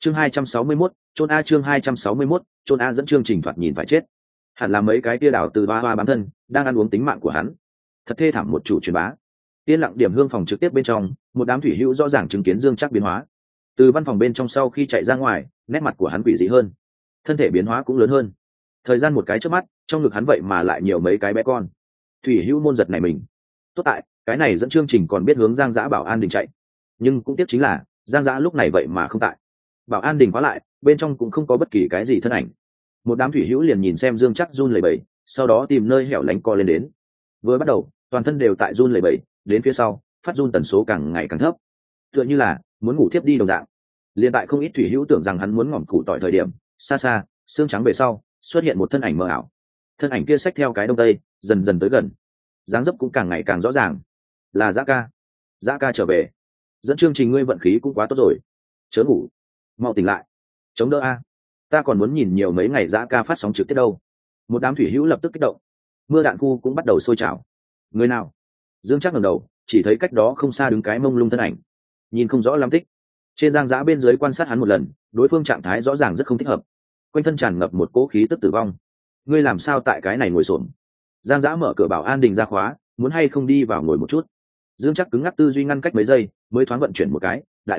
Chương 261, chương 261, chôn a dẫn chương trình thoạt nhìn phải chết. Hẳn là mấy cái tia đảo từ hoa bám thân, đang ăn uống tính mạng của hắn. Thật thê thảm một chủ truyền bá. Yên lặng điểm hương phòng trực tiếp bên trong, một đám thủy hữu rõ ràng chứng kiến Dương Trác biến hóa. Từ văn phòng bên trong sau khi chạy ra ngoài, nét mặt của hắn quỷ dị hơn, thân thể biến hóa cũng lớn hơn. Thời gian một cái chớp mắt, trong ngực hắn vậy mà lại nhiều mấy cái bé con. Thủy hữu môn giật này mình. Tốt tại, cái này dẫn chương trình còn biết hướng Giang Dã Bảo An Đình chạy. Nhưng cũng tiếc chính là, Giang Dã lúc này vậy mà không tại. Bảo An Đình khóa lại, bên trong cũng không có bất kỳ cái gì thân ảnh. Một đám thủy hữu liền nhìn xem Dương Trác run lẩy bẩy, sau đó tìm nơi hẻo lánh co lên đến. Vừa bắt đầu, toàn thân đều tại run lẩy bẩy, đến phía sau, phát run tần số càng ngày càng thấp, tựa như là muốn ngủ thiếp đi đồng dạng. Liên tại không ít thủy hữu tưởng rằng hắn muốn ngỏm củ tỏi thời điểm, xa xa, xương trắng về sau, xuất hiện một thân ảnh mờ ảo. Thân ảnh kia xách theo cái đông tây, dần dần tới gần, dáng dấp cũng càng ngày càng rõ ràng. Là Dã Ca. Dã Ca trở về. Dẫn chương trình ngươi vận khí cũng quá tốt rồi. Chớ ngủ, mau tỉnh lại, chống đỡ a, ta còn muốn nhìn nhiều mấy ngày Dã Ca phát sóng trực tiếp đâu. Một đám thủy hữu lập tức kích động, mưa đạn khu cũng bắt đầu sôi trào. Người nào? Dương Trác ngẩng đầu, chỉ thấy cách đó không xa đứng cái mông lung thân ảnh, nhìn không rõ lắm tích. Trên Giang Dã bên dưới quan sát hắn một lần, đối phương trạng thái rõ ràng rất không thích hợp, quanh thân tràn ngập một cỗ khí tức tử vong. Ngươi làm sao tại cái này ngồi xổm? Giang Dã mở cửa Bảo An Đình ra khóa, muốn hay không đi vào ngồi một chút. Dương Trác cứng ngắc tư duy ngăn cách mấy giây, mới thoáng vận chuyển một cái. Đại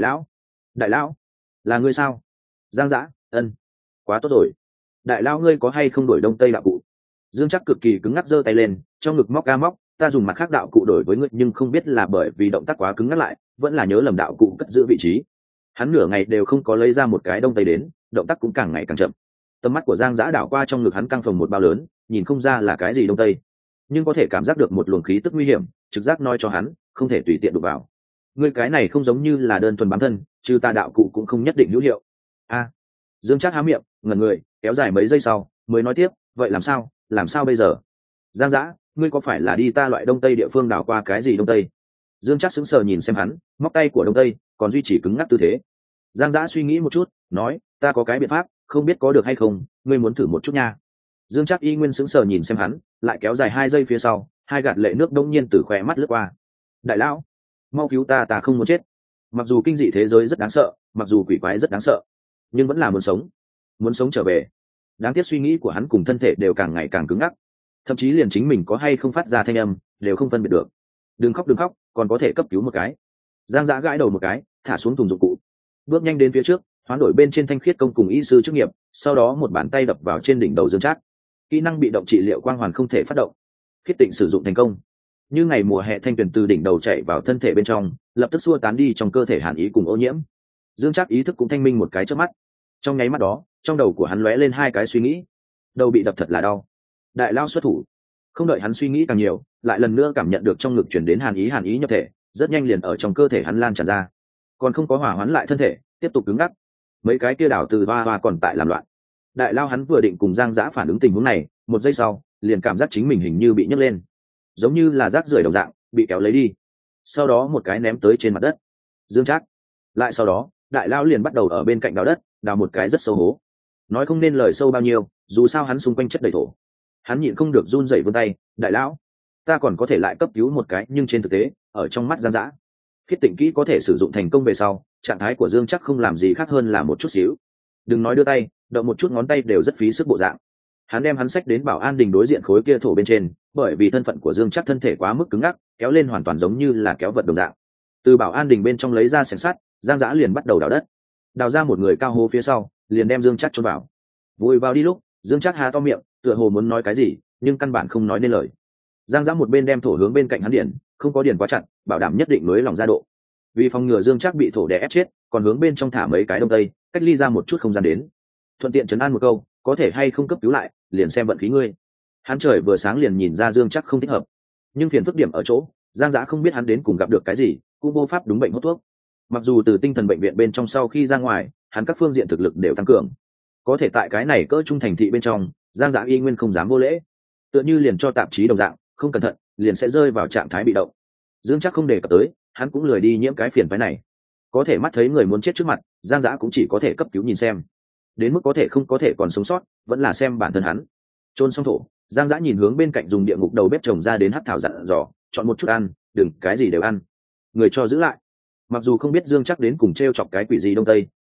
lão, là ngươi sao? Giang Dã, ân, quá tốt rồi. Đại lão ngươi có hay không đổi đông tây đạo cụ? Dương Trác cực kỳ cứng ngắc giơ tay lên, trong ngực móc ca móc, ta dùng mặt khác đạo cụ đổi với ngươi, nhưng không biết là bởi vì động tác quá cứng ngắc lại, vẫn là nhớ lầm đạo cụ cất giữ vị trí. Hắn nửa ngày đều không có lấy ra một cái đông tây đến, động tác cũng càng ngày càng chậm. Tầm mắt của Giang Dã đảo qua trong ngực hắn căng phồng một bao lớn, nhìn không ra là cái gì đông tây, nhưng có thể cảm giác được một luồng khí tức nguy hiểm, trực giác nói cho hắn không thể tùy tiện đụng vào. Ngươi cái này không giống như là đơn thuần bám thân, trừ ta đạo cụ cũng không nhất định hữu hiệu. A. Dương Trác há miệng, ngẩn người, kéo dài mấy giây sau, mới nói tiếp, vậy làm sao bây giờ? Giang Dã, ngươi có phải là đi ta loại đông tây địa phương đảo qua cái gì đông tây? Dương Trác sững sờ nhìn xem hắn, móc tay của đông tây, còn duy trì cứng ngắc tư thế. Giang Dã suy nghĩ một chút, nói, ta có cái biện pháp, không biết có được hay không, ngươi muốn thử một chút nha. Dương Trác y nguyên sững sờ nhìn xem hắn, lại kéo dài 2 giây phía sau, hai gạt lệ nước đông nhiên từ khóe mắt lướt qua. Đại lão, mau cứu ta, ta không muốn chết. Mặc dù kinh dị thế giới rất đáng sợ, mặc dù quỷ quái rất đáng sợ, nhưng vẫn là muốn sống trở về. Đáng tiếc suy nghĩ của hắn cùng thân thể đều càng ngày càng cứng ngắc, thậm chí liền chính mình có hay không phát ra thanh âm đều không phân biệt được. Đừng khóc, còn có thể cấp cứu một cái. Giang Dã gãi đầu một cái, thả xuống thùng dụng cụ, bước nhanh đến phía trước, hoán đổi bên trên thanh khiết công cùng y sư chức nghiệp, sau đó một bàn tay đập vào trên đỉnh đầu Dương Trác. Kỹ năng bị động trị liệu quang hoàn không thể phát động, khiết tịnh sử dụng thành công. Như ngày mùa hè thanh tuyền từ đỉnh đầu chạy vào thân thể bên trong, lập tức xua tán đi trong cơ thể hàn ý cùng ô nhiễm. Dương Trác ý thức cũng thanh minh một cái trước mắt. Trong nháy mắt đó, trong đầu của hắn lóe lên 2 cái suy nghĩ. Đầu bị đập thật là đau. Đại lao xuất thủ. Không đợi hắn suy nghĩ càng nhiều, lại lần nữa cảm nhận được trong ngực truyền đến hàn ý nhập thể, rất nhanh liền ở trong cơ thể hắn lan tràn ra. Còn không có hỏa hoán lại thân thể, tiếp tục cứng ngắc. Mấy cái kia đảo từ hoa còn tại làm loạn. Đại lao hắn vừa định cùng Giang Dã phản ứng tình huống này, 1 giây sau, liền cảm giác chính mình hình như bị nhấc lên, giống như là rác rưởi đồng dạng, bị kéo lấy đi. Sau đó một cái ném tới trên mặt đất. Dương Trác. Lại sau đó, đại lao liền bắt đầu ở bên cạnh đào đất, đào một cái rất sâu hố. Nói không nên lời sâu bao nhiêu, dù sao hắn xung quanh chất đầy thổ. Hắn nhịn không được run rẩy vươn tay, đại lão, ta còn có thể lại cấp cứu một cái, nhưng trên thực tế, ở trong mắt Giang Dã, khiết tịnh kỹ có thể sử dụng thành công về sau, trạng thái của Dương Trác không làm gì khác hơn là một chút xíu. Đừng nói đưa tay, động một chút ngón tay đều rất phí sức bộ dạng. Hắn đem hắn xách đến Bảo An Đình đối diện khối kia thổ bên trên, bởi vì thân phận của Dương Trác thân thể quá mức cứng ngắc, kéo lên hoàn toàn giống như là kéo vật đồng dạng. Từ Bảo An Đình bên trong lấy ra xẻng sắt, Giang Dã liền bắt đầu đào đất, đào ra một người cao hố phía sau, liền đem Dương Trác chôn vào. Vùi vào đi lúc, Dương Trác há to miệng, tựa hồ muốn nói cái gì, nhưng căn bản không nói nên lời. Giang Dã một bên đem thổ hướng bên cạnh hắn điền, không có điền quá chặt, bảo đảm nhất định nối lòng ra độ. Vì phòng ngừa Dương Trác bị thổ đè ép chết, còn hướng bên trong thả mấy cái đông tây, cách ly ra một chút không gian đến. Thuận tiện trấn an một câu, có thể hay không cấp cứu lại, liền xem vận khí ngươi. Hắn trời vừa sáng liền nhìn ra Dương Trác không thích hợp, nhưng phiền phức điểm ở chỗ, Giang Dã không biết hắn đến cùng gặp được cái gì, cũng vô pháp đúng bệnh hốt thuốc. Mặc dù từ tinh thần bệnh viện bên trong sau khi ra ngoài, hắn các phương diện thực lực đều tăng cường, có thể tại cái này cỡ trung thành thị bên trong, Giang Dã y nguyên không dám vô lễ, tựa như liền cho tạp chí đồng dạng, không cẩn thận liền sẽ rơi vào trạng thái bị động. Dương Trác không đề cập tới, hắn cũng lười đi nhiễm cái phiền phái này. Có thể mắt thấy người muốn chết trước mặt, Giang Dã cũng chỉ có thể cấp cứu nhìn xem. Đến mức có thể không có thể còn sống sót, vẫn là xem bản thân hắn. Chôn xong thổ, Giang Dã nhìn hướng bên cạnh dùng địa ngục đầu bếp trồng ra đến hắc thảo dặn dò, chọn một chút ăn, đừng cái gì đều ăn, người cho giữ lại. Mặc dù không biết Dương Trác đến cùng trêu chọc cái quỷ gì đông tây,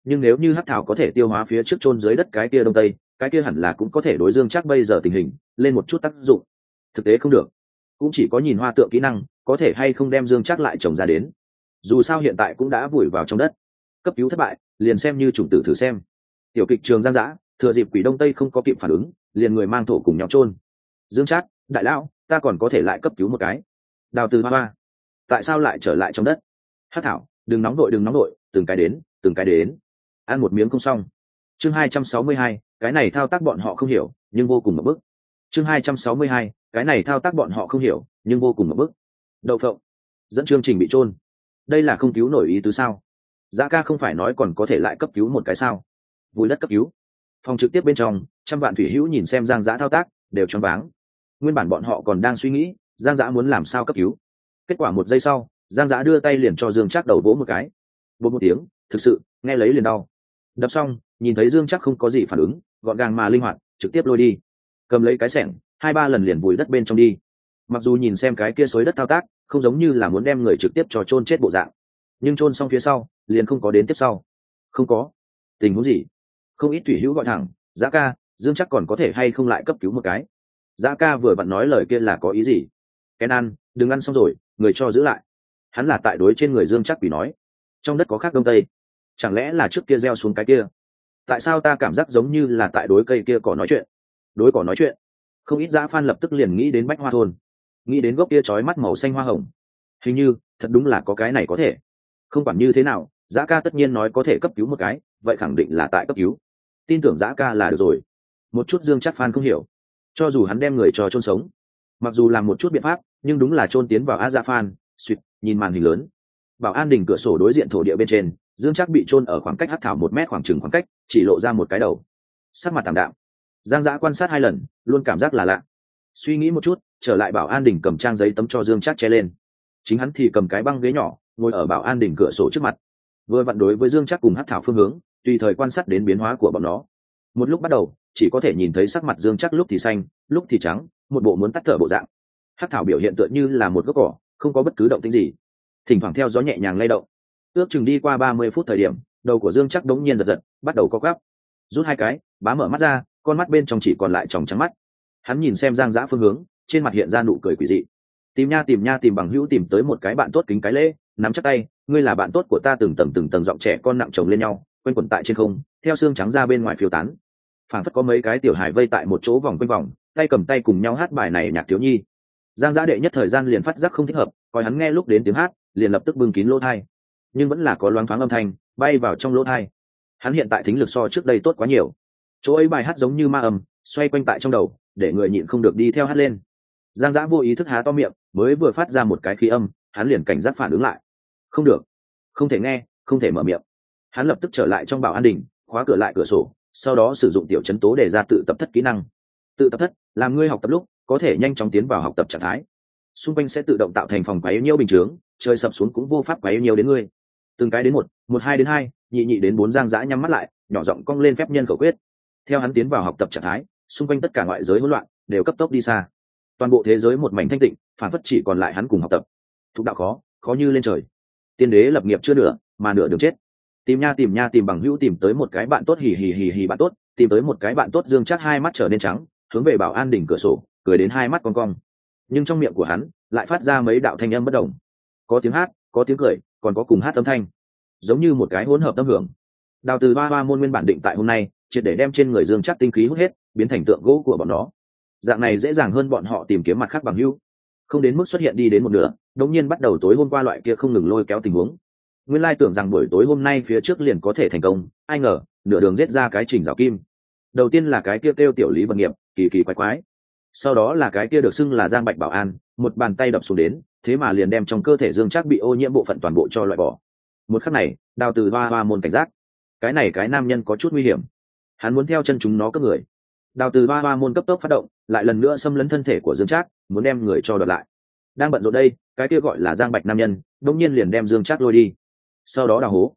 nhưng nếu như hắc thảo có thể tiêu hóa phía trước chôn dưới đất cái kia đông tây, cái kia hẳn là cũng có thể đối dương chắc bây giờ tình hình lên một chút tác dụng. Thực tế không được, cũng chỉ có nhìn hoa tượng kỹ năng có thể hay không đem dương chắc lại trồng ra đến. Dù sao hiện tại cũng đã vùi vào trong đất, cấp cứu thất bại liền xem như chủng tử thử xem. Tiểu kịch trường giang dã, thừa dịp quỷ đông tây không có kịp phản ứng, liền người mang thổ cùng nhau chôn. Dương chắc, đại lão, ta còn có thể lại cấp cứu một cái. Đào Từ Hoa, tại sao lại trở lại trong đất? Hắc thảo, đừng nóng đội, từng cái đến, ăn một miếng không xong. Chương 262, cái này thao tác bọn họ không hiểu nhưng vô cùng ngập bức. Chương 262, cái này thao tác bọn họ không hiểu nhưng vô cùng ngập bức. Đậu phộng, dẫn chương trình bị chôn, đây là không cứu nổi ý tứ sao? Dã ca không phải nói còn có thể lại cấp cứu một cái sao? Vùi đất cấp cứu. Phòng trực tiếp bên trong, trăm vạn thủy hữu nhìn xem Giang Dã thao tác đều choáng váng. Nguyên bản bọn họ còn đang suy nghĩ Giang Dã muốn làm sao cấp cứu, kết quả một giây sau Giang Dã đưa tay liền cho Dương Trác đầu vỗ một cái. Bột một tiếng, thực sự nghe lấy liền đau. Đập xong, nhìn thấy Dương Trác không có gì phản ứng, gọn gàng mà linh hoạt trực tiếp lôi đi, cầm lấy cái xẻng 2-3 lần liền vùi đất bên trong đi. Mặc dù nhìn xem cái kia xối đất thao tác không giống như là muốn đem người trực tiếp cho chôn chết bộ dạng, nhưng chôn xong phía sau liền không có đến tiếp sau. Không có tình huống gì. Không ít thủy hữu gọi thẳng, Dã ca, Dương Trác còn có thể hay không lại cấp cứu một cái? Dã ca vừa vặn nói lời kia là có ý gì? Cái ăn, đừng ăn xong rồi người cho giữ lại. Hắn là tại đối trên người Dương Trác quỷ nói, trong đất có khác đông tây, chẳng lẽ là trước kia gieo xuống cái kia? Tại sao ta cảm giác giống như là tại đối cây kia cỏ nói chuyện? Đối cỏ nói chuyện. Không ít dã fan lập tức liền nghĩ đến Bách Hoa thôn, nghĩ đến gốc kia chói mắt màu xanh hoa hồng. Hình như thật đúng là có cái này có thể. Không quản như thế nào, Dã ca tất nhiên nói có thể cấp cứu một cái, vậy khẳng định là tại cấp cứu. Tin tưởng Dã ca là được rồi. Một chút Dương Trác fan không hiểu, cho dù hắn đem người cho chôn sống, mặc dù làm một chút biện pháp nhưng đúng là chôn tiến vào a dạ fan. Suýt, nhìn màn hình lớn, bảo an đình cửa sổ đối diện thổ địa bên trên, Dương Trác bị chôn ở khoảng cách hắc thảo 1 mét khoảng chừng khoảng cách, chỉ lộ ra một cái đầu, sắc mặt tạm đạm. Giang Dã quan sát 2 lần, luôn cảm giác là lạ. Suy nghĩ một chút, trở lại bảo an đình cầm trang giấy tấm cho Dương Trác che lên, chính hắn thì cầm cái băng ghế nhỏ ngồi ở bảo an đình cửa sổ trước mặt, vừa vặn đối với Dương Trác cùng hắc thảo phương hướng, tùy thời quan sát đến biến hóa của bọn nó. Một lúc bắt đầu chỉ có thể nhìn thấy sắc mặt Dương Trác lúc thì xanh lúc thì trắng, một bộ muốn tắt thở bộ dạng. Hắc thảo biểu hiện tựa như là một gốc cỏ, không có bất cứ động tĩnh gì, thỉnh thoảng theo gió nhẹ nhàng lay động. Ước chừng đi qua 30 phút thời điểm, đầu của Dương Trác đống nhiên giật giật, bắt đầu co quắp, rút 2 cái, bá mở mắt ra, con mắt bên trong chỉ còn lại tròng trắng mắt. Hắn nhìn xem Giang Dã phương hướng, trên mặt hiện ra nụ cười quỷ dị. Tìm nha tìm bằng hữu, tìm tới một cái bạn tốt kính cái lễ, nắm chắc tay, ngươi là bạn tốt của ta, từng tầng giọng trẻ con nặng chồng lên nhau, quanh quẩn tại trên không, theo xương trắng ra bên ngoài phiêu tán. Phảng phất có mấy cái tiểu hải vây tại một chỗ vòng quanh vòng, tay cầm tay cùng nhau hát bài này nhạc thiếu nhi. Giang Dã đệ nhất thời gian liền phát giác không thích hợp, coi hắn nghe lúc đến tiếng hát, liền lập tức bưng kín lỗ tai, nhưng vẫn là có loáng thoáng âm thanh bay vào trong lỗ tai. Hắn hiện tại thính lực so trước đây tốt quá nhiều, chỗ ấy bài hát giống như ma âm, xoay quanh tại trong đầu, để người nhịn không được đi theo hát lên. Giang Dã vô ý thức há to miệng, mới vừa phát ra một cái khí âm, hắn liền cảnh giác phản ứng lại. Không được, không thể nghe, không thể mở miệng. Hắn lập tức trở lại trong bảo an đình, khóa cửa lại cửa sổ, sau đó sử dụng tiểu chấn tố để ra tự tập thất kỹ năng. Tự tập thất làm ngươi học tập lúc có thể nhanh chóng tiến vào học tập trạng thái, xung quanh sẽ tự động tạo thành phòng quấy nhiễu bình chướng, trời sập xuống cũng vô pháp quấy nhiễu đến ngươi. Từng cái đến 1, 2 đến 2, nhị đến 4, Giang Dã nhắm mắt lại, nhỏ giọng cong lên phép nhân khẩu quyết. Theo hắn tiến vào học tập trạng thái, xung quanh tất cả ngoại giới hỗn loạn đều cấp tốc đi xa, toàn bộ thế giới một mảnh thanh tịnh, phản phất chỉ còn lại hắn cùng học tập. Thục đạo khó như lên trời, tiên đế lập nghiệp chưa nửa mà nửa đường chết. Tìm nha tìm bằng hữu, tìm tới một cái bạn tốt, hì bạn tốt, tìm tới một cái bạn tốt. Dương Trác 2 mắt trở nên trắng, hướng về bảo an đỉnh cửa sổ cười đến 2 mắt cong cong, nhưng trong miệng của hắn lại phát ra mấy đạo thanh âm bất đồng, có tiếng hát, có tiếng cười, còn có cùng hát âm thanh, giống như một cái hỗn hợp âm hưởng. Đào Từ Hoa môn nguyên bản định tại hôm nay triệt để đem trên người Dương Trác tinh khí hút hết, biến thành tượng gỗ của bọn nó, dạng này dễ dàng hơn bọn họ tìm kiếm mặt khác bằng hữu, không đến mức xuất hiện đi đến một nửa đống nhiên bắt đầu tối hôm qua loại kia không ngừng lôi kéo tình huống. Nguyên lai tưởng rằng buổi tối hôm nay phía trước liền có thể thành công, ai ngờ nửa đường giết ra cái Trình Giảo Kim. Đầu tiên là cái kia kêu tiểu Lý Vật Nghiệp, kỳ quái, sau đó là cái kia được xưng là Giang Bạch Bảo An, một bàn tay đập xuống đến, thế mà liền đem trong cơ thể Dương Trác bị ô nhiễm bộ phận toàn bộ cho loại bỏ. Một khắc này, Đào Từ Hoa môn cảnh giác, cái này cái nam nhân có chút nguy hiểm, hắn muốn theo chân chúng nó cướp người. Đào Từ Hoa môn cấp tốc phát động, lại lần nữa xâm lấn thân thể của Dương Trác, muốn đem người cho đoạt lại. Đang bận rộn đây, cái kia gọi là Giang Bạch nam nhân đống nhiên liền đem Dương Trác lôi đi, sau đó đào hố,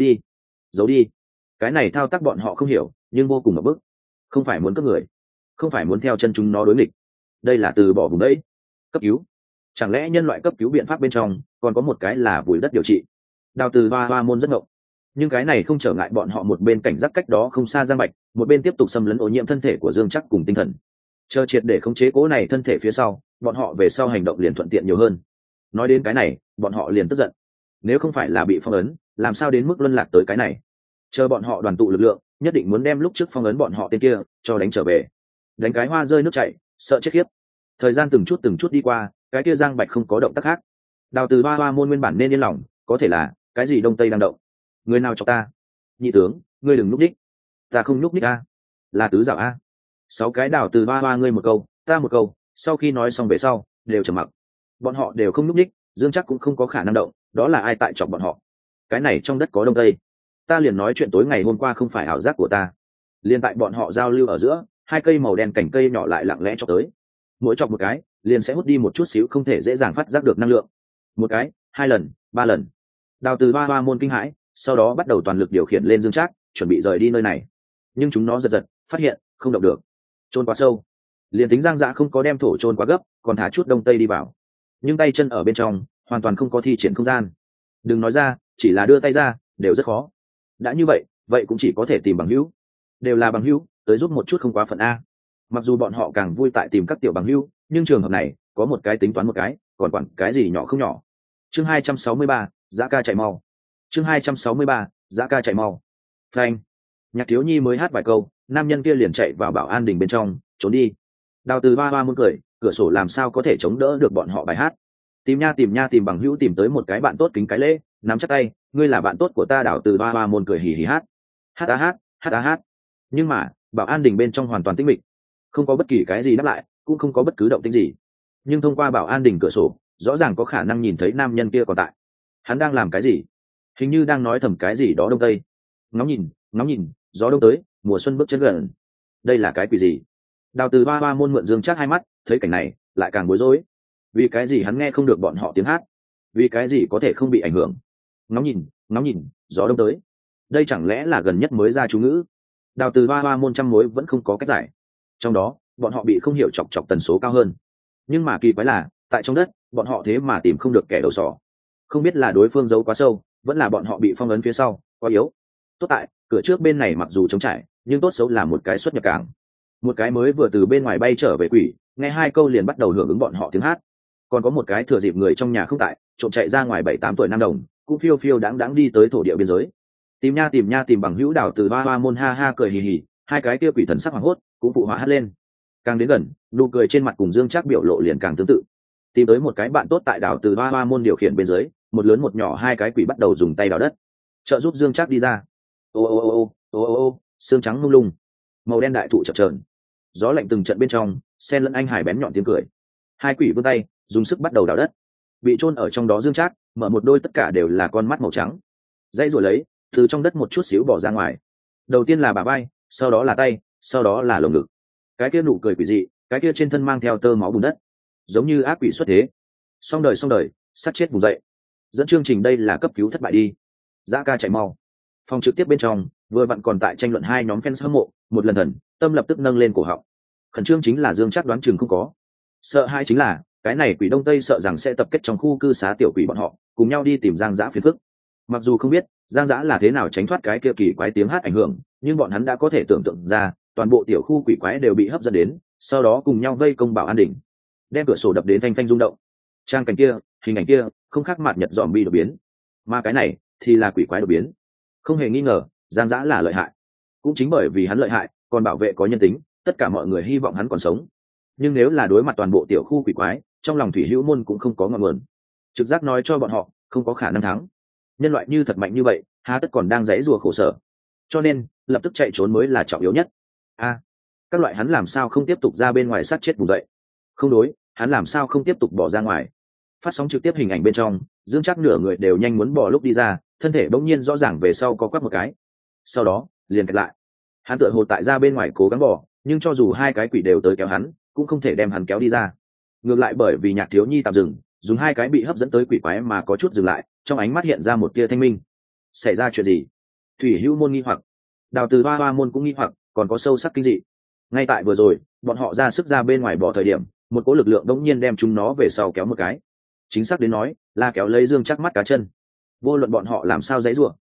giấu đi. Cái này thao tác bọn họ không hiểu nhưng vô cùng ngập bức, không phải muốn cướp người, không phải muốn theo chân chúng nó đối nghịch, đây là từ bỏ vùng đấy. Cấp cứu, chẳng lẽ nhân loại cấp cứu biện pháp bên trong còn có một cái là vùi đất điều trị? Đào Từ Hoa môn rất ngộng, nhưng cái này không trở ngại bọn họ một bên cảnh giác cách đó không xa Giang Bạch, một bên tiếp tục xâm lấn ô nhiễm thân thể của Dương Trác cùng tinh thần. Chờ triệt để khống chế cố này thân thể phía sau, bọn họ về sau hành động liền thuận tiện nhiều hơn. Nói đến cái này, bọn họ liền tức giận. Nếu không phải là bị phong ấn, làm sao đến mức luân lạc tới cái này? Chờ bọn họ đoàn tụ lực lượng, nhất định muốn đem lúc trước phong ấn bọn họ tên kia cho đánh trở về. Đánh cái hoa rơi nước chảy, sợ chết khiếp. Thời gian từng chút đi qua, cái kia Giang Bạch không có động tác khác. Đào Từ Hoa Hoa môn nguyên bản nên yên lòng, có thể là cái gì đông tây đang động. Người nào cho ta? Nhị tướng, ngươi đừng núp đích. Ta không núp đích a. Là tứ dạo a. 6 cái Đào Từ Hoa Hoa ngươi một câu, ta một câu, sau khi nói xong về sau, đều trầm mặc. Bọn họ đều không núp đích, Dương Trác cũng không có khả năng động, đó là ai tại chọc bọn họ? Cái này trong đất có đông tây. Ta liền nói chuyện tối ngày hôm qua không phải ảo giác của ta. Liên tại bọn họ giao lưu ở giữa, 2 cây màu đen cành cây nhỏ lại lặng lẽ chọc tới. Mỗi chọc một cái, liền sẽ hút đi một chút xíu không thể dễ dàng phát giác được năng lượng. Một cái, 2 lần, 3 lần. Đào Từ Hoa Hoa môn kinh hãi, sau đó bắt đầu toàn lực điều khiển lên Dương Trác, chuẩn bị rời đi nơi này. Nhưng chúng nó giật, phát hiện không động được. Chôn quá sâu. Liền tính Giang Dã không có đem thổ chôn quá gấp, còn thả chút đông tây đi vào. Nhưng tay chân ở bên trong, hoàn toàn không có thi triển không gian. Đừng nói ra, chỉ là đưa tay ra, đều rất khó. Đã như vậy, vậy cũng chỉ có thể tìm bằng hữu. Đều là bằng hữu, tới giúp một chút không quá phận a. Mặc dù bọn họ càng vui tại tìm các tiểu bằng hữu, nhưng trường hợp này, có một cái tính toán một cái, còn quản cái gì nhỏ không nhỏ. Chương 263, Dã ca chạy mau. Chương 263, Dã ca chạy mau. Phanh. Nhạc Thiếu Nhi mới hát vài câu, nam nhân kia liền chạy vào Bảo An Đình bên trong, trốn đi. Đào Từ Hoa Hoa muốn cười, cửa sổ làm sao có thể chống đỡ được bọn họ bài hát. Tìm bằng hữu tìm tới một cái bạn tốt kính cái lễ, nắm chắc tay, ngươi là bạn tốt của ta. Đào Từ Hoa Hoa môn cười hì hì hát. Hát. Nhưng mà, Bảo An Đình bên trong hoàn toàn tĩnh mịch, không có bất kỳ cái gì đáp lại, cũng không có bất cứ động tĩnh gì. Nhưng thông qua Bảo An Đình cửa sổ, rõ ràng có khả năng nhìn thấy nam nhân kia còn tại. Hắn đang làm cái gì? Hình như đang nói thầm cái gì đó đông tây. Ngóng nhìn, gió đông tới, mùa xuân bước chân gần. Đây là cái quỷ gì? Đào Từ Hoa Hoa môn mượn Dương Trác 2 mắt, thấy cảnh này, lại càng bối rối. Vì cái gì hắn nghe không được bọn họ tiếng hát? Vì cái gì có thể không bị ảnh hưởng? Ngóng nhìn, gió đông tới. Đây chẳng lẽ là gần nhất mới ra chú ngữ? Đào Từ Hoa Hoa môn trăm mối vẫn không có cách giải. Trong đó, bọn họ bị không hiểu chọc tần số cao hơn. Nhưng mà kỳ quái là, tại trong đất, bọn họ thế mà tìm không được kẻ đầu sỏ. Không biết là đối phương giấu quá sâu, vẫn là bọn họ bị phong ấn phía sau, quá yếu. Tốt tại, cửa trước bên này mặc dù trống trải, nhưng tốt xấu là một cái xuất nhập cảng. Một cái mới vừa từ bên ngoài bay trở về quỷ, nghe 2 câu liền bắt đầu hưởng ứng bọn họ tiếng hát. Còn có một cái thừa dịp người trong nhà không tại, trộm chạy ra ngoài 7-8 tuổi nam đồng, cũng phiêu đáng đi tới thổ địa biên giới. Tìm bằng hữu. Đào Từ Hoa Hoa môn ha ha cười hì hì, 2 cái kia quỷ thần sắc hoảng hốt, cũng phụ họa hát lên. Càng đến gần, nụ cười trên mặt cùng Dương Trác biểu lộ liền càng tương tự. Tìm tới một cái bạn tốt tại Đào Từ Hoa Hoa môn điều khiển bên dưới, một lớn một nhỏ 2 cái quỷ bắt đầu dùng tay đào đất, trợ giúp Dương Trác đi ra. Ô, xương trắng lung lung, màu đen đại thụ chập chờn, gió lạnh từng trận bên trong, xen lẫn anh hải bén nhọn tiếng cười. 2 quỷ vươn tay, dùng sức bắt đầu đào đất. Bị chôn ở trong đó Dương Trác mở một đôi tất cả đều là con mắt màu trắng, dãy rồi lấy từ trong đất một chút xíu bỏ ra ngoài. Đầu tiên là bả vai, sau đó là tay, sau đó là lồng ngực. Cái kia nụ cười quỷ dị, cái kia trên thân mang theo tơ máu bùn đất, giống như ác quỷ xuất thế. Xong đời, sát chết vùng dậy. Dẫn chương trình đây là cấp cứu thất bại đi. Dã ca chạy mau. Phòng trực tiếp bên trong, vừa vặn còn tại tranh luận 2 nhóm fans hâm mộ, một lần thần, tâm lập tức nâng lên cổ họng. Khẩn trương chính là Dương Trác đoán chừng không có. Sợ hãi chính là, cái này quỷ đông tây sợ rằng sẽ tập kết trong khu cư xá tiểu quỷ bọn họ, cùng nhau đi tìm Giang Dã phiền phức. Mặc dù không biết Giang Dã là thế nào tránh thoát cái kia kỳ quái tiếng hát ảnh hưởng, nhưng bọn hắn đã có thể tưởng tượng ra, toàn bộ tiểu khu quỷ quái đều bị hấp dẫn đến, sau đó cùng nhau vây công Bảo An Đình, đem cửa sổ đập đến phanh phanh rung động. Trang cảnh kia, hình ảnh kia, không khác mạt nhật zombie đột biến, mà cái này thì là quỷ quái đột biến. Không hề nghi ngờ, Giang Dã là lợi hại. Cũng chính bởi vì hắn lợi hại, còn bảo vệ có nhân tính, tất cả mọi người hy vọng hắn còn sống. Nhưng nếu là đối mặt toàn bộ tiểu khu quỷ quái, trong lòng thủy hữu môn cũng không có ngọn nguồn. Trực giác nói cho bọn họ, không có khả năng thắng. Nhân loại như thật mạnh như vậy, há tất còn đang giãy giụa khổ sở. Cho nên, lập tức chạy trốn mới là trọng yếu nhất. Các loại hắn làm sao không tiếp tục ra bên ngoài sát chết vùng dậy? Không đối, hắn làm sao không tiếp tục bỏ ra ngoài? Phát sóng trực tiếp hình ảnh bên trong, Dương Trác nửa người đều nhanh muốn bỏ lúc đi ra, thân thể bỗng nhiên rõ ràng về sau có quắc một cái. Sau đó, liền kẹt lại. Hắn tựa hồ tại ra bên ngoài cố gắng bỏ, nhưng cho dù 2 cái quỷ đều tới kéo hắn, cũng không thể đem hắn kéo đi ra. Ngược lại bởi vì Nhạc Thiếu Nhi tạm dừng, dùng 2 cái bị hấp dẫn tới quỷ quái mà có chút dừng lại, trong ánh mắt hiện ra một tia thanh minh. Xảy ra chuyện gì? Thủy hữu môn nghi hoặc, Đào Từ Hoa Hoa môn cũng nghi hoặc, còn có sâu sắc kinh dị. Ngay tại vừa rồi, bọn họ ra sức ra bên ngoài bỏ thời điểm, một cỗ lực lượng đống nhiên đem chúng nó về sau kéo một cái. Chính xác đến nói, là kéo lấy Dương Trác mắt cá chân. Vô luận bọn họ làm sao giãy giụa,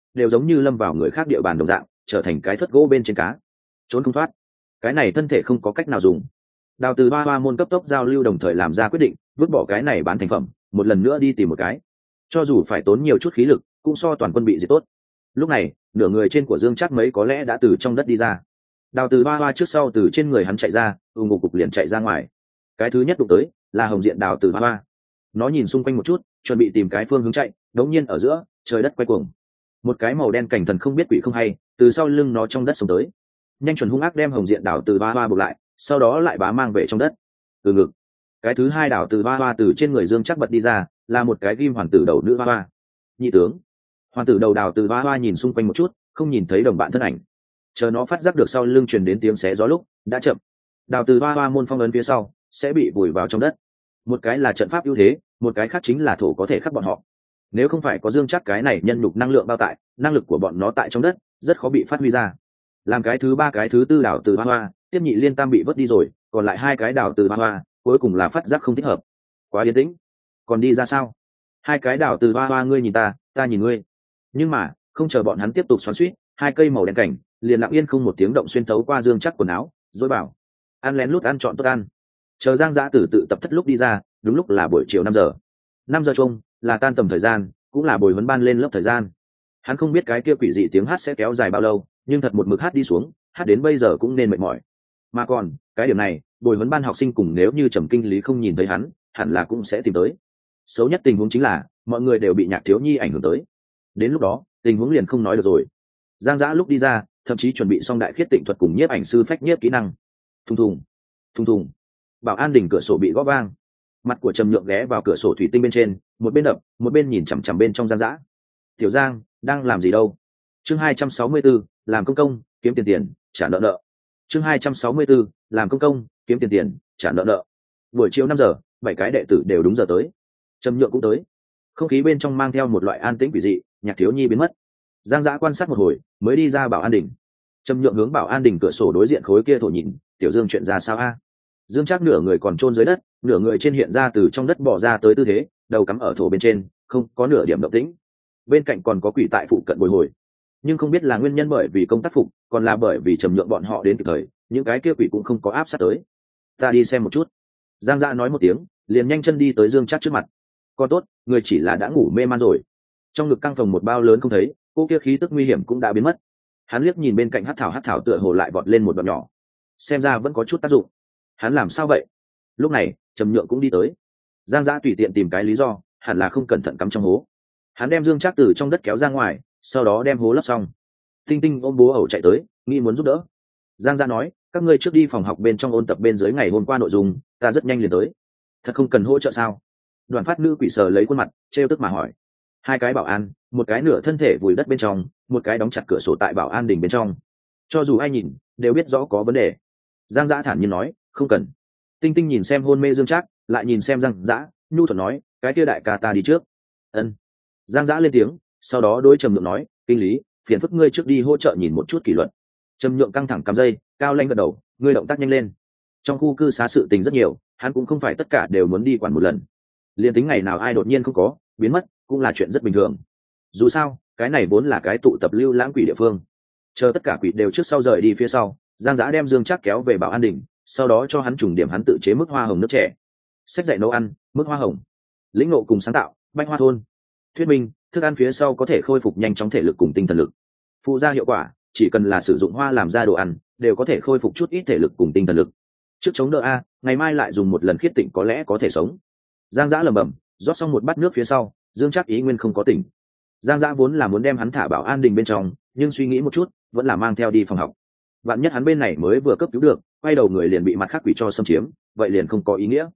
đều giống như lâm vào người khác địa bàn đồng dạng, trở thành cái thất gỗ bên trên cá, trốn không thoát. Cái này thân thể không có cách nào dùng. Đào Từ Hoa Hoa môn cấp tốc giao lưu, đồng thời làm ra quyết định vứt bỏ cái này bán thành phẩm, một lần nữa đi tìm một cái, cho dù phải tốn nhiều chút khí lực cũng so toàn quân bị diệt tốt. Lúc này nửa người trên của Dương Trác mấy có lẽ đã từ trong đất đi ra. Đào Từ Hoa Hoa trước sau từ trên người hắn chạy ra, ngục cục liền chạy ra ngoài. Cái thứ nhất đụng tới là Hồng Diện Đào Từ Hoa Hoa. Nó nhìn xung quanh một chút, chuẩn bị tìm cái phương hướng chạy, đống nhiên ở giữa trời đất quay cuồng, một cái màu đen cảnh thần không biết quỷ không hay từ sau lưng nó trong đất xông tới, nhanh chuẩn hung ác đem Hồng Diện Đào Từ Hoa Hoa buộc lại, sau đó lại bá mang về trong đất. Từ ngực cái thứ hai Đào Từ Hoa Hoa từ trên người Dương Trác bật đi ra, là một cái ghim hoàn tử đầu nữ hoa hoa. Nhị tướng hoàn tử đầu Đào Từ Hoa Hoa nhìn xung quanh một chút, không nhìn thấy đồng bạn thân ảnh, chờ nó phát giác được sau lưng truyền đến tiếng xé gió lúc đã chậm. Đào Từ Hoa Hoa môn phong ấn phía sau sẽ bị vùi vào trong đất, một cái là trận pháp ưu thế, một cái khác chính là thổ có thể khắc bọn họ. Nếu không phải có Dương Trác cái này nhân nhục năng lượng bao tại, năng lực của bọn nó tại trong đất rất khó bị phát huy ra. Làm cái thứ ba cái thứ tư Đào Từ Hoa Hoa, tiếp nhị liên tam bị vớt đi rồi, còn lại hai cái Đào Từ Hoa Hoa cuối cùng là phát giác không thích hợp, quá yên tĩnh, còn đi ra sao? Hai cái Đào Từ Hoa Hoa ngươi nhìn ta, ta nhìn ngươi. Nhưng mà không chờ bọn hắn tiếp tục xoắn xuýt, hai cây màu đen cảnh liền lặng yên không một tiếng động xuyên thấu qua Dương Trác quần áo, dối bảo ăn lén lút ăn chọn tốt ăn. Chờ Giang Dã Tử tự tập thất lúc đi ra, đúng lúc là buổi chiều 5 giờ chung, là tan tầm thời gian, cũng là bồi huấn ban lên lớp thời gian. Hắn không biết cái kia quỷ dị tiếng hát sẽ kéo dài bao lâu, nhưng thật một mực hát đi xuống, hát đến bây giờ cũng nên mệt mỏi. Mà còn cái điểm này, bồi huấn ban học sinh cùng nếu như Trầm Kinh Lý không nhìn thấy hắn, hẳn là cũng sẽ tìm tới. Xấu nhất tình huống chính là mọi người đều bị Nhạc Thiếu Nhi ảnh hưởng tới. Đến lúc đó tình huống liền không nói được rồi. Giang Dã lúc đi ra, thậm chí chuẩn bị xong đại khiết tịnh thuật cùng nhiếp ảnh sư phách nhiếp kỹ năng. Thùng thùng thùng thùng, Bảo An đỉnh cửa sổ bị gõ vang. Mặt của Trầm Nhượng ghé vào cửa sổ thủy tinh bên trên, một bên đập một bên nhìn chằm chằm bên trong Giang Dã. Tiểu Giang đang làm gì đâu? Chương 264, làm công công kiếm tiền trả nợ nợ. Chương 264, làm công công kiếm tiền trả nợ nợ. Buổi chiều 5 giờ, 7 cái đệ tử đều đúng giờ tới. Trầm Nhượng cũng tới. Không khí bên trong mang theo một loại an tĩnh quỷ dị, Nhạc Thiếu Nhi biến mất. Giang Dã quan sát một hồi mới đi ra Bảo An đỉnh. Trầm Nhượng hướng Bảo An đỉnh cửa sổ đối diện khối kia thổ nhìn, Tiểu Dương chuyện ra sao a? Dương Trác nửa người còn chôn dưới đất, nửa người trên hiện ra từ trong đất bò ra tới tư thế, đầu cắm ở thổ bên trên, không có nửa điểm động tĩnh. Bên cạnh còn có quỷ tại phụ cận bồi hồi, nhưng không biết là nguyên nhân bởi vì công tác phục, còn là bởi vì Trầm Nhượng bọn họ đến kịp thời, những cái kia quỷ cũng không có áp sát tới. Ta đi xem một chút. Giang Dã nói một tiếng, liền nhanh chân đi tới Dương Trác trước mặt. Còn tốt, người chỉ là đã ngủ mê man rồi. Trong ngực căng phòng một bao lớn không thấy, cô kia khí tức nguy hiểm cũng đã biến mất. Hắn liếc nhìn bên cạnh hắc thảo tựa hồ lại vọt lên một đoạn nhỏ, xem ra vẫn có chút tác dụng. Hắn làm sao vậy? Lúc này Trầm Nhượng cũng đi tới. Giang Dã tùy tiện tìm cái lý do, hẳn là không cẩn thận cắm trong hố. Hắn đem Dương Trác từ trong đất kéo ra ngoài, sau đó đem hố lấp xong. Tinh Tinh ôm bố ẩu chạy tới, nghĩ muốn giúp đỡ. Giang Dã nói, các ngươi trước đi phòng học bên trong ôn tập bên dưới ngày hôm qua nội dung, ta rất nhanh liền tới. Thật không cần hỗ trợ sao? Đoàn Phát nữ quỷ sờ lấy khuôn mặt, trêu tức mà hỏi. Hai cái bảo an, một cái nửa thân thể vùi đất bên trong, một cái đóng chặt cửa sổ tại Bảo An đình bên trong. Cho dù ai nhìn đều biết rõ có vấn đề. Giang Dã thản nhiên nói, không cần. Tinh Tinh nhìn xem hôn mê Dương Trác, lại nhìn xem Giang Dã, nhu thuận nói, cái kia đại ca ta đi trước. Ân. Giang Dã lên tiếng, sau đó đối Trầm Nhượng nói, kinh lý, phiền phức ngươi trước đi hỗ trợ nhìn một chút kỷ luật. Trầm Nhượng căng thẳng cắm dây, cao lanh gật đầu, ngươi động tác nhanh lên. Trong khu cư xá sự tình rất nhiều, hắn cũng không phải tất cả đều muốn đi quản một lần. Liên tính ngày nào ai đột nhiên không có biến mất, cũng là chuyện rất bình thường. Dù sao cái này vốn là cái tụ tập lưu lãng quỷ địa phương. Chờ tất cả quỷ đều trước sau rời đi phía sau, Giang Dã đem Dương Trác kéo về Bảo An đình, sau đó cho hắn trùng điểm hắn tự chế mức hoa hồng nước trẻ, sách dạy nấu ăn, mức hoa hồng, lĩnh ngộ cùng sáng tạo, bách hoa thôn, thuyết minh thức ăn phía sau có thể khôi phục nhanh chóng thể lực cùng tinh thần lực. Phụ gia hiệu quả, chỉ cần là sử dụng hoa làm ra đồ ăn, đều có thể khôi phục chút ít thể lực cùng tinh thần lực. Trước chống đỡ a, ngày mai lại dùng một lần khiết tịnh có lẽ có thể sống. Giang Dã lẩm bẩm, rót xong một bát nước phía sau, Dương Trác ý nguyên không có tỉnh. Giang Dã vốn là muốn đem hắn thả Bảo An đình bên trong, nhưng suy nghĩ một chút, vẫn là mang theo đi phòng học. Vạn nhất hắn bên này mới vừa cấp cứu được, quay đầu người liền bị mặt khác quỷ cho xâm chiếm, vậy liền không có ý nghĩa.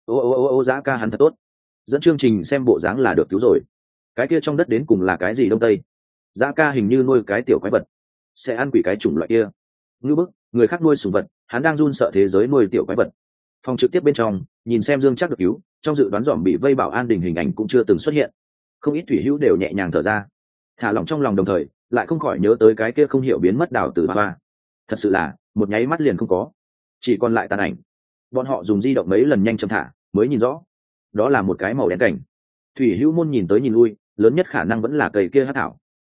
Ô Dã ca hắn thật tốt, dẫn chương trình xem bộ dáng là được cứu rồi. Cái kia trong đất đến cùng là cái gì đông tây? Dã ca hình như nuôi cái tiểu quái vật, sẽ ăn quỷ cái chủng loại kia. Ngư bức, người khác nuôi sủng vật, hắn đang run sợ thế giới nuôi tiểu quái vật. Phòng trực tiếp bên trong, nhìn xem Dương Trác được cứu, trong dự đoán dòm bị vây Bảo An đình hình ảnh cũng chưa từng xuất hiện. Không ít thủy hữu đều nhẹ nhàng thở ra, thả lỏng trong lòng, đồng thời lại không khỏi nhớ tới cái kia không hiểu biến mất Đào Từ Hoa Hoa. Thật sự là một nháy mắt liền không có, chỉ còn lại tàn ảnh. Bọn họ dùng di động mấy lần nhanh chậm thả mới nhìn rõ, đó là một cái màu đen cảnh. Thủy hữu môn nhìn tới nhìn lui, lớn nhất khả năng vẫn là cây kia hắc thảo.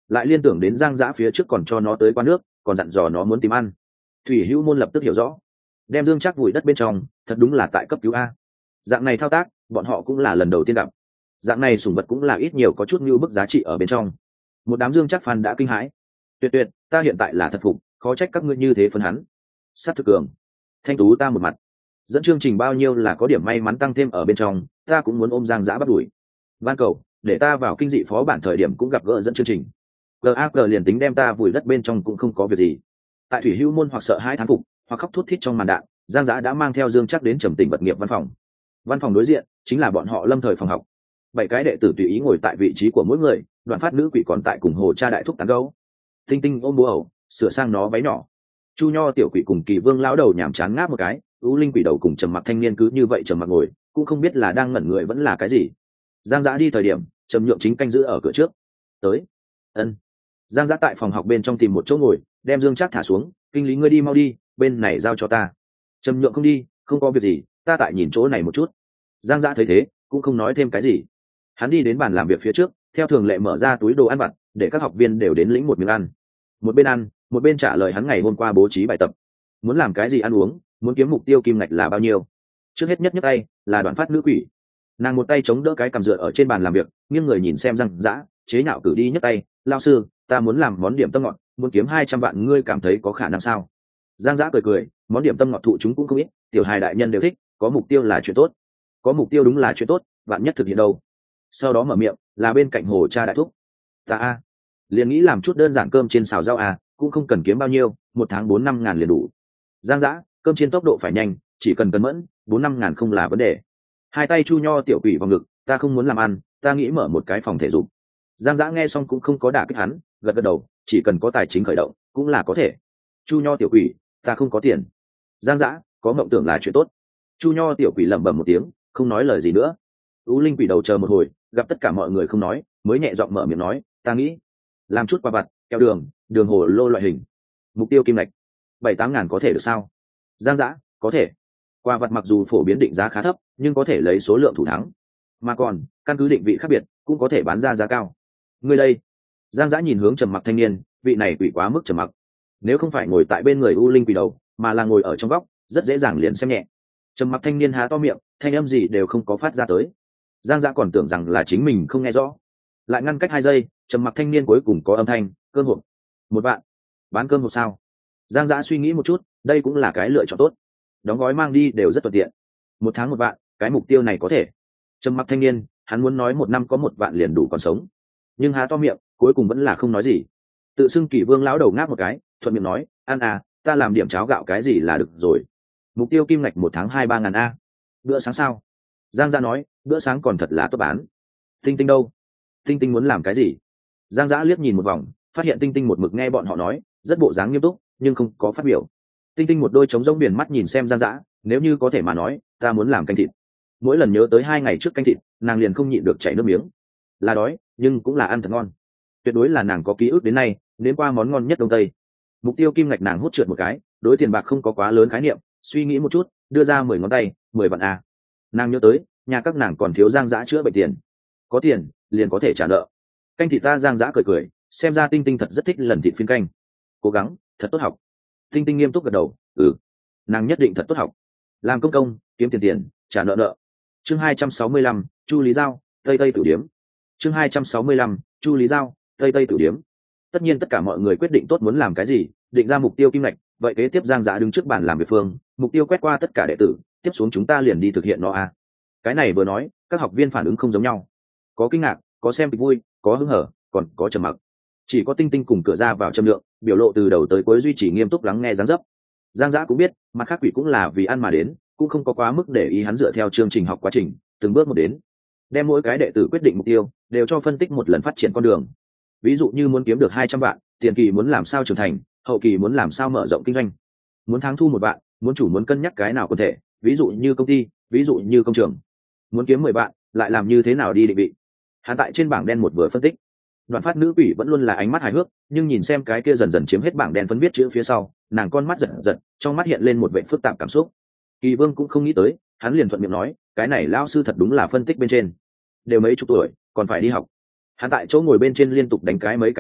lại liên tưởng đến Giang Dã phía trước còn cho nó tới quán nước, còn dặn dò nó muốn tìm ăn. Thủy Hữu Môn lập tức hiểu rõ, đem Dương Trác vùi đất bên trong, thật đúng là tại cấp cứu a. Dạng này thao tác, bọn họ cũng là lần đầu tiên gặp. Dạng này sủng vật cũng là ít nhiều có chút như bức giá trị ở bên trong. Một đám Dương Trác fan đã kinh hãi. Tuyệt tuyệt, ta hiện tại là thật phục, khó trách các ngươi như thế phấn hắn. Sát thực cường. Thanh tú ta một mặt. Dẫn chương trình bao nhiêu là có điểm may mắn tăng thêm ở bên trong, ta cũng muốn ôm Giang Dã bắt đuổi. Van cầu, để ta vào kinh dị phó bản thời điểm cũng gặp gỡ dẫn chương trình. GAG liền tính đem ta vùi đất bên trong cũng không có việc gì. Tại Thủy Hữu Môn hoặc sợ hãi thán phục, hoặc khóc thút thít trong màn đạn, Giang Dã đã mang theo Dương Trác đến Trầm Tỉnh vật nghiệp văn phòng. Văn phòng đối diện chính là bọn họ lâm thời phòng học. 7 cái đệ tử tùy ý ngồi tại vị trí của mỗi người, Đoạn Phát nữ quỷ còn tại cùng Hồ Cha đại thúc tán gẫu. Tinh Tinh ôm búa ẩu, sửa sang nó váy nhỏ. Chu Nho tiểu quỷ cùng Kỳ Vương lão đầu nhảm chán ngáp một cái, U Linh quỷ đầu cùng Trầm Mặc thanh niên cứ như vậy trầm mặc ngồi, cũng không biết là đang ngẩn người vẫn là cái gì. Giang Dã đi thời điểm, Trầm Nhượng chính canh giữ ở cửa trước. Tới. Ân. Giang Dã tại phòng học bên trong tìm một chỗ ngồi, đem Dương Trác thả xuống, kinh lý ngươi đi mau đi, bên này giao cho ta. Trầm Nhượng không đi, không có việc gì, ta tại nhìn chỗ này một chút. Giang Dã thấy thế, cũng không nói thêm cái gì. Hắn đi đến bàn làm việc phía trước, theo thường lệ mở ra túi đồ ăn vặt, để các học viên đều đến lĩnh một miếng ăn. Một bên ăn, một bên trả lời hắn ngày hôm qua bố trí bài tập. Muốn làm cái gì ăn uống, muốn kiếm mục tiêu kim ngạch là bao nhiêu. Trước hết nhất nhấc tay là Đoạn Phát nữ quỷ. Nàng một tay chống đỡ cái cằm dựa ở trên bàn làm việc, nghiêng người nhìn xem Giang Dã, chế nhạo cử đi nhấc tay, lao sư, ta muốn làm món điểm tâm ngọt, muốn kiếm 200 vạn, ngươi cảm thấy có khả năng sao? Giang Dã cười cười, món điểm tâm ngọt thụ chúng cũng không ít, tiểu hài đại nhân đều thích, có mục tiêu là chuyện tốt. Có mục tiêu đúng là chuyện tốt, vạn nhất thực hiện đâu. Sau đó mở miệng, là bên cạnh Hồ Cha đại thúc. Ta liền nghĩ làm chút đơn giản cơm chiên xào rau cũng không cần kiếm bao nhiêu, 1 tháng 4-5 ngàn liền đủ. Giang Dã, cơm chiên tốc độ phải nhanh, chỉ cần cẩn mẫn, 4-5 ngàn không là vấn đề. Hai tay Chu Nho tiểu quỷ vào ngực, ta không muốn làm ăn, ta nghĩ mở một cái phòng thể dục. Giang Dã nghe xong cũng không có đả kích hắn, gật gật đầu, chỉ cần có tài chính khởi động cũng là có thể. Chu Nho tiểu quỷ, ta không có tiền. Giang Dã, có mộng tưởng là chuyện tốt. Chu Nho tiểu quỷ lẩm bẩm một tiếng, không nói lời gì nữa. U Linh quỷ đầu chờ một hồi, gặp tất cả mọi người không nói, mới nhẹ giọng mở miệng nói, ta nghĩ làm chút quà vặt, kẹo đường, đường hồ lô loại hình. Mục tiêu kim ngạch 7-8 ngàn có thể được sao? Giang Dã, có thể. Quà vặt mặc dù phổ biến định giá khá thấp, nhưng có thể lấy số lượng thủ thắng, mà còn căn cứ định vị khác biệt cũng có thể bán ra giá cao. Ngươi đây. Giang Dã nhìn hướng Trầm Mặc thanh niên, vị này quỷ quá mức trầm mặc. Nếu không phải ngồi tại bên người U Linh quỷ đầu, mà là ngồi ở trong góc, rất dễ dàng liền xem nhẹ. Trầm Mặc thanh niên há to miệng, thanh âm gì đều không có phát ra tới. Giang Dã còn tưởng rằng là chính mình không nghe rõ, lại ngăn cách 2 giây, Trầm Mặc thanh niên cuối cùng có âm thanh, cơm hộp. 1 vạn. Bán cơm hộp sao? Giang Dã suy nghĩ một chút, đây cũng là cái lựa chọn tốt, đóng gói mang đi đều rất thuận tiện. 1 tháng 1 vạn, cái mục tiêu này có thể. Trầm Mặc thanh niên, hắn muốn nói 1 năm có 1 vạn liền đủ còn sống, nhưng há to miệng, cuối cùng vẫn là không nói gì. Tự xưng Kỷ Vương lão đầu ngáp một cái, thuận miệng nói, ăn ta làm điểm cháo gạo cái gì là được rồi. Mục tiêu kim ngạch 1 tháng 2-3 ngàn Bữa sáng sao? Giang Dã nói, bữa sáng còn thật là tốt bán. Tinh Tinh đâu? Tinh Tinh muốn làm cái gì? Giang Dã liếc nhìn một vòng, phát hiện Tinh Tinh một mực nghe bọn họ nói, rất bộ dáng nghiêm túc, nhưng không có phát biểu. Tinh Tinh một đôi trống rỗng biển mắt nhìn xem Giang Dã, nếu như có thể mà nói, ta muốn làm canh thịt. Mỗi lần nhớ tới 2 ngày trước canh thịt, nàng liền không nhịn được chảy nước miếng. Là đói, nhưng cũng là ăn thật ngon. Tuyệt đối là nàng có ký ức đến nay đến qua món ngon nhất Đông Tây. Mục tiêu kim ngạch nàng hút trượt một cái, đối tiền bạc không có quá lớn khái niệm, suy nghĩ một chút, đưa ra 10 ngón tay, 10 vạn Nàng nhớ tới, nhà các nàng còn thiếu Giang Dã chữa bệnh tiền. Có tiền, liền có thể trả nợ. Canh thịt ta. Giang Dã cười cười, xem ra Tinh Tinh thật rất thích lần thịt phiên canh. Cố gắng, thật tốt học. Tinh Tinh nghiêm túc gật đầu, nàng nhất định thật tốt học. Làm công, kiếm tiền, trả nợ. Chương 265, Chu Lý Giao, Tây Tây Tử Điếm. Chương 265, Chu Lý Giao, Tây Tây Tử Điếm. Tất nhiên tất cả mọi người quyết định tốt muốn làm cái gì, định ra mục tiêu kim ngạch, vậy kế tiếp Giang Dã đứng trước bàn làm việc phương, mục tiêu quét qua tất cả đệ tử, tiếp xuống chúng ta liền đi thực hiện nó Cái này vừa nói, các học viên phản ứng không giống nhau. Có kinh ngạc, có xem kịch vui, có hứng hở, còn có trầm mặc. Chỉ có Tinh Tinh cùng cửa ra vào Trầm Lượng, biểu lộ từ đầu tới cuối duy trì nghiêm túc lắng nghe dáng dấp. Giang Dã cũng biết, mặt khác quỷ cũng là vì ăn mà đến, cũng không có quá mức để ý hắn dựa theo chương trình học quá trình, từng bước một đến. Đem mỗi cái đệ tử quyết định mục tiêu, đều cho phân tích một lần phát triển con đường. Ví dụ như muốn kiếm được 200 vạn, tiền kỳ muốn làm sao trưởng thành, hậu kỳ muốn làm sao mở rộng kinh doanh. Muốn tháng thu 1 vạn, muốn chủ muốn cân nhắc cái nào quần thể, ví dụ như công ty, ví dụ như công trường. Muốn kiếm 10 vạn, lại làm như thế nào đi định vị. Hắn tại trên bảng đen một vừa phân tích. Đoạn Phát nữ quỷ vẫn luôn là ánh mắt hài hước, nhưng nhìn xem cái kia dần dần chiếm hết bảng đen phấn viết chữ phía sau, nàng con mắt giật giật, trong mắt hiện lên một vẻ phức tạp cảm xúc. Kỳ Vương cũng không nghĩ tới, hắn liền thuận miệng nói, cái này lão sư thật đúng là phân tích bên trên. Đều mấy chục tuổi, còn phải đi học. Hắn tại chỗ ngồi bên trên liên tục đánh cái mấy cái ngáp,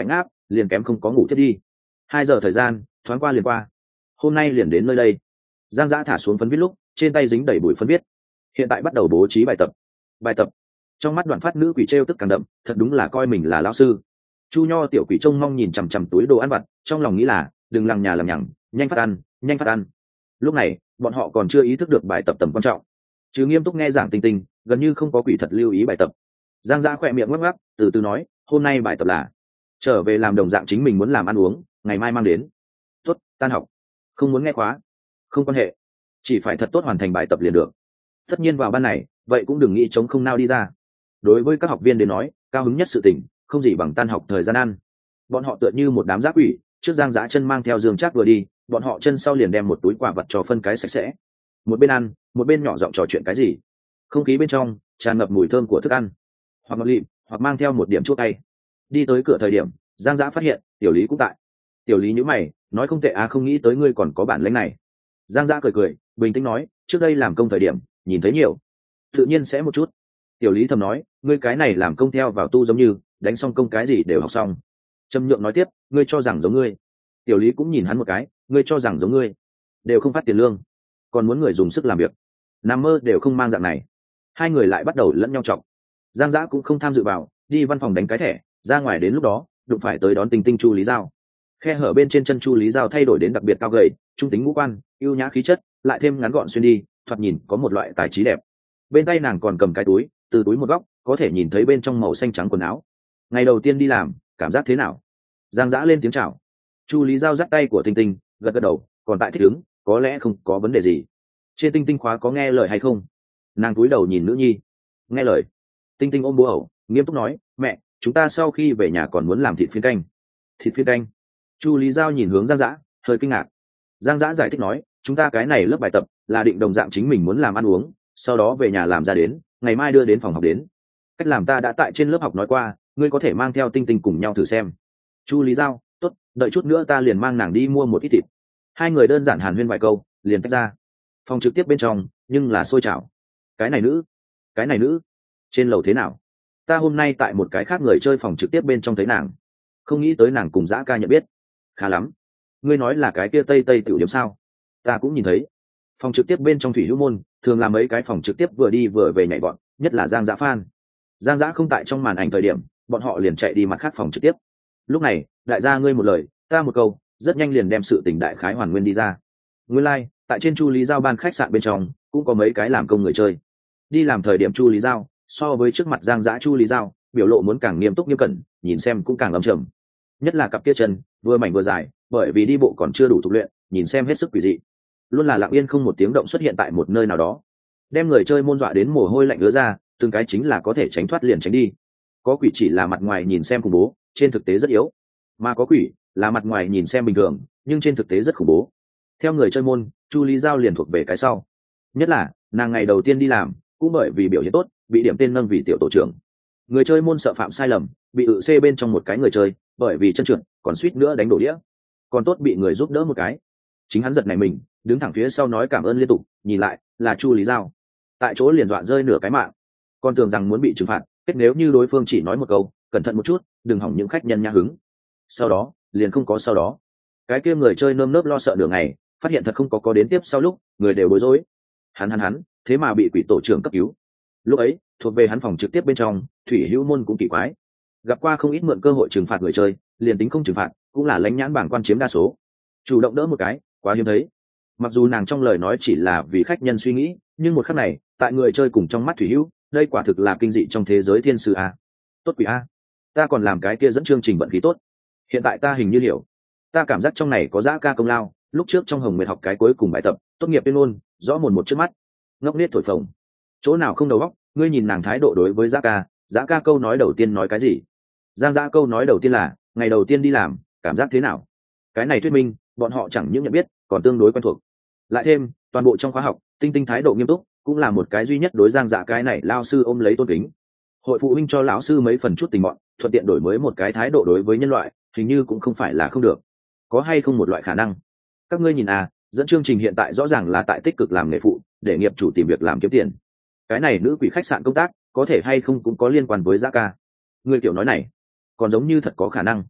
liền kém không có ngủ thiết đi. 2 giờ thời gian thoáng qua liền qua. Hôm nay liền đến nơi đây. Giang Dã thả xuống phấn viết lúc trên tay dính đầy bụi phấn viết. Hiện tại bắt đầu bố trí bài tập. Trong mắt Đoạn Phát nữ quỷ trêu tức càng đậm, thật đúng là coi mình là lão sư. Chu Nho tiểu quỷ trông mong nhìn chằm chằm túi đồ ăn vặt, trong lòng nghĩ là đừng lằng nhà làm nhằng, nhanh phát ăn. Lúc này bọn họ còn chưa ý thức được bài tập tầm quan trọng, chứ nghiêm túc nghe giảng Tinh Tinh gần như không có quỷ thật lưu ý bài tập. Giang Dã khỏe miệng ngắc ngắc, từ từ nói, hôm nay bài tập là trở về làm đồng dạng chính mình muốn làm ăn uống, ngày mai mang đến. Tốt, tan học. Không muốn nghe khóa, không quan hệ, chỉ phải thật tốt hoàn thành bài tập liền được. Tất nhiên vào ban này, vậy cũng đừng nghĩ chống không nao đi ra. Đối với các học viên đến nói, cao hứng nhất sự tình không gì bằng tan học thời gian ăn. Bọn họ tựa như một đám giã quỷ, trước Giang Dã chân mang theo giường chắc vừa đi, bọn họ chân sau liền đem một túi quả vật cho phân cái sạch sẽ. Một bên ăn, một bên nhỏ giọng trò chuyện cái gì. Không khí bên trong tràn ngập mùi thơm của thức ăn, hoặc ngọt lịm, hoặc mang theo một điểm chua cay. Đi tới cửa thời điểm, Giang Dã phát hiện Tiểu Lý cũng tại. Tiểu Lý nhíu mày, nói không tệ à, không nghĩ tới ngươi còn có bản lĩnh này. Giang Dã cười, bình tĩnh nói, trước đây làm công thời điểm nhìn thấy nhiều, tự nhiên sẽ một chút. Tiểu Lý thầm nói, ngươi cái này làm công theo vào tu giống như đánh xong công cái gì đều học xong. Trầm Nhượng nói tiếp, ngươi cho rằng giống ngươi. Tiểu Lý cũng nhìn hắn một cái, ngươi cho rằng giống ngươi đều không phát tiền lương, còn muốn người dùng sức làm việc, nằm mơ đều không mang dạng này. Hai người lại bắt đầu lẫn nhau chọc. Giang Dã cũng không tham dự vào, đi văn phòng đánh cái thẻ, ra ngoài đến lúc đó đụng phải tới đón Tinh Tinh Chu Lý Giao. Khe hở bên trên chân Chu Lý Giao thay đổi đến đặc biệt cao gầy, trung tính ngũ quan, ưu nhã khí chất, lại thêm ngắn gọn xuyên đi, thoạt nhìn có một loại tài trí đẹp. Bên tay nàng còn cầm cái túi, từ túi một góc có thể nhìn thấy bên trong màu xanh trắng quần áo. Ngày đầu tiên đi làm, cảm giác thế nào? Giang Dã lên tiếng chào. Chu Lý Giao dắt tay của Tinh Tinh, gật gật đầu, còn tại thích ứng, có lẽ không có vấn đề gì. Trên Tinh Tinh khóa có nghe lời hay không? Nàng cúi đầu nhìn nữ nhi. Nghe lời. Tinh Tinh ôm búa ẩu, nghiêm túc nói, mẹ, chúng ta sau khi về nhà còn muốn làm thịt phiên canh. Thịt phiên canh? Chu Lý Giao nhìn hướng Giang Dã, hơi kinh ngạc. Giang Dã giải thích nói, chúng ta cái này lớp bài tập là định đồng dạng chính mình muốn làm ăn uống, sau đó về nhà làm ra đến, ngày mai đưa đến phòng học đến. Cách làm ta đã tại trên lớp học nói qua, ngươi có thể mang theo Tinh Tinh cùng nhau thử xem. Chu Lý Giao, tốt, đợi chút nữa ta liền mang nàng đi mua một ít thịt. Hai người đơn giản hàn huyên vài câu, liền tách ra. Phòng trực tiếp bên trong nhưng là sôi trào. Cái này nữ trên lầu thế nào? Ta hôm nay tại một cái khác người chơi phòng trực tiếp bên trong thấy nàng, không nghĩ tới nàng cùng Dã ca nhận biết. Khá lắm. Ngươi nói là cái kia Tây tiểu điểm sao? Ta cũng nhìn thấy. Phòng trực tiếp bên trong Thủy Hữu Môn thường làm mấy cái phòng trực tiếp vừa đi vừa về nhảy bọn, nhất là Giang Dã fan. Giang Dã không tại trong màn ảnh thời điểm, bọn họ liền chạy đi mặt khác phòng trực tiếp. Lúc này, đại gia ngươi một lời, ta một câu, rất nhanh liền đem sự tình đại khái hoàn nguyên đi ra. Nguyên lai, tại trên Chu Lý Giao ban khách sạn bên trong, cũng có mấy cái làm công người chơi. Đi làm thời điểm Chu Lý Giao, so với trước mặt Giang Dã Chu Lý Giao, biểu lộ muốn càng nghiêm túc nghiêm cẩn, nhìn xem cũng càng âm trầm. Nhất là cặp kia chân, vừa mảnh vừa dài, bởi vì đi bộ còn chưa đủ thục luyện, nhìn xem hết sức quỷ dị. Luôn là lặng yên không một tiếng động xuất hiện tại một nơi nào đó, đem người chơi môn dọa đến mồ hôi lạnh ứa ra, từng cái chính là có thể tránh thoát liền tránh đi. Có quỷ chỉ là mặt ngoài nhìn xem khủng bố, trên thực tế rất yếu, mà có quỷ là mặt ngoài nhìn xem bình thường, nhưng trên thực tế rất khủng bố. Theo người chơi môn, Chu Lý Giao liền thuộc về cái sau. Nhất là nàng ngày đầu tiên đi làm, cũng bởi vì biểu hiện tốt, bị điểm tên nâng vì tiểu tổ trưởng. Người chơi môn sợ phạm sai lầm, bị ự C bên trong một cái người chơi, bởi vì chân trượt, còn suýt nữa đánh đổ đĩa. Còn tốt bị người giúp đỡ một cái. Chính hắn giật này mình, đứng thẳng phía sau nói cảm ơn liên tục, nhìn lại là Chu Lý Giao. Tại chỗ liền dọa rơi nửa cái mạng. Còn tưởng rằng muốn bị trừng phạt, kết nếu như đối phương chỉ nói một câu, cẩn thận một chút, đừng hỏng những khách nhân nhã hứng. Sau đó, liền không có sau đó. Cái kia người chơi nơm nớp lo sợ nửa ngày, phát hiện thật không có đến tiếp sau lúc, người đều bối rối. Hắn, thế mà bị quỷ tổ trưởng cấp cứu. Lúc ấy, thuộc về hắn phòng trực tiếp bên trong, Thủy Hữu Môn cũng kỳ quái. Gặp qua không ít mượn cơ hội trừng phạt người chơi, liền tính không trừng phạt, cũng là lãnh nhãn bảng quan chiếm đa số. Chủ động đỡ một cái, quá hiếm thấy. Mặc dù nàng trong lời nói chỉ là vì khách nhân suy nghĩ, nhưng một khắc này, tại người chơi cùng trong mắt Thủy Hữu, đây quả thực là kinh dị trong thế giới thiên sử a. Tốt quỷ a, ta còn làm cái kia dẫn chương trình vận khí tốt. Hiện tại ta hình như hiểu, ta cảm giác trong này có Dã ca công lao. Lúc trước trong Hồng Nguyệt học cái cuối cùng bài tập, tốt nghiệp tuyên ngôn, rõ mồn một trước mắt. Ngốc nết thổi phồng, chỗ nào không đầu óc, ngươi nhìn nàng thái độ đối với Dã ca câu nói đầu tiên nói cái gì? Giang Dã câu nói đầu tiên là, ngày đầu tiên đi làm, cảm giác thế nào? Cái này thuyết minh, bọn họ chẳng những nhận biết, còn tương đối quen thuộc. Lại thêm, toàn bộ trong khóa học, Tinh Tinh thái độ nghiêm túc, cũng là một cái duy nhất đối Giang Dã cái này lao sư ôm lấy tôn kính. Hội phụ huynh cho lão sư mấy phần chút tình bọn, thuận tiện đổi mới một cái thái độ đối với nhân loại, hình như cũng không phải là không được. Có hay không một loại khả năng? Các ngươi nhìn à, dẫn chương trình hiện tại rõ ràng là tại tích cực làm nghề phụ, để nghiệp chủ tìm việc làm kiếm tiền. Cái này nữ quỷ khách sạn công tác, có thể hay không cũng có liên quan với Dã ca. Người kiểu nói này, còn giống như thật có khả năng.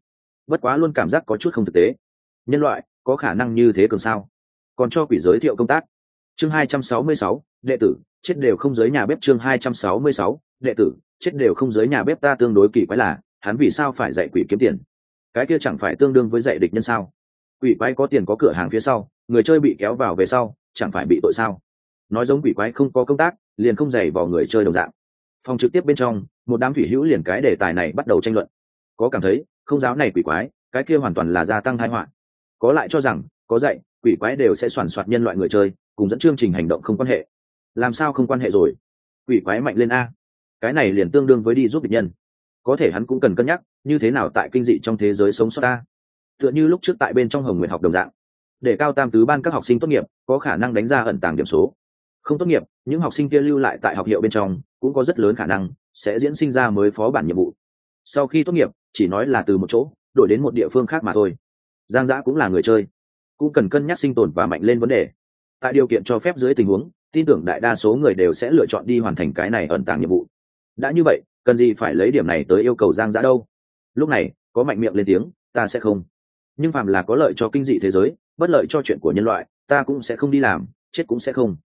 bất quá luôn cảm giác có chút không thực tế. Nhân loại có khả năng như thế cường sao? Còn cho quỷ giới thiệu công tác. Chương 266, đệ tử chết đều không giới nhà bếp. Chương 266, đệ tử chết đều không giới nhà bếp. Ta tương đối kỳ quái là hắn vì sao phải dạy quỷ kiếm tiền? Cái kia chẳng phải tương đương với dạy địch nhân sao? Quỷ quái có tiền có cửa hàng phía sau, người chơi bị kéo vào về sau chẳng phải bị tội sao? Nói giống quỷ quái không có công tác liền không dày vào người chơi đồng dạng. Phòng trực tiếp bên trong một đám thủy hữu liền cái đề tài này bắt đầu tranh luận. Có cảm thấy không giáo này quỷ quái, cái kia hoàn toàn là gia tăng tai họa. Có lại cho rằng có dạy quỷ quái đều sẽ soàn soạt nhân loại người chơi, cùng dẫn chương trình hành động không quan hệ. Làm sao không quan hệ rồi? Quỷ quái mạnh lên a, cái này liền tương đương với đi giúp địch nhân. Có thể hắn cũng cần cân nhắc như thế nào tại kinh dị trong thế giới sống sót ta. Tựa như lúc trước tại bên trong Hồng Nguyệt học đồng dạng, để cao tam tứ ban các học sinh tốt nghiệp có khả năng đánh ra ẩn tàng điểm số. Không tốt nghiệp, những học sinh kia lưu lại tại học hiệu bên trong cũng có rất lớn khả năng sẽ diễn sinh ra mới phó bản nhiệm vụ. Sau khi tốt nghiệp chỉ nói là từ một chỗ đổi đến một địa phương khác mà thôi. Giang Dã cũng là người chơi, cũng cần cân nhắc sinh tồn và mạnh lên vấn đề. Tại điều kiện cho phép dưới tình huống, tin tưởng đại đa số người đều sẽ lựa chọn đi hoàn thành cái này ẩn tàng nhiệm vụ. Đã như vậy, cần gì phải lấy điểm này tới yêu cầu Giang Dã đâu? Lúc này có mạnh miệng lên tiếng, ta sẽ không. Nhưng phàm là có lợi cho kinh dị thế giới, bất lợi cho chuyện của nhân loại, ta cũng sẽ không đi làm, chết cũng sẽ không.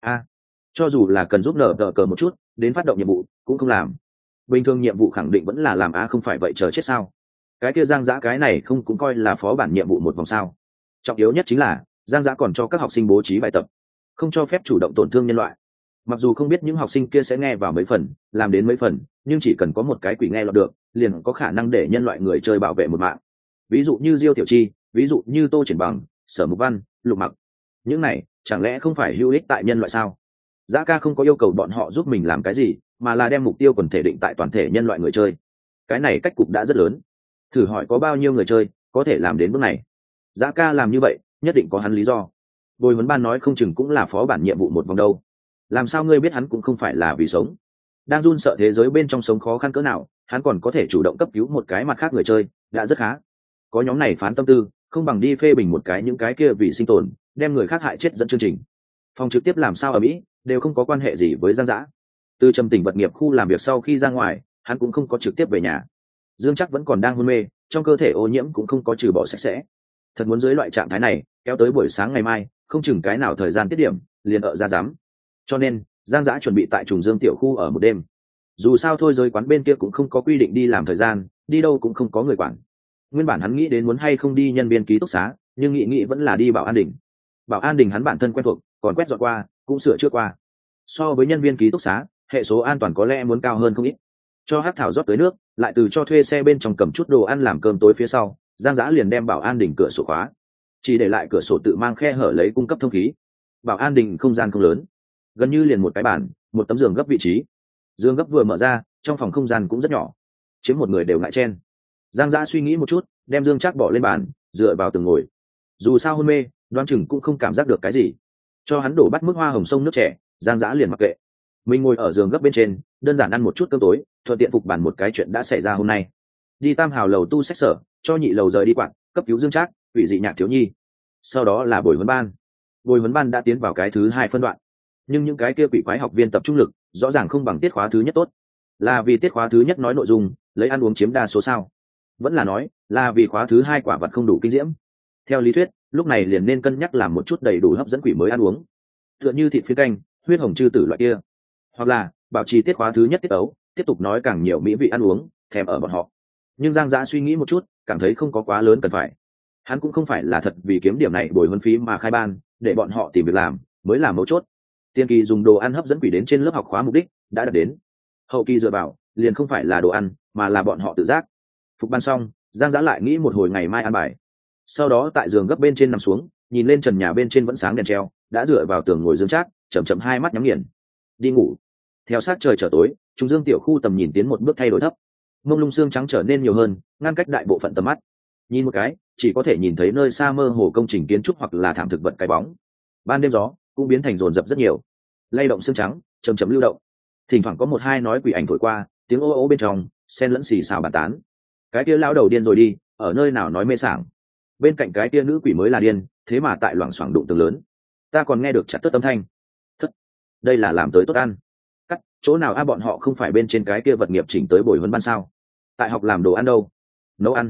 Cho dù là cần giúp nở đỡ cờ một chút đến phát động nhiệm vụ cũng không làm. Bình thường nhiệm vụ khẳng định vẫn là làm. Không phải vậy chờ chết sao? Cái kia Giang Dã cái này không cũng coi là phó bản nhiệm vụ một vòng sao? Trọng yếu nhất chính là Giang Dã còn cho các học sinh bố trí bài tập, không cho phép chủ động tổn thương nhân loại. Mặc dù không biết những học sinh kia sẽ nghe vào mấy phần, làm đến mấy phần, nhưng chỉ cần có một cái quỷ nghe lọt được liền có khả năng để nhân loại người chơi bảo vệ một mạng. Ví dụ như Diêu Tiểu Chi, ví dụ như Tô Triển Bằng, Sở Mục Văn, Lục Mặc. Những này chẳng lẽ không phải hữu ích tại nhân loại sao? Dã ca không có yêu cầu bọn họ giúp mình làm cái gì, mà là đem mục tiêu quần thể định tại toàn thể nhân loại người chơi. Cái này cách cục đã rất lớn. Thử hỏi có bao nhiêu người chơi có thể làm đến bước này? Dã ca làm như vậy nhất định có hắn lý do. Bồi huấn ban nói không chừng cũng là phó bản nhiệm vụ một vòng đâu. Làm sao ngươi biết hắn cũng không phải là vì sống? Đang run sợ thế giới bên trong sống khó khăn cỡ nào, hắn còn có thể chủ động cấp cứu một cái mặt khác người chơi, đã rất khá. Có nhóm này phán tâm tư, không bằng đi phê bình một cái những cái kia vì sinh tồn đem người khác hại chết dẫn chương trình. Phòng trực tiếp làm sao ở Mỹ đều không có quan hệ gì với Giang Dã. Từ Trầm Tỉnh vật nghiệp khu làm việc sau khi ra ngoài, hắn cũng không có trực tiếp về nhà. Dương Chắc vẫn còn đang hôn mê, trong cơ thể ô nhiễm cũng không có trừ bỏ sạch sẽ. Thật muốn dưới loại trạng thái này kéo tới buổi sáng ngày mai, không chừng cái nào thời gian tiết điểm liền ở ra dám. Cho nên Giang Dã chuẩn bị tại Trùng Dương tiểu khu ở một đêm. Dù sao thôi giới quán bên kia cũng không có quy định đi làm thời gian, đi đâu cũng không có người quản. Nguyên bản hắn nghĩ đến muốn hay không đi nhân viên ký túc xá, nhưng nghĩ vẫn là đi Bảo An Đình. Bảo An Đình hắn bản thân quen thuộc, còn quét dọn qua cũng sửa chữa qua. So với nhân viên ký túc xá, hệ số an toàn có lẽ muốn cao hơn không ít. Cho Hắc Thảo rót tới nước, lại từ cho thuê xe bên trong cầm chút đồ ăn làm cơm tối phía sau, Giang Dã liền đem Bảo An Đình cửa sổ khóa, chỉ để lại cửa sổ tự mang khe hở lấy cung cấp thông khí. Bảo An Đình không gian không lớn, gần như liền một cái bàn, một tấm giường gấp vị trí. Giường gấp vừa mở ra, trong phòng không gian cũng rất nhỏ, chiếm một người đều ngại chen. Giang Dã suy nghĩ một chút, đem Dương Trác bỏ lên bàn, dựa vào từng ngồi. Dù sao hôn mê, đoán chừng cũng không cảm giác được cái gì. Cho hắn đổ bát mức hoa hồng sông nước trẻ, Giang Dã liền mặc kệ. Mình ngồi ở giường gấp bên trên, đơn giản ăn một chút cơm tối, thuận tiện phục bản một cái chuyện đã xảy ra hôm nay. Đi Tam Hào lầu tu sách sở, cho nhị lầu rời đi quản, cấp cứu Dương Trác, hủy dị nhạc thiếu nhi. Sau đó là buổi huấn ban. Buổi huấn ban đã tiến vào cái thứ 2 phân đoạn. Nhưng những cái kia quỷ quái học viên tập trung lực, rõ ràng không bằng tiết khóa thứ nhất tốt. Là vì tiết khóa thứ nhất nói nội dung, lấy ăn uống chiếm đa số sao? Vẫn là nói, là vì khóa thứ 2 quả vật không đủ kinh diễm. Theo lý thuyết, lúc này liền nên cân nhắc làm một chút đầy đủ hấp dẫn quỷ mới ăn uống, tựa như thịt phiến canh, huyết hồng chư tử loại kia, hoặc là bảo trì tiết khóa thứ nhất tiết ấu, tiếp tục nói càng nhiều mỹ vị ăn uống thèm ở bọn họ. Nhưng Giang Dã suy nghĩ một chút, cảm thấy không có quá lớn cần phải. Hắn cũng không phải là thật vì kiếm điểm này bồi huấn phí mà khai ban, để bọn họ tìm việc làm mới là mấu chốt. Tiên kỳ dùng đồ ăn hấp dẫn quỷ đến trên lớp học khóa mục đích đã đạt đến, hậu kỳ dựa vào liền không phải là đồ ăn mà là bọn họ tự giác. Phục ban xong, Giang Dã lại nghĩ một hồi ngày mai ăn bài. Sau đó tại giường gấp bên trên nằm xuống, nhìn lên trần nhà bên trên vẫn sáng đèn treo, đã dựa vào tường ngồi Dương Trác, chậm chậm hai mắt nhắm nghiền đi ngủ. Theo sát trời trở tối, Trung Dương tiểu khu tầm nhìn tiến một bước thay đổi thấp, mông lung xương trắng trở nên nhiều hơn, ngăn cách đại bộ phận tầm mắt. Nhìn một cái chỉ có thể nhìn thấy nơi xa mơ hồ công trình kiến trúc hoặc là thảm thực vật cái bóng. Ban đêm gió cũng biến thành rồn rập rất nhiều, lay động xương trắng chầm chậm lưu động, thỉnh thoảng có một hai nói quỷ ảnh thổi qua, tiếng ô ô bên trong xen lẫn xì xào bàn tán. Cái kia lão đầu điên rồi đi, ở nơi nào nói mê sảng. Bên cạnh cái kia nữ quỷ mới là điên, thế mà tại loảng xoảng đụng tường lớn, ta còn nghe được chặt tất âm thanh. Thất, đây là làm tới tốt ăn. Cắt, chỗ nào bọn họ không phải bên trên cái kia vật nghiệp chỉnh tới buổi huấn ban sao? Tại học làm đồ ăn đâu? Nấu ăn.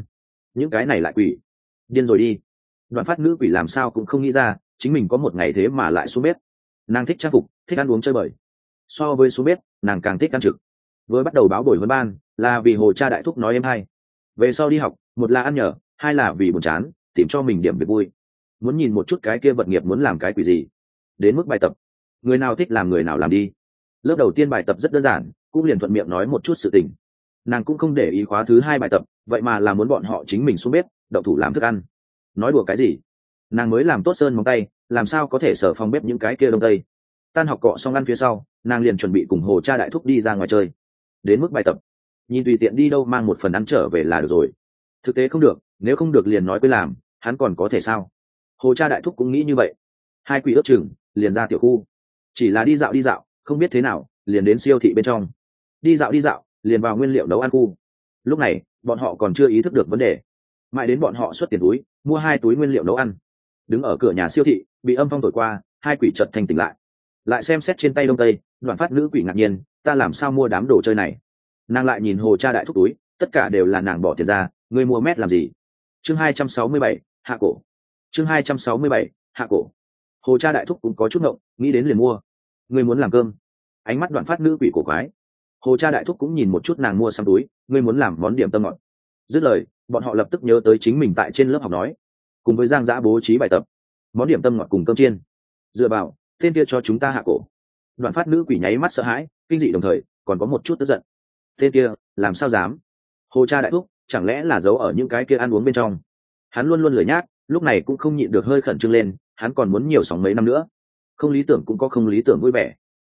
những cái này lại quỷ, điên rồi đi. Đoạn phát nữ quỷ làm sao cũng không nghĩ ra chính mình có một ngày thế mà lại xuống bếp. Nàng thích trang phục, thích ăn uống chơi bời, so với xuống bếp nàng càng thích ăn trực. Vừa bắt đầu báo buổi huấn ban là vì hồ cha đại thúc nói em hay, về sau đi học một là ăn nhờ, hai là vì buồn chán tìm cho mình điểm việc vui, muốn nhìn một chút cái kia vật nghiệp muốn làm cái quỷ gì. Đến mức bài tập, người nào thích làm người nào làm đi. Lớp đầu tiên bài tập rất đơn giản, cũng liền thuận miệng nói một chút sự tình. Nàng cũng không để ý khóa thứ hai bài tập, vậy mà là muốn bọn họ chính mình xuống bếp đậu thủ làm thức ăn. Nói đùa cái gì, nàng mới làm tốt sơn móng tay, làm sao có thể sở phòng bếp những cái kia đông tây. Tan học cọ xong ăn phía sau, nàng liền chuẩn bị cùng hồ cha đại thúc đi ra ngoài chơi. Đến mức bài tập, nhìn tùy tiện đi đâu mang một phần ăn trở về là được rồi. Thực tế không được, nếu không được liền nói quên làm, hắn còn có thể sao. Hồ cha đại thúc cũng nghĩ như vậy. Hai quỷ ước chừng liền ra tiểu khu, chỉ là đi dạo không biết thế nào liền đến siêu thị bên trong. Đi dạo liền vào nguyên liệu nấu ăn khu. Lúc này bọn họ còn chưa ý thức được vấn đề, mãi đến bọn họ xuất tiền túi mua 2 túi nguyên liệu nấu ăn. Đứng ở cửa nhà siêu thị bị âm phong thổi qua, hai quỷ chợt thành tỉnh lại xem xét trên tay đông tây. Đoạn phát nữ quỷ ngạc nhiên, ta làm sao mua đám đồ chơi này. Nàng lại nhìn hồ cha đại thúc túi, tất cả đều là nàng bỏ tiền ra, ngươi mua mét làm gì. Chương 267, hạ cổ. Chương 267, hạ cổ. Hồ cha đại thúc cũng có chút ngộng, nghĩ đến liền mua. Ngươi muốn làm cơm. Ánh mắt đoạn phát nữ quỷ cổ quái. Hồ cha đại thúc cũng nhìn một chút nàng mua xăm túi, ngươi muốn làm món điểm tâm ngọt. Dứt lời bọn họ lập tức nhớ tới chính mình tại trên lớp học nói, cùng với Giang Dã bố trí bài tập, món điểm tâm ngọt cùng cơm chiên. Dựa vào tên kia cho chúng ta hạ cổ. Đoạn phát nữ quỷ nháy mắt sợ hãi kinh dị, đồng thời còn có một chút tức giận. Tên kia làm sao dám. Hồ cha đại thúc chẳng lẽ là giấu ở những cái kia ăn uống bên trong. Hắn luôn luôn lười nhác, lúc này cũng không nhịn được hơi khẩn trương lên, hắn còn muốn nhiều sóng mấy năm nữa. Không lý tưởng cũng có không lý tưởng vui vẻ.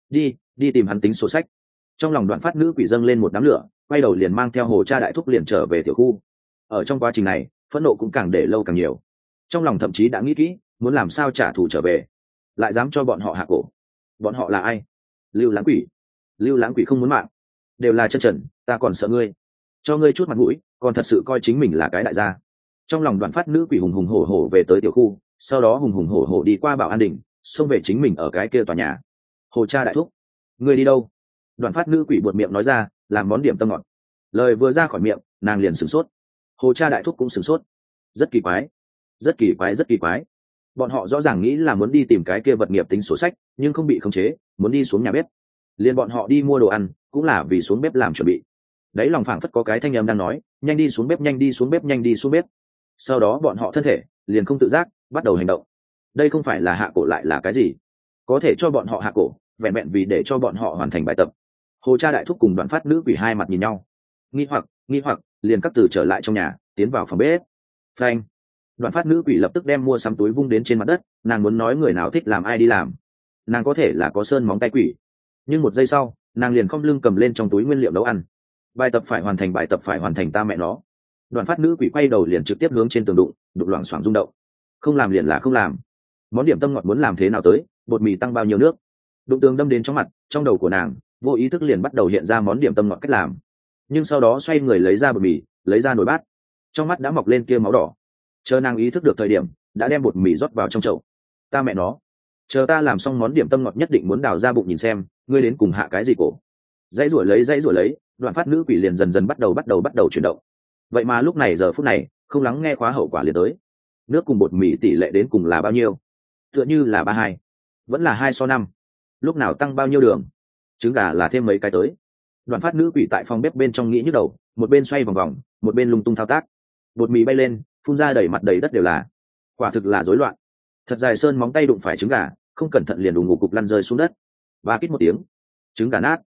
Đi tìm hắn tính sổ sách. Trong lòng đoạn phát nữ quỷ dâng lên một đám lửa, quay đầu liền mang theo hồ cha đại thúc liền trở về tiểu khu. Ở trong quá trình này phẫn nộ cũng càng để lâu càng nhiều, trong lòng thậm chí đã nghĩ kỹ muốn làm sao trả thù trở về, lại dám cho bọn họ hạ cổ. Bọn họ là ai? Lưu lãng quỷ. Lưu lãng quỷ không muốn mạng, đều là chân trần, ta còn sợ ngươi, cho ngươi chút mặt mũi còn thật sự coi chính mình là cái đại gia. Trong lòng đoạn phát nữ quỷ hùng hùng hổ hổ về tới tiểu khu, sau đó hùng hùng hổ hổ đi qua bảo an đình, xông về chính mình ở cái kia tòa nhà. Hồ cha đại thúc, ngươi đi đâu? Đoạn phát nữ quỷ buột miệng nói ra, làm món điểm tâm ngọt. Lời vừa ra khỏi miệng nàng liền sửng sốt, hồ cha đại thúc cũng sửng sốt. Rất kỳ quái, rất kỳ quái, rất kỳ quái. Bọn họ rõ ràng nghĩ là muốn đi tìm cái kia vật nghiệp tính sổ sách, nhưng không bị khống chế, muốn đi xuống nhà bếp. Liền bọn họ đi mua đồ ăn cũng là vì xuống bếp làm chuẩn bị. Đấy lòng phảng phất có cái thanh âm đang nói, nhanh đi xuống bếp, nhanh đi xuống bếp, nhanh đi xuống bếp. Sau đó bọn họ thân thể liền không tự giác bắt đầu hành động. Đây không phải là hạ cổ lại là cái gì? Có thể cho bọn họ hạ cổ vẹn vẹn vì để cho bọn họ hoàn thành bài tập. Hồ cha đại thúc cùng đoạn phát nữ quỷ hai mặt nhìn nhau, nghi hoặc liền các từ trở lại trong nhà, tiến vào phòng bếp. Phanh. Đoạn phát nữ quỷ lập tức đem mua sắm túi vung đến trên mặt đất, nàng muốn nói người nào thích làm ai đi làm. Nàng có thể là có sơn móng tay quỷ, nhưng một giây sau nàng liền khom lưng cầm lên trong túi nguyên liệu nấu ăn. Bài tập phải hoàn thành, bài tập phải hoàn thành, ta mẹ nó. Đoạn phát nữ quỷ quay đầu liền trực tiếp hướng trên tường đụng loảng xoảng rung động. Không làm liền là không làm. Món điểm tâm ngọt muốn làm thế nào tới, bột mì tăng bao nhiêu nước. Đụng tường đâm đến trong mặt, trong đầu của nàng vô ý thức liền bắt đầu hiện ra món điểm tâm ngọt cách làm. Nhưng sau đó xoay người lấy ra bột mì, lấy ra nồi bát, trong mắt đã mọc lên kia máu đỏ. Chờ nàng ý thức được thời điểm đã đem bột mì rót vào trong chậu. Ta mẹ nó, chờ ta làm xong món điểm tâm ngọt nhất định muốn đào ra bụng nhìn xem ngươi đến cùng hạ cái gì cổ. Dãy ruổi lấy, đoạn phát nữ quỷ liền dần dần bắt đầu chuyển động. Vậy mà lúc này giờ phút này không lắng nghe khóa hậu quả liền tới. Nước cùng bột mì tỷ lệ đến cùng là bao nhiêu? Tựa như là 32, vẫn là 2:5. Lúc nào tăng bao nhiêu đường? Trứng gà là thêm mấy cái tới. Đoạn phát nữ quỷ tại phòng bếp bên trong nghĩ nhức đầu, một bên xoay vòng vòng một bên lung tung thao tác. Bột mì bay lên phun ra đầy mặt đầy đất đều là, quả thực là rối loạn. Thật dài sơn móng tay đụng phải trứng gà, không cẩn thận liền đùng ngục cục lăn rơi xuống đất. Và kít một tiếng, trứng gà nát.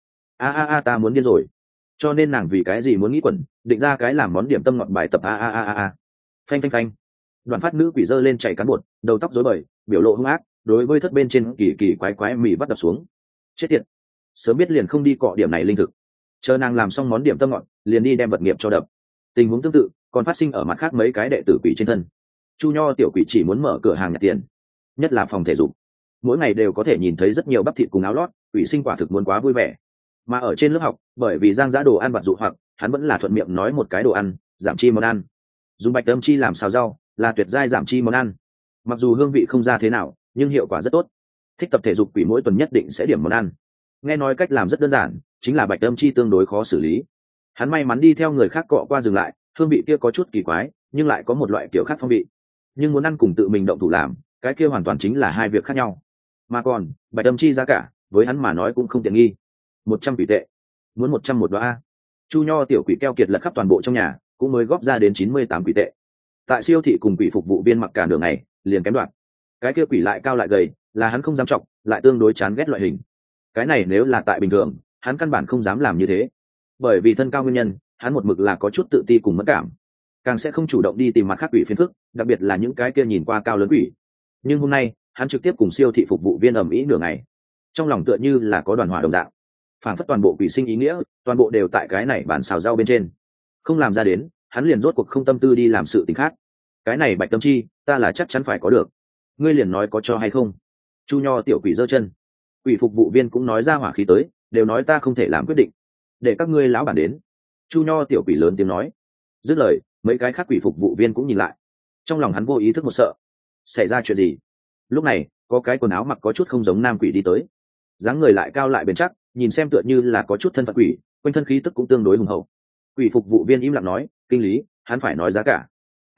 Ta muốn điên rồi. Cho nên nàng vì cái gì muốn nghĩ quẩn, định ra cái làm món điểm tâm ngọt bài tập. Phanh. Đoạn phát nữ quỷ giơ lên chạy cán bột, đầu tóc rối bời, biểu lộ hung ác, đối với thất bên trên kỳ quái mì bắt đập xuống. Chết tiệt, sớm biết liền không đi cọ điểm này linh thực. Chờ nàng làm xong món điểm tâm ngọt liền đi đem vật nghiệp cho đập. Tình huống tương tự còn phát sinh ở mặt khác mấy cái đệ tử quỷ trên thân. Chu Nho tiểu quỷ chỉ muốn mở cửa hàng nhặt tiền, nhất là phòng thể dục, mỗi ngày đều có thể nhìn thấy rất nhiều bắp thịt cùng áo lót, quỷ sinh quả thực muốn quá vui vẻ. Mà ở trên lớp học, bởi vì Giang Dã đồ ăn vặt dụ hoặc, hắn vẫn là thuận miệng nói một cái đồ ăn, giảm chi món ăn. Dùng bạch âm chi làm xào rau, là tuyệt giai giảm chi món ăn. Mặc dù hương vị không ra thế nào, nhưng hiệu quả rất tốt. Thích tập thể dục quỷ mỗi tuần nhất định sẽ điểm món ăn. Nghe nói cách làm rất đơn giản, chính là bạch âm chi tương đối khó xử lý. Hắn may mắn đi theo người khác cọ qua dừng lại, hương vị kia có chút kỳ quái, nhưng lại có một loại kiểu khác phong vị. Nhưng muốn ăn cùng tự mình động thủ làm, cái kia hoàn toàn chính là hai việc khác nhau. Mà còn bạch âm chi giá cả với hắn mà nói cũng không tiện nghi. 100 quỷ tệ, muốn 100 một đóa. Chu nho tiểu quỷ keo kiệt lật khắp toàn bộ trong nhà, cũng mới góp ra đến 98 quỷ tệ. Tại siêu thị cùng quỷ phục vụ viên mặc cả đường này liền kém đoạn. Cái kia quỷ lại cao lại gầy, là hắn không dám trọng, lại tương đối chán ghét loại hình. Cái này nếu là tại bình thường, hắn căn bản không dám làm như thế. Bởi vì thân cao nguyên nhân, hắn một mực là có chút tự ti cùng mất cảm, càng sẽ không chủ động đi tìm mặt khác quỷ phiền phức, đặc biệt là những cái kia nhìn qua cao lớn quỷ. Nhưng hôm nay hắn trực tiếp cùng siêu thị phục vụ viên ầm ĩ nửa ngày, trong lòng tựa như là có đoàn hỏa đồng dạng, phản phất toàn bộ quỷ sinh ý nghĩa toàn bộ đều tại cái này bàn xào rau bên trên, không làm ra đến hắn liền rốt cuộc không tâm tư đi làm sự tình khác. Cái này bạch tâm chi ta là chắc chắn phải có được, ngươi liền nói có cho hay không. Chu nho tiểu quỷ giơ chân, quỷ phục vụ viên cũng nói ra hỏa khí tới, đều nói ta không thể làm quyết định, để các ngươi lão bản đến. Chu nho tiểu quỷ lớn tiếng nói. Dứt lời, mấy cái khác quỷ phục vụ viên cũng nhìn lại, trong lòng hắn vô ý thức một sợ, xảy ra chuyện gì. Lúc này có cái quần áo mặc có chút không giống nam quỷ đi tới, dáng người lại cao lại bền chắc, nhìn xem tựa như là có chút thân phận quỷ, quanh thân khí tức cũng tương đối hùng hậu. Quỷ phục vụ viên im lặng nói, kinh lý, hắn phải nói giá cả.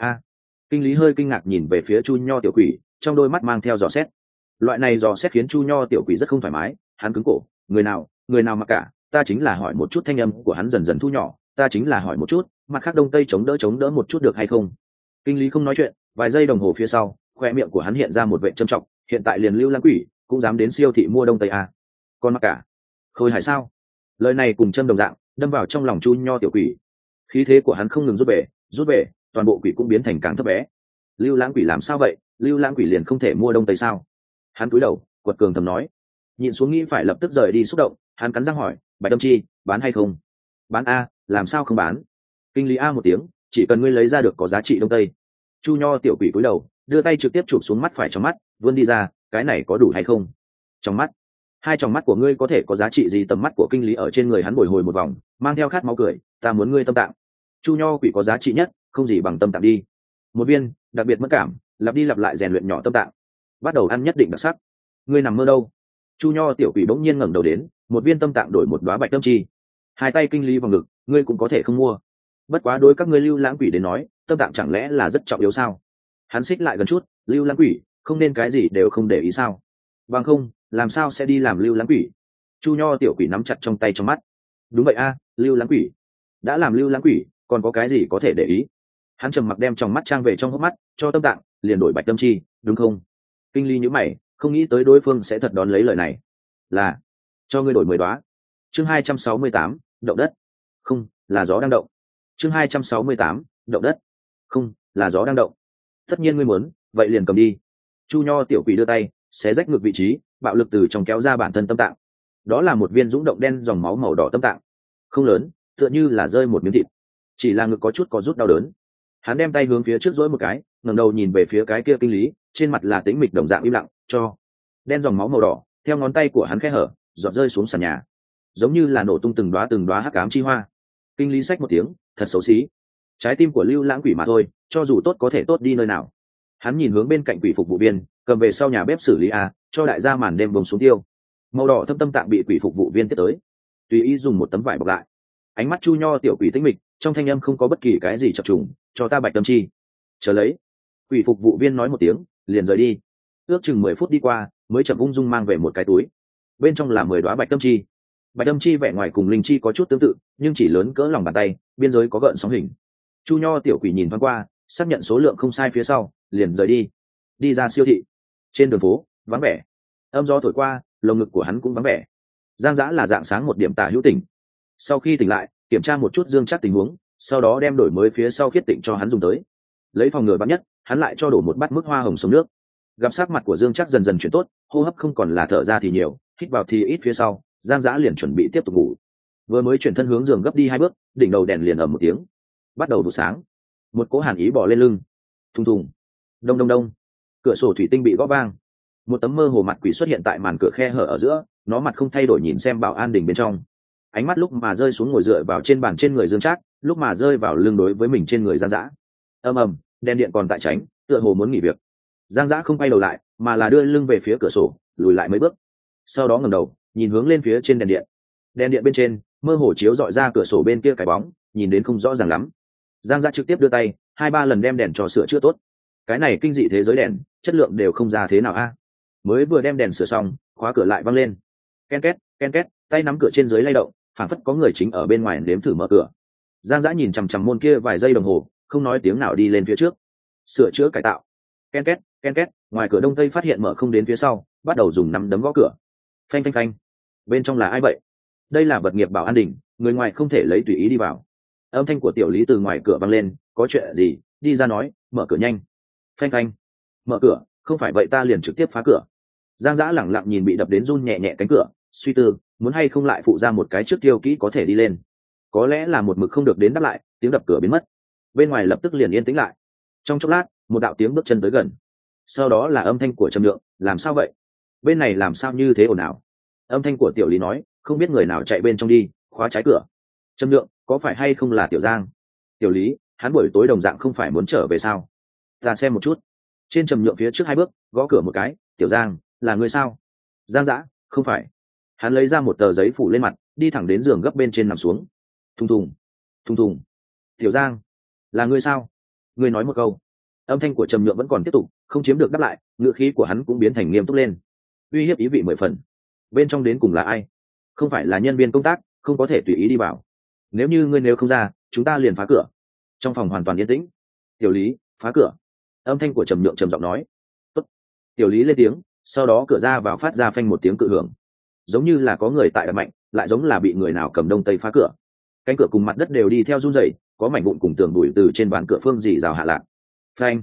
Kinh lý hơi kinh ngạc nhìn về phía chu nho tiểu quỷ, trong đôi mắt mang theo dò xét. Loại này dò xét khiến chu nho tiểu quỷ rất không thoải mái, hắn cứng cổ, người nào mặc cả, ta chính là hỏi một chút. Thanh âm của hắn dần dần thu nhỏ, ta chính là hỏi một chút, mặt khác đông tây chống đỡ một chút được hay không. Kinh lý không nói chuyện, vài giây đồng hồ phía sau, khoe miệng của hắn hiện ra một vệ trầm trọng, hiện tại liền lưu lãng quỷ cũng dám đến siêu thị mua đông tây à. Còn mặc cả khôi hài sao? Lời này cùng châm đồng dạng đâm vào trong lòng chu nho tiểu quỷ, khí thế của hắn không ngừng rút bể, toàn bộ quỷ cũng biến thành càng thấp bé. Lưu lãng quỷ làm sao vậy? Lưu lãng quỷ liền không thể mua đông tây sao? Hắn cúi đầu quật cường thầm nói, nhịn xuống nghĩ phải lập tức rời đi xúc động, hắn cắn răng hỏi, bạch tâm chi bán hay không? Bán a, làm sao không bán? Kinh lý a một tiếng, chỉ cần ngươi lấy ra được có giá trị đông tây. Chu nho tiểu quỷ cúi đầu, đưa tay trực tiếp chụp xuống mắt phải trong mắt, vươn đi ra, cái này có đủ hay không? Trong mắt, hai tròng mắt của ngươi có thể có giá trị gì? Tầm mắt của kinh lý ở trên người hắn bồi hồi một vòng, mang theo khát máu cười, ta muốn ngươi tâm tạng. Chu nho quỷ có giá trị nhất, không gì bằng tâm tạng đi. Một viên đặc biệt mất cảm, lặp đi lặp lại rèn luyện nhỏ tâm tạng, bắt đầu ăn nhất định đặc sắc. Ngươi nằm mơ đâu? Chu nho tiểu quỷ bỗng nhiên ngẩng đầu đến, một viên tâm tạng đổi một đóa bạch tâm chi. Hai tay kinh lý vào ngực, ngươi cũng có thể không mua. Bất quá đối các ngươi lưu lãng quỷ đến nói, tâm tạng chẳng lẽ là rất trọng yếu sao? Hắn xích lại gần chút, lưu lãng quỷ không nên cái gì đều không để ý sao? Bằng không làm sao sẽ đi làm lưu lãng quỷ? Chu nho tiểu quỷ nắm chặt trong tay trong mắt. Đúng vậy a, lưu lãng quỷ đã làm lưu lãng quỷ còn có cái gì có thể để ý? Hắn trầm mặc đem trong mắt trang về trong hốc mắt, cho tâm tạng liền đổi bạch tâm chi, đúng không? Kinh ly nhíu mày, không nghĩ tới đối phương sẽ thật đón lấy lời này. Là cho ngươi đổi 10 đóa. Chương 268, động đất. Không, là gió đang động. Chương 268, động đất. Không, là gió đang động. Tất nhiên ngươi muốn, vậy liền cầm đi. Chu nho tiểu quỷ đưa tay xé rách ngược vị trí, bạo lực từ trong kéo ra bản thân tâm tạng. Đó là một viên dũng động đen dòng máu màu đỏ tâm tạng, không lớn, tựa như là rơi một miếng thịt, chỉ là ngực có chút có rút đau đớn. Hắn đem tay hướng phía trước dỗi một cái, ngẩng đầu nhìn về phía cái kia kinh lý, trên mặt là tĩnh mịch đồng dạng im lặng. Cho đen dòng máu màu đỏ theo ngón tay của hắn khẽ hở giọt rơi xuống sàn nhà, giống như là nổ tung từng đóa hắc ám chi hoa. Kinh lý xách một tiếng, thật xấu xí. Trái tim của lưu lãng quỷ mà thôi, cho dù tốt có thể tốt đi nơi nào. Hắn nhìn hướng bên cạnh quỷ phục vụ viên, cầm về sau nhà bếp xử lý cho đại gia màn đêm bông xuống tiêu. Màu đỏ thâm tâm tạng bị quỷ phục vụ viên tiếp tới, tùy ý dùng một tấm vải bọc lại. Ánh mắt chu nho tiểu quỷ tĩnh mịch, trong thanh âm không có bất kỳ cái gì chập trùng, cho ta bạch tâm chi. Chờ lấy. Quỷ phục vụ viên nói một tiếng, liền rời đi. Ước chừng 10 phút đi qua, mới chậm ung dung mang về một cái túi, bên trong là 10 đóa bạch tâm chi. Bạch tâm chi vẻ ngoài cùng linh chi có chút tương tự, nhưng chỉ lớn cỡ lòng bàn tay, biên giới có gợn sóng hình. Chu nho tiểu quỷ nhìn thoáng qua, xác nhận số lượng không sai phía sau, liền rời đi. Đi ra siêu thị, trên đường phố vắng vẻ, âm gió thổi qua, lồng ngực của hắn cũng vắng vẻ. Giang Dã là dạng sáng một điểm tả hữu tỉnh. Sau khi tỉnh lại, kiểm tra một chút Dương Trác tình huống, sau đó đem đổi mới phía sau khiết tịnh cho hắn dùng tới. Lấy phòng ngừa vắn nhất, hắn lại cho đổ một bát mức hoa hồng sống nước. Gặp sắc mặt của Dương Trác dần dần chuyển tốt, hô hấp không còn là thở ra thì nhiều, hít vào thì ít phía sau, Giang Dã liền chuẩn bị tiếp tục ngủ. Vừa mới chuyển thân hướng giường gấp đi 2 bước, đỉnh đầu đèn liền ầm một tiếng, bắt đầu vụ sáng. Một cỗ hàn ý bò lên lưng. Thùng thùng, đông đông đông, cửa sổ thủy tinh bị gõ vang. Một tấm mơ hồ mặt quỷ xuất hiện tại màn cửa khe hở ở giữa, nó mặt không thay đổi nhìn xem Bảo An Đình bên trong. Ánh mắt lúc mà rơi xuống ngồi dựa vào trên bàn trên người Dương Trác, lúc mà rơi vào lưng đối với mình trên người Giang Dã. Ầm ầm, đèn điện còn tại tránh, tựa hồ muốn nghỉ việc. Giang Dã không quay đầu lại, mà là đưa lưng về phía cửa sổ, lùi lại mấy bước. Sau đó ngẩng đầu, nhìn hướng lên phía trên đèn điện. Đèn điện bên trên, mơ hồ chiếu rọi ra cửa sổ bên kia cái bóng, nhìn đến không rõ ràng lắm. Giang Dã trực tiếp đưa tay, 2-3 lần đem đèn cho sửa chữa tốt. Cái này kinh dị thế giới đèn chất lượng đều không ra thế nào a. Mới vừa đem đèn sửa xong, khóa cửa lại văng lên. Ken két, tay nắm cửa trên dưới lay động, phảng phất có người chính ở bên ngoài nếm thử mở cửa. Giang Dã nhìn chằm chằm môn kia vài giây đồng hồ, không nói tiếng nào đi lên phía trước. Sửa chữa cải tạo. Ken két, ngoài cửa đông tây phát hiện mở không đến phía sau, bắt đầu dùng nắm đấm gõ cửa. Phanh. Bên trong là ai vậy? Đây là vật nghiệp bảo an đình, người ngoài không thể lấy tùy ý đi vào. Âm thanh của Tiểu Lý từ ngoài cửa vang lên, có chuyện gì, đi ra nói, mở cửa nhanh. Phanh. Mở cửa, không phải vậy ta liền trực tiếp phá cửa. Giang Dã lẳng lặng nhìn bị đập đến run nhẹ nhẹ cánh cửa, suy tư, muốn hay không lại phụ ra một cái trước tiêu kỹ có thể đi lên. Có lẽ là một mực không được đến đáp lại, tiếng đập cửa biến mất. Bên ngoài lập tức liền yên tĩnh lại. Trong chốc lát, một đạo tiếng bước chân tới gần. Sau đó là âm thanh của Trầm Nhượng, làm sao vậy? Bên này làm sao như thế ồn ào? Âm thanh của Tiểu Lý nói, không biết người nào chạy bên trong đi, khóa trái cửa. Trầm Nhượng, có phải hay không là Tiểu Giang? Tiểu Lý, hắn buổi tối đồng dạng không phải muốn trở về sao? Ta xem một chút. Trên Trầm Nhượng phía trước 2 bước, gõ cửa một cái, Tiểu Giang, là người sao? Giang Dã, không phải. Hắn lấy ra một tờ giấy phủ lên mặt, đi thẳng đến giường gấp bên trên nằm xuống. Thùng thùng. Tiểu Giang, là người sao? Người nói một câu. Âm thanh của Trầm Nhượng vẫn còn tiếp tục, không chiếm được đáp lại, ngữ khí của hắn cũng biến thành nghiêm túc lên, uy hiếp ý vị 10 phần. Bên trong đến cùng là ai? Không phải là nhân viên công tác, không có thể tùy ý đi vào. Nếu không ra, chúng ta liền phá cửa. Trong phòng hoàn toàn yên tĩnh. Tiểu Lý, phá cửa. Âm thanh của Trầm Nhượng trầm giọng nói. Tốt. Tiểu Lý lên tiếng, sau đó cửa ra vào phát ra phanh một tiếng cự hưởng, giống như là có người tại đập mạnh, lại giống là bị người nào cầm đông tây phá cửa. Cánh cửa cùng mặt đất đều đi theo run rẩy, có mảnh vụn cùng tường bụi từ trên ván cửa phương dì rào hạ lạc. Phanh.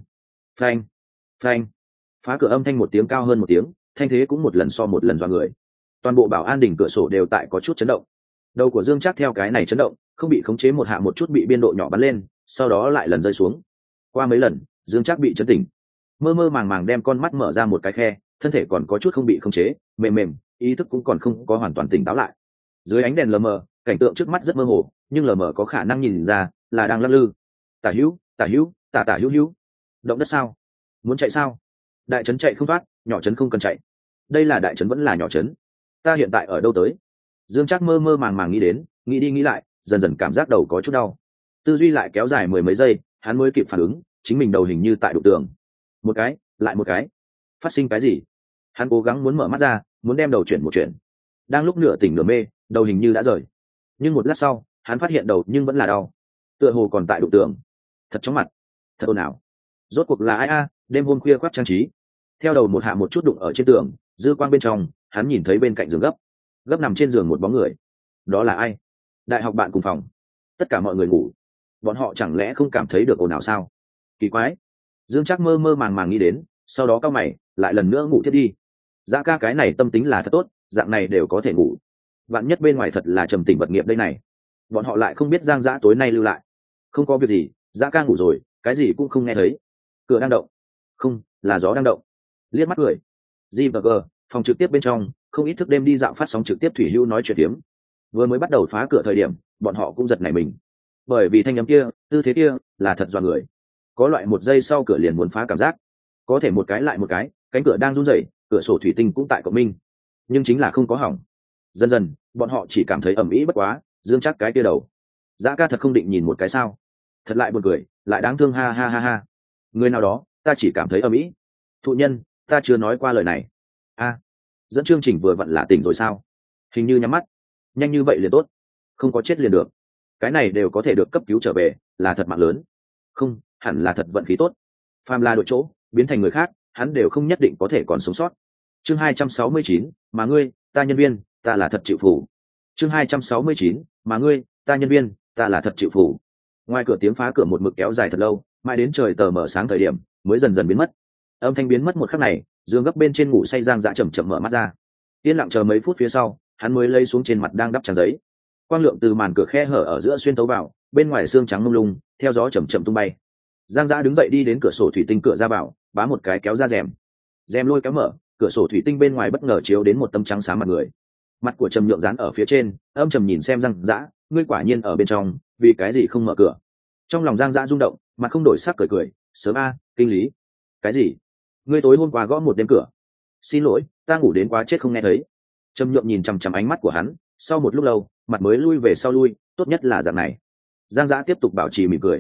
Phá cửa âm thanh một tiếng cao hơn một tiếng, thanh thế cũng một lần so một lần dọa người. Toàn bộ bảo an đỉnh cửa sổ đều tại có chút chấn động. Đầu của Dương Trác theo cái này chấn động, không bị khống chế một hạ một chút bị biên độ nhỏ bắn lên, sau đó lại lần rơi xuống. Qua mấy lần, Dương Trác bị chấn tỉnh, mơ mơ màng màng đem con mắt mở ra một cái khe, thân thể còn có chút không bị khống chế, mềm, ý thức cũng còn không có hoàn toàn tỉnh táo lại. Dưới ánh đèn lờ mờ, cảnh tượng trước mắt rất mơ hồ, nhưng lờ mờ có khả năng nhìn ra là đang lắc lư. Tả hữu, tả hữu. Động đất sao? Muốn chạy sao? Đại trấn chạy không thoát, nhỏ trấn không cần chạy. Đây là đại trấn vẫn là nhỏ trấn? Ta hiện tại ở đâu tới? Dương Trác mơ mơ màng màng nghĩ đến, nghĩ đi nghĩ lại, dần dần cảm giác đầu có chút đau. Tư duy lại kéo dài 10 mấy giây, hắn mới kịp phản ứng, chính mình đầu hình như tại đụng tường. Một cái, lại một cái. Phát sinh cái gì? Hắn cố gắng muốn mở mắt ra, muốn đem đầu chuyển một chuyển. Đang lúc nửa tỉnh nửa mê, đầu hình như đã rời. Nhưng một lát sau, hắn phát hiện đầu nhưng vẫn là đau. Tựa hồ còn tại đụng tường. Thật chóng mặt, thật ồn ào. Rốt cuộc là ai a? Đêm hôm khuya khoác trang trí. Theo đầu một hạ một chút đụng ở trên tường, dư quang bên trong, hắn nhìn thấy bên cạnh giường gấp nằm trên giường một bóng người. Đó là ai? Đại học bạn cùng phòng. Tất cả mọi người ngủ, bọn họ chẳng lẽ không cảm thấy được ồn ào sao? Kỳ quái. Dương Trác mơ mơ màng màng nghĩ đến, sau đó cau mày, lại lần nữa ngủ tiếp đi. Dã ca cái này tâm tính là thật tốt, dạng này đều có thể ngủ. Vạn nhất bên ngoài thật là trầm tỉnh vật nghiệp đây này, bọn họ lại không biết Giang Dã tối nay lưu lại. Không có việc gì, Dã ca ngủ rồi, cái gì cũng không nghe thấy. Cửa đang động. Không, là gió đang động. Liếc mắt cười. G&G, phòng trực tiếp bên trong, không ít thức đêm đi dạo phát sóng trực tiếp thủy hữu nói chuyện tiếm. Vừa mới bắt đầu phá cửa thời điểm, bọn họ cũng giật nảy mình, bởi vì thanh âm kia, tư thế kia là thật dọa người. Có loại một giây sau cửa liền muốn phá cảm giác. Có thể một cái lại một cái, cánh cửa đang run rẩy, cửa sổ thủy tinh cũng tại cộng minh, nhưng chính là không có hỏng. Dần dần, bọn họ chỉ cảm thấy ầm ĩ bất quá, Dương Trác cái kia đầu. Dã ca thật không định nhìn một cái sao? Thật lại buồn cười, lại đáng thương, ha ha ha ha. Người nào đó, ta chỉ cảm thấy ầm ĩ. Thụ nhân, ta chưa nói qua lời này. A, dẫn chương trình vừa vặn là tỉnh rồi sao? Hình như nhắm mắt. Nhanh như vậy liền tốt, không có chết liền được. Cái này đều có thể được cấp cứu trở về, là thật mạng lớn. Không, hẳn là thật vận khí tốt. Phàm là đổi chỗ, biến thành người khác, hắn đều không nhất định có thể còn sống sót. Chương 269, mà ngươi, ta nhân viên, ta là thật chịu phủ. Chương 269, mà ngươi, ta nhân viên, ta là thật chịu phủ. Ngoài cửa tiếng phá cửa một mực kéo dài thật lâu, mãi đến trời tờ mờ sáng thời điểm, mới dần dần biến mất. Âm thanh biến mất một khắc này, giường gấp bên trên ngủ say Giang Dã chậm chậm mở mắt ra. Yên lặng chờ mấy phút phía sau, hắn mới lấy xuống trên mặt đang đắp trang giấy. Quang lượng từ màn cửa khe hở ở giữa xuyên tấu vào, bên ngoài xương trắng mông lung, theo gió chậm chậm tung bay. Giang Dã đứng dậy đi đến cửa sổ thủy tinh cửa ra vào, bá một cái kéo ra rèm. Rèm lôi kéo mở, cửa sổ thủy tinh bên ngoài bất ngờ chiếu đến một tấm trắng sáng mặt người. Mặt của Trầm Nhượng dán ở phía trên, âm trầm nhìn xem Giang Dã, ngươi quả nhiên ở bên trong, vì cái gì không mở cửa? Trong lòng Giang Dã rung động, mặt không đổi sắc cười cười, sớm a, kinh lý. Cái gì? Ngươi tối hôm qua gõ một đêm cửa? Xin lỗi, ta ngủ đến quá chết không nghe thấy. Trầm Nhượng nhìn chằm chằm ánh mắt của hắn, sau một lúc lâu, mặt mới lui về sau lui, tốt nhất là dạng này. Giang Dã tiếp tục bảo trì mỉm cười.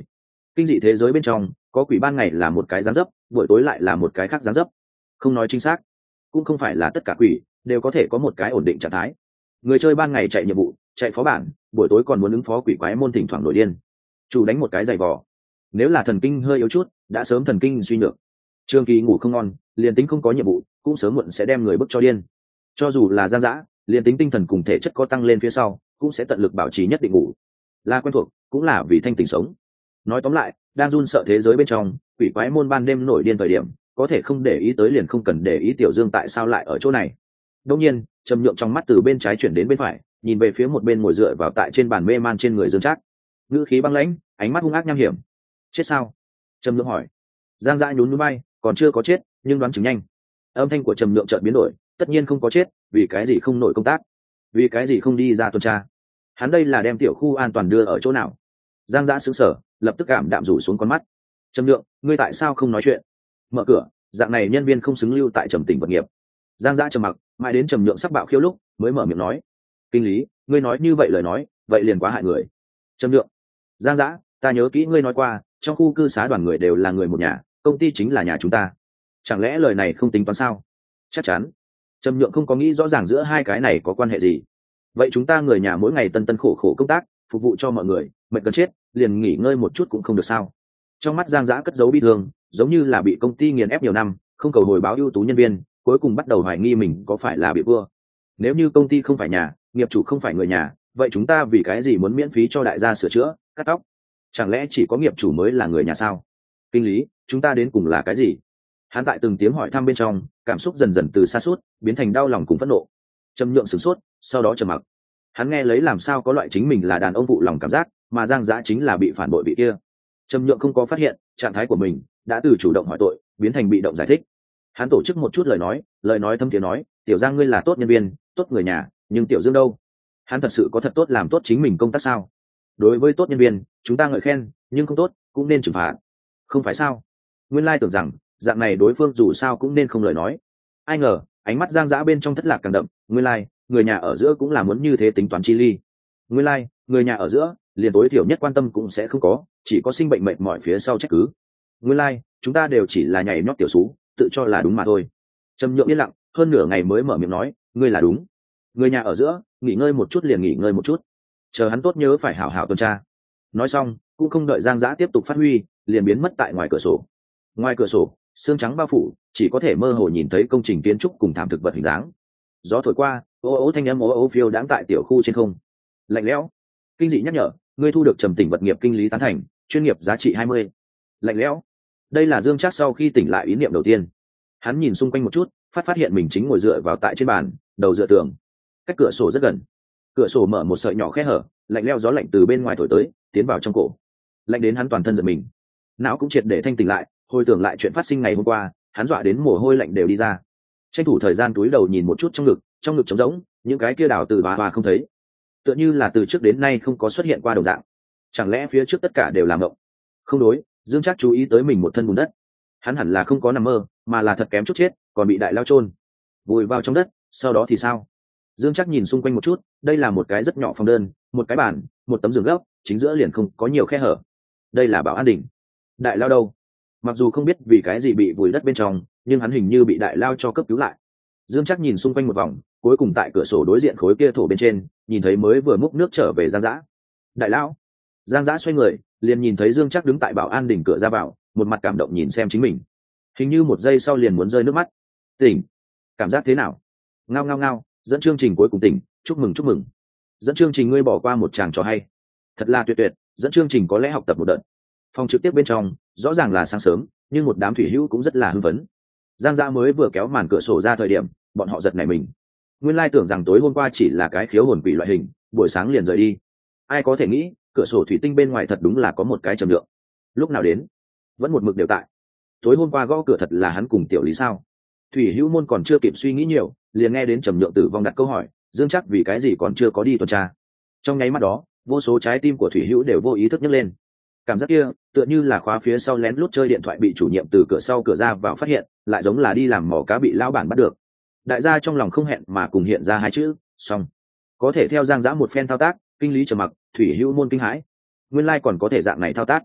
Kinh dị thế giới bên trong có quỷ ban ngày là một cái dáng dấp, buổi tối lại là một cái khác dáng dấp. Không nói chính xác, cũng không phải là tất cả quỷ đều có thể có một cái ổn định trạng thái. Người chơi ban ngày chạy nhiệm vụ, chạy phó bản, buổi tối còn muốn ứng phó quỷ quái môn thỉnh thoảng nổi điên. Chủ đánh một cái giày vò. Nếu là thần kinh hơi yếu chút, đã sớm thần kinh suy nhược. Trường Kỳ ngủ không ngon, liền tính không có nhiệm vụ, cũng sớm muộn sẽ đem người bức cho điên. Cho dù là Giang Dã, liền tính tinh thần cùng thể chất có tăng lên phía sau, cũng sẽ tận lực bảo trì nhất định ngủ. Là quen thuộc, cũng là vì thanh tỉnh sống. Nói tóm lại, đang run sợ thế giới bên trong, quỷ quái môn ban đêm nổi điên thời điểm, có thể không để ý tới liền không cần để ý Tiểu Dương tại sao lại ở chỗ này. Đương nhiên, Trầm Nhượng trong mắt từ bên trái chuyển đến bên phải, nhìn về phía một bên ngồi dựa vào tại trên bàn mê man trên người Dương Trác. Ngữ khí băng lãnh, ánh mắt hung ác nham hiểm. Chết sao? Trầm Nhượng hỏi. Giang Dã nhún nhún vai, còn chưa có chết, nhưng đoán chừng nhanh. Âm thanh của Trầm Nhượng chợt biến đổi, tất nhiên không có chết, vì cái gì không nổi công tác? Vì cái gì không đi ra tuần tra? Hắn đây là đem tiểu khu an toàn đưa ở chỗ nào? Giang Dã sững sờ, lập tức cảm đạm rủ xuống con mắt. Trầm Nhượng, ngươi tại sao không nói chuyện? Mở cửa, dạng này nhân viên không xứng lưu tại Trầm Tỉnh vật nghiệp. Giang Dã trầm mặc, mãi đến Trầm Nhượng sắp bạo khiêu lúc mới mở miệng nói. Kinh lý, ngươi nói như vậy lời nói, vậy liền quá hại người. Trầm Nhượng, Giang Dã, ta nhớ kỹ ngươi nói qua, trong khu cư xá đoàn người đều là người một nhà, công ty chính là nhà chúng ta. Chẳng lẽ lời này không tính toán sao? Chắc chắn. Trầm Nhượng không có nghĩ rõ ràng giữa hai cái này có quan hệ gì. Vậy chúng ta người nhà mỗi ngày tân tân khổ khổ công tác, phục vụ cho mọi người, mệt gần chết, liền nghỉ ngơi một chút cũng không được sao? Trong mắt Giang Dã cất giấu bi thương, giống như là bị công ty nghiền ép nhiều năm, không cầu hồi báo ưu tú nhân viên, cuối cùng bắt đầu hoài nghi mình có phải là bị vua. Nếu như công ty không phải nhà, nghiệp chủ không phải người nhà, vậy chúng ta vì cái gì muốn miễn phí cho đại gia sửa chữa, cắt tóc? Chẳng lẽ chỉ có nghiệp chủ mới là người nhà sao? Kinh lý, chúng ta đến cùng là cái gì? Hắn tại từng tiếng hỏi thăm bên trong, cảm xúc dần dần từ xa suốt biến thành đau lòng cùng phẫn nộ. Trầm Nhượng sửng sốt, sau đó trầm mặc. Hắn nghe lấy làm sao có loại chính mình là đàn ông phụ lòng cảm giác, mà Giang Dã chính là bị phản bội vị kia. Trầm Nhượng không có phát hiện trạng thái của mình đã từ chủ động hỏi tội biến thành bị động giải thích. Hắn tổ chức một chút lời nói thâm thiế nói, Tiểu Giang ngươi là tốt nhân viên, tốt người nhà, nhưng Tiểu Dương đâu? Hắn thật sự có thật tốt làm tốt chính mình công tác sao? Đối với tốt nhân viên, chúng ta ngợi khen, nhưng không tốt cũng nên trừng phạt, không phải sao? Nguyên lai tưởng rằng dạng này đối phương dù sao cũng nên không lời nói. Ai ngờ ánh mắt Giang Dã bên trong thất lạc càng đậm. Nguyên lai người nhà ở giữa cũng là muốn như thế tính toán chi ly. Nguyên lai người nhà ở giữa liền tối thiểu nhất quan tâm cũng sẽ không có, chỉ có sinh bệnh mệt mỏi phía sau trách cứ. Nguyên lai chúng ta đều chỉ là nhảy nhót tiểu sú, tự cho là đúng mà thôi. Trầm Nhượng yên lặng hơn nửa ngày mới mở miệng nói, ngươi là đúng. Người nhà ở giữa nghỉ ngơi một chút liền nghỉ ngơi một chút, chờ hắn tốt nhớ phải hảo hảo tuần tra. Nói xong cũng không đợi Giang Dã tiếp tục phát huy, liền biến mất tại ngoài cửa sổ. Ngoài cửa sổ sương trắng bao phủ, chỉ có thể mơ hồ nhìn thấy công trình kiến trúc cùng thảm thực vật hình dáng. Gió thổi qua, ô ô thanh âm ô ô phiêu đãng tại tiểu khu trên không. Lạnh lẽo. Kinh dị nhắc nhở, ngươi thu được Trầm Tỉnh vật nghiệp kinh lý tán thành, chuyên nghiệp giá trị 20. Lạnh lẽo. Đây là Dương Trác sau khi tỉnh lại ý niệm đầu tiên. Hắn nhìn xung quanh một chút, phát hiện mình chính ngồi dựa vào tại trên bàn, đầu dựa tường, cách cửa sổ rất gần. Cửa sổ mở một sợi nhỏ khe hở, lạnh lẽo gió lạnh từ bên ngoài thổi tới, tiến vào trong cổ. Lạnh đến hắn toàn thân giật mình. Não cũng triệt để thanh tỉnh lại, hồi tưởng lại chuyện phát sinh ngày hôm qua, hắn dọa đến mồ hôi lạnh đều đi ra. Tranh thủ thời gian túi đầu nhìn một chút trong ngực trống rỗng, những cái kia đào từ bà không thấy, tựa như là từ trước đến nay không có xuất hiện qua đồng dạng. Chẳng lẽ phía trước tất cả đều là mộng? Không đối, Dương Trác chú ý tới mình một thân bùn đất. Hắn hẳn là không có nằm mơ, mà là thật kém chút chết, còn bị đại lao chôn vùi vào trong đất. Sau đó thì sao? Dương Trác nhìn xung quanh một chút, đây là một cái rất nhỏ phòng đơn, một cái bàn, một tấm giường gấp, chính giữa liền không có nhiều khe hở. Đây là Bảo An Đình. Đại lao đâu? Mặc dù không biết vì cái gì bị vùi đất bên trong, nhưng hắn hình như bị đại lao cho cấp cứu lại. Dương Trác nhìn xung quanh một vòng, cuối cùng tại cửa sổ đối diện khối kia thổ bên trên nhìn thấy mới vừa múc nước trở về Giang Dã. Đại lão. Giang Dã xoay người, liền nhìn thấy Dương Trác đứng tại Bảo An Đình cửa ra vào, một mặt cảm động nhìn xem chính mình. Hình như một giây sau liền muốn rơi nước mắt. Tỉnh. Cảm giác thế nào? Ngao ngao ngao, dẫn chương trình cuối cùng tỉnh, chúc mừng chúc mừng. Dẫn chương trình ngươi bỏ qua một chàng trò hay. Thật là tuyệt tuyệt, dẫn chương trình có lẽ học tập một đợt. Phòng trực tiếp bên trong rõ ràng là sáng sớm, nhưng một đám thủy hữu cũng rất là hưng phấn. Giang Dã mới vừa kéo màn cửa sổ ra thời điểm, bọn họ giật nảy mình. Nguyên lai tưởng rằng tối hôm qua chỉ là cái khiếu hồn quỷ loại hình, buổi sáng liền rời đi. Ai có thể nghĩ, cửa sổ thủy tinh bên ngoài thật đúng là có một cái Trầm Nhượng. Lúc nào đến, vẫn một mực đều tại. Tối hôm qua gõ cửa thật là hắn cùng Tiểu Lý sao? Thủy hữu môn còn chưa kịp suy nghĩ nhiều, liền nghe đến Trầm Nhượng tử vong đặt câu hỏi, Dương Trác vì cái gì còn chưa có đi tuần tra? Trong nháy mắt đó, vô số trái tim của thủy hữu đều vô ý thức nhấc lên. Cảm giác kia tựa như là khóa phía sau lén lút chơi điện thoại bị chủ nhiệm từ cửa sau cửa ra vào phát hiện, lại giống là đi làm mỏ cá bị lão bản bắt được. Đại gia trong lòng không hẹn mà cùng hiện ra hai chữ xong. Có thể theo Giang Dã một phen thao tác, kinh lý trầm mặc, thủy hữu môn kinh hãi. Nguyên lai còn có thể dạng này thao tác.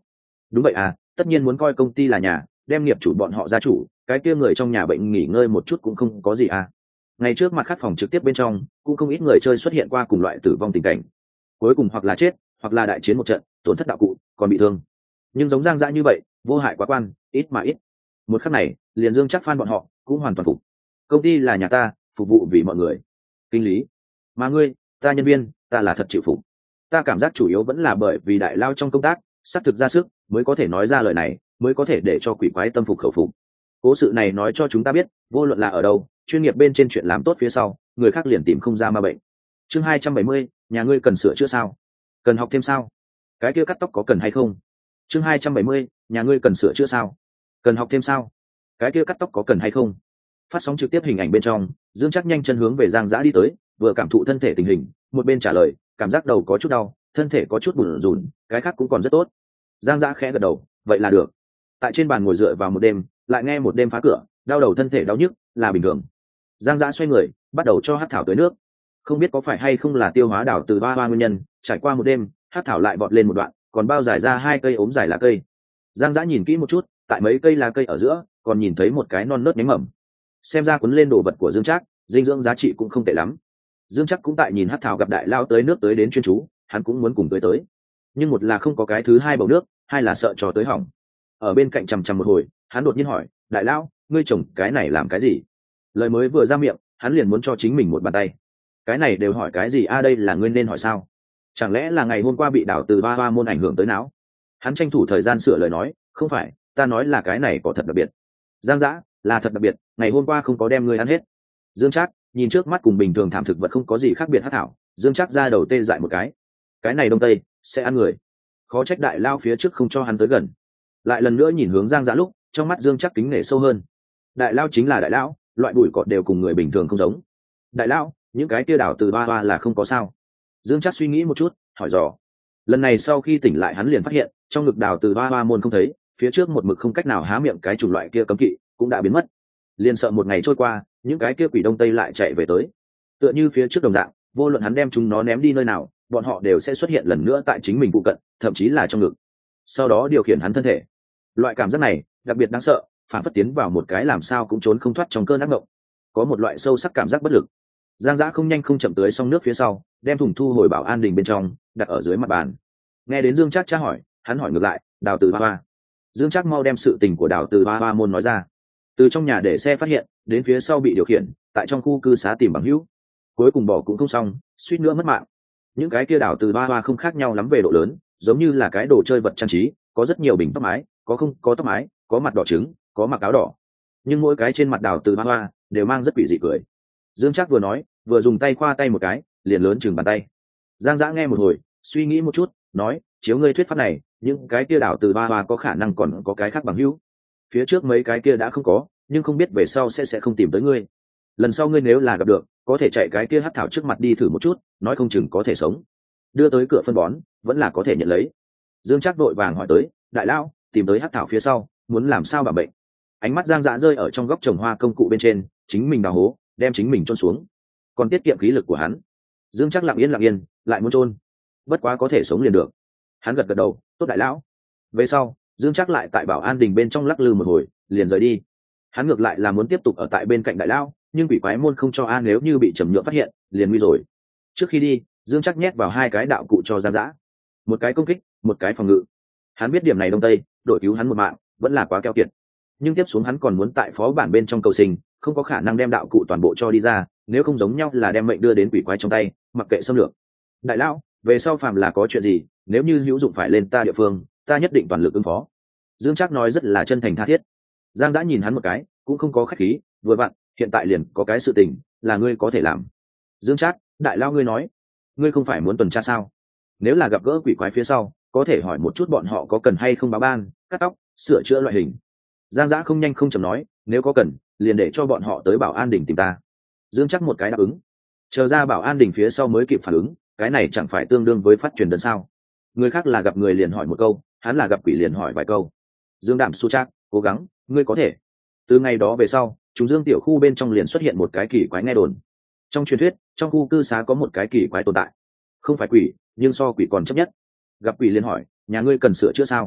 Đúng vậy à, tất nhiên muốn coi công ty là nhà, đem nghiệp chủ bọn họ gia chủ, cái kia người trong nhà bệnh nghỉ ngơi một chút cũng không có gì à. Ngày trước mặt khác phòng trực tiếp bên trong cũng không ít người chơi xuất hiện qua cùng loại tử vong tình cảnh, cuối cùng hoặc là chết hoặc là đại chiến một trận tổn thất đạo cụ còn bị thương, nhưng giống Giang Dã như vậy vô hại quá quan, ít mà ít. Một khắc này liền Dương Chắc Phan bọn họ cũng hoàn toàn phục. Công ty là nhà ta, phục vụ vì mọi người. Kinh lý, mà ngươi, ta nhân viên, ta là thật chịu phục. Ta cảm giác chủ yếu vẫn là bởi vì đại lao trong công tác xác thực ra sức mới có thể nói ra lời này, mới có thể để cho quỷ quái tâm phục khẩu phục. Cố sự này nói cho chúng ta biết, vô luận là ở đâu, chuyên nghiệp bên trên chuyện làm tốt phía sau, người khác liền tìm không ra ma bệnh. Chương 270, nhà ngươi cần sửa chữa sao? Cần học thêm sao? Cái kia cắt tóc có cần hay không? Chương 270, nhà ngươi cần sửa chữa sao? Cần học thêm sao? Cái kia cắt tóc có cần hay không? Phát sóng trực tiếp hình ảnh bên trong, Dương Chắc nhanh chân hướng về Giang Dã đi tới, vừa cảm thụ thân thể tình hình, một bên trả lời, cảm giác đầu có chút đau, thân thể có chút bủn rủn, cái khác cũng còn rất tốt. Giang Dã khẽ gật đầu, vậy là được. Tại trên bàn ngồi dựa vào một đêm, lại nghe một đêm phá cửa, đau đầu thân thể đau nhức là bình thường. Giang Dã xoay người, bắt đầu cho Hắc Thảo tưới nước. Không biết có phải hay không là tiêu hóa đảo từ ba hoa nguyên nhân, trải qua một đêm, Hắc Thảo lại vọt lên một đoạn, còn bao dài ra 2 cây ốm dài lá cây. Giang Dã nhìn kỹ một chút, tại mấy cây lá cây ở giữa, còn nhìn thấy một cái non nớt nhánh mầm. Xem ra cuốn lên đồ vật của Dương Trác, dinh dưỡng giá trị cũng không tệ lắm. Dương Trác cũng tại nhìn Hắc Thảo gặp đại lao tới nước tới đến chuyên chú, hắn cũng muốn cùng tới. Nhưng một là không có cái thứ hai bầu nước, hai là sợ trò tới hỏng. Ở bên cạnh chằm chằm một hồi, hắn đột nhiên hỏi, đại lão, ngươi trồng cái này làm cái gì? Lời mới vừa ra miệng, hắn liền muốn cho chính mình một bàn tay. Cái này đều hỏi cái gì a, đây là ngươi nên hỏi sao? Chẳng lẽ là ngày hôm qua bị đảo từ ba hoa môn ảnh hưởng tới não? Hắn tranh thủ thời gian sửa lời nói, không phải, ta nói là cái này có thật đặc biệt. Giang Dã, là thật đặc biệt, ngày hôm qua không có đem ngươi ăn hết. Dương Trác nhìn trước mắt cùng bình thường thảm thực vật không có gì khác biệt. Hắc Thảo, Dương Trác ra đầu tê dại một cái này đông tây sẽ ăn người, khó trách đại lao phía trước không cho hắn tới gần. Lại lần nữa nhìn hướng Giang Dã lúc, trong mắt Dương Trác kính nể sâu hơn. Đại lao chính là đại lão, loại bụi cọt đều cùng người bình thường không giống. Đại lão, những cái kia đảo từ ba hoa là không có sao? Dương Trác suy nghĩ một chút, hỏi dò. Lần này sau khi tỉnh lại hắn liền phát hiện, trong ngực đảo từ ba hoa môn không thấy, phía trước một mực không cách nào há miệng cái chủng loại kia cấm kỵ cũng đã biến mất. Liền sợ một ngày trôi qua, những cái kia quỷ đông tây lại chạy về tới. Tựa như phía trước đồng dạng, vô luận hắn đem chúng nó ném đi nơi nào, bọn họ đều sẽ xuất hiện lần nữa tại chính mình phụ cận, thậm chí là trong ngực, sau đó điều khiển hắn thân thể. Loại cảm giác này đặc biệt đáng sợ, phản phất tiến vào một cái làm sao cũng trốn không thoát trong cơn ác mộng, có một loại sâu sắc cảm giác bất lực. Giang Dã không nhanh không chậm tưới xong nước phía sau, đem thùng thu hồi bảo an đình bên trong, đặt ở dưới mặt bàn. Nghe đến Dương Trác tra hỏi, hắn hỏi ngược lại, đào từ ba ba. Dương Trác mau đem sự tình của đào từ ba ba môn nói ra. Từ trong nhà để xe phát hiện, đến phía sau bị điều khiển, tại trong khu cư xá tìm bằng hữu, cuối cùng bỏ cũng không xong, suýt nữa mất mạng. Những cái kia đào từ ba ba không khác nhau lắm về độ lớn, giống như là cái đồ chơi vật trang trí, có rất nhiều bình tóc mái, có không có tóc mái, có mặt đỏ trứng, có mặc áo đỏ, nhưng mỗi cái trên mặt đào từ ba ba đều mang rất quỷ dị cười. Dương Trác vừa nói vừa dùng tay khoa tay một cái, liền lớn chừng bàn tay. Giang Dã nghe một hồi, suy nghĩ một chút, nói, chiếu ngươi thuyết pháp này, những cái kia đào từ ba ba có khả năng còn có cái khác bằng hữu. Phía trước mấy cái kia đã không có, nhưng không biết về sau sẽ không tìm tới ngươi. Lần sau ngươi nếu là gặp được, có thể chạy cái kia Hắc Thảo trước mặt đi thử một chút, nói không chừng có thể sống. Đưa tới cửa phân bón, vẫn là có thể nhận lấy. Dương Trác vội vàng hỏi tới, đại lão, tìm tới Hắc Thảo phía sau, muốn làm sao bảo bệnh? Ánh mắt Giang Dã rơi ở trong góc trồng hoa công cụ bên trên, chính mình đào hố, đem chính mình chôn xuống, còn tiết kiệm khí lực của hắn. Dương Trác lặng yên, lại muốn chôn, bất quá có thể sống liền được. Hắn gật gật đầu, tốt đại lão. Về sau, Dương Trác lại tại bảo an đình bên trong lắc lư một hồi, liền rời đi. Hắn ngược lại là muốn tiếp tục ở tại bên cạnh đại lão, nhưng bị quái môn không cho an, nếu như bị Trầm Nhượng phát hiện, liền nguy rồi. Trước khi đi, Dương Trác nhét vào 2 cái đạo cụ cho Giang Dã, một cái công kích, một cái phòng ngự. Hắn biết điểm này đông tây, đổi cứu hắn một mạng, vẫn là quá keo kiệt. Nhưng tiếp xuống hắn còn muốn tại phó bản bên trong cầu sinh, không có khả năng đem đạo cụ toàn bộ cho đi ra, nếu không giống nhau là đem mệnh đưa đến quỷ quái trong tay, mặc kệ xâm lược. Đại lão, về sau phàm là có chuyện gì, nếu như hữu dụng phải lên ta địa phương, ta nhất định toàn lực ứng phó. Dương Trác nói rất là chân thành tha thiết. Giang Dã nhìn hắn một cái, cũng không có khách khí, vừa vặn, hiện tại liền có cái sự tình là ngươi có thể làm. Dương Trác, đại lão ngươi nói, ngươi không phải muốn tuần tra sao? Nếu là gặp gỡ quỷ quái phía sau, có thể hỏi một chút bọn họ có cần hay không báo ban, cắt tóc, sửa chữa loại hình. Giang Dã không nhanh không chậm nói, nếu có cần, liền để cho bọn họ tới bảo an đỉnh tìm ta. Dương Trác một cái đáp ứng. Chờ ra bảo an đỉnh phía sau mới kịp phản ứng, cái này chẳng phải tương đương với phát truyền đơn sao? Người khác là gặp người liền hỏi một câu, hắn là gặp quỷ liền hỏi vài câu. Dương Đạm Su Trác, cố gắng, ngươi có thể. Từ ngày đó về sau, chúng Dương tiểu khu bên trong liền xuất hiện một cái kỳ quái nghe đồn. Trong truyền thuyết, trong khu cư xá có một cái kỳ quái tồn tại, không phải quỷ, nhưng so quỷ còn chấp nhất. Gặp quỷ liền hỏi, nhà ngươi cần sửa chữa sao?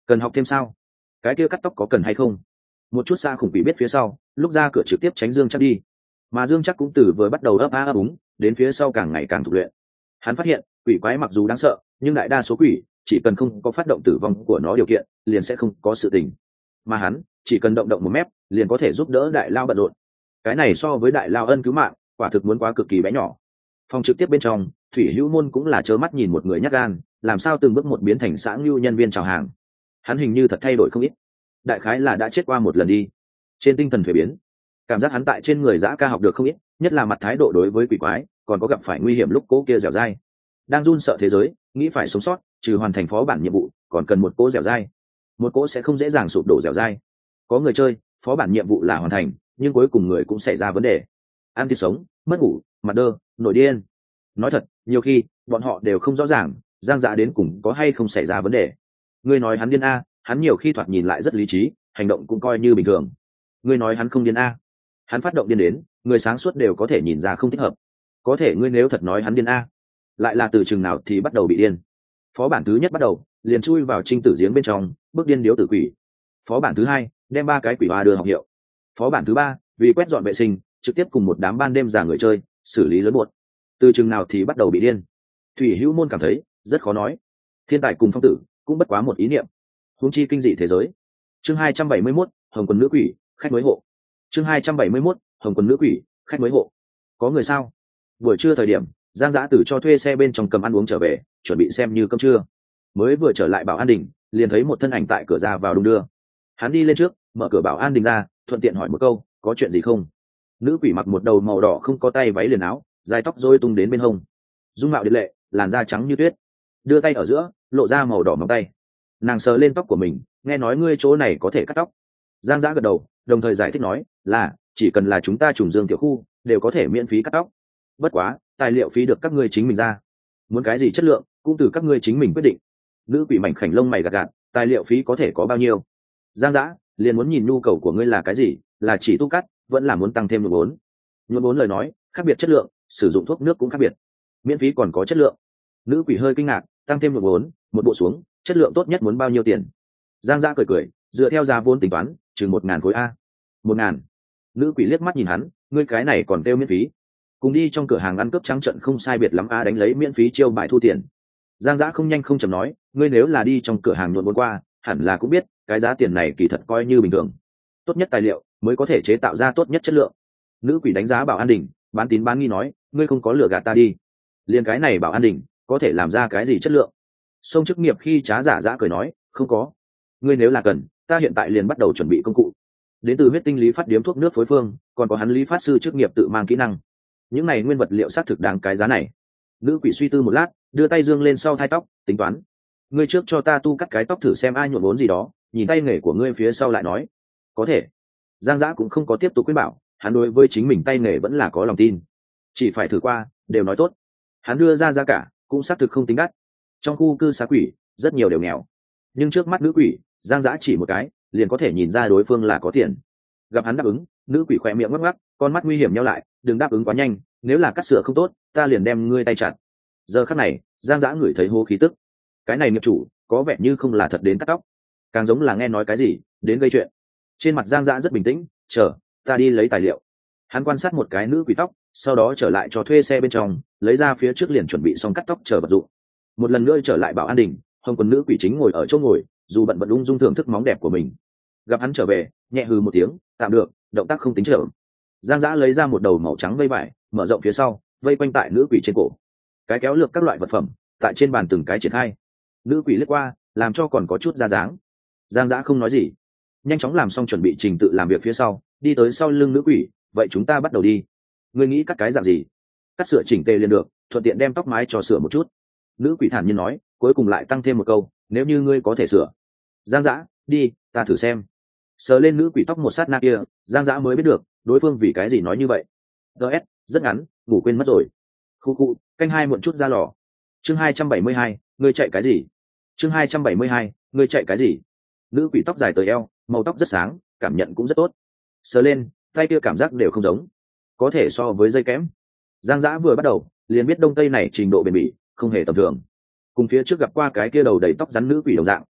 cần học thêm sao? Cái kia cắt tóc có cần hay không? Một chút xa khủng quỷ biết phía sau, lúc ra cửa trực tiếp tránh Dương Chắc đi. Mà Dương Chắc cũng từ vừa bắt đầu ấp a ấp úng, đến phía sau càng ngày càng thục luyện. Hắn phát hiện quỷ quái mặc dù đáng sợ, nhưng đại đa số quỷ chỉ cần không có phát động tử vong của nó điều kiện, liền sẽ không có sự tình. Mà hắn chỉ cần động động một mép, liền có thể giúp đỡ đại lao bận rộn. Cái này so với đại lao ân cứu mạng, quả thực muốn quá cực kỳ bé nhỏ. Phòng trực tiếp bên trong, Thủy Hữu Môn cũng là trơ mắt nhìn một người nhát gan, làm sao từng bước một biến thành xã ngưu nhân viên chào hàng. Hắn hình như thật thay đổi không ít, đại khái là đã chết qua một lần đi. Trên tinh thần thuế biến, cảm giác hắn tại trên người dã ca học được không ít, nhất là mặt thái độ đối với quỷ quái, còn có gặp phải nguy hiểm lúc cố kia dẻo dai. Đang run sợ thế giới, nghĩ phải sống sót, trừ hoàn thành phó bản nhiệm vụ, còn cần một cỗ dẻo dai. Một cỗ sẽ không dễ dàng sụp đổ dẻo dai. Có người chơi, phó bản nhiệm vụ là hoàn thành, nhưng cuối cùng người cũng xảy ra vấn đề. Ăn thịt sống, mất ngủ, mặt đơ, nổi điên. Nói thật, nhiều khi bọn họ đều không rõ ràng Giang Dạ đến cùng có hay không xảy ra vấn đề. Ngươi nói hắn điên a, hắn nhiều khi thoạt nhìn lại rất lý trí, hành động cũng coi như bình thường. Ngươi nói hắn không điên a, hắn phát động điên đến người sáng suốt đều có thể nhìn ra không thích hợp. Có thể ngươi nếu thật nói hắn điên a, lại là từ chừng nào thì bắt đầu bị điên? Phó bản thứ nhất bắt đầu liền chui vào trinh tử giếng bên trong, bước điên điếu tử quỷ. Phó bản thứ hai đem 3 cái quỷ hoa đưa học hiệu. Phó bản thứ ba vì quét dọn vệ sinh, trực tiếp cùng một đám ban đêm già người chơi xử lý lớn buột. Từ chừng nào thì bắt đầu bị điên? Thủy Hữu Môn cảm thấy rất khó nói. Thiên tài cùng phong tử cũng bất quá một ý niệm, huống chi kinh dị thế giới. Chương 271, Hồng Quân nữ quỷ khách mới hộ. Chương 271, Hồng Quân nữ quỷ khách mới hộ. Có người sao? Buổi trưa thời điểm, Giang Dã Tử cho thuê xe bên trong cầm ăn uống trở về, chuẩn bị xem như cơm trưa. Mới vừa trở lại Bảo An Đình, liền thấy một thân ảnh tại cửa ra vào đung đưa. Hắn đi lên trước, mở cửa Bảo An Đình ra, thuận tiện hỏi một câu, có chuyện gì không? Nữ quỷ mặc một đầu màu đỏ không có tay váy liền áo, dài tóc rối tung đến bên hông, dung mạo điệt lệ, làn da trắng như tuyết, đưa tay ở giữa lộ ra màu đỏ móng tay. Nàng sờ lên tóc của mình, nghe nói ngươi chỗ này có thể cắt tóc. Giang Dã gật đầu, đồng thời giải thích nói là chỉ cần là chúng ta Trùng Dương tiểu khu đều có thể miễn phí cắt tóc, bất quá tài liệu phí được các ngươi chính mình ra, muốn cái gì chất lượng cũng từ các ngươi chính mình quyết định. Nữ quỷ mảnh khảnh lông mày gạt gạt, tài liệu phí có thể có bao nhiêu? Giang Dã liền muốn nhìn nhu cầu của ngươi là cái gì, là chỉ tu cắt vẫn là muốn tăng thêm nhuộm vốn? Nhuộm vốn lời nói khác biệt chất lượng, sử dụng thuốc nước cũng khác biệt, miễn phí còn có chất lượng. Nữ quỷ hơi kinh ngạc, tăng thêm nhuộm vốn, một bộ xuống chất lượng tốt nhất muốn bao nhiêu tiền? Giang Dã cười cười, dựa theo giá vốn tính toán chừng 1.000 khối a. 1.000? Nữ quỷ liếc mắt nhìn hắn, ngươi cái này còn kêu miễn phí? Cùng đi trong cửa hàng ăn cướp trắng trận không sai biệt lắm a, đánh lấy miễn phí chiêu bài thu tiền. Giang Dã không nhanh không chậm nói, ngươi nếu là đi trong cửa hàng nhuộm vốn qua, hẳn là cũng biết cái giá tiền này kỳ thật coi như bình thường, tốt nhất tài liệu mới có thể chế tạo ra tốt nhất chất lượng. Nữ quỷ đánh giá Bảo An Đình, bán tín bán nghi nói, ngươi không có lừa gạt ta đi? Liên cái này Bảo An Đình có thể làm ra cái gì chất lượng? Sông chức nghiệp khi trá giả dã cười nói, không có. Ngươi nếu là cần, ta hiện tại liền bắt đầu chuẩn bị công cụ. Đến từ huyết tinh lý phát điếm thuốc nước phối phương, còn có hắn lý phát sư chức nghiệp tự mang kỹ năng. Những này nguyên vật liệu xác thực đáng cái giá này. Nữ quỷ suy tư một lát, đưa tay dương lên sau thai tóc, tính toán. Ngươi trước cho ta tu cắt cái tóc thử xem ai nhuộm vốn gì đó, nhìn tay nghề của ngươi phía sau lại nói. Có thể. Giang Dã cũng không có tiếp tục khuyên bảo, hắn đối với chính mình tay nghề vẫn là có lòng tin. Chỉ phải thử qua, đều nói tốt. Hắn đưa ra giá cả, cũng xác thực không tính đắt. Trong khu cư xá quỷ, rất nhiều đều nghèo. Nhưng trước mắt nữ quỷ, Giang Dã chỉ một cái, liền có thể nhìn ra đối phương là có tiền. Gặp hắn đáp ứng, nữ quỷ khỏe miệng ngắc ngắc, con mắt nguy hiểm nhau lại, đừng đáp ứng quá nhanh, nếu là cắt sửa không tốt, ta liền đem ngươi tay chặt. Giờ khắc này, Giang Dã ngửi thấy hô khí tức. Cái này nghiệp chủ, có vẻ như không là thật đến cắt tóc, càng giống là nghe nói cái gì, đến gây chuyện. Trên mặt Giang Dã rất bình tĩnh, chờ, ta đi lấy tài liệu. Hắn quan sát một cái nữ quỷ tóc, sau đó trở lại cho thuê xe bên trong, lấy ra phía trước liền chuẩn bị xong cắt tóc chờ vật dụng. Một lần nữa trở lại Bảo An Đình, Hồng Quân nữ quỷ chính ngồi ở chỗ ngồi, dù bận ung dung thưởng thức móng đẹp của mình. Gặp hắn trở về, nhẹ hừ một tiếng, tạm được, động tác không tính chậm. Giang Dã lấy ra một đầu màu trắng vây vải, mở rộng phía sau, vây quanh tại nữ quỷ trên cổ. Cái kéo lược các loại vật phẩm tại trên bàn từng cái triển khai. Nữ quỷ lướt qua, làm cho còn có chút ra dáng. Giang Dã không nói gì, nhanh chóng làm xong chuẩn bị trình tự làm việc phía sau, đi tới sau lưng nữ quỷ, vậy chúng ta bắt đầu đi. Ngươi nghĩ cắt cái dạng gì? Cắt sửa chỉnh tề liền được, thuận tiện đem tóc mái cho sửa một chút. Nữ quỷ thản nhiên nói, cuối cùng lại tăng thêm một câu, nếu như ngươi có thể sửa. Giang Dã, đi, ta thử xem. Sờ lên nữ quỷ tóc một sát na kia, Giang Dã mới biết được đối phương vì cái gì nói như vậy. ds rất ngắn, ngủ quên mất rồi. Khu khu, canh hai muộn chút ra lò. Chương 272, ngươi chạy cái gì? Chương 272, ngươi chạy cái gì? Nữ quỷ tóc dài tới eo, màu tóc rất sáng, cảm nhận cũng rất tốt. Sờ lên, tay kia cảm giác đều không giống, có thể so với dây kẽm. Giang Dã vừa bắt đầu liền biết đông tây này trình độ bền bỉ không hề tầm thường, cùng phía trước gặp qua cái kia đầu đầy tóc rắn nữ quỷ đồng dạng,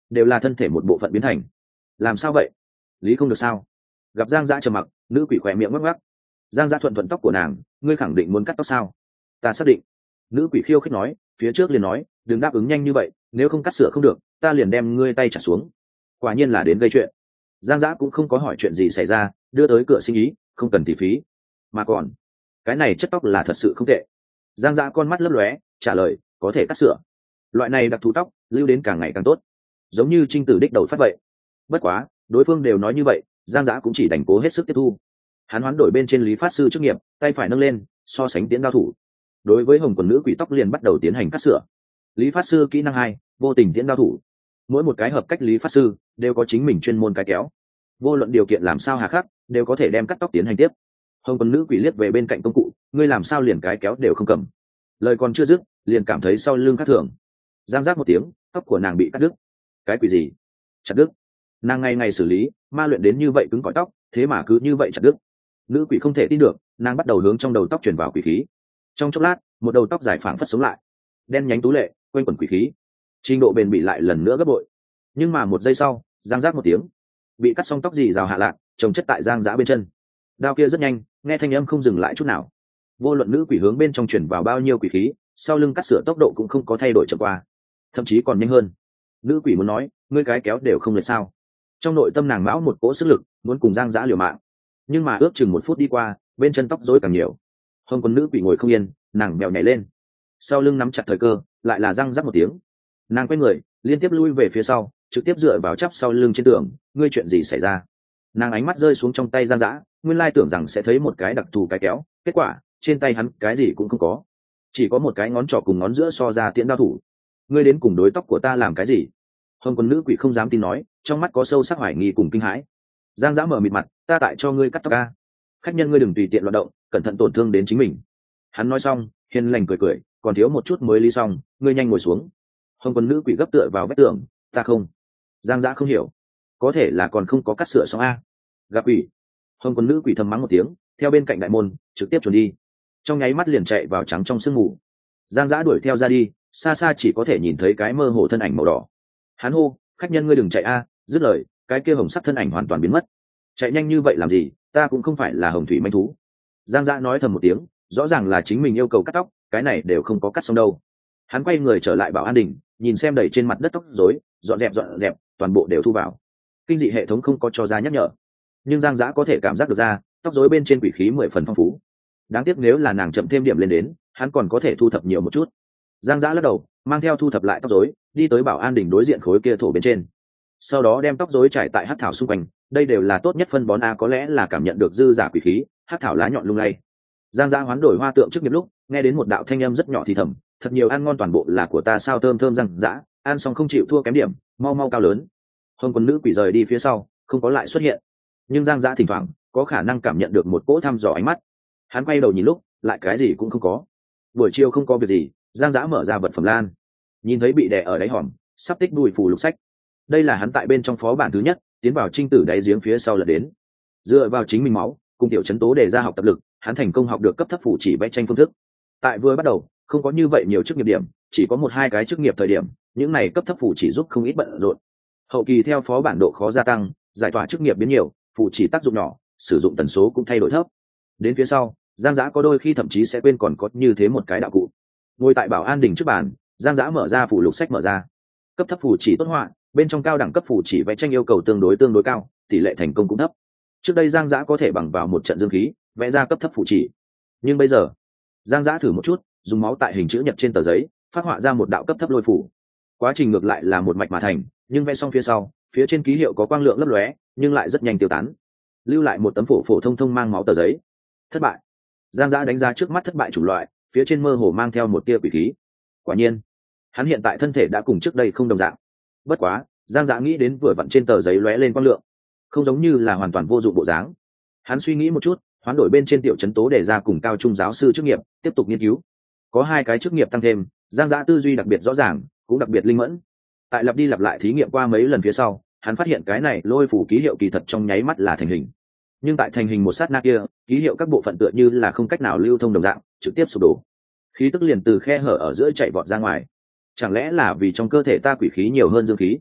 đều là thân thể một bộ phận biến thành. Làm sao vậy? Lý không được sao? Gặp Giang Dã trầm mặc, nữ quỷ khỏe miệng ngắc ngắc. Giang Dã thuận thuận tóc của nàng, ngươi khẳng định muốn cắt tóc sao? Ta xác định. Nữ quỷ khiêu khích nói, phía trước liền nói, đừng đáp ứng nhanh như vậy, nếu không cắt sửa không được, ta liền đem ngươi tay trả xuống. Quả nhiên là đến gây chuyện. Giang Dã cũng không có hỏi chuyện gì xảy ra, đưa tới cửa sinh ý, không cần tỷ phí. Mà còn, cái này chất tóc là thật sự không tệ. Giang Dã con mắt lấp lóe, trả lời, có thể cắt sửa. Loại này đặc thù tóc, lưu đến càng ngày càng tốt, giống như Trinh Tử đích đầu phát vậy. Bất quá, đối phương đều nói như vậy, Giang Dã cũng chỉ đành cố hết sức tiếp thu. Hắn hoán đổi bên trên lý phát sư chức nghiệp, tay phải nâng lên, so sánh tiến đao thủ. Đối với hồng quần nữ quỷ tóc liền bắt đầu tiến hành cắt sửa. Lý phát sư kỹ năng 2, vô tình tiến đao thủ. Mỗi một cái hợp cách lý phát sư đều có chính mình chuyên môn cái kéo, vô luận điều kiện làm sao hà khắc, đều có thể đem cắt tóc tiến hành tiếp. Hồng quần nữ quỷ liếc về bên cạnh công cụ, ngươi làm sao liền cái kéo đều không cầm? Lời còn chưa dứt, liền cảm thấy sau lưng khác thường. Giang giác một tiếng, tóc của nàng bị cắt đứt. Cái quỷ gì? Chặt đứt? Nàng ngày ngày xử lý, ma luyện đến như vậy cứng cỏi tóc, thế mà cứ như vậy chặt đứt. Nữ quỷ không thể tin được, nàng bắt đầu hướng trong đầu tóc truyền vào quỷ khí. Trong chốc lát, một đầu tóc dài phảng phất sống lại, đen nhánh tú lệ, quanh quẩn quỷ khí, trình độ bền bị lại lần nữa gấp bội. Nhưng mà một giây sau, Giang giác một tiếng, bị cắt xong tóc gì rào hạ lạc, chồng chất tại Giang Dã bên chân. Đao kia rất nhanh, nghe thanh âm không dừng lại chút nào. Vô luận nữ quỷ hướng bên trong chuyển vào bao nhiêu quỷ khí, sau lưng cắt sửa tốc độ cũng không có thay đổi chậm qua, thậm chí còn nhanh hơn. Nữ quỷ muốn nói, ngươi cái kéo đều không lệch sao? Trong nội tâm nàng mão một cỗ sức lực, muốn cùng Giang Dã liều mạng. Nhưng mà ước chừng 1 phút đi qua, bên chân tóc rối càng nhiều. Hồng quần nữ quỷ ngồi không yên, nàng bèo nhảy lên, sau lưng nắm chặt thời cơ, lại là răng rắc một tiếng. Nàng quay người, liên tiếp lui về phía sau, trực tiếp dựa vào chắp sau lưng trên tường. Ngươi chuyện gì xảy ra? Nàng ánh mắt rơi xuống trong tay Giang Dã, nguyên lai tưởng rằng sẽ thấy một cái đặc thù cái kéo, kết quả trên tay hắn cái gì cũng không có, chỉ có một cái ngón trỏ cùng ngón giữa so ra tiễn đao thủ. Ngươi đến cùng đối tóc của ta làm cái gì? Hồng quần nữ quỷ không dám tin nói, trong mắt có sâu sắc hoài nghi cùng kinh hãi. Giang Dã mở mịt mặt, ta tại cho ngươi cắt tóc ca, khách nhân ngươi đừng tùy tiện loạn động, cẩn thận tổn thương đến chính mình. Hắn nói xong, hiền lành cười cười, còn thiếu một chút mới ly xong, ngươi nhanh ngồi xuống. Hồng quần nữ quỷ gấp tựa vào vách tường, ta không. Giang Dã không hiểu, có thể là còn không có cắt sửa xong a. Gặp quỷ. Hồng quần nữ quỷ thầm mắng một tiếng, theo bên cạnh đại môn trực tiếp chuẩn đi, trong nháy mắt liền chạy vào trắng trong sương mù. Giang Dã đuổi theo ra đi, xa xa chỉ có thể nhìn thấy cái mơ hồ thân ảnh màu đỏ. Hắn hô, khách nhân ngươi đừng chạy a. Dứt lời, cái kia hồng sắc thân ảnh hoàn toàn biến mất. Chạy nhanh như vậy làm gì, ta cũng không phải là hồng thủy manh thú. Giang Dã nói thầm một tiếng, rõ ràng là chính mình yêu cầu cắt tóc, cái này đều không có cắt xong đâu. Hắn quay người trở lại Bảo An Đình, nhìn xem đầy trên mặt đất tóc rối, dọn dẹp, toàn bộ đều thu vào. Kinh dị hệ thống không có cho ra nhắc nhở, nhưng Giang Dã có thể cảm giác được ra, tóc rối bên trên quỷ khí 10 phần phong phú. Đáng tiếc nếu là nàng chậm thêm điểm lên đến, hắn còn có thể thu thập nhiều một chút. Giang Dã lắc đầu, mang theo thu thập lại tóc rối, đi tới Bảo An Đình đối diện khối kia thổ bên trên. Sau đó đem tóc rối trải tại hắc thảo xung quanh, đây đều là tốt nhất phân bón a, có lẽ là cảm nhận được dư giả quỷ khí, hắc thảo lá nhọn lung lay. Giang Dã hoán đổi hoa tượng trước nghiệp lúc, nghe đến một đạo thanh âm rất nhỏ thì thầm, thật nhiều ăn ngon toàn bộ là của ta sao, thơm thơm. Giang Dã ăn xong không chịu thua kém điểm, mau mau cao lớn. Hồng quần nữ quỷ rời đi phía sau, không có lại xuất hiện, nhưng Giang Dã thỉnh thoảng có khả năng cảm nhận được một cỗ thăm dò ánh mắt. Hắn quay đầu nhìn lúc, lại cái gì cũng không có. Buổi chiều không có việc gì, Giang Dã mở ra vật phẩm lan, nhìn thấy bị đè ở đáy hòm sắp tích đùi phù lục sách. Đây là hắn tại bên trong phó bản thứ nhất tiến vào trinh tử đáy giếng phía sau lật đến. Dựa vào chính mình máu cùng tiểu trấn tố đề ra học tập lực, hắn thành công học được cấp thấp phủ chỉ vẽ tranh phương thức. Tại vừa bắt đầu không có như vậy nhiều chức nghiệp điểm, chỉ có 1-2 cái chức nghiệp thời điểm, những này cấp thấp phủ chỉ giúp không ít bận rộn. Hậu kỳ theo phó bản độ khó gia tăng, giải tỏa chức nghiệp biến nhiều, phủ chỉ tác dụng nhỏ, sử dụng tần số cũng thay đổi thấp. Đến phía sau, Giang Dã có đôi khi thậm chí sẽ quên còn có như thế một cái đạo cụ. Ngồi tại Bảo An Đình trước bàn, Giang Dã mở ra phủ lục sách, mở ra cấp thấp phủ chỉ tốt họa, bên trong cao đẳng cấp phủ chỉ vẽ tranh yêu cầu tương đối cao, tỷ lệ thành công cũng thấp. Trước đây Giang Dã có thể bằng vào một trận dương khí vẽ ra cấp thấp phủ chỉ, nhưng bây giờ Giang Dã thử một chút, dùng máu tại hình chữ nhật trên tờ giấy phát họa ra một đạo cấp thấp lôi phủ. Quá trình ngược lại là một mạch mà thành, nhưng vẽ xong phía sau, phía trên ký hiệu có quang lượng lấp lóe, nhưng lại rất nhanh tiêu tán, lưu lại một tấm phổ thông mang máu tờ giấy. Thất bại. Giang Dã đánh giá trước mắt thất bại chủng loại, phía trên mơ hồ mang theo một tia quỷ khí. Quả nhiên, hắn hiện tại thân thể đã cùng trước đây không đồng dạng. Bất quá, Giang Dã nghĩ đến vừa vặn trên tờ giấy lóe lên quang lượng, không giống như là hoàn toàn vô dụng bộ dáng. Hắn suy nghĩ một chút, hoán đổi bên trên tiểu trấn tố đề ra cùng cao trung giáo sư chức nghiệp, tiếp tục nghiên cứu. Có 2 cái chức nghiệp tăng thêm, Giang Dã tư duy đặc biệt rõ ràng, cũng đặc biệt linh mẫn. Tại lặp đi lặp lại thí nghiệm qua mấy lần phía sau, hắn phát hiện cái này lôi phủ ký hiệu kỳ thật trong nháy mắt là thành hình. Nhưng tại thành hình một sát na kia, ký hiệu các bộ phận tựa như là không cách nào lưu thông đồng dạng, trực tiếp sụp đổ. Khí tức liền từ khe hở ở giữa chạy vọt ra ngoài. Chẳng lẽ là vì trong cơ thể ta quỷ khí nhiều hơn dương khí?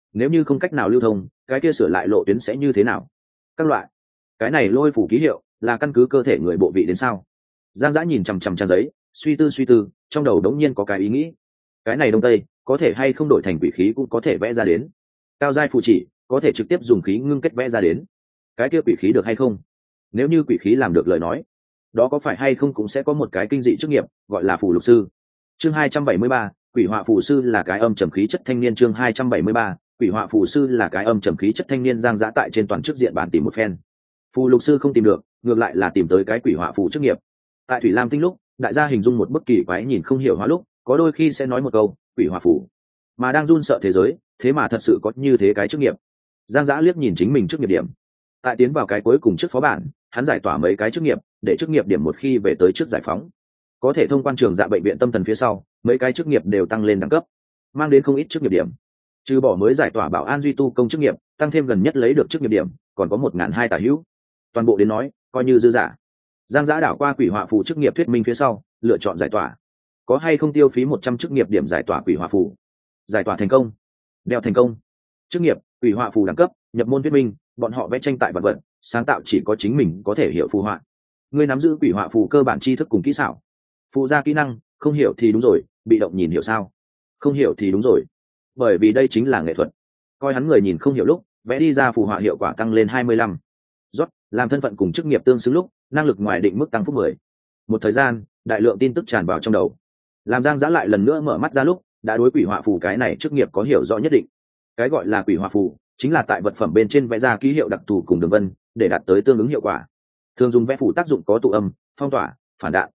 nếu như không cách nào lưu thông, cái kia sửa lại lộ tuyến sẽ như thế nào? Các loại, cái này lôi phủ ký hiệu là căn cứ cơ thể người bộ vị đến sao? Giang Dã nhìn chằm chằm trang giấy, suy tư, trong đầu đống nhiên có cái ý nghĩ. Cái này đông tây có thể hay không đổi thành quỷ khí cũng có thể vẽ ra đến. Cao giai phù chỉ có thể trực tiếp dùng khí ngưng kết vẽ ra đến. Cái kia quỷ khí được hay không? Nếu như quỷ khí làm được lời nói, đó có phải hay không cũng sẽ có một cái kinh dị chức nghiệp gọi là phù lục sư. Chương 273, quỷ họa phù sư là cái âm trầm khí chất thanh niên. Chương 273, quỷ họa phù sư là cái âm trầm khí chất thanh niên. Giang Dã tại trên toàn chức diện bản tìm một phen, phù lục sư không tìm được, ngược lại là tìm tới cái quỷ họa phù chức nghiệp. Tại Thủy Lam Tinh lúc, đại gia hình dung một bất kỳ quái nhìn không hiểu hóa lúc, có đôi khi sẽ nói một câu quỷ họa phù, mà đang run sợ thế giới, thế mà thật sự có như thế cái chức nghiệp. Giang Dã liếc nhìn chính mình chức nghiệp điểm, tại tiến vào cái cuối cùng trước phó bản, hắn giải tỏa mấy cái chức nghiệp, để chức nghiệp điểm một khi về tới trước giải phóng, có thể thông quan trường dạ bệnh viện tâm thần phía sau, mấy cái chức nghiệp đều tăng lên đẳng cấp, mang đến không ít chức nghiệp điểm. Trừ bỏ mới giải tỏa bảo an duy tu công chức nghiệp, tăng thêm gần nhất lấy được chức nghiệp điểm, còn có 1.200 tả hữu. Toàn bộ đến nói, coi như dư giả. Giang Dã đảo qua quỷ họa phù chức nghiệp thuyết minh phía sau, lựa chọn giải tỏa. Có hay không tiêu phí 100 chức nghiệp điểm giải tỏa quỷ họa phù? Giải tỏa thành công. Đeo thành công. Chức nghiệp, quỷ họa phù đẳng cấp, nhập môn thuyết minh, bọn họ vẽ tranh tại vật vật, sáng tạo chỉ có chính mình có thể hiểu phù họa. Ngươi nắm giữ quỷ họa phù cơ bản tri thức cùng kỹ xảo. Phụ gia kỹ năng, không hiểu thì đúng rồi, bị động nhìn hiểu sao? Không hiểu thì đúng rồi. Bởi vì đây chính là nghệ thuật. Coi hắn người nhìn không hiểu lúc, vẽ đi ra phù họa hiệu quả tăng lên 25. Rót, làm thân phận cùng chức nghiệp tương xứng lúc, năng lực ngoài định mức tăng phúc 10. Một thời gian, đại lượng tin tức tràn vào trong đầu. Làm Giang Dã lại lần nữa mở mắt ra lúc, đã đối quỷ họa phù cái này chức nghiệp có hiểu rõ nhất định. Cái gọi là quỷ họa phù, chính là tại vật phẩm bên trên vẽ ra ký hiệu đặc thù cùng đường vân, để đạt tới tương ứng hiệu quả. Thường dùng vẽ phù tác dụng có tụ âm, phong tỏa, phản đạn,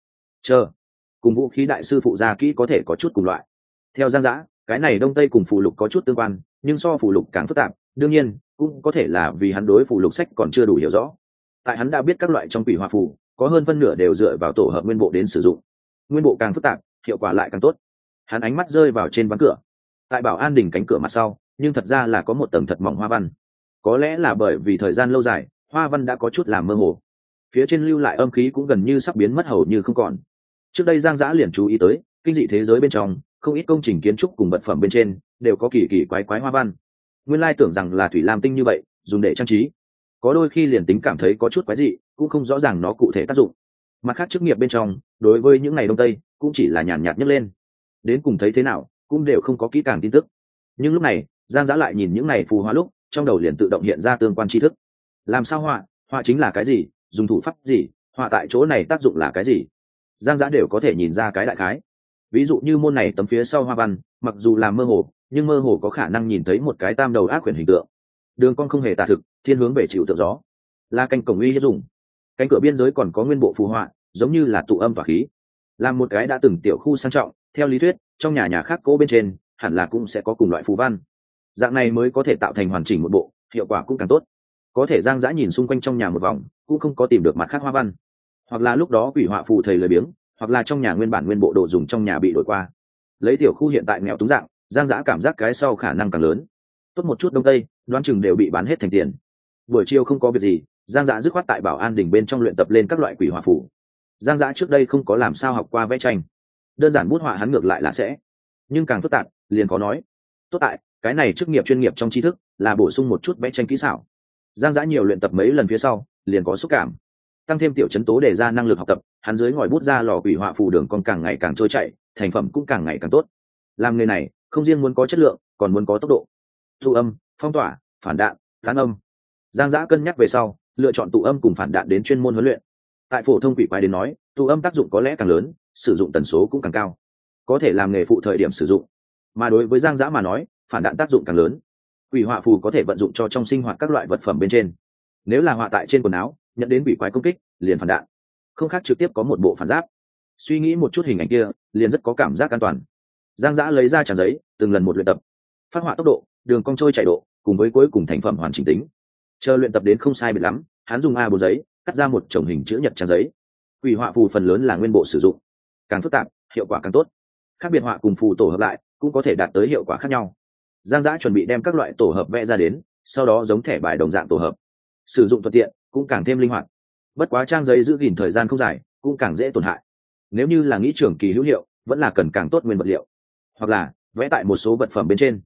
cùng vũ khí đại sư phụ gia kỹ có thể có chút cùng loại. Theo Giang Dã, cái này đông tây cùng phù lục có chút tương quan, nhưng so phù lục càng phức tạp, đương nhiên cũng có thể là vì hắn đối phù lục sách còn chưa đủ hiểu rõ. Tại hắn đã biết các loại trong quỷ họa phù có hơn phân nửa đều dựa vào tổ hợp nguyên bộ đến sử dụng, nguyên bộ càng phức tạp, hiệu quả lại càng tốt. Hắn ánh mắt rơi vào trên ván cửa, tại bảo an đỉnh cánh cửa mặt sau, nhưng thật ra là có một tầng thật mỏng hoa văn. Có lẽ là bởi vì thời gian lâu dài, hoa văn đã có chút làm mơ hồ, phía trên lưu lại âm khí cũng gần như sắp biến mất hầu như không còn. Trước đây Giang Dã liền chú ý tới, kinh dị thế giới bên trong, không ít công trình kiến trúc cùng vật phẩm bên trên đều có kỳ kỳ quái quái hoa văn. Nguyên lai tưởng rằng là thủy lam tinh như vậy, dùng để trang trí. Có đôi khi liền tính cảm thấy có chút quái dị, cũng không rõ ràng nó cụ thể tác dụng. Mặt khác chức nghiệp bên trong, đối với những ngày đông tây, cũng chỉ là nhàn nhạt nhấc lên. Đến cùng thấy thế nào, cũng đều không có kỹ càng tin tức. Nhưng lúc này, Giang Dã lại nhìn những này phù hóa lúc, trong đầu liền tự động hiện ra tương quan tri thức. Làm sao họa, họa chính là cái gì, dùng thủ pháp gì, họa tại chỗ này tác dụng là cái gì, Giang Dã đều có thể nhìn ra cái đại khái. Ví dụ như môn này tấm phía sau hoa văn, mặc dù là mơ hồ, nhưng mơ hồ có khả năng nhìn thấy một cái tam đầu ác quyển hình tượng. Đường cong không hề tả thực, thiên hướng về chịu tượng gió, là canh cổng uy hiếp dùng. Cánh cửa biên giới còn có nguyên bộ phù họa, giống như là tụ âm tỏa khí. Làm một cái đã từng tiểu khu sang trọng, theo lý thuyết, trong nhà khác cố bên trên, hẳn là cũng sẽ có cùng loại phù văn. Dạng này mới có thể tạo thành hoàn chỉnh một bộ, hiệu quả cũng càng tốt. Có thể Giang Dã nhìn xung quanh trong nhà một vòng, cũng không có tìm được mặt khác hoa văn. Hoặc là lúc đó quỷ họa phù thầy lười biếng, hoặc là trong nhà nguyên bản nguyên bộ đồ dùng trong nhà bị đổi qua. Lấy tiểu khu hiện tại nghèo túng dạng, Giang Dã cảm giác cái sau khả năng càng lớn. Tốt một chút đông tây, đoán chừng đều bị bán hết thành tiền. Buổi chiều không có việc gì, Giang Dã dứt khoát tại bảo an đỉnh bên trong luyện tập lên các loại quỷ họa phù. Giang Dã trước đây không có làm sao học qua vẽ tranh, đơn giản bút họa hắn ngược lại là sẽ, nhưng càng phức tạp liền có nói. Tốt tại cái này chức nghiệp chuyên nghiệp trong tri thức là bổ sung một chút vẽ tranh kỹ xảo. Giang Dã nhiều luyện tập mấy lần phía sau, liền có xúc cảm. Tăng thêm tiểu chấn tố để ra năng lực học tập, hắn dưới ngòi bút ra lò quỷ họa phù đường còn càng ngày càng trôi chảy, thành phẩm cũng càng ngày càng tốt. Làm nghề này không riêng muốn có chất lượng, còn muốn có tốc độ. Tụ âm, phong tỏa, phản đạn, tán âm. Giang Dã cân nhắc về sau, lựa chọn tụ âm cùng phản đạn đến chuyên môn huấn luyện. Tại phổ thông quỷ quái đến nói, tụ âm tác dụng có lẽ càng lớn, sử dụng tần số cũng càng cao, có thể làm nghề phụ thời điểm sử dụng. Mà đối với Giang Dã mà nói, phản đạn tác dụng càng lớn. Quỷ họa phù có thể vận dụng cho trong sinh hoạt các loại vật phẩm bên trên. Nếu là họa tại trên quần áo, nhận đến quỷ quái công kích, liền phản đạn. Không khác trực tiếp có một bộ phản giáp. Suy nghĩ một chút hình ảnh kia, liền rất có cảm giác an toàn. Giang Dã lấy ra trang giấy, từng lần một luyện tập. Phát họa tốc độ, đường cong trôi chảy độ, cùng với cuối cùng thành phẩm hoàn chỉnh tính. Chờ luyện tập đến không sai biệt lắm, hắn dùng A4 giấy, cắt ra một chồng hình chữ nhật trang giấy. Quỷ họa phù phần lớn là nguyên bộ sử dụng, càng phức tạp, hiệu quả càng tốt. Khác biệt họa cùng phù tổ hợp lại, cũng có thể đạt tới hiệu quả khác nhau. Giang Dã chuẩn bị đem các loại tổ hợp vẽ ra đến, sau đó giống thẻ bài đồng dạng tổ hợp. Sử dụng thuận tiện, cũng càng thêm linh hoạt. Bất quá trang giấy giữ gìn thời gian không dài, cũng càng dễ tổn hại. Nếu như là nghĩ trường kỳ hữu hiệu, vẫn là cần càng tốt nguyên vật liệu, hoặc là vẽ tại một số vật phẩm bên trên.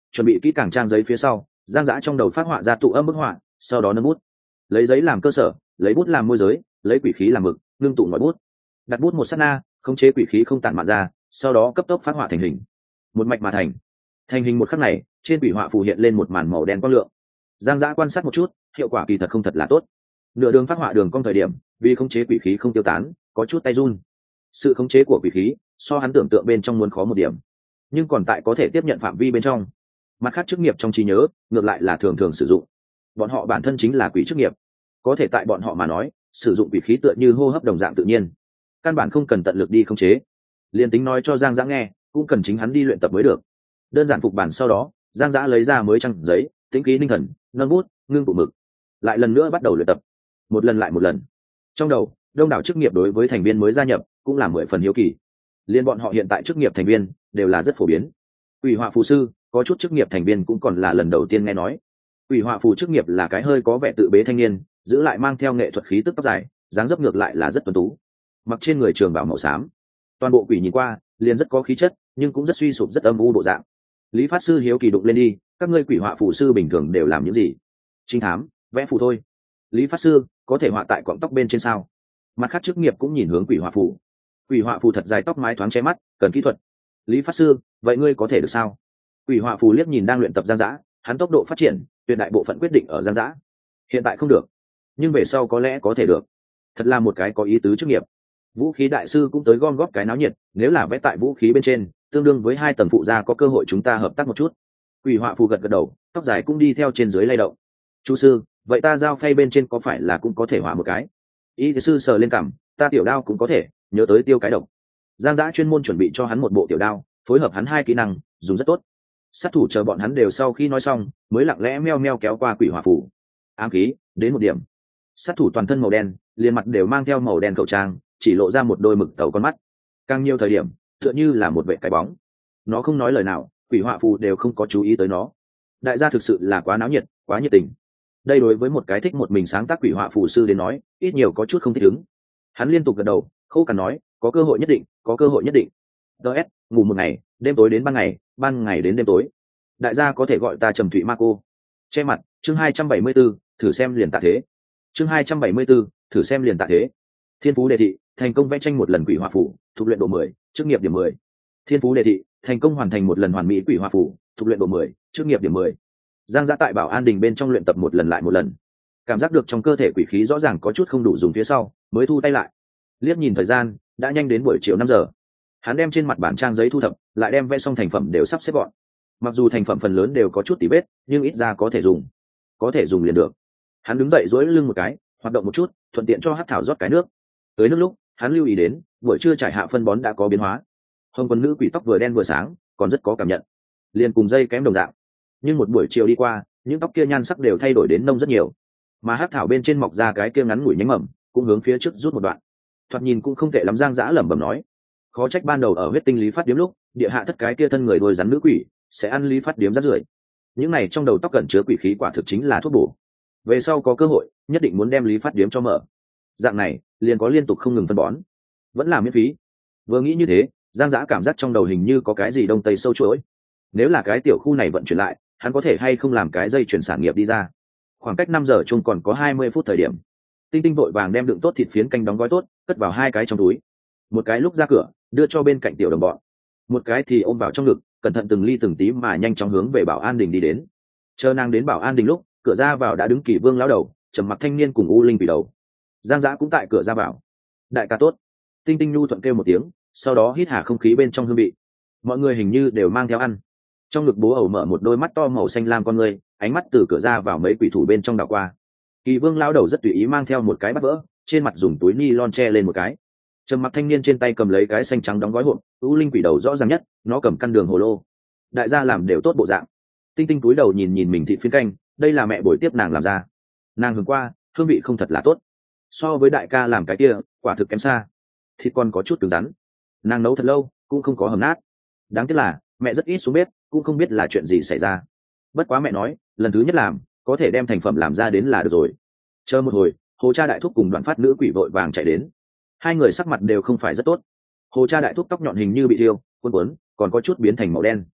chuẩn bị kỹ càng trang giấy phía sau, Giang Dã trong đầu phát họa ra tụ âm bức họa, sau đó nâng bút, lấy giấy làm cơ sở, lấy bút làm môi giới, lấy quỷ khí làm mực, ngưng tụ ngòi bút, đặt bút một sát na, khống chế quỷ khí không tản mạn ra, sau đó cấp tốc phát họa thành hình, một mạch mà thành. Thành hình một khắc này, trên quỷ họa phù hiện lên một màn màu đen quang lượng. Giang Dã quan sát một chút, hiệu quả kỳ thật không thật là tốt. Nửa đường phát họa đường cong thời điểm, vì khống chế quỷ khí không tiêu tán, có chút tay run. Sự khống chế của quỷ khí, so hắn tưởng tượng bên trong muốn khó một điểm, nhưng còn tại có thể tiếp nhận phạm vi bên trong. Mặt khác chức nghiệp trong trí nhớ, ngược lại là thường thường sử dụng. Bọn họ bản thân chính là quỷ chức nghiệp, có thể tại bọn họ mà nói, sử dụng quỷ khí tựa như hô hấp đồng dạng tự nhiên, căn bản không cần tận lực đi khống chế. Liên tính nói cho Giang Dã nghe, cũng cần chính hắn đi luyện tập mới được. Đơn giản phục bản sau đó, Giang Dã lấy ra mới trang giấy, tĩnh khí ninh thần, nâng bút, ngưng tụ mực, lại lần nữa bắt đầu luyện tập, một lần lại một lần. Trong đầu, đông đảo chức nghiệp đối với thành viên mới gia nhập cũng là 10 phần hiếu kỳ. Liên bọn họ hiện tại chức nghiệp thành viên đều là rất phổ biến. Quỷ họa phù sư, có chút chức nghiệp thành viên cũng còn là lần đầu tiên nghe nói. Quỷ họa phù chức nghiệp là cái hơi có vẻ tự bế thanh niên, giữ lại mang theo nghệ thuật khí tức tóc dài, dáng dấp ngược lại là rất tuấn tú. Mặc trên người trường bào màu xám, toàn bộ quỷ nhìn qua liền rất có khí chất, nhưng cũng rất suy sụp, rất âm u bộ dạng. Lý Phát Sư hiếu kỳ đụng lên đi, các ngươi quỷ họa phù sư bình thường đều làm những gì? Trinh thám, vẽ phù thôi. Lý Phát Sư, có thể họa tại cọng tóc bên trên sao? Mặt khác chức nghiệp cũng nhìn hướng quỷ họa phù. Quỷ họa phù thật dài tóc mái thoáng che mắt, cần kỹ thuật. Lý Phát Sư, vậy ngươi có thể được sao? Quỷ họa phù liếc nhìn đang luyện tập Giang Dã, hắn tốc độ phát triển, tuyệt đại bộ phận quyết định ở Giang Dã. Hiện tại không được, nhưng về sau có lẽ có thể được. Thật là một cái có ý tứ chức nghiệp. Vũ khí đại sư cũng tới gom góp cái náo nhiệt, nếu là vẽ tại vũ khí bên trên, tương đương với 2 tầng phụ gia, có cơ hội chúng ta hợp tác một chút. Quỷ họa phù gật gật đầu, tóc dài cũng đi theo trên dưới lay động. Chu sư, vậy ta giao phay bên trên có phải là cũng có thể họa một cái? Y sư sờ lên cằm, ta tiểu đao cũng có thể, nhớ tới tiêu cái độc. Giang Dã chuyên môn chuẩn bị cho hắn một bộ tiểu đao, phối hợp hắn 2 kỹ năng, dùng rất tốt. Sát thủ chờ bọn hắn đều sau khi nói xong, mới lặng lẽ meo meo kéo qua quỷ hỏa phù. Ám khí, đến một điểm. Sát thủ toàn thân màu đen, liền mặt đều mang theo màu đen khẩu trang, chỉ lộ ra một đôi mực tàu con mắt. Càng nhiều thời điểm, tựa như là một vệ cái bóng. Nó không nói lời nào, quỷ hỏa phù đều không có chú ý tới nó. Đại gia thực sự là quá náo nhiệt, quá nhiệt tình. Đây đối với một cái thích một mình sáng tác quỷ hỏa phù sư đến nói, ít nhiều có chút không thích ứng. Hắn liên tục gật đầu, khô cằn nói, có cơ hội nhất định, có cơ hội nhất định. DS, ngủ một ngày, đêm tối đến ban ngày đến đêm tối. Đại gia có thể gọi ta Trầm Thụy Ma Cô. Che mặt, chương 274, thử xem liền tạ thế. Chương 274, thử xem liền tạ thế. Thiên phú đề thị, thành công vẽ tranh một lần quỷ hỏa phù, thuộc luyện độ 10, chức nghiệp điểm 10. Thiên phú đề thị, thành công hoàn thành một lần hoàn mỹ quỷ hỏa phù, thuộc luyện độ 10, chức nghiệp điểm 10. Giang Dã tại Bảo An Đình bên trong luyện tập một lần lại một lần. Cảm giác được trong cơ thể quỷ khí rõ ràng có chút không đủ dùng phía sau, mới thu tay lại. Liếc nhìn thời gian, đã nhanh đến buổi chiều 5 giờ. Hắn đem trên mặt bản trang giấy thu thập, lại đem vẽ xong thành phẩm đều sắp xếp gọn. Mặc dù thành phẩm phần lớn đều có chút tỉ vết, nhưng ít ra có thể dùng liền được. Hắn đứng dậy duỗi lưng một cái, hoạt động một chút, thuận tiện cho Hắc Thảo rót cái nước. Tới nước lúc, hắn lưu ý đến, buổi trưa trải hạ phân bón đã có biến hóa. Hồng Quân nữ quỷ tóc vừa đen vừa sáng, còn rất có cảm nhận, liền cùng dây kém đồng dạng. Nhưng một buổi chiều đi qua, những tóc kia nhan sắc đều thay đổi đến nông rất nhiều, mà Hắc Thảo bên trên mọc ra cái kia ngắn ngủi nhánh mầm, cũng hướng phía trước rút một đoạn. Thoạt nhìn cũng không tệ lắm. Giang Dã lẩm bẩm nói, khó trách ban đầu ở huyết tinh Lý Phát Điếm lúc, địa hạ thất cái kia thân người đôi rắn nữ quỷ sẽ ăn Lý Phát Điếm rác rưởi. Những này trong đầu tóc cẩn chứa quỷ khí quả thực chính là thuốc bổ. Về sau có cơ hội, nhất định muốn đem Lý Phát Điếm cho mở. Dạng này, liền có liên tục không ngừng phân bón, vẫn là miễn phí. Vừa nghĩ như thế, Giang Dã cảm giác trong đầu hình như có cái gì đông tây sâu chuỗi. Nếu là cái tiểu khu này vận chuyển lại, hắn có thể hay không làm cái dây chuyển sản nghiệp đi ra. Khoảng cách 5 giờ chung còn có 20 phút thời điểm. Tinh Tinh vội vàng đem đựng tốt thịt phiến canh đóng gói tốt, cất vào 2 cái trong túi. Một cái lúc ra cửa, đưa cho bên cạnh tiểu đồng bọn. Một cái thì ôm vào trong ngực, cẩn thận từng ly từng tí mà nhanh chóng hướng về Bảo An Đình đi đến. Chờ nàng đến Bảo An Đình lúc, cửa ra vào đã đứng Kỳ Vương lão đầu, Trầm Mặc thanh niên cùng U Linh quỷ đầu. Giang Dã cũng tại cửa ra vào. Đại ca tốt. Tinh Tinh nhu thuận kêu một tiếng, sau đó hít hà không khí bên trong hương vị. Mọi người hình như đều mang theo ăn. Trong ngực bố ẩu mở một đôi mắt to màu xanh lam con người, ánh mắt từ cửa ra vào mấy quỷ thủ bên trong đảo qua. Kỳ Vương lão đầu rất tùy ý mang theo một cái bát vỡ, trên mặt dùng túi ni lon che lên một cái. Trầm Mặc thanh niên trên tay cầm lấy cái xanh trắng đóng gói hộp, U Linh quỷ đầu rõ ràng nhất, nó cầm căn đường hồ lô. Đại gia làm đều tốt bộ dạng. Tinh Tinh túi đầu nhìn nhìn mình thịt phiến canh, đây là mẹ buổi tiếp nàng làm ra. Nàng hưởng qua, hương vị không thật là tốt. So với đại ca làm cái kia, quả thực kém xa. Thịt còn có chút cứng rắn. Nàng nấu thật lâu, cũng không có hầm nát. Đáng tiếc là, mẹ rất ít xuống bếp, cũng không biết là chuyện gì xảy ra. Bất quá mẹ nói, lần thứ nhất làm, có thể đem thành phẩm làm ra đến là được rồi. Chờ một hồi, Hồ Cha đại thúc cùng Đoạn Phát nữ quỷ vội vàng chạy đến. Hai người sắc mặt đều không phải rất tốt. Hồ Cha đại thúc tóc nhọn hình như bị thiêu, cuốn cuốn, còn có chút biến thành màu đen.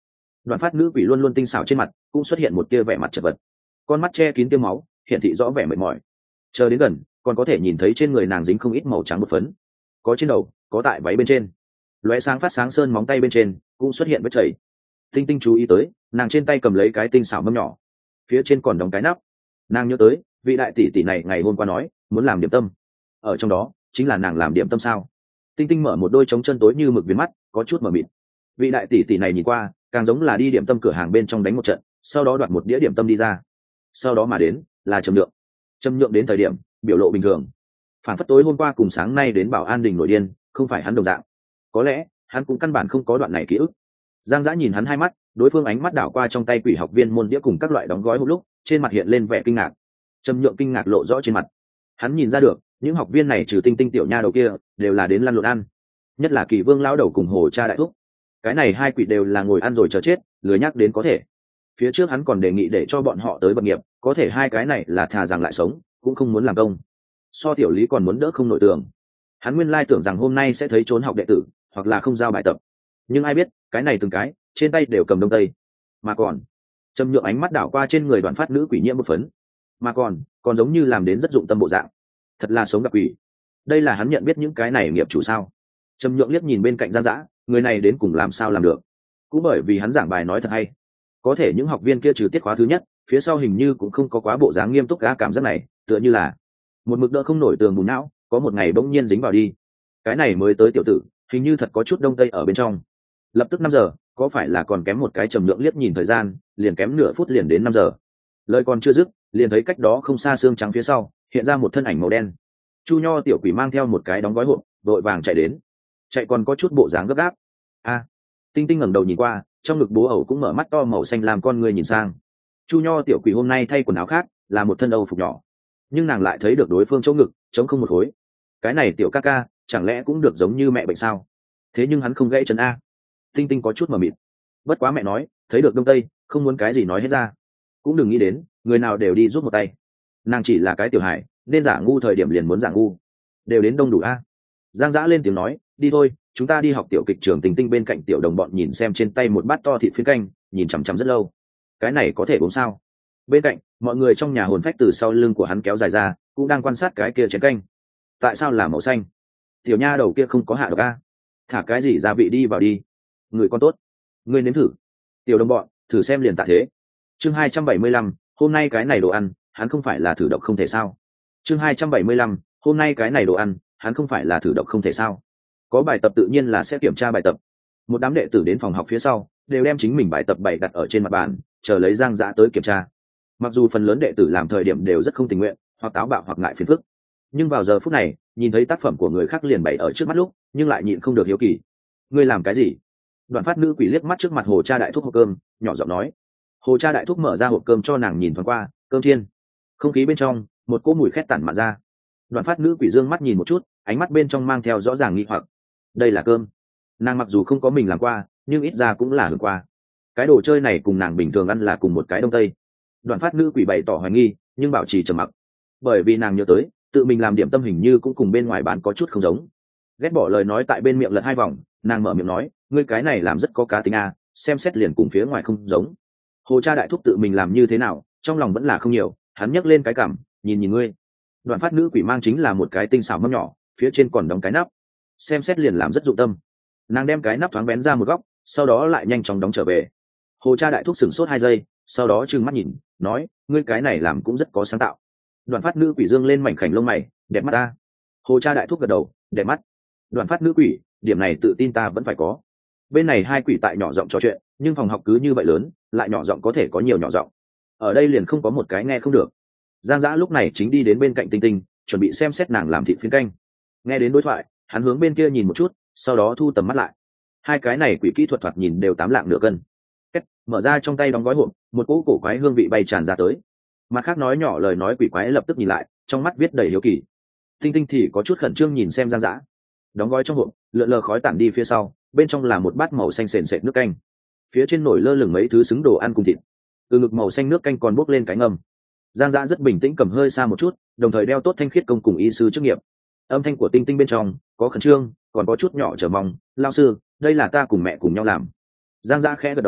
Đoạn phát nữ quỷ luôn luôn tinh xảo trên mặt cũng xuất hiện một tia vẻ mặt chật vật, con mắt che kín tiêu máu hiện thị rõ vẻ mệt mỏi. Chờ đến gần còn có thể nhìn thấy trên người nàng dính không ít màu trắng bột phấn, có trên đầu, có tại váy bên trên, lóe sáng phát sáng sơn móng tay bên trên cũng xuất hiện vết chảy. Tinh Tinh chú ý tới nàng trên tay cầm lấy cái tinh xảo mâm nhỏ, phía trên còn đóng cái nắp. Nàng nhớ tới vị đại tỷ tỷ này ngày hôm qua nói muốn làm điểm tâm, ở trong đó chính là nàng làm điểm tâm sao? Tinh Tinh mở một đôi trống chân tối như mực viền mắt có chút mờ mịt. Vị đại tỷ tỷ này nhìn qua càng giống là đi điểm tâm cửa hàng bên trong đánh một trận, sau đó đoạt một đĩa điểm tâm đi ra. Sau đó mà đến là Trầm Nhượng. Trầm Nhượng đến thời điểm biểu lộ bình thường, phản phất tối hôm qua cùng sáng nay đến Bảo An Đình nổi điên không phải hắn đồng dạng. Có lẽ hắn cũng căn bản không có đoạn này ký ức. Giang Dã nhìn hắn hai mắt, đối phương ánh mắt đảo qua trong tay quỷ học viên môn đĩa cùng các loại đóng gói hộp lúc trên mặt hiện lên vẻ kinh ngạc. Trầm Nhượng kinh ngạc lộ rõ trên mặt, hắn nhìn ra được những học viên này trừ Tinh Tinh tiểu nha đầu kia đều là đến lăn lộn ăn, nhất là Kỳ Vương lão đầu cùng Hồ Cha đại thúc, cái này hai quỷ đều là ngồi ăn rồi chờ chết, lười nhắc đến có thể. Phía trước hắn còn đề nghị để cho bọn họ tới bậc nghiệp, có thể hai cái này là thà rằng lại sống cũng không muốn làm công. So Tiểu Lý còn muốn đỡ không nội tường. Hắn nguyên lai tưởng rằng hôm nay sẽ thấy trốn học đệ tử hoặc là không giao bài tập, nhưng ai biết cái này từng cái trên tay đều cầm đông tây, mà còn Trầm Nhượng ánh mắt đảo qua trên người Đoạn phát nữ quỷ nhiễm một phấn, mà còn giống như làm đến rất dụng tâm bộ dạng, thật là sống gặp quỷ. Đây là hắn nhận biết những cái này nghiệp chủ sao? Trầm Nhượng liếc nhìn bên cạnh Giang Dã, người này đến cùng làm sao làm được? Cũng bởi vì hắn giảng bài nói thật hay, có thể những học viên kia trừ tiết khóa thứ nhất phía sau hình như cũng không có quá bộ dáng nghiêm túc cả cảm giác này, tựa như là một mực đỡ không nổi tường bùn não, có một ngày bỗng nhiên dính vào đi. Cái này mới tới tiểu tử hình như thật có chút đông tây ở bên trong. Lập tức 5 giờ, có phải là còn kém một cái? Trầm Nhượng liếc nhìn thời gian, liền kém nửa phút liền đến 5 giờ. Lời còn chưa dứt, liền thấy cách đó không xa xương trắng phía sau hiện ra một thân ảnh màu đen. Chu Nho tiểu quỷ mang theo một cái đóng gói hộp vội vàng chạy đến, chạy còn có chút bộ dáng gấp gáp. A! Tinh Tinh ngẩng đầu nhìn qua, trong ngực bố ẩu cũng mở mắt to màu xanh làm con người nhìn sang. Chu Nho tiểu quỷ hôm nay thay quần áo khác, là một thân âu phục nhỏ, nhưng nàng lại thấy được đối phương chỗ ngực trống không một khối. Cái này tiểu ca ca chẳng lẽ cũng được giống như mẹ bệnh sao? Thế nhưng hắn không gãy chân a. Tinh Tinh có chút mờ mịt. Bất quá mẹ nói thấy được đông tây không muốn cái gì nói hết ra, cũng đừng nghĩ đến người nào đều đi giúp một tay. Nàng chỉ là cái tiểu hải, nên giả ngu thời điểm liền muốn giả ngu. Đều đến đông đủ a. Giang Dã lên tiếng nói, đi thôi, chúng ta đi học tiểu kịch trường. Tinh Tinh bên cạnh tiểu đồng bọn nhìn xem trên tay một bát to thịt phiến canh, nhìn chằm chằm rất lâu. Cái này có thể uống sao? Bên cạnh mọi người trong nhà hồn phách từ sau lưng của hắn kéo dài ra, cũng đang quan sát cái kia chén canh. Tại sao là màu xanh? Tiểu nha đầu kia không có hạ độc a? Thả cái gì gia vị đi vào đi. Người con tốt, ngươi nếm thử. Tiểu đồng bọn thử xem liền tạ thế. Chương 275, hôm nay cái này đồ ăn hắn không phải là thử độc không thể sao? Chương 275, hôm nay cái này đồ ăn hắn không phải là thử độc không thể sao? Có bài tập tự nhiên là sẽ kiểm tra bài tập. Một đám đệ tử đến phòng học phía sau đều đem chính mình bài tập bày đặt ở trên mặt bàn, chờ lấy Giang Dã tới kiểm tra. Mặc dù phần lớn đệ tử làm thời điểm đều rất không tình nguyện, hoặc táo bạo hoặc ngại phiền phức, nhưng vào giờ phút này nhìn thấy tác phẩm của người khác liền bày ở trước mắt lúc, nhưng lại nhịn không được hiếu kỳ. Ngươi làm cái gì? Đoạn phát nữ quỷ liếc mắt trước mặt Hồ Cha đại thúc hộp cơm, nhỏ giọng nói. Hồ Cha đại thúc mở ra hộp cơm cho nàng nhìn thoáng qua, cơm chiên. Không khí bên trong một cỗ mùi khét tản mạn ra. Đoạn phát nữ quỷ dương mắt nhìn một chút, ánh mắt bên trong mang theo rõ ràng nghi hoặc. Đây là cơm. Nàng mặc dù không có mình làm qua, nhưng ít ra cũng là hưởng qua. Cái đồ chơi này cùng nàng bình thường ăn là cùng một cái đông tây. Đoạn phát nữ quỷ bày tỏ hoài nghi, nhưng bảo trì trầm mặc, bởi vì nàng nhớ tới tự mình làm điểm tâm hình như cũng cùng bên ngoài bán có chút không giống. Ghét bỏ lời nói tại bên miệng lật 2 vòng, nàng mở miệng nói, ngươi cái này làm rất có cá tính a, xem xét liền cùng phía ngoài không giống. Hồ Cha đại thúc tự mình làm như thế nào, trong lòng vẫn là không nhiều, hắn nhấc lên cái cằm, nhìn nhìn ngươi. Đoạn phát nữ quỷ mang chính là một cái tinh xảo mâm nhỏ, phía trên còn đóng cái nắp, xem xét liền làm rất dụng tâm. Nàng đem cái nắp thoáng bén ra một góc, sau đó lại nhanh chóng đóng trở về. Hồ Cha đại thúc sửng sốt 2 giây, sau đó trừng mắt nhìn, nói, ngươi cái này làm cũng rất có sáng tạo. Đoạn phát nữ quỷ dương lên mảnh khảnh lông mày, đẹp mắt ta. Hồ Cha đại thúc gật đầu, đẹp mắt. Đoạn phát nữ quỷ, điểm này tự tin ta vẫn phải có. Bên này 2 quỷ tại nhỏ giọng trò chuyện, nhưng phòng học cứ như vậy lớn, lại nhỏ giọng có thể có nhiều nhỏ giọng. Ở đây liền không có một cái nghe không được. Giang Dã lúc này chính đi đến bên cạnh Tinh Tinh, chuẩn bị xem xét nàng làm thịt phiến canh. Nghe đến đối thoại, hắn hướng bên kia nhìn một chút, sau đó thu tầm mắt lại. 2 cái này quỷ kỹ thuật thoạt nhìn đều 8 lạng nửa cân. Kết, mở ra trong tay đóng gói hộp, một cỗ cổ quái hương vị bay tràn ra tới. Mặt khác nói nhỏ lời nói quỷ quái lập tức nhìn lại, trong mắt viết đầy hiếu kỳ. Tinh Tinh thì có chút khẩn trương nhìn xem Giang Dã. Đóng gói trong hộp, lượn lờ khói tản đi phía sau, bên trong là một bát màu xanh sền sệt nước canh. Phía trên nổi lơ lửng mấy thứ xứng đồ ăn cùng thịt. Từ ngực màu xanh nước canh còn bốc lên cái ngầm. Giang Dã rất bình tĩnh cầm hơi xa một chút, đồng thời đeo tốt thanh khiết công cùng y sư chức nghiệp. Âm thanh của Tinh Tinh bên trong có khẩn trương, còn có chút nhỏ chờ mong, lão sư, đây là ta cùng mẹ cùng nhau làm. Giang Dã khẽ gật đầu,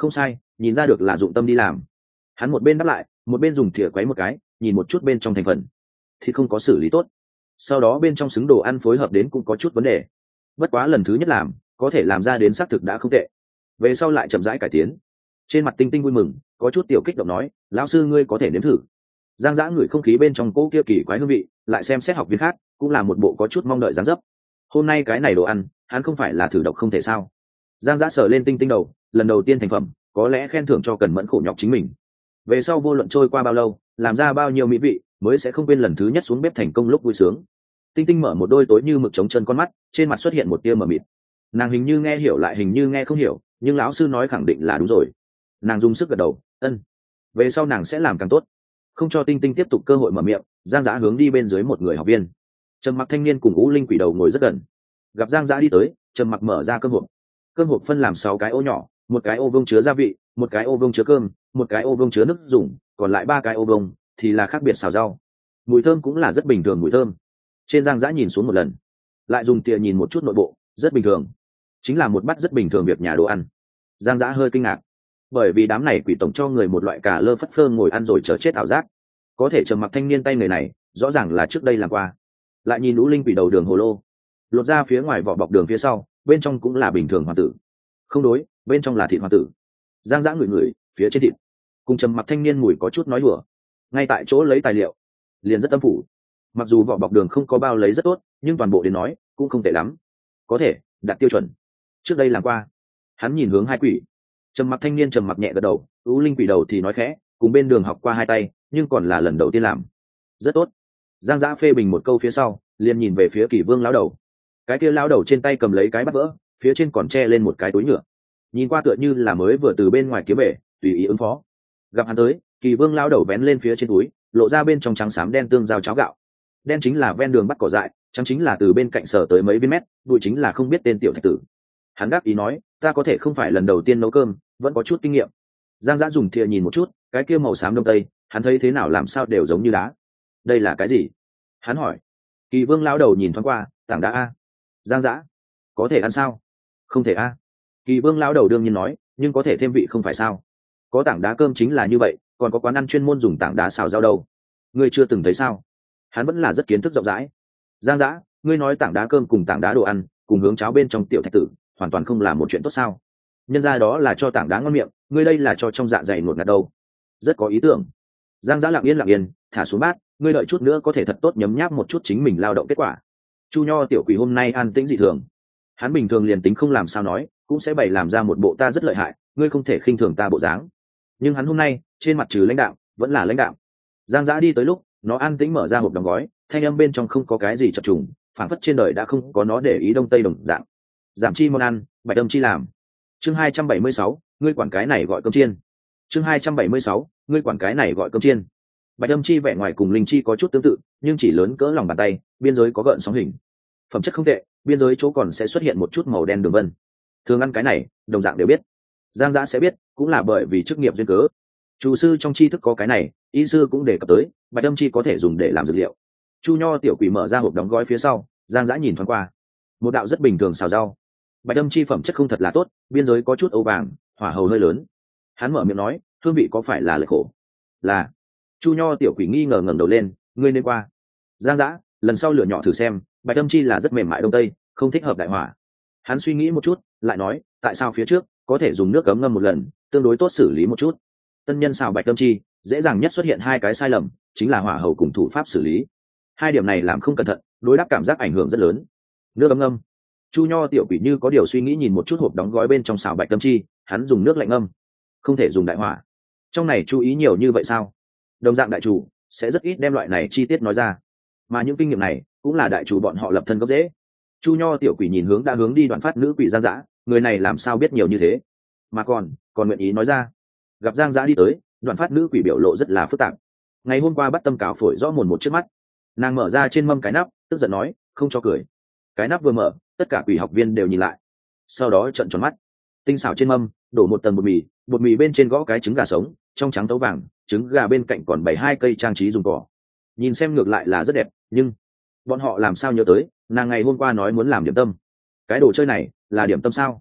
Không sai, nhìn ra được là dụng tâm đi làm. Hắn một bên đáp lại, một bên dùng thìa quấy một cái, nhìn một chút bên trong thành phần. Thì không có xử lý tốt. Sau đó bên trong xứng đồ ăn phối hợp đến cũng có chút vấn đề. Bất quá lần thứ nhất làm, có thể làm ra đến xác thực đã không tệ. Về sau lại chậm rãi cải tiến. Trên mặt Tinh Tinh vui mừng, có chút tiểu kích động nói, lão sư ngươi có thể nếm thử. Giang Dã ngửi không khí bên trong cỗ kia kỳ quái hương vị, lại xem xét học viên khác, cũng là một bộ có chút mong đợi dáng dấp. Hôm nay cái này đồ ăn, hắn không phải là thử độc không thể sao? Giang Dã sờ lên Tinh Tinh đầu, lần đầu tiên thành phẩm, có lẽ khen thưởng cho cần mẫn khổ nhọc chính mình. Về sau vô luận trôi qua bao lâu, làm ra bao nhiêu mỹ vị, mới sẽ không quên lần thứ nhất xuống bếp thành công lúc vui sướng. Tinh Tinh mở một đôi tối như mực trống chân con mắt, trên mặt xuất hiện một tia mờ mịt. Nàng hình như nghe hiểu lại hình như nghe không hiểu, nhưng lão sư nói khẳng định là đúng rồi. Nàng dùng sức gật đầu, ân. Về sau nàng sẽ làm càng tốt. Không cho Tinh Tinh tiếp tục cơ hội mở miệng, Giang Dã hướng đi bên dưới một người học viên. Trầm Mặc thanh niên cùng Ú Linh quỷ đầu ngồi rất gần. Gặp Giang Dã đi tới, Trầm Mặc mở ra cơm hộp. Cơm hộp phân làm 6 cái ô nhỏ, một cái ô vuông chứa gia vị, một cái ô vuông chứa cơm, một cái ô vuông chứa nước dùng, còn lại 3 cái ô vuông thì là khác biệt xào rau. Mùi thơm cũng là rất bình thường mùi thơm. Trên Giang Dã nhìn xuống một lần, lại dùng tia nhìn một chút nội bộ, rất bình thường, chính là một bát rất bình thường việc nhà đồ ăn. Giang Dã hơi kinh ngạc, bởi vì đám này quỷ tổng cho người một loại cả lơ phất phơ ngồi ăn rồi chờ chết ảo giác. Có thể Trầm Mặc thanh niên tay người này rõ ràng là trước đây làm qua. Lại nhìn Ú Linh quỷ đầu đường hồ lô, lột ra phía ngoài vỏ bọc đường phía sau, bên trong cũng là bình thường hoàng tử. Không đối, bên trong là thịt hoàng tử. Giang Dã ngửi ngửi, phía trên thịt cùng Trầm Mặc thanh niên mùi có chút nói đùa. Ngay tại chỗ lấy tài liệu liền rất âm phủ. Mặc dù vỏ bọc đường không có bao lấy rất tốt, nhưng toàn bộ đến nói cũng không tệ lắm, có thể đạt tiêu chuẩn. Trước đây làm qua. Hắn nhìn hướng hai quỷ. Trầm Mặc thanh niên trầm mặc nhẹ gật đầu, Ú Linh quỷ đầu thì nói khẽ, cùng bên đường học qua 2 tay, nhưng còn là lần đầu tiên làm. Rất tốt. Giang Dã phê bình một câu phía sau, liền nhìn về phía Kỳ Vương lão đầu. Cái kia lão đầu trên tay cầm lấy cái bát vỡ, phía trên còn che lên một cái túi nhựa. Nhìn qua tựa như là mới vừa từ bên ngoài kiếm về, tùy ý ứng phó. Gặp hắn tới, Kỳ Vương lão đầu vén lên phía trên túi, lộ ra bên trong trắng xám đen tương giao cháo gạo. Đen chính là ven đường bắt cỏ dại, trắng chính là từ bên cạnh sở tới mấy viên mét, bụi chính là không biết tên tiểu thạch tử. Hắn đáp ý nói, ta có thể không phải lần đầu tiên nấu cơm, vẫn có chút kinh nghiệm. Giang Dã dùng thìa nhìn một chút, cái kia màu xám đông tây, hắn thấy thế nào làm sao đều giống như đá. Đây là cái gì? Hắn hỏi. Kỳ Vương lão đầu nhìn thoáng qua, tảng đá a. Giang Dã, có thể ăn sao? Không thể a. Kỳ Vương lão đầu đương nhiên nói, nhưng có thể thêm vị không phải sao? Có tảng đá cơm chính là như vậy, còn có quán ăn chuyên môn dùng tảng đá xào rau đâu. Ngươi chưa từng thấy sao? Hắn vẫn là rất kiến thức rộng rãi. Giang Dã, ngươi nói tảng đá cơm cùng tảng đá đồ ăn, cùng hướng cháo bên trong tiểu thạch tử, hoàn toàn không là một chuyện tốt sao? Nhân ra đó là cho tảng đá ngon miệng, ngươi đây là cho trong dạ dày nuốt ngạt đâu. Rất có ý tưởng. Giang Dã lặng yên thả xuống bát, ngươi đợi chút nữa có thể thật tốt nhấm nháp một chút chính mình lao động kết quả. Chu Nho tiểu quỷ hôm nay an tĩnh dị thường. Hắn bình thường liền tính không làm sao nói, cũng sẽ bày làm ra một bộ ta rất lợi hại, ngươi không thể khinh thường ta bộ dáng. Nhưng hắn hôm nay, trên mặt trừ lãnh đạo, vẫn là lãnh đạo. Giang Dã đi tới lúc, nó an tĩnh mở ra hộp đóng gói, thanh âm bên trong không có cái gì chập trùng, phản phất trên đời đã không có nó để ý đông tây đồng dạng. Giảm chi món ăn, Bạch Âm chi làm. Chương 276, ngươi quản cái này gọi cơm chiên. Chương 276, ngươi quản cái này gọi cơm chiên. Bạch Âm chi vẻ ngoài cùng linh chi có chút tương tự, nhưng chỉ lớn cỡ lòng bàn tay, biên giới có gợn sóng hình. Phẩm chất không tệ, biên giới chỗ còn sẽ xuất hiện một chút màu đen đường vân. Thường ăn cái này, đồng dạng đều biết. Giang Dã sẽ biết, cũng là bởi vì chức nghiệp duyên cớ. Chủ sư trong tri thức có cái này, y sư cũng đề cập tới, Bạch Âm chi có thể dùng để làm dược liệu. Chu Nho tiểu quỷ mở ra hộp đóng gói phía sau, Giang Dã nhìn thoáng qua. Một đạo rất bình thường xào rau. Bạch Âm chi phẩm chất không thật là tốt, biên giới có chút ấu vàng, hỏa hầu hơi lớn. Hắn mở miệng nói, hương vị có phải là lệch khổ? Là. Chu Nho tiểu quỷ nghi ngờ ngẩng đầu lên, ngươi nên qua. Giang Dã, lần sau lửa nhỏ thử xem, Bạch Âm chi là rất mềm mại đông tây, không thích hợp đại hỏa. Hắn suy nghĩ một chút, lại nói, tại sao phía trước có thể dùng nước cấm ngâm một lần, tương đối tốt xử lý một chút. Tân nhân xào Bạch Âm chi, dễ dàng nhất xuất hiện 2 cái sai lầm, chính là hỏa hầu cùng thủ pháp xử lý. 2 điểm này làm không cẩn thận, đối đáp cảm giác ảnh hưởng rất lớn. Nước ấm ngâm. Chu Nho tiểu quỷ như có điều suy nghĩ nhìn một chút hộp đóng gói bên trong xào Bạch Âm chi, hắn dùng nước lạnh ngâm, không thể dùng đại hỏa. Trong này chú ý nhiều như vậy sao? Đồng dạng đại chủ sẽ rất ít đem loại này chi tiết nói ra, mà những kinh nghiệm này cũng là đại chủ bọn họ lập thân gốc rễ. Chu Nho tiểu quỷ nhìn hướng đã hướng đi Đoạn Phát nữ quỷ Giang Dã, người này làm sao biết nhiều như thế, mà còn nguyện ý nói ra. Gặp Giang Dã đi tới, Đoạn Phát nữ quỷ biểu lộ rất là phức tạp. Ngày hôm qua bắt tâm cáo phổi rõ mồn một trước mắt, nàng mở ra trên mâm cái nắp, tức giận nói, không cho cười. Cái nắp vừa mở, tất cả quỷ học viên đều nhìn lại, sau đó trợn tròn mắt. Tinh xảo trên mâm đổ một tầng bột mì bên trên gõ cái trứng gà sống, trong trắng tấu vàng, trứng gà bên cạnh còn bày 2 cây trang trí dùng cỏ. Nhìn xem ngược lại là rất đẹp, nhưng bọn họ làm sao nhớ tới nàng ngày hôm qua nói muốn làm điểm tâm. Cái đồ chơi này là điểm tâm sao?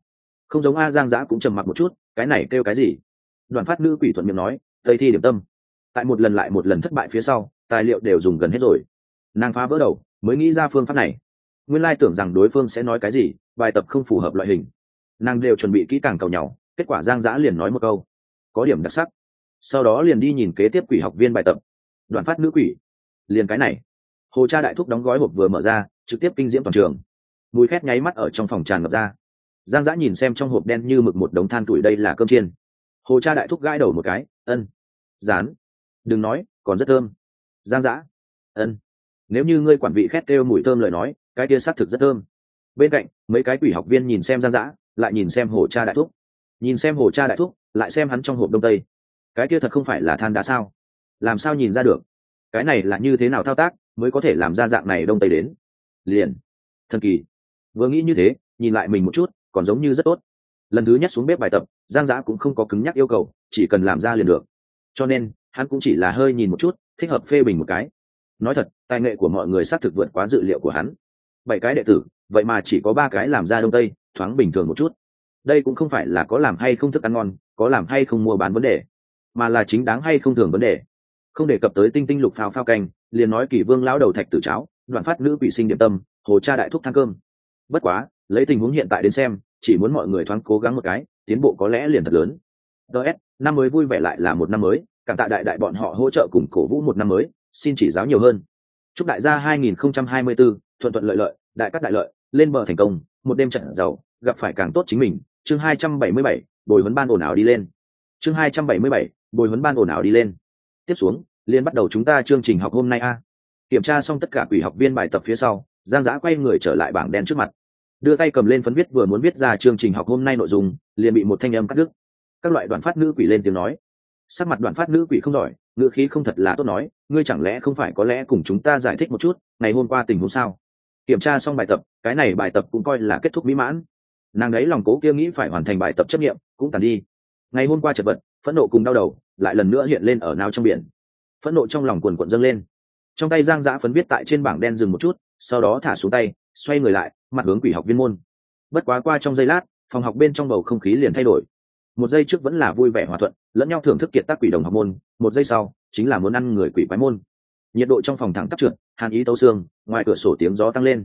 Không giống a. Giang Giã cũng trầm mặc một chút, cái này kêu cái gì? Đoàn phát nữ quỷ thuận miệng nói, tây thi điểm tâm. Tại một lần lại một lần thất bại phía sau, tài liệu đều dùng gần hết rồi. Nàng phá vỡ đầu mới nghĩ ra phương pháp này. Nguyên lai tưởng rằng đối phương sẽ nói cái gì, bài tập không phù hợp loại hình. Nàng đều chuẩn bị kỹ càng cầu nhau, kết quả Giang Giã liền nói một câu, có điểm đặc sắc. Sau đó liền đi nhìn kế tiếp quỷ học viên bài tập. Đoàn phát nữ quỷ, liền cái này. Hồ cha đại thúc đóng gói hộp vừa mở ra, trực tiếp kinh diễm toàn trường. Mùi khét nháy mắt ở trong phòng tràn ngập ra. Giang Giã nhìn xem trong hộp đen như mực một đống than tuổi, đây là cơm chiên. Hồ cha đại thúc gãi đầu một cái, ân. Rán. Đừng nói, còn rất thơm. Giang Giã, ân. Nếu như ngươi quản vị khét kêu mùi thơm lời nói, cái kia xác thực rất thơm. Bên cạnh mấy cái quỷ học viên nhìn xem Giang Giã, lại nhìn xem hồ cha đại thúc, nhìn xem hồ cha đại thúc, lại xem hắn trong hộp đông tây. Cái kia thật không phải là than đá sao? Làm sao nhìn ra được? Cái này là như thế nào thao tác mới có thể làm ra dạng này đông tây đến? Liền thần kỳ. Vừa nghĩ như thế, nhìn lại mình một chút, còn giống như rất tốt. Lần thứ nhất xuống bếp bài tập, Giang Giã cũng không có cứng nhắc yêu cầu, chỉ cần làm ra liền được. Cho nên hắn cũng chỉ là hơi nhìn một chút, thích hợp phê bình một cái. Nói thật, tài nghệ của mọi người xác thực vượt quá dự liệu của hắn. 7 cái đệ tử, vậy mà chỉ có 3 cái làm ra đông tây, thoáng bình thường một chút. Đây cũng không phải là có làm hay không thức ăn ngon, có làm hay không mua bán vấn đề, mà là chính đáng hay không thường vấn đề. Không đề cập tới tinh tinh lục phao phao canh, liền nói Kỳ Vương lão đầu thạch tử cháo, Đoạn phát nữ quỷ sinh điểm tâm, hồ cha đại thúc than cơm. Bất quá, lấy tình huống hiện tại đến xem, chỉ muốn mọi người thoáng cố gắng một cái, tiến bộ có lẽ liền thật lớn. DS, năm mới vui vẻ lại là một năm mới, cảm tạ đại đại bọn họ hỗ trợ cùng cổ vũ một năm mới, xin chỉ giáo nhiều hơn. Chúc đại gia 2024 thuận thuận lợi lợi, đại cát đại lợi, lên bờ thành công, một đêm trận giàu, gặp phải càng tốt chính mình. Chương 277, bồi huấn ban ồn ào đi lên. Chương 277, bồi huấn ban ồn ào đi lên. Tiếp xuống, liên bắt đầu chúng ta chương trình học hôm nay a. Kiểm tra xong tất cả quỷ học viên bài tập phía sau, Giang Giã quay người trở lại bảng đen trước mặt, đưa tay cầm lên phấn viết vừa muốn viết ra chương trình học hôm nay nội dung, liền bị một thanh âm cắt đứt. Các loại đoạn phát nữ quỷ lên tiếng nói. Sắc mặt đoạn phát nữ quỷ không giỏi, ngữ khí không thật là tốt nói, ngươi chẳng lẽ không phải có lẽ cùng chúng ta giải thích một chút ngày hôm qua tình huống sao? Kiểm tra xong bài tập, cái này bài tập cũng coi là kết thúc mỹ mãn. Nàng đấy lòng cố kia nghĩ phải hoàn thành bài tập chấp nghiệm cũng tàn đi. Ngày hôm qua chật vật, phẫn nộ cùng đau đầu lại lần nữa hiện lên ở não trong biển. Phẫn nộ trong lòng cuồn cuộn dâng lên. Trong tay Giang Giã phấn viết tại trên bảng đen dừng một chút, sau đó thả xuống tay, xoay người lại, mặt hướng quỷ học viên môn. Bất quá qua trong giây lát, phòng học bên trong bầu không khí liền thay đổi. Một giây trước vẫn là vui vẻ hòa thuận, lẫn nhau thưởng thức kiệt tác quỷ đồng học môn, một giây sau chính là muốn ăn người quỷ quái môn. Nhiệt độ trong phòng thẳng tắp trượt, hàn ý tấu xương, ngoài cửa sổ tiếng gió tăng lên.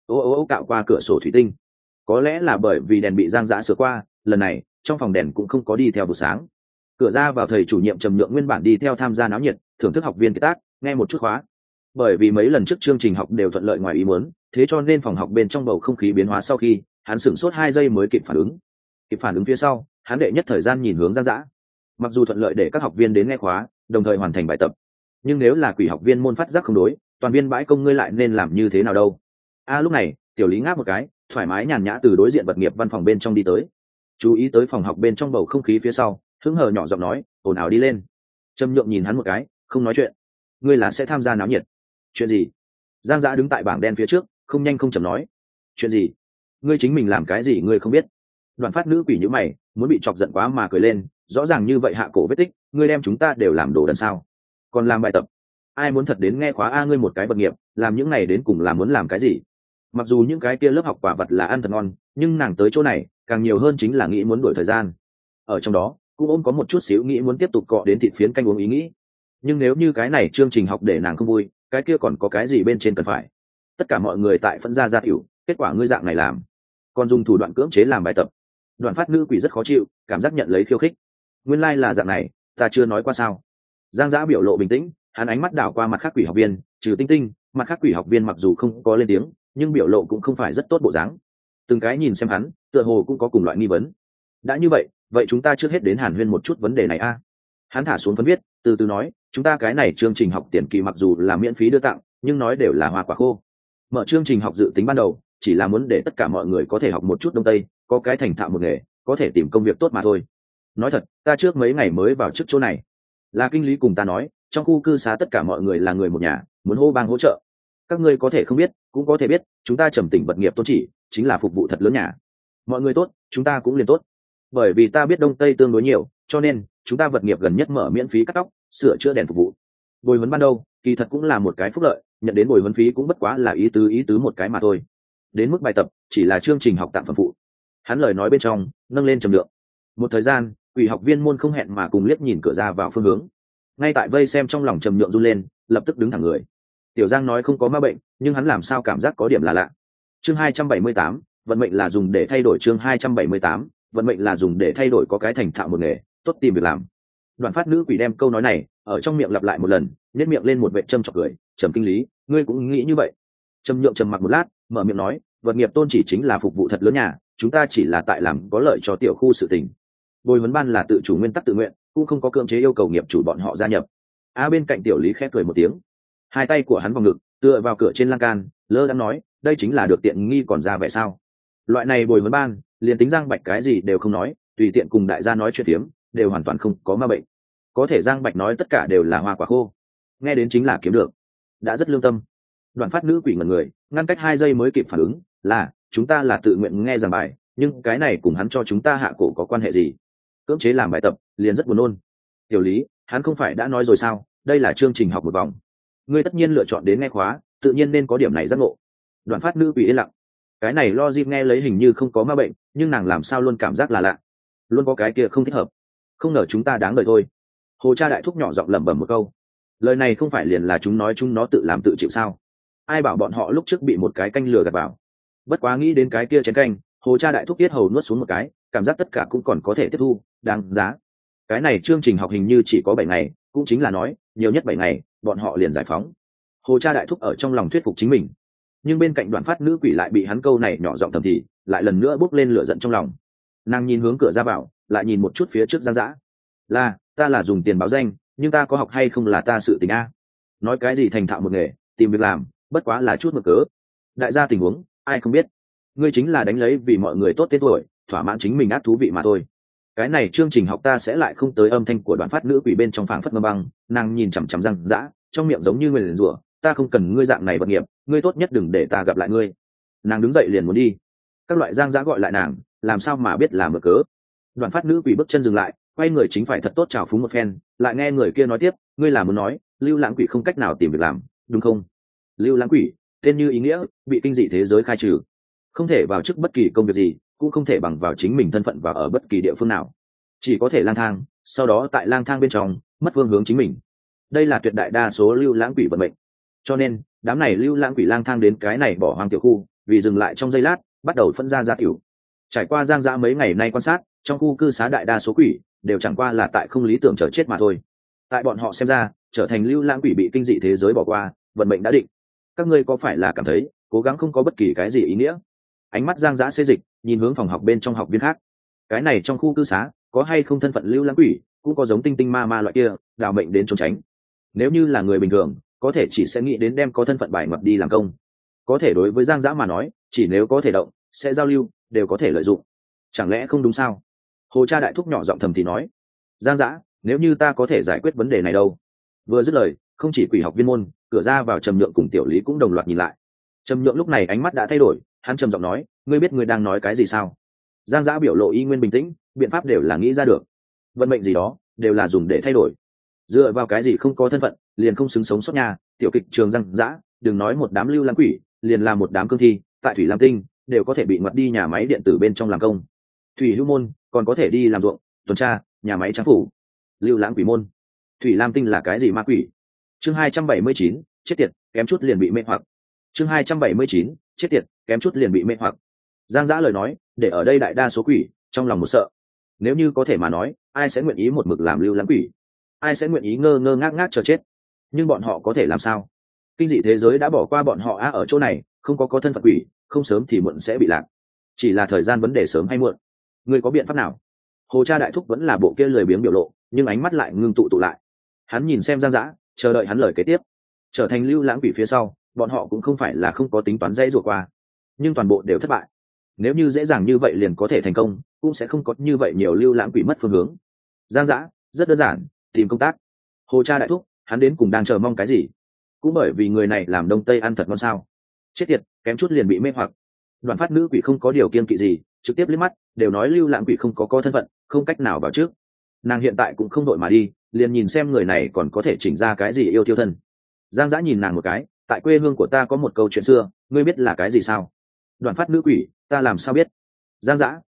Ô cạo qua cửa sổ thủy tinh. Có lẽ là bởi vì đèn bị Giang Giã sửa qua, lần này trong phòng đèn cũng không có đi theo buổi sáng. Cửa ra vào thầy chủ nhiệm Trầm Nhượng nguyên bản đi theo tham gia náo nhiệt, thưởng thức học viên kiệt tác, nghe một chút khóa. Bởi vì mấy lần trước chương trình học đều thuận lợi ngoài ý muốn, thế cho nên phòng học bên trong bầu không khí biến hóa sau khi hắn sửng sốt 2 giây mới kịp phản ứng. Kịp phản ứng phía sau, hắn đệ nhất thời gian nhìn hướng Giang Giã. Mặc dù thuận lợi để các học viên đến nghe khóa, đồng thời hoàn thành bài tập, nhưng nếu là quỷ học viên môn phát giác không đối, toàn viên bãi công ngươi lại nên làm như thế nào đâu? Lúc này Tiểu Lý ngáp một cái, thoải mái nhàn nhã từ đối diện vật nghiệp văn phòng bên trong đi tới, chú ý tới phòng học bên trong bầu không khí phía sau, hứng hờ nhỏ giọng nói, ồn ào đi lên. Trầm Nhượng nhìn hắn một cái, không nói chuyện. Ngươi là sẽ tham gia náo nhiệt? Chuyện gì? Giang Giã đứng tại bảng đen phía trước, không nhanh không chậm nói. Chuyện gì? Ngươi chính mình làm cái gì ngươi không biết? Đoàn phát nữ quỷ nhíu mày, muốn bị chọc giận quá mà cười lên, rõ ràng như vậy hạ cổ vết tích, ngươi đem chúng ta đều làm đồ đần sao? Còn làm bài tập? Ai muốn thật đến nghe khóa ngươi một cái vật nghiệp, làm những ngày đến cùng là muốn làm cái gì? Mặc dù những cái kia lớp học quả vật là ăn thật ngon, nhưng nàng tới chỗ này càng nhiều hơn chính là nghĩ muốn đuổi thời gian. Ở trong đó cũng ôm có một chút xíu nghĩ muốn tiếp tục cọ đến thịt phiến canh uống ý nghĩ. Nhưng nếu như cái này chương trình học để nàng không vui, cái kia còn có cái gì bên trên cần phải? Tất cả mọi người tại phân gia tiểu, kết quả ngươi dạng này làm, còn dùng thủ đoạn cưỡng chế làm bài tập. Đoàn phát nữ quỷ rất khó chịu, cảm giác nhận lấy khiêu khích. Nguyên lai là dạng này, ta chưa nói qua sao? Giang Giã biểu lộ bình tĩnh, hắn ánh mắt đảo qua mặt khác quỷ học viên, trừ Tinh Tinh, mặt khác quỷ học viên mặc dù không có lên tiếng, nhưng biểu lộ cũng không phải rất tốt bộ dáng. Từng cái nhìn xem hắn, tựa hồ cũng có cùng loại nghi vấn. Đã như vậy, vậy chúng ta trước hết đến hàn huyên một chút vấn đề này a. Hắn thả xuống phấn viết, từ từ nói, chúng ta cái này chương trình học tiền kỳ mặc dù là miễn phí đưa tặng, nhưng nói đều là hoa quả khô. Mở chương trình học dự tính ban đầu chỉ là muốn để tất cả mọi người có thể học một chút đông tây, có cái thành thạo một nghề, có thể tìm công việc tốt mà thôi. Nói thật, ta trước mấy ngày mới vào trước chỗ này, là kinh lý cùng ta nói, trong khu cư xá tất cả mọi người là người một nhà, muốn hô bang hỗ trợ. Các ngươi có thể không biết, cũng có thể biết, chúng ta Trầm Tỉnh vật nghiệp tôn chỉ chính là phục vụ thật lớn nhà. Mọi người tốt, chúng ta cũng liền tốt. Bởi vì ta biết đông tây tương đối nhiều, cho nên chúng ta vật nghiệp gần nhất mở miễn phí cắt tóc, sửa chữa đèn phục vụ. Bồi huấn ban đầu kỳ thật cũng là một cái phúc lợi, nhận đến bồi huấn phí cũng bất quá là ý tứ một cái mà thôi. Đến mức bài tập chỉ là chương trình học tạm phẩm phụ. Hắn lời nói bên trong nâng lên trầm lượng. Một thời gian, quỷ học viên môn không hẹn mà cùng liếc nhìn cửa ra vào phương hướng. Ngay tại vây xem trong lòng trầm nhượng run lên, lập tức đứng thẳng người. Tiểu Giang nói không có ma bệnh, nhưng hắn làm sao cảm giác có điểm là lạ. Chương 278, vận mệnh là dùng để thay đổi. Chương 278, vận mệnh là dùng để thay đổi. Có cái thành thạo một nghề, tốt tìm việc làm. Đoạn Phát nữ quỷ đem câu nói này ở trong miệng lặp lại một lần, nhếch miệng lên một vệt châm chọc cười. Trầm kinh lý, ngươi cũng nghĩ như vậy? Trầm Nhượng trầm mặc một lát, mở miệng nói, vật nghiệp tôn chỉ chính là phục vụ thật lớn nhà, chúng ta chỉ là tại làm có lợi cho tiểu khu sự tình. Bồi huấn ban là tự chủ nguyên tắc tự nguyện, cũng không có cưỡng chế yêu cầu nghiệp chủ bọn họ gia nhập. Bên cạnh tiểu lý khẽ cười một tiếng, hai tay của hắn vào ngực, tựa vào cửa trên lan can, lơ đãng nói, đây chính là được tiện nghi còn ra vẻ sao? Loại này bồi huấn ban, liền tính Giang Bạch cái gì đều không nói, tùy tiện cùng đại gia nói chuyện tiếm, đều hoàn toàn không có ma bệnh. Có thể Giang Bạch nói tất cả đều là hoa quả khô, nghe đến chính là kiếm được, đã rất lương tâm. Đoạn Phát nữ quỷ ngẩn người, ngăn cách 2 giây mới kịp phản ứng, là chúng ta là tự nguyện nghe giảng bài, nhưng cái này cùng hắn cho chúng ta hạ cổ có quan hệ gì? Cưỡng chế làm bài tập liền rất buồn nôn. Tiểu lý, hắn không phải đã nói rồi sao, đây là chương trình học một vòng, ngươi tất nhiên lựa chọn đến nghe khóa, tự nhiên nên có điểm này giác ngộ. Đoạn Phát nữ quỷ yên lặng, cái này logic nghe lấy hình như không có ma bệnh, nhưng nàng làm sao luôn cảm giác là lạ, luôn có cái kia không thích hợp. Không ngờ chúng ta đáng đời thôi. Hồ cha đại thúc nhỏ giọng lẩm bẩm một câu, lời này không phải liền là chúng nói chúng nó tự làm tự chịu sao? Ai bảo bọn họ lúc trước bị một cái canh lừa gạt vào. Bất quá nghĩ đến cái kia chén canh, hồ cha đại thúc tiết hầu nuốt xuống một cái, cảm giác tất cả cũng còn có thể tiếp thu, đáng giá. Cái này chương trình học hình như chỉ có 7 ngày, cũng chính là nói nhiều nhất 7 ngày bọn họ liền giải phóng. Hồ cha đại thúc ở trong lòng thuyết phục chính mình, nhưng bên cạnh Đoạn Phát nữ quỷ lại bị hắn câu này nhỏ giọng thầm thì, lại lần nữa bốc lên lửa giận trong lòng. Nàng nhìn hướng cửa ra vào, lại nhìn một chút phía trước Giang Dã. Là, ta là dùng tiền báo danh, nhưng ta có học hay không là ta sự tình a. Nói cái gì thành thạo một nghề, tìm việc làm, bất quá là chút mực cớ. Đại gia tình huống ai không biết, ngươi chính là đánh lấy vì mọi người tốt tên tuổi, thỏa mãn chính mình ác thú vị mà thôi. Cái này chương trình học ta sẽ lại không tới. Âm thanh của Đoạn Phát nữ quỷ bên trong phảng phất ngâm băng, nàng nhìn chằm chằm Giang Dã, trong miệng giống như người liền rủa, ta không cần ngươi dạng này vật nghiệp, ngươi tốt nhất đừng để ta gặp lại ngươi. Nàng đứng dậy liền muốn đi, các loại Giang Dã gọi lại nàng, làm sao mà biết là mực cớ. Đoạn Phát nữ quỷ bước chân dừng lại, quay người chính phải thật tốt chào phúng một phen, lại nghe người kia nói tiếp, ngươi là muốn nói lưu lãng quỷ không cách nào tìm việc làm, đúng không? Lưu lãng quỷ, tên như ý nghĩa, bị kinh dị thế giới khai trừ, không thể vào chức bất kỳ công việc gì, cũng không thể bằng vào chính mình thân phận và ở bất kỳ địa phương nào, chỉ có thể lang thang, sau đó tại lang thang bên trong mất phương hướng chính mình. Đây là tuyệt đại đa số lưu lãng quỷ vận mệnh. Cho nên đám này lưu lãng quỷ lang thang đến cái này bỏ hoang tiểu khu, vì dừng lại trong giây lát, bắt đầu phân ra tiểu. Trải qua Giang Dã mấy ngày nay quan sát, trong khu cư xá đại đa số quỷ đều chẳng qua là tại không lý tưởng chờ chết mà thôi. Tại bọn họ xem ra, trở thành lưu lãng quỷ bị kinh dị thế giới bỏ qua, vận mệnh đã định. Các ngươi có phải là cảm thấy cố gắng không có bất kỳ cái gì ý nghĩa? Ánh mắt Giang Dã xê dịch, nhìn hướng phòng học bên trong học viên khác. Cái này trong khu cư xá có hay không thân phận lưu lãng quỷ, cũng có giống tinh tinh ma ma loại kia đào mệnh đến trốn tránh. Nếu như là người bình thường, có thể chỉ sẽ nghĩ đến đem có thân phận bài ngoặt đi làm công. Có thể đối với Giang Dã mà nói, chỉ nếu có thể động, sẽ giao lưu, đều có thể lợi dụng. Chẳng lẽ không đúng sao? Hồ cha đại thúc nhỏ giọng thầm thì nói, Giang Dã, nếu như ta có thể giải quyết vấn đề này đâu? Vừa dứt lời, không chỉ quỷ học viên môn, cửa ra vào Trầm Nhượng cùng Tiểu Lý cũng đồng loạt nhìn lại. Trầm Nhượng lúc này ánh mắt đã thay đổi, hắn trầm giọng nói, ngươi biết ngươi đang nói cái gì sao? Giang Dã biểu lộ y nguyên bình tĩnh, biện pháp đều là nghĩ ra được, vận mệnh gì đó đều là dùng để thay đổi. Dựa vào cái gì không có thân phận liền không xứng sống sót nhà? Tiểu kịch trường Giang Dã, đừng nói một đám lưu lãng quỷ, liền là một đám cương thi, tại Thủy Lam Tinh đều có thể bị ngoặt đi nhà máy điện tử bên trong làm công. Thủy Hữu môn còn có thể đi làm ruộng, tuần tra, nhà máy trang phủ. Lưu lãng quỷ môn, Thủy Lam Tinh là cái gì ma quỷ? Chương 279, chết tiệt, kém chút liền bị mê hoặc. Chương 279, chết tiệt, kém chút liền bị mê hoặc. Giang Dã lời nói, để ở đây đại đa số quỷ trong lòng một sợ. Nếu như có thể mà nói, ai sẽ nguyện ý một mực làm lưu lãng quỷ? Ai sẽ nguyện ý ngơ ngơ ngác ngác chờ chết? Nhưng bọn họ có thể làm sao? Kinh dị thế giới đã bỏ qua bọn họ ở chỗ này, không có thân phận quỷ, không sớm thì muộn sẽ bị lạc. Chỉ là thời gian vấn đề sớm hay muộn. Ngươi có biện pháp nào? Hồ cha đại thúc vẫn là bộ kia lười biếng biểu lộ, nhưng ánh mắt lại ngưng tụ lại. Hắn nhìn xem Giang Dã, chờ đợi hắn lời kế tiếp. Trở thành lưu lãng quỷ phía sau, bọn họ cũng không phải là không có tính toán dây rùa qua, nhưng toàn bộ đều thất bại. Nếu như dễ dàng như vậy liền có thể thành công, cũng sẽ không có như vậy nhiều lưu lãng quỷ mất phương hướng. Giang Dã, rất đơn giản, tìm công tác. Hồ cha đại thúc, hắn đến cùng đang chờ mong cái gì? Cũng bởi vì người này làm đông tây ăn thật ngon sao? Chết tiệt, kém chút liền bị mê hoặc. Đoạn Phát nữ quỷ không có điều kiêng kỵ gì, trực tiếp liếc mắt đều nói lưu lãng quỷ không có thân phận, không cách nào vào trước. Nàng hiện tại cũng không đội mà đi, liền nhìn xem người này còn có thể chỉnh ra cái gì yêu thiêu thân. Giang Dã nhìn nàng một cái, tại quê hương của ta có một câu chuyện xưa, ngươi biết là cái gì sao? Đoạn Phát nữ quỷ, ta làm sao biết? Giang Dã,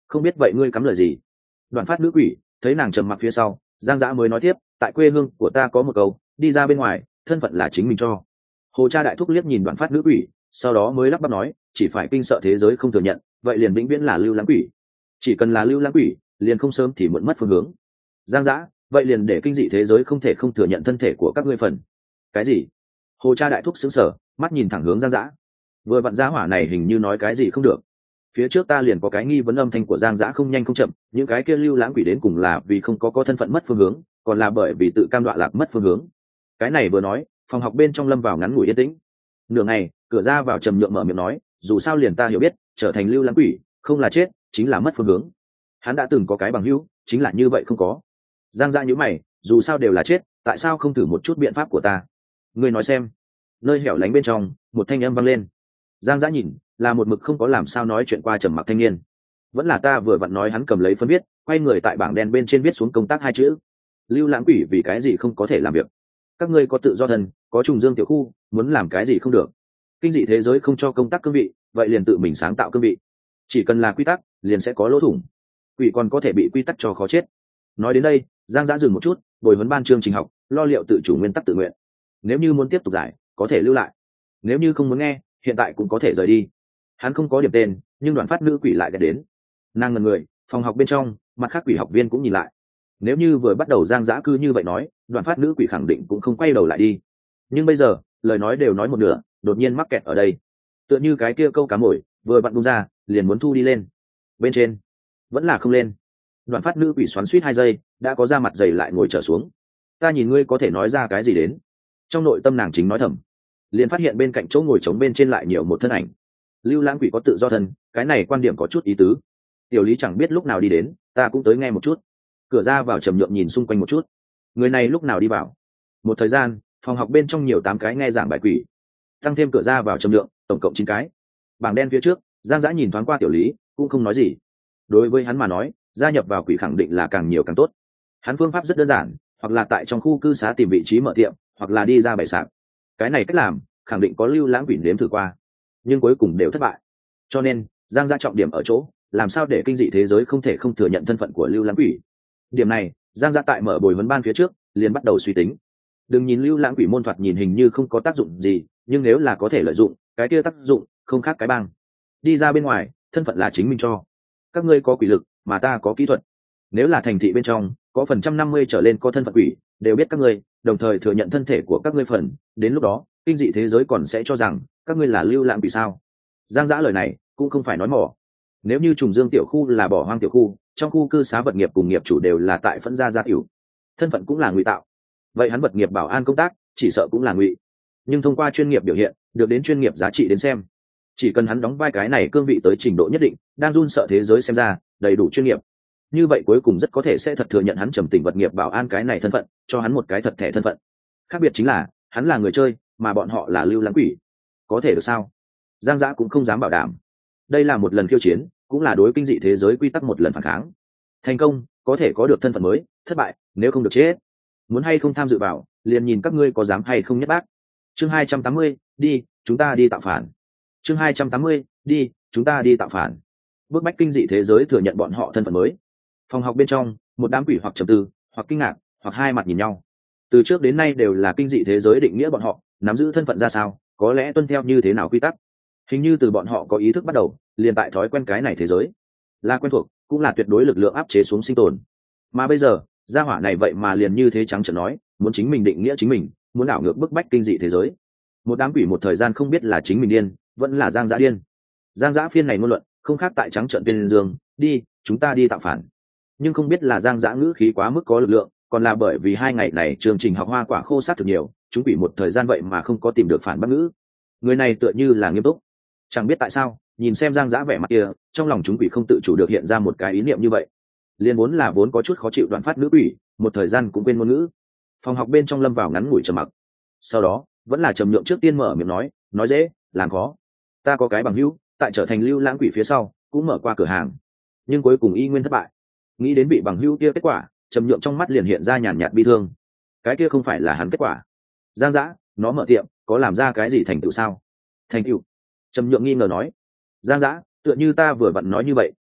không biết vậy ngươi cắm lời gì? Đoạn phát nữ quỷ thấy nàng trầm mặc phía sau, Giang Dã mới nói tiếp, tại quê hương của ta có một câu, đi ra bên ngoài thân phận là chính mình cho. Hồ cha đại thúc liếc nhìn Đoạn phát nữ quỷ, sau đó mới lắp bắp nói, chỉ phải kinh sợ thế giới không thừa nhận, vậy liền vĩnh viễn là lưu lãng quỷ. Chỉ cần là lưu lãng quỷ, liền không sớm thì muộn mất phương hướng. Giang Dã, vậy liền để kinh dị thế giới không thể không thừa nhận thân thể của các ngươi phần. Cái gì? Hồ cha đại thúc sững sờ, mắt nhìn thẳng hướng Giang Dã. Vừa vặn giá hỏa này hình như nói cái gì không được. Phía trước ta liền có cái nghi vấn, âm thanh của Giang Dã không nhanh không chậm, những cái kia lưu lãng quỷ đến cùng là vì không có thân phận mất phương hướng, còn là bởi vì tự cam đoạ lạc mất phương hướng. Cái này vừa nói, phòng học bên trong lâm vào ngắn ngủi yên tĩnh. Nửa ngày, cửa ra vào Trầm Nhượng mở miệng nói, dù sao liền ta hiểu biết, trở thành lưu lãng quỷ không là chết chính là mất phương hướng. Hắn đã từng có cái bằng hữu chính là như vậy không có. Giang Dã nhíu mày, dù sao đều là chết, tại sao không thử một chút biện pháp của ta? Ngươi nói xem. Nơi hẻo lánh bên trong, một thanh âm vang lên. Giang Dã nhìn, là một mực không có làm sao nói chuyện qua trầm mặc thanh niên. Vẫn là ta vừa vặn nói. Hắn cầm lấy phân viết, quay người tại bảng đen bên trên viết xuống công tác hai chữ. Lưu lãng quỷ vì cái gì không có thể làm việc? Các ngươi có tự do thần, có trùng dương tiểu khu, muốn làm cái gì không được? Kinh dị thế giới không cho công tác cương vị, vậy liền tự mình sáng tạo cương vị. Chỉ cần là quy tắc, liền sẽ có lỗ thủng. Quỷ còn có thể bị quy tắc cho khó chết. Nói đến đây, Giang Dã dừng một chút, bồi huấn ban chương trình học, lo liệu tự chủ nguyên tắc tự nguyện. Nếu như muốn tiếp tục giải, có thể lưu lại. Nếu như không muốn nghe, hiện tại cũng có thể rời đi. Hắn không có điểm tên, nhưng Đoạn phát nữ quỷ lại đã đến. Nàng ngẩn người, phòng học bên trong, mặt khác quỷ học viên cũng nhìn lại. Nếu như vừa bắt đầu Giang Dã cứ như vậy nói, Đoạn phát nữ quỷ khẳng định cũng không quay đầu lại đi. Nhưng bây giờ, lời nói đều nói một nửa, đột nhiên mắc kẹt ở đây. Tựa như cái kia câu cá mồi, vừa vặn bung ra, liền muốn thu đi lên. Bên trên, vẫn là không lên. Đoạn phát nữ quỷ xoắn suýt 2 giây, đã có ra mặt dày lại ngồi trở xuống. Ta nhìn ngươi có thể nói ra cái gì đến? Trong nội tâm nàng chính nói thầm, liền phát hiện bên cạnh chỗ ngồi trống bên trên lại nhiều một thân ảnh. Lưu lãng quỷ có tự do thân, cái này quan điểm có chút ý tứ. Tiểu Lý chẳng biết lúc nào đi đến, ta cũng tới nghe một chút. Cửa ra vào Trầm Nhượng nhìn xung quanh một chút, người này lúc nào đi vào? Một thời gian, phòng học bên trong nhiều 8 cái nghe giảng bài quỷ, tăng thêm cửa ra vào Trầm Nhượng, tổng cộng 9 cái. Bảng đen phía trước, Giang Dã nhìn thoáng qua Tiểu Lý, cũng không nói gì. Đối với hắn mà nói, gia nhập vào quỷ khẳng định là càng nhiều càng tốt. Hắn phương pháp rất đơn giản, hoặc là tại trong khu cư xá tìm vị trí mở tiệm, hoặc là đi ra bày sạp. Cái này cách làm khẳng định có lưu lãng quỷ nếm thử qua, nhưng cuối cùng đều thất bại. Cho nên Giang Dã trọng điểm ở chỗ làm sao để kinh dị thế giới không thể không thừa nhận thân phận của lưu lãng quỷ. Điểm này Giang Dã tại mở bồi huấn ban phía trước liền bắt đầu suy tính. Đừng nhìn lưu lãng quỷ môn thoạt nhìn hình như không có tác dụng gì, nhưng nếu là có thể lợi dụng, cái kia tác dụng không khác cái băng. Đi ra bên ngoài, thân phận là chính mình cho. Các ngươi có quỷ lực, mà ta có kỹ thuật. Nếu là thành thị bên trong có phần 150 trở lên có thân phận quỷ, đều biết các ngươi, đồng thời thừa nhận thân thể của các ngươi phần, đến lúc đó kinh dị thế giới còn sẽ cho rằng các ngươi là lưu lãng quỷ sao? Giang Dã lời này cũng không phải nói mỏ. Nếu như trùng dương tiểu khu là bỏ hoang tiểu khu, trong khu cư xá vật nghiệp cùng nghiệp chủ đều là tại phân gia tiểu, thân phận cũng là ngụy tạo, vậy hắn vật nghiệp bảo an công tác chỉ sợ cũng là ngụy. Nhưng thông qua chuyên nghiệp biểu hiện, được đến chuyên nghiệp giá trị đến xem, chỉ cần hắn đóng vai cái này cương vị tới trình độ nhất định, đang run sợ thế giới xem ra đầy đủ chuyên nghiệp, như vậy cuối cùng rất có thể sẽ thật thừa nhận hắn Trầm Tỉnh vật nghiệp bảo an cái này thân phận, cho hắn một cái thật thẻ thân phận. Khác biệt chính là hắn là người chơi, mà bọn họ là lưu lãng quỷ. Có thể được sao? Giang Dã cũng không dám bảo đảm. Đây là một lần khiêu chiến, cũng là đối kinh dị thế giới quy tắc một lần phản kháng. Thành công có thể có được thân phận mới, thất bại nếu không được chết. Muốn hay không tham dự vào, liền nhìn các ngươi có dám hay không nhất bác. Chương 280, đi, chúng ta đi tạo phản. Chương 280, đi, chúng ta đi tạo phản. Bước bách kinh dị thế giới thừa nhận bọn họ thân phận mới. Phòng học bên trong, một đám quỷ hoặc trầm tư, hoặc kinh ngạc, hoặc hai mặt nhìn nhau. Từ trước đến nay đều là kinh dị thế giới định nghĩa bọn họ nắm giữ thân phận ra sao, có lẽ tuân theo như thế nào quy tắc. Hình như từ bọn họ có ý thức bắt đầu, liền tại thói quen cái này thế giới, là quen thuộc, cũng là tuyệt đối lực lượng áp chế xuống sinh tồn. Mà bây giờ, gia hỏa này vậy mà liền như thế trắng trợn nói, muốn chính mình định nghĩa chính mình, muốn đảo ngược bức bách kinh dị thế giới. Một đám quỷ một thời gian không biết là chính mình điên, vẫn là Giang Dã điên. Giang Dã phiên này ngôn luận, không khác tại trắng trợn tuyên dương, đi, chúng ta đi tạo phản. Nhưng không biết là Giang Dã ngữ khí quá mức có lực lượng, còn là bởi vì 2 ngày này chương trình học hoa quả khô sát thực nhiều, chúng quỷ một thời gian vậy mà không có tìm được phản bác ngữ. Người này tựa như là nghiêm túc. Chẳng biết tại sao, nhìn xem Giang Dã vẻ mặt kia, trong lòng chúng quỷ không tự chủ được hiện ra một cái ý niệm như vậy. Liên vốn có chút khó chịu Đoạn phát nữ quỷ, một thời gian cũng quên ngôn ngữ. Phòng học bên trong lâm vào ngắn ngủi trầm mặc. Sau đó, vẫn là Trầm Nhượng trước tiên mở miệng nói dễ, làm khó. Ta có cái bằng hữu, tại trở thành lưu lãng quỷ phía sau, cũng mở qua cửa hàng, nhưng cuối cùng y nguyên thất bại. Nghĩ đến bị bằng hữu kia kết quả, Trầm Nhượng trong mắt liền hiện ra nhàn nhạt bi thương. Cái kia không phải là hắn kết quả. Giang Dã, nó mở tiệm, có làm ra cái gì thành tựu sao? Thành tựu? Trầm Nhượng nghi ngờ nói. Giang Dã, tựa như ta vừa vặn nói như vậy,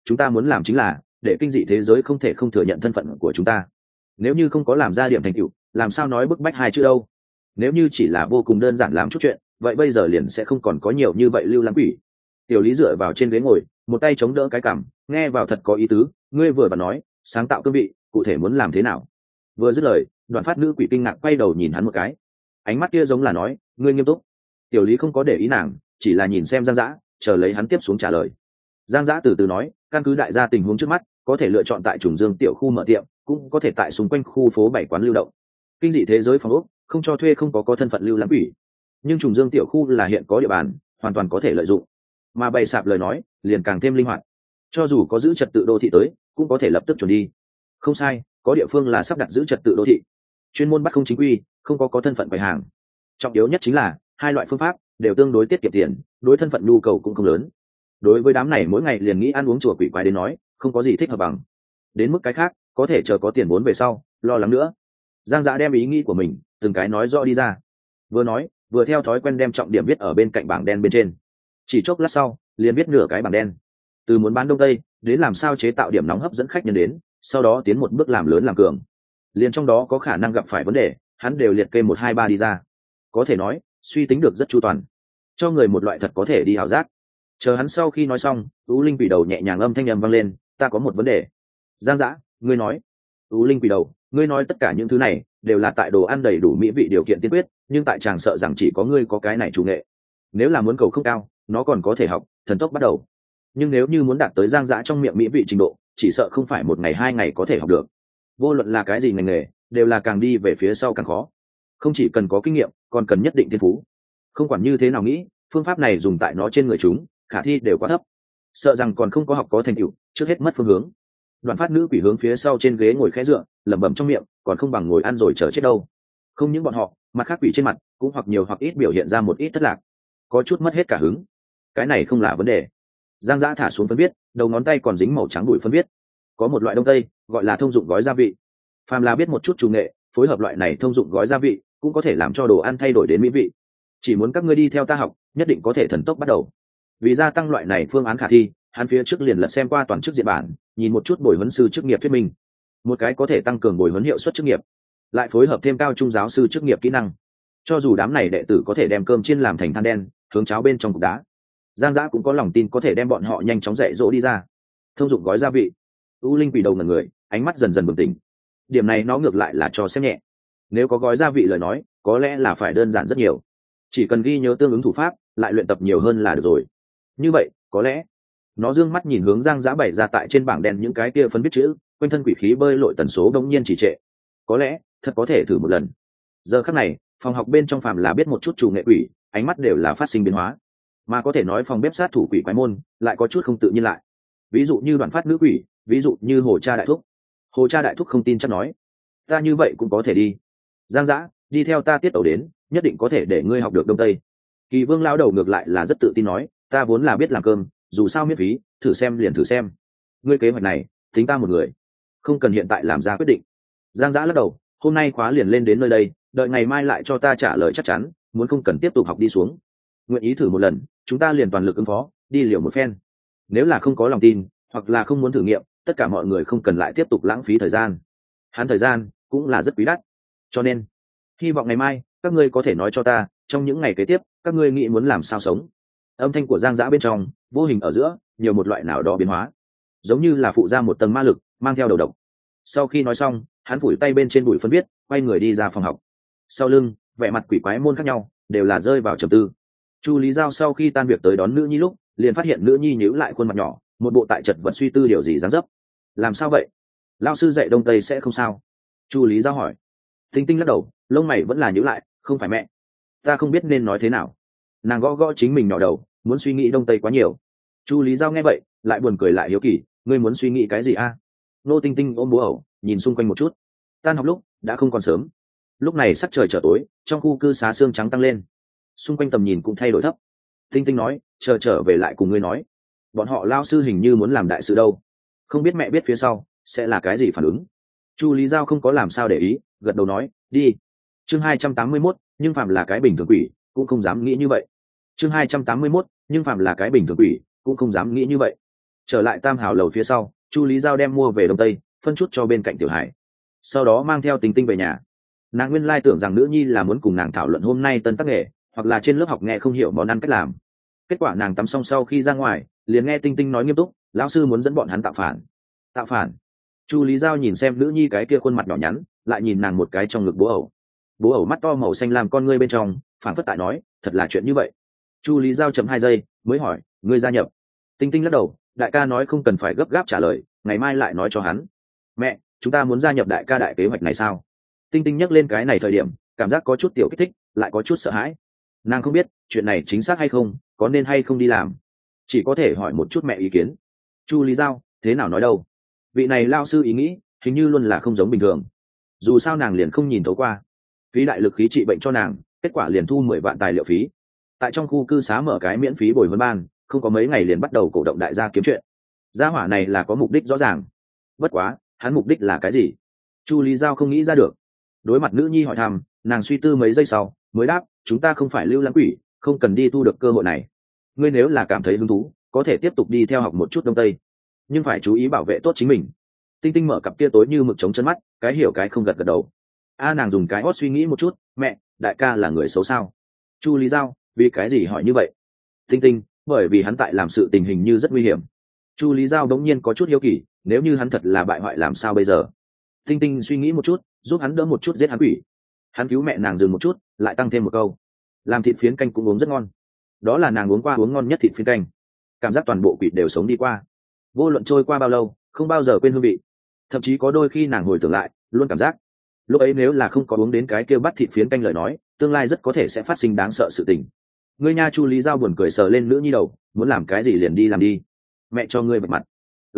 chúng ta muốn làm chính là để kinh dị thế giới không thể không thừa nhận thân phận của chúng ta. Nếu như không có làm ra điểm thành tựu, làm sao nói bức bách hai chữ đâu. Nếu như chỉ là vô cùng đơn giản làm chút chuyện, vậy bây giờ liền sẽ không còn có nhiều như vậy lưu lãng quỷ. Tiểu Lý dựa vào trên ghế ngồi, một tay chống đỡ cái cằm, nghe vào thật có ý tứ. Ngươi vừa bảo nói sáng tạo cương vị, cụ thể muốn làm thế nào? Vừa dứt lời, Đoạn Phát nữ quỷ kinh ngạc quay đầu nhìn hắn một cái, ánh mắt kia giống là nói ngươi nghiêm túc. Tiểu Lý không có để ý nàng, chỉ là nhìn xem Giang Dã, chờ lấy hắn tiếp xuống trả lời. Giang Dã từ từ nói, căn cứ đại gia tình huống trước mắt, có thể lựa chọn tại Trùng Dương tiểu khu mở tiệm, cũng có thể tại xung quanh khu phố 7 quán lưu động. Kinh dị thế giới phòng ốc không cho thuê không có thân phận lưu lãng quỷ, nhưng Trùng Dương tiểu khu là hiện có địa bàn, hoàn toàn có thể lợi dụng. Mà bày sạp lời nói, liền càng thêm linh hoạt. Cho dù có giữ trật tự đô thị tới, cũng có thể lập tức chuẩn đi. Không sai, có địa phương là sắp đặt giữ trật tự đô thị, chuyên môn bắt không chính quy, không có thân phận quầy hàng. Trọng yếu nhất chính là hai loại phương pháp đều tương đối tiết kiệm tiền, đối thân phận nhu cầu cũng không lớn. Đối với đám này mỗi ngày liền nghĩ ăn uống chùa quỷ quái đến nói, không có gì thích hợp bằng. Đến mức cái khác, có thể chờ có tiền vốn về sau, lo lắng nữa. Giang Dã đem ý nghĩ của mình từng cái nói rõ đi ra, vừa nói vừa theo thói quen đem trọng điểm viết ở bên cạnh bảng đen bên trên. Chỉ chốc lát sau, liền viết nửa cái bảng đen, từ muốn bán đông tây đến làm sao chế tạo điểm nóng hấp dẫn khách nhân đến, sau đó tiến một bước làm lớn làm cường, liền trong đó có khả năng gặp phải vấn đề, hắn đều liệt kê 1, 2, 3 đi ra. Có thể nói suy tính được rất chu toàn, cho người một loại thật có thể đi ảo giác. Chờ hắn sau khi nói xong, U Linh quỷ đầu nhẹ nhàng âm thanh vang lên, ta có một vấn đề. Giang Dã, ngươi nói. U Linh quỷ đầu, ngươi nói tất cả những thứ này đều là tại đồ ăn đầy đủ mỹ vị điều kiện tiên quyết, nhưng tại chàng sợ rằng chỉ có ngươi có cái này chủ nghệ. Nếu là muốn cầu không cao, nó còn có thể học thần tốc bắt đầu, nhưng nếu như muốn đạt tới Giang Dã trong miệng mỹ vị trình độ, chỉ sợ không phải 1 ngày 2 ngày có thể học được. Vô luận là cái gì ngành nghề, đều là càng đi về phía sau càng khó. Không chỉ cần có kinh nghiệm, còn cần nhất định thiên phú. Không quản như thế nào nghĩ, phương pháp này dùng tại nó trên người chúng, khả thi đều quá thấp, sợ rằng còn không có học có thành tựu, trước hết mất phương hướng. Đoạn Phát nữ quỷ hướng phía sau trên ghế ngồi khẽ dựa, lẩm bẩm trong miệng, còn không bằng ngồi ăn rồi chờ chết đâu. Không những bọn họ, mặt khác quỷ trên mặt cũng hoặc nhiều hoặc ít biểu hiện ra một ít thất lạc, có chút mất hết cả hứng. Cái này không là vấn đề. Giang Dã thả xuống phân viết, đầu ngón tay còn dính màu trắng bụi phân viết. Có một loại đông tây, gọi là thông dụng gói gia vị. Phàm là biết một chút chủ nghệ, phối hợp loại này thông dụng gói gia vị, cũng có thể làm cho đồ ăn thay đổi đến mỹ vị. Chỉ muốn các ngươi đi theo ta học, nhất định có thể thần tốc bắt đầu. Vì gia tăng loại này phương án khả thi, hắn phía trước liền lật xem qua toàn chức diện bản, nhìn một chút bồi huấn sư chức nghiệp thuyết minh. Một cái có thể tăng cường bồi huấn hiệu suất chức nghiệp, lại phối hợp thêm cao trung giáo sư chức nghiệp kỹ năng. Cho dù đám này đệ tử có thể đem cơm chiên làm thành than đen, hướng cháo bên trong cục đá, Giang Dã cũng có lòng tin có thể đem bọn họ nhanh chóng dạy dỗ đi ra. Thông dụng gói gia vị. U Linh quỷ đầu ngẩn người, ánh mắt dần dần bừng tỉnh. Điểm này nó ngược lại là cho xem nhẹ. Nếu có gói gia vị lời nói, có lẽ là phải đơn giản rất nhiều. Chỉ cần ghi nhớ tương ứng thủ pháp, lại luyện tập nhiều hơn là được rồi. Như vậy, có lẽ nó dương mắt nhìn hướng Giang Dã bày ra tại trên bảng đen những cái kia phân viết chữ, quanh thân quỷ khí bơi lội tần số đống nhiên chỉ trệ. Có lẽ thật có thể thử một lần. Giờ khắc này, phòng học bên trong phàm là biết một chút chủ nghệ quỷ, ánh mắt đều là phát sinh biến hóa. Mà có thể nói phòng bếp sát thủ quỷ quái môn lại có chút không tự nhiên lại. Ví dụ như Đoạn Phát nữ quỷ, ví dụ như Hồ Cha đại thúc. Hồ Cha đại thúc không tin chắc nói, ta như vậy cũng có thể đi. Giang Dã, đi theo ta tiết tấu đến, nhất định có thể để ngươi học được đông tây. Kỳ Vương lão đầu ngược lại là rất tự tin nói, ta vốn là biết làm cơm, dù sao miễn phí, thử xem liền thử xem. Ngươi kế hoạch này, tính ta một người, không cần hiện tại làm ra quyết định. Giang Dã lắc đầu, hôm nay khóa liền lên đến nơi đây, đợi ngày mai lại cho ta trả lời chắc chắn, muốn không cần tiếp tục học đi xuống. Nguyện ý thử một lần, chúng ta liền toàn lực ứng phó, đi liều một phen. Nếu là không có lòng tin, hoặc là không muốn thử nghiệm, tất cả mọi người không cần lại tiếp tục lãng phí thời gian. Hắn thời gian cũng là rất quý đắt, cho nên hy vọng ngày mai các ngươi có thể nói cho ta, trong những ngày kế tiếp các ngươi nghĩ muốn làm sao sống. Âm thanh của Giang Dã bên trong vô hình ở giữa nhiều một loại nào đó biến hóa, giống như là phụ ra một tầng ma lực mang theo đầu độc. Sau khi nói xong, hắn phủi tay bên trên bụi phân viết, quay người đi ra phòng học. Sau lưng vẻ mặt quỷ quái môn khác nhau đều là rơi vào trầm tư. Chu Lý Giao sau khi tan việc tới đón nữ nhi lúc, liền phát hiện nữ nhi nhíu lại khuôn mặt nhỏ, một bộ tại chật vật suy tư điều gì dáng dấp. Làm sao vậy? Lão sư dạy đông tây sẽ không sao? Chu Lý Giao hỏi. Tinh Tinh lắc đầu, lông mày vẫn là nhíu lại, không phải mẹ, ta không biết nên nói thế nào. Nàng gõ gõ chính mình nhỏ đầu, muốn suy nghĩ đông tây quá nhiều. Chu Lý Giao nghe vậy lại buồn cười lại hiếu kỳ, ngươi muốn suy nghĩ cái gì a? Nô Tinh Tinh ôm bố ẩu, nhìn xung quanh một chút. Tan học lúc đã không còn sớm, lúc này sắc trời trở tối, trong khu cư xá sương trắng tăng lên, xung quanh tầm nhìn cũng thay đổi thấp. Tinh Tinh nói, chờ trở về lại cùng ngươi nói. Bọn họ lao sư hình như muốn làm đại sự đâu, không biết mẹ biết phía sau sẽ là cái gì phản ứng. Chu Lý Giao không có làm sao để ý, gật đầu nói, đi. Chương 281, nhưng phàm là cái bình thường quỷ cũng không dám nghĩ như vậy. Chương 281, nhưng phàm là cái bình thường quỷ cũng không dám nghĩ như vậy. Trở lại Tam Hảo lầu phía sau, Chu Lý Giao đem mua về Đông Tây, phân chút cho bên cạnh Tiểu Hải, sau đó mang theo Tinh Tinh về nhà. Nàng nguyên lai tưởng rằng nữ nhi là muốn cùng nàng thảo luận hôm nay tân tác nghề, hoặc là trên lớp học nghe không hiểu món ăn cách làm. Kết quả nàng tắm xong sau khi ra ngoài, liền nghe Tinh Tinh nói nghiêm túc, lão sư muốn dẫn bọn hắn tạo phản. Tạo phản? Chu Lý Giao nhìn xem nữ nhi cái kia khuôn mặt nhỏ nhắn, lại nhìn nàng một cái trong ngực bố ẩu. Bố ẩu mắt to màu xanh làm con ngươi bên trong, phản phất tại nói, thật là chuyện như vậy. Chu Lý Giao chậm 2 giây, mới hỏi, ngươi gia nhập? Tinh Tinh lắc đầu, đại ca nói không cần phải gấp gáp trả lời, ngày mai lại nói cho hắn. Mẹ, chúng ta muốn gia nhập đại ca đại kế hoạch này sao? Tinh Tinh nhắc lên cái này thời điểm, cảm giác có chút tiểu kích thích, lại có chút sợ hãi. Nàng không biết chuyện này chính xác hay không, có nên hay không đi làm, chỉ có thể hỏi một chút mẹ ý kiến. Chu Lý Giao, thế nào nói đâu? Vị này lao sư ý nghĩ hình như luôn là không giống bình thường. Dù sao nàng liền không nhìn thấu qua, phí đại lực khí trị bệnh cho nàng, kết quả liền thu 10 vạn tài liệu phí. Tại trong khu cư xá mở cái miễn phí bồi huấn ban, không có mấy ngày liền bắt đầu cổ động đại gia kiếm chuyện. Gia hỏa này là có mục đích rõ ràng. Bất quá, hắn mục đích là cái gì? Chu Lý Giao không nghĩ ra được. Đối mặt nữ nhi hỏi thăm, nàng suy tư mấy giây sau mới đáp, chúng ta không phải lưu lãng quỷ, không cần đi thu được cơ hội này. Ngươi nếu là cảm thấy hứng thú, có thể tiếp tục đi theo học một chút Đông Tây, nhưng phải chú ý bảo vệ tốt chính mình. Tinh Tinh mở cặp kia tối như mực trống chân mắt, cái hiểu cái không gật gật đầu. Nàng dùng cái hót suy nghĩ một chút, mẹ, đại ca là người xấu sao? Chu Lý Giao, vì cái gì hỏi như vậy? Tinh Tinh, bởi vì hắn tại làm sự tình hình như rất nguy hiểm. Chu Lý Giao đống nhiên có chút hiếu kỳ, nếu như hắn thật là bại hoại làm sao bây giờ? Tinh Tinh suy nghĩ một chút, giúp hắn đỡ một chút giết hắn quỷ. Hắn cứu mẹ nàng dừng một chút, lại tăng thêm một câu, làm thịt phiến canh cũng uống rất ngon. Đó là nàng uống qua uống ngon nhất thịt phiến canh, cảm giác toàn bộ quỷ đều sống đi qua, vô luận trôi qua bao lâu không bao giờ quên hương vị. Thậm chí có đôi khi nàng hồi tưởng lại, luôn cảm giác lúc ấy nếu là không có uống đến cái kia bắt thịt phiến canh lời nói, tương lai rất có thể sẽ phát sinh đáng sợ sự tình. Ngươi nha. Chu Lý Giao buồn cười sờ lên nữ nhi đầu, muốn làm cái gì liền đi làm đi, mẹ cho ngươi bạch mặt.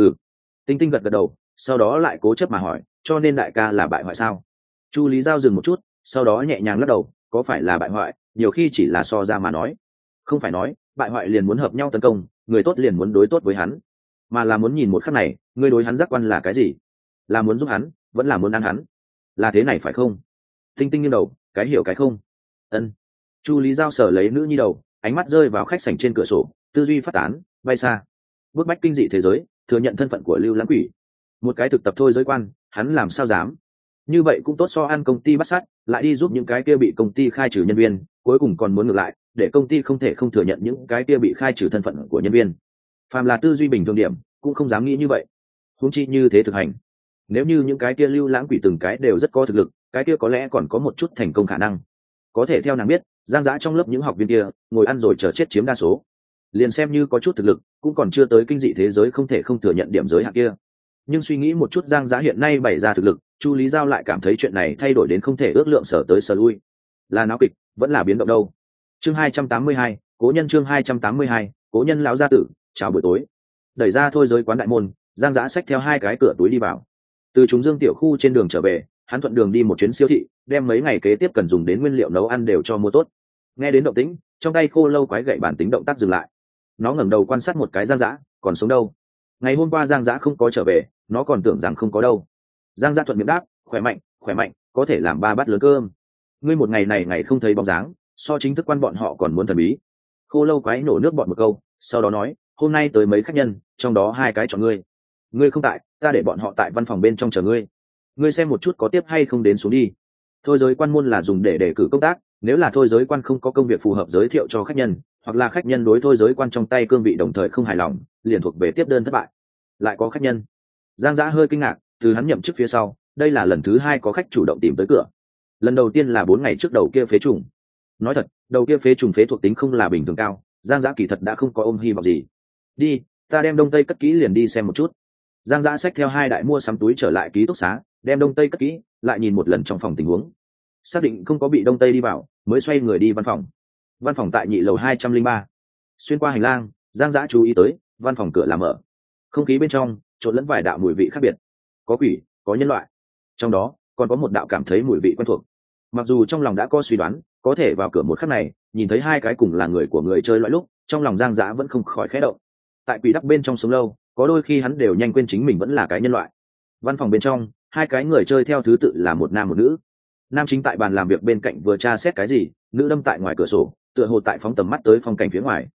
Tinh Tinh gật gật đầu, sau đó lại cố chấp mà hỏi, cho nên đại ca là bại hoại sao? Chu Lý Giao dừng một chút, sau đó nhẹ nhàng lắc đầu, có phải là bại hoại, nhiều khi chỉ là so ra mà nói. Không phải nói bại hoại liền muốn hợp nhau tấn công, người tốt liền muốn đối tốt với hắn, mà là muốn nhìn một khắc này ngươi đối hắn giác quan là cái gì, là muốn giúp hắn vẫn là muốn ăn hắn, là thế này phải không? Tinh Tinh nghiêng đầu, cái hiểu cái không. Ân. Chu Lý Giao sờ lấy nữ nhi đầu, ánh mắt rơi vào khách sảnh trên cửa sổ, tư duy phát tán bay xa. Bước bách kinh dị thế giới, thừa nhận thân phận của lưu lãng quỷ, một cái thực tập thôi giới quan, hắn làm sao dám? Như vậy cũng tốt so ăn công ty bắt sát, lại đi giúp những cái kia bị công ty khai trừ nhân viên, cuối cùng còn muốn ngược lại, để công ty không thể không thừa nhận những cái kia bị khai trừ thân phận của nhân viên. Phàm là tư duy bình thường điểm, cũng không dám nghĩ như vậy. Huống chi như thế thực hành. Nếu như những cái kia lưu lãng quỷ từng cái đều rất có thực lực, cái kia có lẽ còn có một chút thành công khả năng. Có thể theo nàng biết, Giang Dã trong lớp những học viên kia, ngồi ăn rồi chờ chết chiếm đa số. Liền xem như có chút thực lực, cũng còn chưa tới kinh dị thế giới không thể không thừa nhận điểm giới hạn kia. Nhưng suy nghĩ một chút Giang Dã hiện nay bày ra thực lực, Chu Lý Giao lại cảm thấy chuyện này thay đổi đến không thể ước lượng, sở tới sở lui. Là náo kịch, vẫn là biến động đâu. Chương 282, cố nhân. Chương 282, cố nhân lão gia tử. Chào buổi tối. Đẩy ra thôi giới quán đại môn, Giang Dã xách theo 2 cái cửa túi đi vào. Từ Trùng Dương tiểu khu trên đường trở về, hắn thuận đường đi một chuyến siêu thị, đem mấy ngày kế tiếp cần dùng đến nguyên liệu nấu ăn đều cho mua tốt. Nghe đến động tĩnh, trong tay khô lâu quái gậy bản tính động tác dừng lại. Nó ngẩng đầu quan sát một cái Giang Dã, còn sống đâu? Ngày hôm qua Giang Dã không có trở về, nó còn tưởng rằng không có đâu. Giang Dã thuận miệng đáp, khỏe mạnh, có thể làm 3 bát lớn cơm. Ngươi một ngày này ngày không thấy bóng dáng, so chính thức quan bọn họ còn muốn thần bí. Khô lâu quái nổ nước bọt một câu, sau đó nói, hôm nay tới mấy khách nhân, trong đó 2 cái chọn ngươi. Ngươi không tại, ta để bọn họ tại văn phòng bên trong chờ ngươi. Ngươi xem một chút có tiếp hay không đến xuống đi. Thôi giới quan môn là dùng để đề cử công tác, nếu là thôi giới quan không có công việc phù hợp giới thiệu cho khách nhân, hoặc là khách nhân đối thôi giới quan trong tay cương vị đồng thời không hài lòng, liền thuộc về tiếp đơn thất bại. Lại có khách nhân. Giang Dã hơi kinh ngạc, từ hắn nhậm chức phía sau, đây là lần thứ 2 có khách chủ động tìm tới cửa. Lần đầu tiên là 4 ngày trước đầu kia phế trùng. Nói thật, đầu kia phế trùng phế thuộc tính không là bình thường cao, Giang Dã kỳ thật đã không có ôm hy vọng gì. Đi, ta đem Đông Tây cất kỹ liền đi xem một chút. Giang Dã xách theo 2 đại mua sắm túi trở lại ký túc xá, đem Đông Tây cất kỹ, lại nhìn một lần trong phòng tình huống. Xác định không có bị Đông Tây đi vào, mới xoay người đi văn phòng. Văn phòng tại nhị lầu 203. Xuyên qua hành lang, Giang Dã chú ý tới, văn phòng cửa là mở. Không khí bên trong trộn lẫn vài đạo mùi vị khác biệt, có quỷ, có nhân loại, trong đó còn có một đạo cảm thấy mùi vị quen thuộc. Mặc dù trong lòng đã có suy đoán, có thể vào cửa một khắc này nhìn thấy 2 cái cùng là người của người chơi loại lúc, trong lòng Giang Dã vẫn không khỏi khẽ động. Tại quỷ đắc bên trong sống lâu, có đôi khi hắn đều nhanh quên chính mình vẫn là cái nhân loại. Văn phòng bên trong, 2 cái người chơi theo thứ tự là một nam một nữ. Nam chính tại bàn làm việc bên cạnh vừa tra xét cái gì, nữ đâm tại ngoài cửa sổ, tựa hồ tại phóng tầm mắt tới phong cảnh phía ngoài.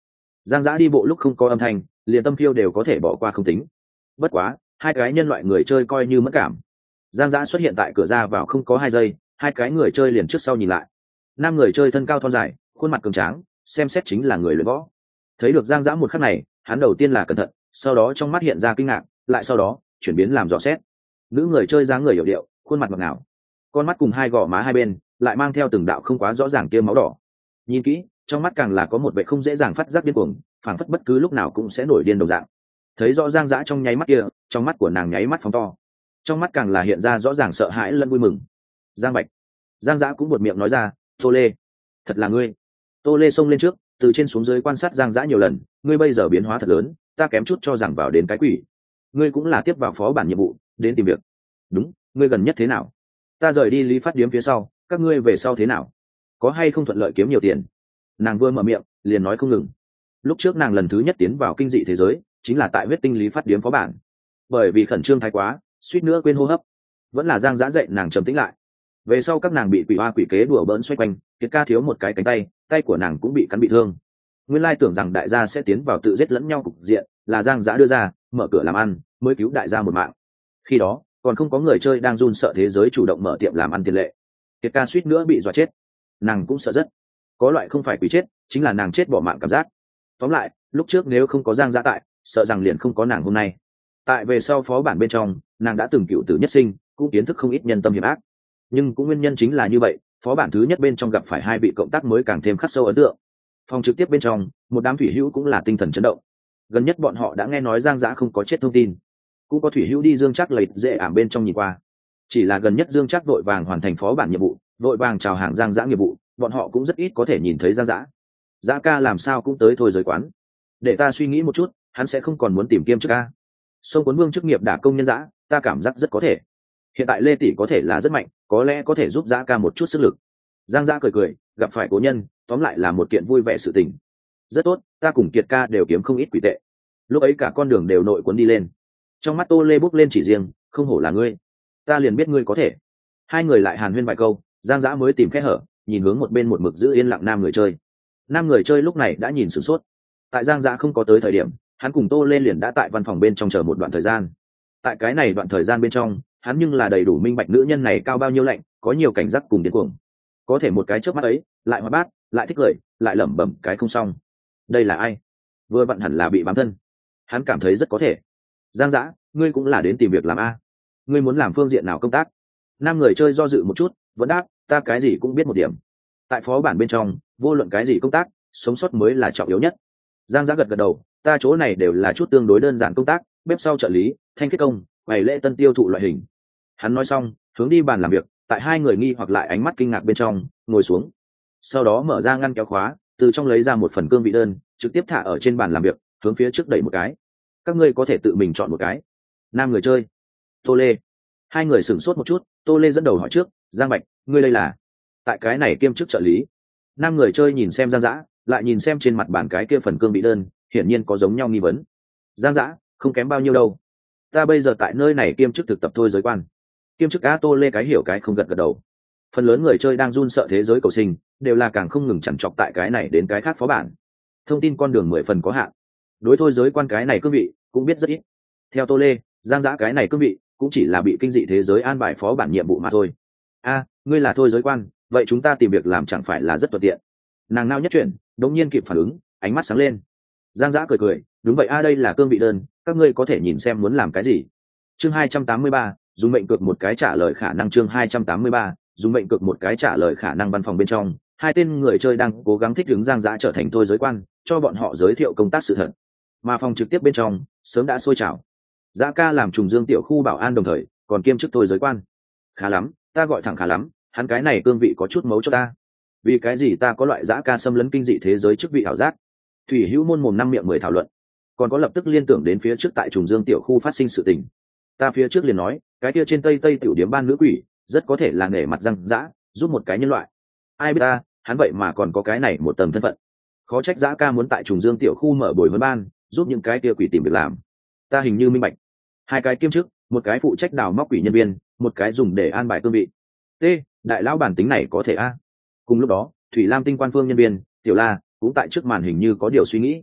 Giang Dã đi bộ lúc không có âm thanh, liền tâm phiêu đều có thể bỏ qua không tính. Bất quá, hai cái nhân loại người chơi coi như mất cảm. Giang Dã xuất hiện tại cửa ra vào không có 2 giây, hai cái người chơi liền trước sau nhìn lại. Nam người chơi thân cao thon dài, khuôn mặt cường tráng, xem xét chính là người luyện võ. Thấy được Giang Dã một khắc này, hắn đầu tiên là cẩn thận, sau đó trong mắt hiện ra kinh ngạc, lại sau đó chuyển biến làm dò xét. Nữ người chơi dáng người hiểu điệu, khuôn mặt ngọt ngào, con mắt cùng hai gò má hai bên lại mang theo từng đạo không quá rõ ràng tia máu đỏ. Nhìn kỹ, trong mắt càng là có một vẻ không dễ dàng phát giác điên cuồng, phảng phất bất cứ lúc nào cũng sẽ nổi điên đồng dạng. Thấy rõ Giang Dã trong nháy mắt kia, trong mắt của nàng nháy mắt phóng to, trong mắt càng là hiện ra rõ ràng sợ hãi lẫn vui mừng. Giang Bạch. Giang Dã cũng buột miệng nói ra, Tô Lê, thật là ngươi. Tô Lê xông lên trước, từ trên xuống dưới quan sát Giang Dã nhiều lần, ngươi bây giờ biến hóa thật lớn, ta kém chút cho rằng vào đến cái quỷ. Ngươi cũng là tiếp vào phó bản nhiệm vụ, đến tìm việc. Đúng, ngươi gần nhất thế nào? Ta rời đi Lý Phát Điếm phía sau, các ngươi về sau thế nào? Có hay không thuận lợi kiếm nhiều tiền? Nàng vừa mở miệng, liền nói không ngừng. Lúc trước nàng lần thứ nhất tiến vào kinh dị thế giới, chính là tại huyết tinh Lý Phát Điếm phó bản. Bởi vì khẩn trương thái quá, suýt nữa quên hô hấp. Vẫn là Giang Dã dậy nàng trầm tĩnh lại. Về sau các nàng bị quỷ hoa quỷ kế đùa bỡn xoay quanh, Kiệt Ca thiếu một cái cánh tay, tay của nàng cũng bị cắn bị thương. Nguyên lai tưởng rằng đại gia sẽ tiến vào tự giết lẫn nhau cục diện, là Giang Dã đưa ra, mở cửa làm ăn, mới cứu đại gia một mạng. Khi đó, còn không có người chơi đang run sợ thế giới chủ động mở tiệm làm ăn tiền lệ. Kiệt Ca suýt nữa bị dọa chết, nàng cũng sợ rất. Có loại không phải quỷ chết, chính là nàng chết bỏ mạng cảm giác. Tóm lại, lúc trước nếu không có Giang Dã tại, sợ rằng liền không có nàng hôm nay. Tại về sau phó bản bên trong, nàng đã từng cựu tử nhất sinh, cũng kiến thức không ít nhân tâm hiểm ác. Nhưng cũng nguyên nhân chính là như vậy, phó bản thứ nhất bên trong gặp phải hai vị cộng tác mới càng thêm khắc sâu ấn tượng. Phòng trực tiếp bên trong, một đám thủy hữu cũng là tinh thần chấn động. Gần nhất bọn họ đã nghe nói Giang Dã không có chết thông tin, cũng có thủy hữu đi Dương Trác lệch dễ ảm bên trong nhìn qua. Chỉ là gần nhất Dương Trác vội vàng hoàn thành phó bản nhiệm vụ, vội vàng chào hàng Giang Dã nghiệp vụ, bọn họ cũng rất ít có thể nhìn thấy Giang Dã. Dã ca làm sao cũng tới thôi giới quán. Để ta suy nghĩ một chút, hắn sẽ không còn muốn tìm kiêm chức ca. Sông Cuốn Vương chức nghiệp đả công nhân Dã, ta cảm giác rất có thể. Hiện tại Lê tỷ có thể là rất mạnh, có lẽ có thể giúp Dã ca một chút sức lực. Giang Dã cười cười, gặp phải cố nhân, tóm lại là một kiện vui vẻ sự tình. Rất tốt, ta cùng Kiệt ca đều kiếm không ít quỷ tệ. Lúc ấy cả con đường đều nội cuốn đi lên. Trong mắt Tô Lê bốc lên chỉ riêng, không hổ là ngươi, ta liền biết ngươi có thể. Hai người lại hàn huyên vài câu, Giang Dã mới tìm kẽ hở, nhìn hướng một bên một mực giữ yên lặng nam người chơi. Nam người chơi lúc này đã nhìn sửng sốt. Tại Giang Dã không có tới thời điểm, hắn cùng Tô Lê liền đã tại văn phòng bên trong chờ một đoạn thời gian. Tại cái này đoạn thời gian bên trong, hắn nhưng là đầy đủ minh bạch nữ nhân này cao bao nhiêu lạnh, có nhiều cảnh giác cùng điên cuồng. Có thể một cái chớp mắt ấy, lại hoạt bát, lại thích cười, lại lẩm bẩm cái không xong. Đây là ai? Vừa vặn hẳn là bị bám thân. Hắn cảm thấy rất có thể. Giang Dã, ngươi cũng là đến tìm việc làm a? Ngươi muốn làm phương diện nào công tác? Nam người chơi do dự một chút, vẫn đáp, ta cái gì cũng biết một điểm. Tại phó bản bên trong, vô luận cái gì công tác, sống sót mới là trọng yếu nhất. Giang Dã gật gật đầu, ta chỗ này đều là chút tương đối đơn giản công tác, bếp sau trợ lý, thanh kết công, bày lễ tân tiêu thụ loại hình. Hắn nói xong, hướng đi bàn làm việc, tại hai người nghi hoặc lại ánh mắt kinh ngạc bên trong, ngồi xuống. Sau đó mở ra ngăn kéo khóa, từ trong lấy ra một phần cương vị đơn, trực tiếp thả ở trên bàn làm việc, hướng phía trước đẩy một cái. Các ngươi có thể tự mình chọn một cái. Nam người chơi, Tô Lê. Hai người sửng sốt một chút, Tô Lê dẫn đầu hỏi trước, Giang Bạch, ngươi đây là? Tại cái này kiêm chức trợ lý. Nam người chơi nhìn xem Giang Dã, lại nhìn xem trên mặt bàn cái kia phần cương vị đơn, hiển nhiên có giống nhau nghi vấn. Giang Dã, không kém bao nhiêu đâu. Ta bây giờ tại nơi này kiêm chức thực tập thôi giới quan. Kiêm chức á. Tô Lê cái hiểu cái không gật gật đầu. Phần lớn người chơi đang run sợ thế giới cầu sinh, đều là càng không ngừng chằn chọc tại cái này đến cái khác phó bản. Thông tin con đường 10 phần có hạn. Đối thôi giới quan cái này cương vị cũng biết rất ít. Theo Tô Lê, Giang Dã cái này cương vị cũng chỉ là bị kinh dị thế giới an bài phó bản nhiệm vụ mà thôi. A, ngươi là thôi giới quan, vậy chúng ta tìm việc làm chẳng phải là rất thuận tiện. Nàng nao nhất chuyển, đống nhiên kịp phản ứng, ánh mắt sáng lên. Giang Dã cười cười, đúng vậy a, đây là cương vị đơn, các ngươi có thể nhìn xem muốn làm cái gì. Chương 283, dùng mệnh cược một cái trả lời khả năng. Chương 283, dùng mệnh cược một cái trả lời khả năng. Văn phòng bên trong, hai tên người chơi đang cố gắng thích ứng Giang Dã trở thành thôi giới quan, cho bọn họ giới thiệu công tác sự thật. Mà phòng trực tiếp bên trong sớm đã sôi trào. Dã ca làm trùng dương tiểu khu bảo an đồng thời còn kiêm chức thôi giới quan. Khá lắm, ta gọi thẳng khá lắm, hắn cái này cương vị có chút mấu cho ta. Vì cái gì ta có loại Dã ca xâm lấn kinh dị thế giới chức vị ảo giác? Thủy hữu môn mồm năm miệng mười thảo luận, còn có lập tức liên tưởng đến phía trước tại trùng dương tiểu khu phát sinh sự tình. Ta phía trước liền nói, cái kia trên tây tiểu điếm ban nữ quỷ rất có thể là nể mặt Giang Dã, giúp một cái nhân loại. Ai biết ta, hắn vậy mà còn có cái này một tầng thân phận. Khó trách Dã ca muốn tại trùng dương tiểu khu mở bồi huấn ban, giúp những cái kia quỷ tìm việc làm. Ta hình như minh bạch, hai cái kiêm chức, một cái phụ trách đào móc quỷ nhân viên, một cái dùng để an bài cương vị. T, đại lão bản tính này có thể a. Cùng lúc đó, Thủy Lam tinh quan phương nhân viên Tiểu La cũng tại trước màn hình như có điều suy nghĩ.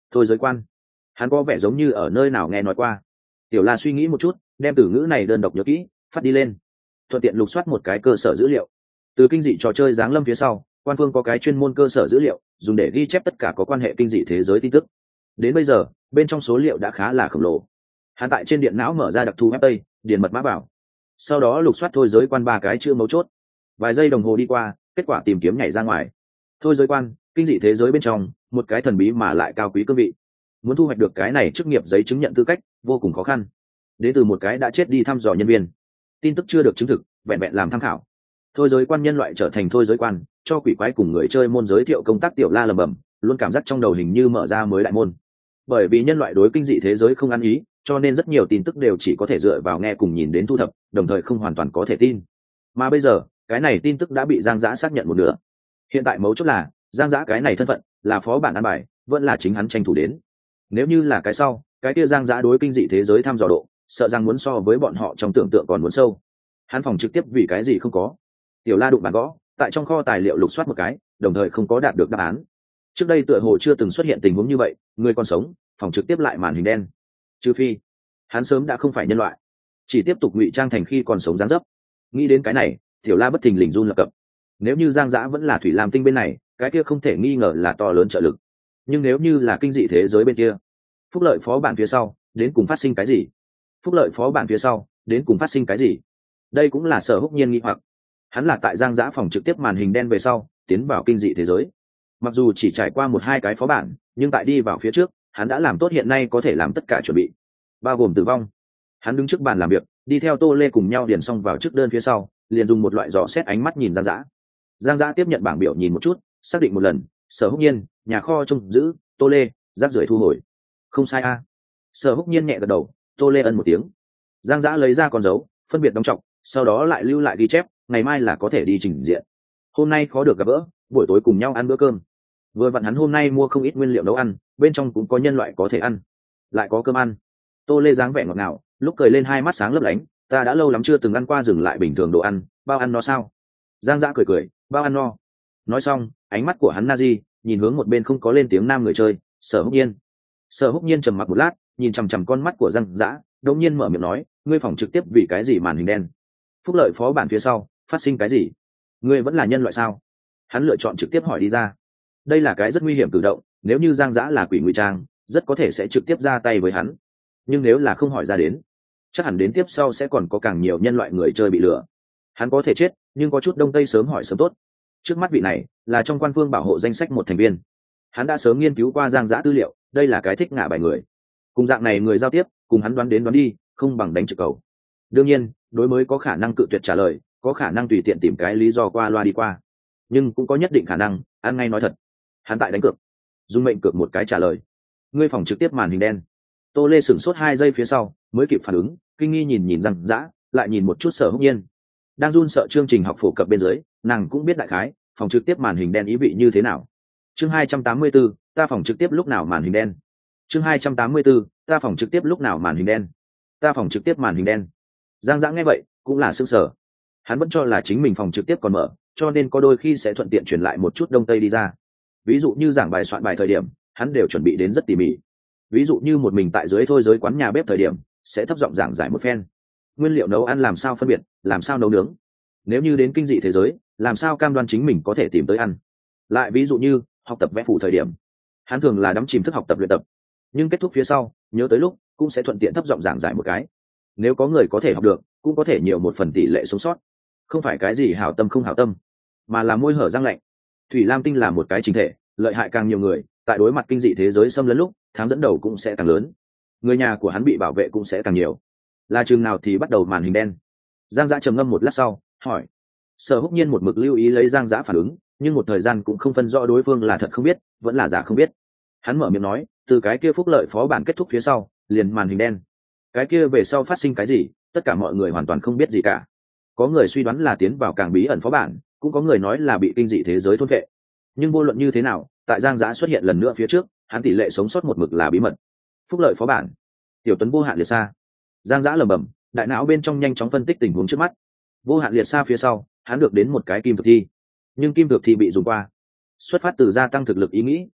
Thôi giới quan, hắn có vẻ giống như ở nơi nào nghe nói qua. Tiểu La suy nghĩ một chút, đem từ ngữ này đơn độc nhớ kỹ, phát đi lên, thuận tiện lục soát một cái cơ sở dữ liệu. Từ kinh dị trò chơi giáng lâm phía sau, quan phương có cái chuyên môn cơ sở dữ liệu dùng để ghi chép tất cả có quan hệ kinh dị thế giới tin tức. Đến bây giờ bên trong số liệu đã khá là khổng lồ. Hắn tại trên điện não mở ra đặc thù web tây, điền mật mã vào, sau đó lục soát thôi giới quan 3 cái chữ mấu chốt. Vài giây đồng hồ đi qua, kết quả tìm kiếm nhảy ra ngoài. Thôi giới quan, kinh dị thế giới bên trong một cái thần bí mà lại cao quý cương vị. Muốn thu hoạch được cái này chức nghiệp giấy chứng nhận tư cách vô cùng khó khăn. Đến từ một cái đã chết đi thăm dò nhân viên, tin tức chưa được chứng thực, vẹn vẹn làm tham khảo. Thôi giới quan nhân loại trở thành thôi giới quan, cho quỷ quái cùng người chơi môn giới thiệu công tác. Tiểu La lẩm bẩm, luôn cảm giác trong đầu hình như mở ra mới đại môn. Bởi vì nhân loại đối kinh dị thế giới không ăn ý, cho nên rất nhiều tin tức đều chỉ có thể dựa vào nghe cùng nhìn đến thu thập, đồng thời không hoàn toàn có thể tin. Mà bây giờ cái này tin tức đã bị Giang Dã xác nhận một nửa. Hiện tại mấu chốt là Giang Dã cái này thân phận là phó bản ăn bài, vẫn là chính hắn tranh thủ đến. Nếu như là cái sau, cái kia Giang Dã đối kinh dị thế giới thăm dò độ, sợ rằng muốn so với bọn họ trong tưởng tượng còn muốn sâu. Hắn phòng trực tiếp vì cái gì không có. Tiểu La đụng bàn gõ, tại trong kho tài liệu lục soát một cái, đồng thời không có đạt được đáp án. Trước đây tựa hồ chưa từng xuất hiện tình huống như vậy, người còn sống, phòng trực tiếp lại màn hình đen. Trừ phi hắn sớm đã không phải nhân loại, chỉ tiếp tục ngụy trang thành khi còn sống dáng dấp. Nghĩ đến cái này, Tiểu La bất thình lình run lập cập. Nếu như Giang Dã vẫn là Thủy Lam Tinh bên này, cái kia không thể nghi ngờ là to lớn trợ lực. Nhưng nếu như là kinh dị thế giới bên kia, phúc lợi phó bản phía sau đến cùng phát sinh cái gì? Phúc lợi phó bản phía sau đến cùng phát sinh cái gì? Đây cũng là Sở Húc Nhiên nghi hoặc. Hắn là tại Giang Dã phòng trực tiếp màn hình đen về sau tiến vào kinh dị thế giới, mặc dù chỉ trải qua 1-2 cái phó bản, nhưng tại đi vào phía trước hắn đã làm tốt hiện nay có thể làm tất cả chuẩn bị, bao gồm tử vong. Hắn đứng trước bàn làm việc, đi theo Tô Lê cùng nhau điền xong vào trước đơn phía sau, liền dùng một loại dò xét ánh mắt nhìn Giang Dã. Giang Dã tiếp nhận bảng biểu nhìn một chút, xác định một lần, Sở Húc Nhiên, nhà kho trông giữ, Tô Lê, rác rưởi thu hồi. Không sai a. Sở Húc Nhiên nhẹ gật đầu, Tô Lê ân một tiếng. Giang Dã lấy ra con dấu, phân biệt đóng trọng, sau đó lại lưu lại ghi chép, ngày mai là có thể đi trình diện. Hôm nay khó được gặp gỡ, buổi tối cùng nhau ăn bữa cơm. Vừa vặn hắn hôm nay mua không ít nguyên liệu nấu ăn, bên trong cũng có nhân loại có thể ăn, lại có cơm ăn. Tô Lê dáng vẻ ngọt ngào, lúc cười lên hai mắt sáng lấp lánh, ta đã lâu lắm chưa từng ăn qua dừng lại bình thường đồ ăn, bao ăn no sao? Giang Dã cười cười, bao ăn no. Nói xong, ánh mắt của hắn Nazi nhìn hướng một bên không có lên tiếng nam người chơi, Sở Húc Nhiên. Sở Húc Nhiên trầm mặc một lát, nhìn chằm chằm con mắt của Giang Dã, đột nhiên mở miệng nói, ngươi phòng trực tiếp vì cái gì màn hình đen? Phúc lợi phó bản phía sau phát sinh cái gì? Ngươi vẫn là nhân loại sao? Hắn lựa chọn trực tiếp hỏi đi ra. Đây là cái rất nguy hiểm cử động, nếu như Giang Dã là quỷ ngụy trang, rất có thể sẽ trực tiếp ra tay với hắn. Nhưng nếu là không hỏi ra đến, chắc hẳn đến tiếp sau sẽ còn có càng nhiều nhân loại người chơi bị lừa. Hắn có thể chết, nhưng có chút đông tây sớm hỏi sớm tốt. Trước mắt vị này là trong quan phương bảo hộ danh sách một thành viên. Hắn đã sớm nghiên cứu qua Giang Dã tư liệu, đây là cái thích ngả bài người. Cùng dạng này người giao tiếp, cùng hắn đoán đến đoán đi, không bằng đánh trực cầu. Đương nhiên, đối mới có khả năng cự tuyệt trả lời, có khả năng tùy tiện tìm cái lý do qua loa đi qua, nhưng cũng có nhất định khả năng ăn ngay nói thật. Hắn tại đánh cược, dùng mệnh cược một cái trả lời. Ngươi phòng trực tiếp màn hình đen. Tô Lê sửng sốt 2 giây phía sau mới kịp phản ứng, kinh nghi nhìn Giang Dã, lại nhìn một chút Sở Húc Nhiên. Đang run sợ chương trình học phổ cập bên dưới, nàng cũng biết đại khái phòng trực tiếp màn hình đen ý vị như thế nào. Chương 284, ta phòng trực tiếp lúc nào màn hình đen. Chương 284, ta phòng trực tiếp lúc nào màn hình đen. Ta phòng trực tiếp màn hình đen. Giang Dã nghe vậy cũng là sững sờ. Hắn vẫn cho là chính mình phòng trực tiếp còn mở, cho nên có đôi khi sẽ thuận tiện truyền lại một chút đông tây đi ra. Ví dụ như giảng bài soạn bài thời điểm, hắn đều chuẩn bị đến rất tỉ mỉ. Ví dụ như một mình tại dưới thôi giới quán nhà bếp thời điểm, sẽ thấp giọng giảng giải một phen. Nguyên liệu nấu ăn làm sao phân biệt, làm sao nấu nướng. Nếu như đến kinh dị thế giới, làm sao cam đoan chính mình có thể tìm tới ăn. Lại ví dụ như học tập vẽ phù thời điểm, hắn thường là đắm chìm thức học tập luyện tập, nhưng kết thúc phía sau, nhớ tới lúc cũng sẽ thuận tiện thấp giọng giảng giải một cái. Nếu có người có thể học được, cũng có thể nhiều một phần tỷ lệ sống sót. Không phải cái gì hảo tâm không hảo tâm, mà là môi hở răng lạnh. Thủy Lam Tinh là một cái chính thể, lợi hại càng nhiều người, tại đối mặt kinh dị thế giới xâm lấn lúc, thắng dẫn đầu cũng sẽ càng lớn. Người nhà của hắn bị bảo vệ cũng sẽ càng nhiều. Là chừng nào thì bắt đầu màn hình đen? Giang Dã trầm ngâm một lát sau, hỏi. Sở Húc Nhiên một mực lưu ý lấy Giang Dã phản ứng, nhưng một thời gian cũng không phân rõ đối phương là thật không biết, vẫn là giả không biết. Hắn mở miệng nói, từ cái kia phúc lợi phó bản kết thúc phía sau, liền màn hình đen. Cái kia về sau phát sinh cái gì, tất cả mọi người hoàn toàn không biết gì cả. Có người suy đoán là tiến vào càng bí ẩn phó bản, cũng có người nói là bị kinh dị thế giới thôn vệ. Nhưng vô luận như thế nào, tại Giang Dã xuất hiện lần nữa phía trước, hắn tỷ lệ sống sót một mực là bí mật. Phúc lợi phó bản, tiểu tuấn vô hạn liệt xa. Giang Dã lẩm bẩm, đại não bên trong nhanh chóng phân tích tình huống trước mắt. Vô hạn liệt xa phía sau, hắn được đến một cái kim thực thi, nhưng kim thực thi bị dùng qua. Xuất phát từ gia tăng thực lực ý nghĩ,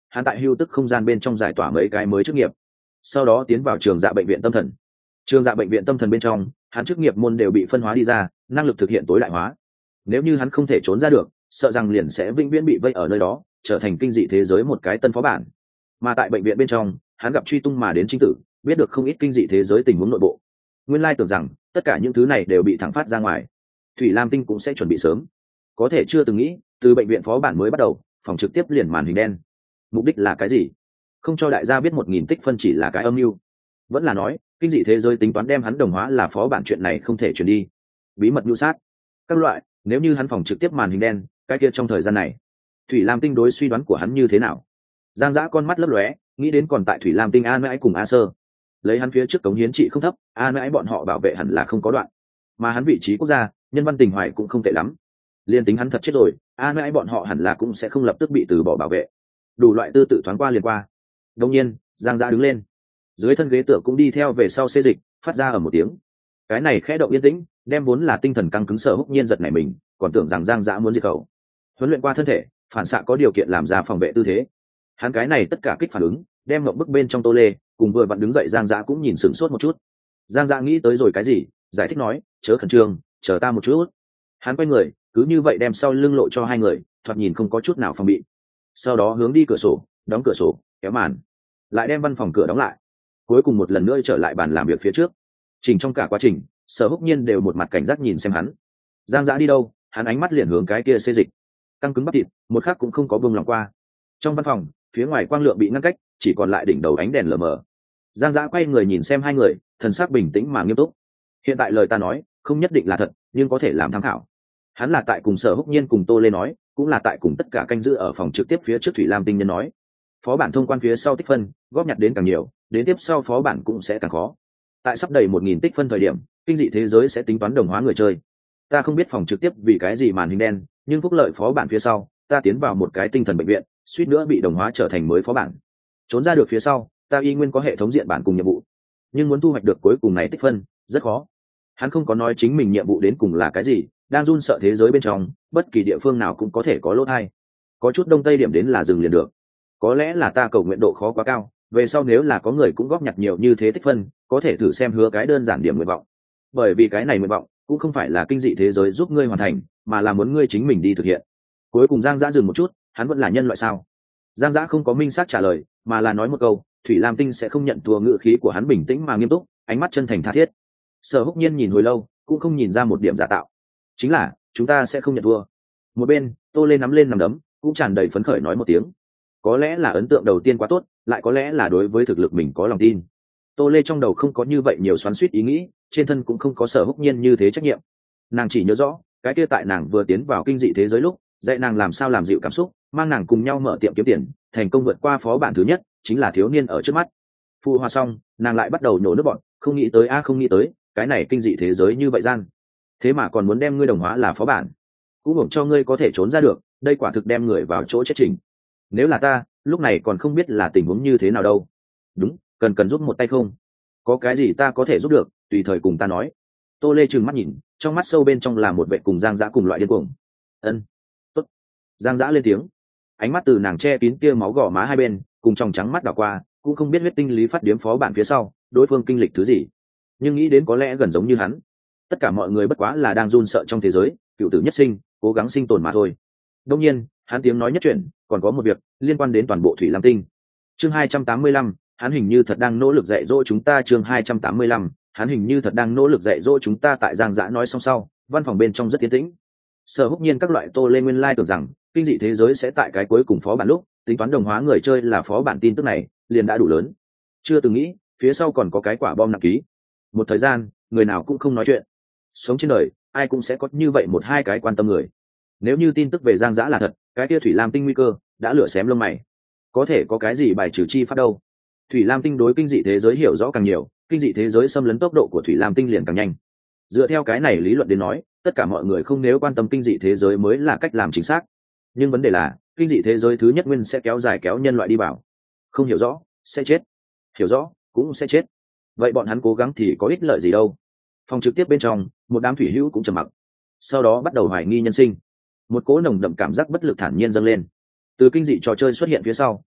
hắn tại hưu tức không gian bên trong giải tỏa mấy cái mới chức nghiệp, sau đó tiến vào trường dạ bệnh viện tâm thần. Trường dạ bệnh viện tâm thần bên trong, hắn chức nghiệp môn đều bị phân hóa đi ra, năng lực thực hiện tối đại hóa. Nếu như hắn không thể trốn ra được, sợ rằng liền sẽ vĩnh viễn bị vây ở nơi đó, trở thành kinh dị thế giới một cái tân phó bản. Mà tại bệnh viện bên trong, hắn gặp truy tung mà đến chính tử, biết được không ít kinh dị thế giới tình huống nội bộ. Nguyên lai tưởng rằng tất cả những thứ này đều bị thẳng phát ra ngoài, Thủy Lam Tinh cũng sẽ chuẩn bị sớm. Có thể chưa từng nghĩ, từ bệnh viện phó bản mới bắt đầu, phòng trực tiếp liền màn hình đen. Mục đích là cái gì? Không cho đại gia biết 1000 tích phân chỉ là cái âm mưu. Vẫn là nói, kinh dị thế giới tính toán đem hắn đồng hóa là phó bản, chuyện này không thể truyền đi. Bí mật mưu sát. Các loại, nếu như hắn phòng trực tiếp màn hình đen, cái kia trong thời gian này, Thủy Lam Tinh đối suy đoán của hắn như thế nào? Giang Dã con mắt lấp lóe, nghĩ đến còn tại Thủy Lam Tinh An Mãi cùng A Sơ. Lấy hắn phía trước cống hiến trị không thấp, An Mãi bọn họ bảo vệ hẳn là không có đoạn. Mà hắn vị trí quốc gia, nhân văn tình hoài cũng không tệ lắm. Liên tính hắn thật chết rồi, An Mãi bọn họ hẳn là cũng sẽ không lập tức bị từ bỏ bảo vệ. Đủ loại tư tự thoáng qua liền qua. Đương nhiên, Giang Dã đứng lên, dưới thân ghế tựa cũng đi theo về sau xê dịch, phát ra ở một tiếng. Cái này khẽ động yên tĩnh, đem vốn là tinh thần căng cứng Sở Húc Nhiên giật nảy mình, còn tưởng rằng Giang Dã muốn diệt khẩu. Huấn luyện qua thân thể, phản xạ có điều kiện làm ra phòng vệ tư thế. Hắn cái này tất cả kích phản ứng, đem ngậm bức bên trong Tô Lê, cùng vừa vặn đứng dậy Giang Dã cũng nhìn sửng sốt một chút. Giang Dã nghĩ tới rồi cái gì, giải thích nói, chớ khẩn trương, chờ ta một chút. Hắn quay người, cứ như vậy đem sau lưng lộ cho hai người, thoạt nhìn không có chút nào phòng bị. Sau đó hướng đi cửa sổ, đóng cửa sổ, kéo màn, lại đem văn phòng cửa đóng lại. Cuối cùng một lần nữa trở lại bàn làm việc phía trước. Chỉnh trong cả quá trình, Sở Húc Nhiên đều một mặt cảnh giác nhìn xem hắn. Giang Dã đi đâu, hắn ánh mắt liền hướng cái kia xê dịch. Căng cứng bắp thịt, một khắc cũng không có buông lòng qua. Trong văn phòng, phía ngoài quang lượng bị ngăn cách, chỉ còn lại đỉnh đầu ánh đèn lờ mờ. Giang Dã quay người nhìn xem hai người, thần sắc bình tĩnh mà nghiêm túc. Hiện tại lời ta nói, không nhất định là thật, nhưng có thể làm tham khảo. Hắn là tại cùng Sở Húc Nhiên cùng Tô Lê nói, cũng là tại cùng tất cả canh giữ ở phòng trực tiếp phía trước Thủy Lam Tinh nhân nói. Phó bản thông quan phía sau tích phân, góp nhặt đến càng nhiều, đến tiếp sau phó bản cũng sẽ càng khó. Tại sắp đầy 1000 tích phân thời điểm, kinh dị thế giới sẽ tính toán đồng hóa người chơi. Ta không biết phòng trực tiếp vì cái gì màn hình đen, nhưng phúc lợi phó bản phía sau, ta tiến vào một cái tinh thần bệnh viện, suýt nữa bị đồng hóa trở thành mới phó bản. Trốn ra được phía sau, ta y nguyên có hệ thống diện bản cùng nhiệm vụ, nhưng muốn thu hoạch được cuối cùng này tích phân, rất khó. Hắn không có nói chính mình nhiệm vụ đến cùng là cái gì, đang run sợ thế giới bên trong, bất kỳ địa phương nào cũng có thể có lỗ thai. Có chút đông tây điểm đến là dừng liền được. Có lẽ là ta cầu nguyện độ khó quá cao, về sau nếu là có người cũng góp nhặt nhiều như thế tích phân, có thể thử xem hứa cái đơn giản điểm nguyện vọng. Bởi vì cái này nguyện vọng cũng không phải là kinh dị thế giới giúp ngươi hoàn thành, mà là muốn ngươi chính mình đi thực hiện. Cuối cùng Giang Dã dừng một chút, hắn vẫn là nhân loại sao? Giang Dã không có minh xác trả lời, mà là nói một câu, Thủy Lam Tinh sẽ không nhận thua. Ngữ khí của hắn bình tĩnh mà nghiêm túc, ánh mắt chân thành tha thiết. Sở Húc Nhiên nhìn hồi lâu, cũng không nhìn ra một điểm giả tạo. Chính là, chúng ta sẽ không nhận thua. Một bên, Tô Lê nắm lên nắm đấm, cũng tràn đầy phấn khởi nói một tiếng. Có lẽ là ấn tượng đầu tiên quá tốt, lại có lẽ là đối với thực lực mình có lòng tin. Tô Lê trong đầu không có như vậy nhiều xoắn xuýt ý nghĩ, trên thân cũng không có Sở Húc Nhiên như thế trách nhiệm. Nàng chỉ nhớ rõ, cái kia tại nàng vừa tiến vào kinh dị thế giới lúc, dạy nàng làm sao làm dịu cảm xúc, mang nàng cùng nhau mở tiệm kiếm tiền, thành công vượt qua phó bản thứ nhất, chính là thiếu niên ở trước mắt. Phu hoa xong, nàng lại bắt đầu nhổ nước bọn, không nghĩ tới không nghĩ tới, cái này kinh dị thế giới như vậy gian. Thế mà còn muốn đem ngươi đồng hóa là phó bản. Cũng hưởng cho ngươi có thể trốn ra được, đây quả thực đem người vào chỗ chết trình. Nếu là ta, lúc này còn không biết là tình huống như thế nào đâu. Đúng, cần giúp một tay không? Có cái gì ta có thể giúp được, tùy thời cùng ta nói. Tô Lê trừng mắt nhìn, trong mắt sâu bên trong là một vệ cùng Giang Dã cùng loại điên cuồng. Ân, tốt. Giang Dã lên tiếng, ánh mắt từ nàng che kín kia máu gò má hai bên, cùng trong trắng mắt đảo qua, cũng không biết huyết tinh lý phát điếm phó bản phía sau, đối phương kinh lịch thứ gì, nhưng nghĩ đến có lẽ gần giống như hắn. Tất cả mọi người bất quá là đang run sợ trong thế giới, cựu tử nhất sinh, cố gắng sinh tồn mà thôi. Đương nhiên, hắn tiếng nói nhất chuyện, còn có một việc liên quan đến toàn bộ Thủy Lam Tinh. Chương 285, hắn hình như thật đang nỗ lực dạy dỗ chúng ta. Chương 285, hắn hình như thật đang nỗ lực dạy dỗ chúng ta. Tại Giang Dã nói xong sau, văn phòng bên trong rất yên tĩnh. Sở Húc Nhiên các loại Tô Lê nguyên lai tưởng rằng kinh dị thế giới sẽ tại cái cuối cùng phó bản lúc tính toán đồng hóa người chơi là phó bản, tin tức này liền đã đủ lớn. Chưa từng nghĩ phía sau còn có cái quả bom nặng ký. Một thời gian, người nào cũng không nói chuyện. Sống trên đời, ai cũng sẽ có như vậy một hai cái quan tâm người. Nếu như tin tức về Giang Dã là thật, cái kia Thủy Lam Tinh nguy cơ đã lửa xém lông mày. Có thể có cái gì bài trừ chi pháp đâu? Thủy Lam Tinh đối kinh dị thế giới hiểu rõ càng nhiều, kinh dị thế giới xâm lấn tốc độ của Thủy Lam Tinh liền càng nhanh. Dựa theo cái này lý luận đến nói, tất cả mọi người không nếu quan tâm kinh dị thế giới mới là cách làm chính xác. Nhưng vấn đề là, kinh dị thế giới thứ nhất nguyên sẽ kéo dài kéo nhân loại đi vào. Không hiểu rõ, sẽ chết. Hiểu rõ, cũng sẽ chết. Vậy bọn hắn cố gắng thì có ích lợi gì đâu? Phòng trực tiếp bên trong, một đám thủy hữu cũng trầm mặc. Sau đó bắt đầu hoài nghi nhân sinh. Một cỗ nồng đậm cảm giác bất lực thản nhiên dâng lên. Từ kinh dị trò chơi xuất hiện phía sau,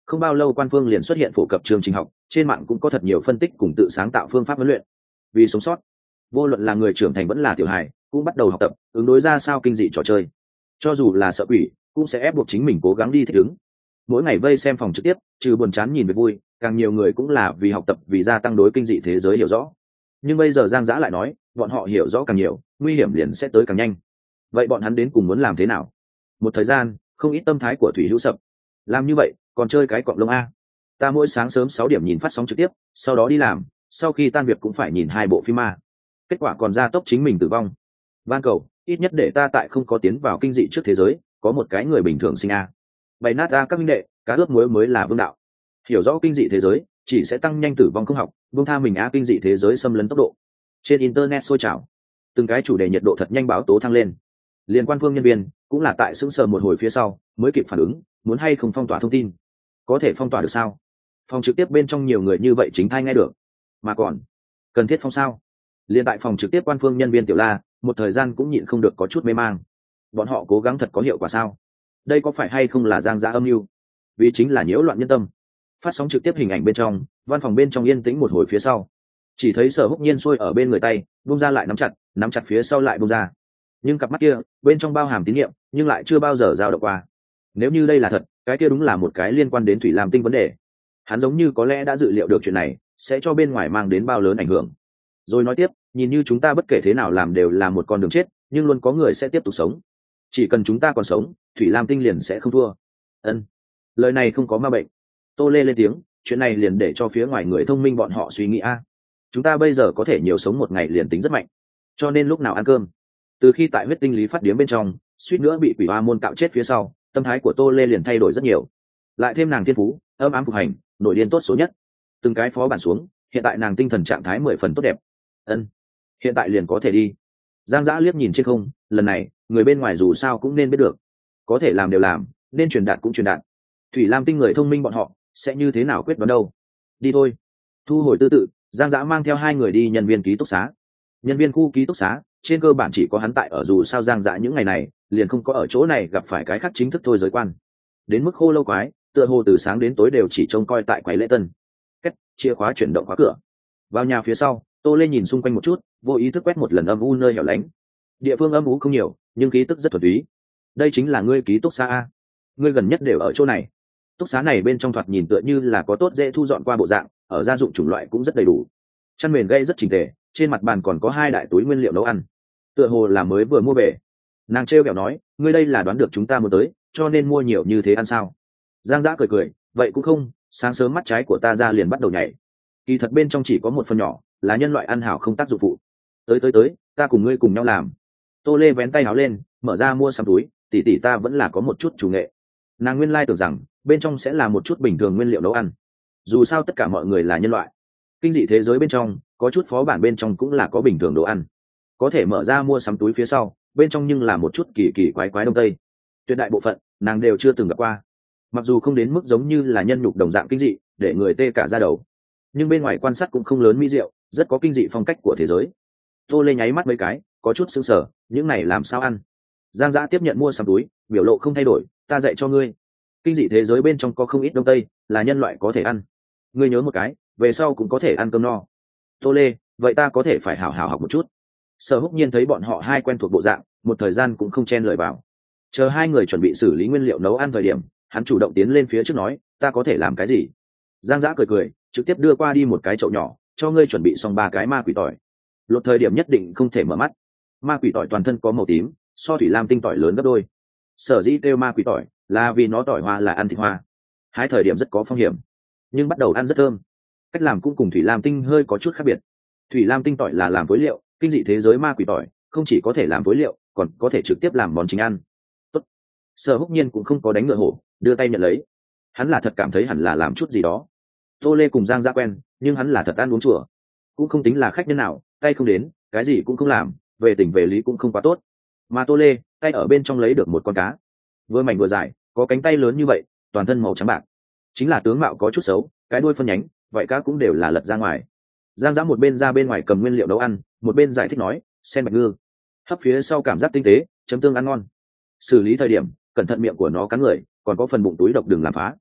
không bao lâu quan phương liền xuất hiện phổ cập chương trình học, trên mạng cũng có thật nhiều phân tích cùng tự sáng tạo phương pháp huấn luyện. Vì sống sót, vô luận là người trưởng thành vẫn là tiểu hài cũng bắt đầu học tập ứng đối ra sao kinh dị trò chơi. Cho dù là sợ quỷ cũng sẽ ép buộc chính mình cố gắng đi thích ứng. Mỗi ngày vây xem phòng trực tiếp, trừ buồn chán nhìn về vui, càng nhiều người cũng là vì học tập, vì gia tăng đối kinh dị thế giới hiểu rõ. Nhưng bây giờ Giang Dã lại nói bọn họ hiểu rõ càng nhiều, nguy hiểm liền sẽ tới càng nhanh. Vậy bọn hắn đến cùng muốn làm thế nào? Một thời gian không ít tâm thái của Thủy Hữu sập. Làm như vậy còn chơi cái cọng lông a? Ta mỗi sáng sớm 6 điểm nhìn phát sóng trực tiếp, sau đó đi làm, sau khi tan việc cũng phải nhìn 2 bộ phim ma, kết quả còn ra tốc chính mình tử vong. Van cầu ít nhất để ta tại không có tiến vào kinh dị trước thế giới có một cái người bình thường sinh a. Bày nát ra các minh đệ, cá ướp muối mới là vương đạo. Hiểu rõ kinh dị thế giới chỉ sẽ tăng nhanh tử vong không học, buông tha mình kinh dị thế giới xâm lấn tốc độ. Trên internet sôi trào, từng cái chủ đề nhiệt độ thật nhanh báo tố thăng lên. Liên quan phương nhân viên cũng là tại sững sờ một hồi phía sau mới kịp phản ứng, muốn hay không phong tỏa thông tin. Có thể phong tỏa được sao? Phòng trực tiếp bên trong nhiều người như vậy chính thai nghe được, mà còn cần thiết phong sao? Liên tại phòng trực tiếp quan phương nhân viên Tiểu La một thời gian cũng nhịn không được có chút mê mang. Bọn họ cố gắng thật có hiệu quả sao? Đây có phải hay không là Giang Dã âm mưu? Vì chính là nhiễu loạn nhân tâm. Phát sóng trực tiếp hình ảnh bên trong, văn phòng bên trong yên tĩnh một hồi phía sau, chỉ thấy Sở Húc Nhiên xuôi ở bên người tay buông ra lại nắm chặt phía sau lại buông ra, nhưng cặp mắt kia bên trong bao hàm tín nhiệm nhưng lại chưa bao giờ dao động qua. Nếu như đây là thật, cái kia đúng là một cái liên quan đến Thủy Lam Tinh vấn đề. Hắn giống như có lẽ đã dự liệu được chuyện này sẽ cho bên ngoài mang đến bao lớn ảnh hưởng. Rồi nói tiếp, nhìn như chúng ta bất kể thế nào làm đều là một con đường chết, nhưng luôn có người sẽ tiếp tục sống. Chỉ cần chúng ta còn sống, Thủy Lam Tinh liền sẽ không thua. Ân, lời này không có ma bệnh. Tô Lê lên tiếng, chuyện này liền để cho phía ngoài người thông minh bọn họ suy nghĩ chúng ta bây giờ có thể nhiều sống một ngày liền tính rất mạnh, cho nên lúc nào ăn cơm. Từ khi tại huyết tinh lý phát điếm bên trong suýt nữa bị quỷ hoa môn cạo chết phía sau, tâm thái của Tô Lê liền thay đổi rất nhiều. Lại thêm nàng thiên phú âm ám phục hành, nội điên tốt số nhất, từng cái phó bản xuống, hiện tại nàng tinh thần trạng thái 10 phần tốt đẹp. Ân, hiện tại liền có thể đi. Giang Dã liếc nhìn trên không, lần này người bên ngoài dù sao cũng nên biết được, có thể làm đều làm, nên truyền đạt cũng truyền đạt. Thủy Lam Tinh người thông minh bọn họ sẽ như thế nào quyết đoán đâu. Đi thôi. Thu hồi tư tự, Giang Dã mang theo 2 người đi nhân viên ký túc xá. Nhân viên khu ký túc xá trên cơ bản chỉ có hắn tại ở, dù sao Giang Dã những ngày này liền không có ở chỗ này gặp phải cái khác chính thức thôi giới quan. Đến mức Khô Lâu Quái tựa hồ từ sáng đến tối đều chỉ trông coi tại quầy lễ tân. Cách chìa khóa chuyển động khóa cửa. Vào nhà phía sau, Tô Lê nhìn xung quanh một chút, vô ý thức quét một lần âm u nơi hẻo lánh. Địa phương âm u không nhiều, nhưng khí tức rất thuần túy. Đây chính là ngươi ký túc xá a? Ngươi gần nhất đều ở chỗ này? Túc xá này bên trong thoạt nhìn tựa như là có tốt dễ thu dọn qua bộ dạng, ở gia dụng chủng loại cũng rất đầy đủ. Chăn mền gây rất chỉnh tề, trên mặt bàn còn có 2 đại túi nguyên liệu nấu ăn, tựa hồ là mới vừa mua về. Nàng trêu ghẹo nói, ngươi đây là đoán được chúng ta muốn tới, cho nên mua nhiều như thế ăn sao? Giang Dã cười cười, vậy cũng không, sáng sớm mắt trái của ta ra liền bắt đầu nhảy. Kỳ thật bên trong chỉ có một phần nhỏ là nhân loại ăn hảo không tác dụng phụ. Tới, ta cùng ngươi cùng nhau làm. Tô Lê vén tay áo lên, mở ra mua sắm túi, tỷ ta vẫn là có một chút chủ nghệ. Nàng nguyên lai tưởng rằng bên trong sẽ là một chút bình thường nguyên liệu nấu ăn, dù sao tất cả mọi người là nhân loại. Kinh dị thế giới bên trong có chút phó bản bên trong cũng là có bình thường đồ ăn, có thể mở ra mua sắm túi phía sau bên trong nhưng là một chút kỳ kỳ quái quái đông tây, tuyệt đại bộ phận nàng đều chưa từng gặp qua. Mặc dù không đến mức giống như là nhân nhục đồng dạng kinh dị để người tê cả da đầu, nhưng bên ngoài quan sát cũng không lớn mỹ diệu, rất có kinh dị phong cách của thế giới. Tô Lê nháy mắt mấy cái, có chút sững sờ, những này làm sao ăn? Giang Dã tiếp nhận mua sắm túi, biểu lộ không thay đổi, ta dạy cho ngươi. Kinh dị thế giới bên trong có không ít đông tây là nhân loại có thể ăn, ngươi nhớ một cái, về sau cũng có thể ăn cơm no. Tô Lê, vậy ta có thể phải hảo hảo học một chút. Sở Húc Nhiên thấy bọn họ 2 quen thuộc bộ dạng, một thời gian cũng không chen lời vào. Chờ 2 người chuẩn bị xử lý nguyên liệu nấu ăn thời điểm, hắn chủ động tiến lên phía trước nói, ta có thể làm cái gì? Giang Dã cười, trực tiếp đưa qua đi một cái chậu nhỏ, cho ngươi chuẩn bị xong 3 cái ma quỷ tỏi. Lột thời điểm nhất định không thể mở mắt. Ma quỷ tỏi toàn thân có màu tím, so Thủy Lam Tinh tỏi lớn gấp đôi. Sở dĩ kêu ma quỷ tỏi là vì nó tỏi hoa là ăn thịt hoa, hái thời điểm rất có phong hiểm, nhưng bắt đầu ăn rất thơm. Cách làm cũng cùng Thủy Lam Tinh hơi có chút khác biệt. Thủy Lam Tinh tỏi là làm phối liệu, kinh dị thế giới ma quỷ tỏi không chỉ có thể làm phối liệu, còn có thể trực tiếp làm món chính ăn. Tốt. Sở Húc Nhiên cũng không có đánh ngựa hổ, đưa tay nhận lấy. Hắn là thật cảm thấy hẳn là làm chút gì đó. Tô Lê cùng Giang Dã quen, nhưng hắn là thật ăn uống chùa, cũng không tính là khách nhân nào, tay không đến, cái gì cũng không làm, về tình về lý cũng không quá tốt. Mà Tô Lê, tay ở bên trong lấy được một con cá, vừa mảnh vừa dài, có cánh tay lớn như vậy, toàn thân màu trắng bạc, chính là tướng mạo có chút xấu, cái đuôi phân nhánh, vậy cá cũng đều là lật ra ngoài. Giang Dã một bên ra bên ngoài cầm nguyên liệu nấu ăn, một bên giải thích nói, sen bạch ngư, hấp phía sau cảm giác tinh tế, chấm tương ăn ngon. Xử lý thời điểm cẩn thận miệng của nó cắn người, còn có phần bụng túi độc đừng làm phá.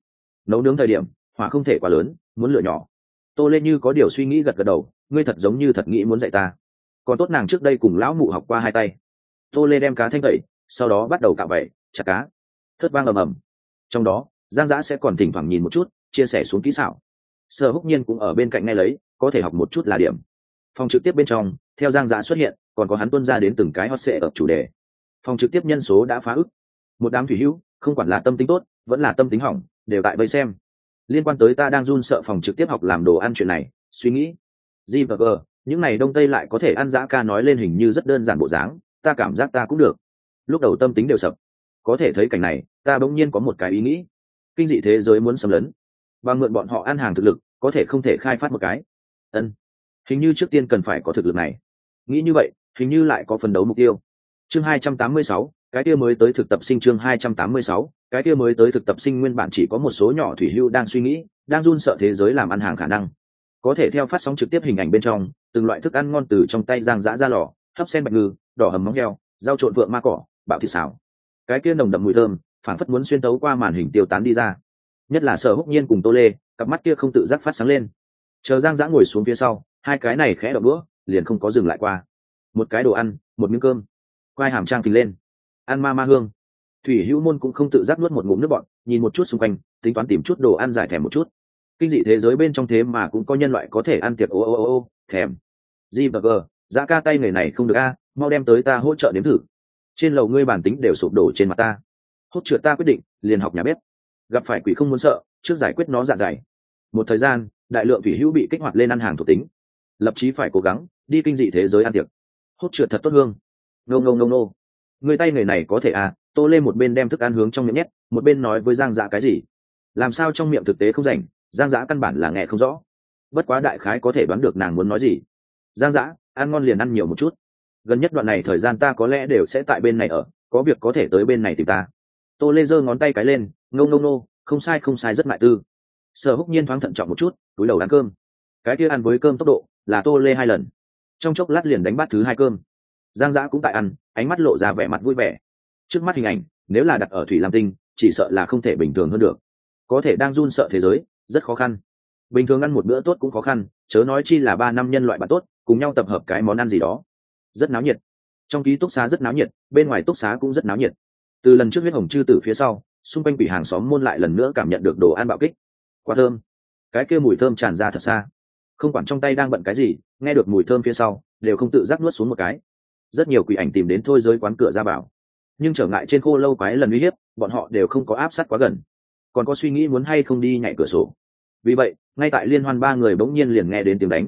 nấu nướng thời điểm hỏa không thể quá lớn, muốn lửa nhỏ. Tô Lê như có điều suy nghĩ gật gật đầu, ngươi thật giống như thật nghĩ muốn dạy ta. Còn tốt nàng trước đây cùng lão mụ học qua hai tay. Tô Lê đem cá thanh tẩy, sau đó bắt đầu cạo vẩy chặt cá. Thớt vang ầm ầm. Trong đó Giang Dã sẽ còn thỉnh thoảng nhìn một chút, chia sẻ xuống kỹ xảo. Sở Húc Nhiên cũng ở bên cạnh nghe lấy, có thể học một chút là điểm. Phòng trực tiếp bên trong, theo Giang Dã xuất hiện, còn có hắn tuân ra đến từng cái hot seat ở chủ đề. Phòng trực tiếp nhân số đã phá ức. Một đám thủy hữu, không quản là tâm tính tốt, vẫn là tâm tính hỏng, đều tại vây xem. Liên quan tới ta đang run sợ phòng trực tiếp học làm đồ ăn chuyện này, suy nghĩ. G và G, những này Đông Tây lại có thể ăn dã ca nói lên hình như rất đơn giản bộ dáng, ta cảm giác ta cũng được. Lúc đầu tâm tính đều sập. Có thể thấy cảnh này, ta bỗng nhiên có một cái ý nghĩ. Kinh dị thế giới muốn xâm lấn, và mượn bọn họ ăn hàng thực lực, có thể không thể khai phát một cái. Hình như trước tiên cần phải có thực lực này. Nghĩ như vậy, hình như lại có phấn đấu mục tiêu. Chương 286, cái kia mới tới thực tập sinh. Chương 286, cái kia mới tới thực tập sinh. Nguyên bản chỉ có một số nhỏ thủy hưu đang suy nghĩ, đang run sợ thế giới làm ăn hàng khả năng. Có thể theo phát sóng trực tiếp hình ảnh bên trong, từng loại thức ăn ngon từ trong tay Giang Dã ra lò, hấp sen bạch ngư, đỏ hầm móng heo, rau trộn vượng ma cỏ, bạo thịt xào. Cái kia nồng đậm mùi thơm, phảng phất muốn xuyên tấu qua màn hình tiêu tán đi ra. Nhất là Sở Húc Nhiên cùng Tô Lê, cặp mắt kia không tự giác phát sáng lên. Chờ Giang Dã ngồi xuống phía sau, hai cái này khẽ động đũa, liền không có dừng lại qua. Một cái đồ ăn, một miếng cơm, quai hàm trang phình lên, ăn ma ma hương. Thủy Hữu Môn cũng không tự giác nuốt một ngụm nước bọt, nhìn một chút xung quanh, tính toán tìm chút đồ ăn giải thèm một chút. Kinh dị thế giới bên trong thế mà cũng có nhân loại có thể ăn tiệc ô thèm. G và G, Dã ca tay người này không được a, mau đem tới ta hỗ trợ nếm thử. Trên lầu ngươi bản tính đều sụp đổ trên mặt ta. Hốt trượt ta quyết định, liền học nhà bếp. Gặp phải quỷ không muốn sợ, trước giải quyết nó dạ dày. Một thời gian, đại lượng thủy hữu bị kích hoạt lên ăn hàng thuộc tính, lập chí phải cố gắng đi kinh dị thế giới ăn tiệc. Hốt trượt thật tốt hương. Nô. Người tay người này có thể à? Tô Lê một bên đem thức ăn hướng trong miệng nhét, một bên nói với Giang Dã cái gì? Làm sao trong miệng thực tế không rảnh, Giang Dã căn bản là nghe không rõ. Bất quá đại khái có thể đoán được nàng muốn nói gì. Giang Dã, ăn ngon liền ăn nhiều một chút. Gần nhất đoạn này thời gian ta có lẽ đều sẽ tại bên này ở, có việc có thể tới bên này tìm ta. Tô Lê giơ ngón tay cái lên, nô, không sai rất mại tư. Sở Húc Nhiên thoáng thận trọng một chút, túi đầu ăn cơm. Cái kia ăn với cơm tốc độ là Tô Lê 2 lần, trong chốc lát liền đánh bát thứ 2 cơm. Giang Dã cũng tại ăn, ánh mắt lộ ra vẻ mặt vui vẻ. Trước mắt hình ảnh, nếu là đặt ở Thủy Lam Tinh, chỉ sợ là không thể bình thường hơn được. Có thể đang run sợ thế giới, rất khó khăn. Bình thường ăn một bữa tốt cũng khó khăn, chớ nói chi là 3 năm nhân loại bạn tốt, cùng nhau tập hợp cái món ăn gì đó. Rất náo nhiệt. Trong ký túc xá rất náo nhiệt, bên ngoài túc xá cũng rất náo nhiệt. Từ lần trước huyết hồng chư tử phía sau, xung quanh quỷ hàng xóm môn lại lần nữa cảm nhận được đồ ăn bạo kích. Quá thơm. Cái kia mùi thơm tràn ra thật xa. Không quản trong tay đang bận cái gì, nghe được mùi thơm phía sau, đều không tự giác nuốt xuống một cái. Rất nhiều quỷ ảnh tìm đến thôi giới quán cửa ra vào, nhưng trở ngại trên khô lâu quái lần uy hiếp, bọn họ đều không có áp sát quá gần, còn có suy nghĩ muốn hay không đi nhảy cửa sổ. Vì vậy, ngay tại liên hoan 3 người bỗng nhiên liền nghe đến tiếng đánh.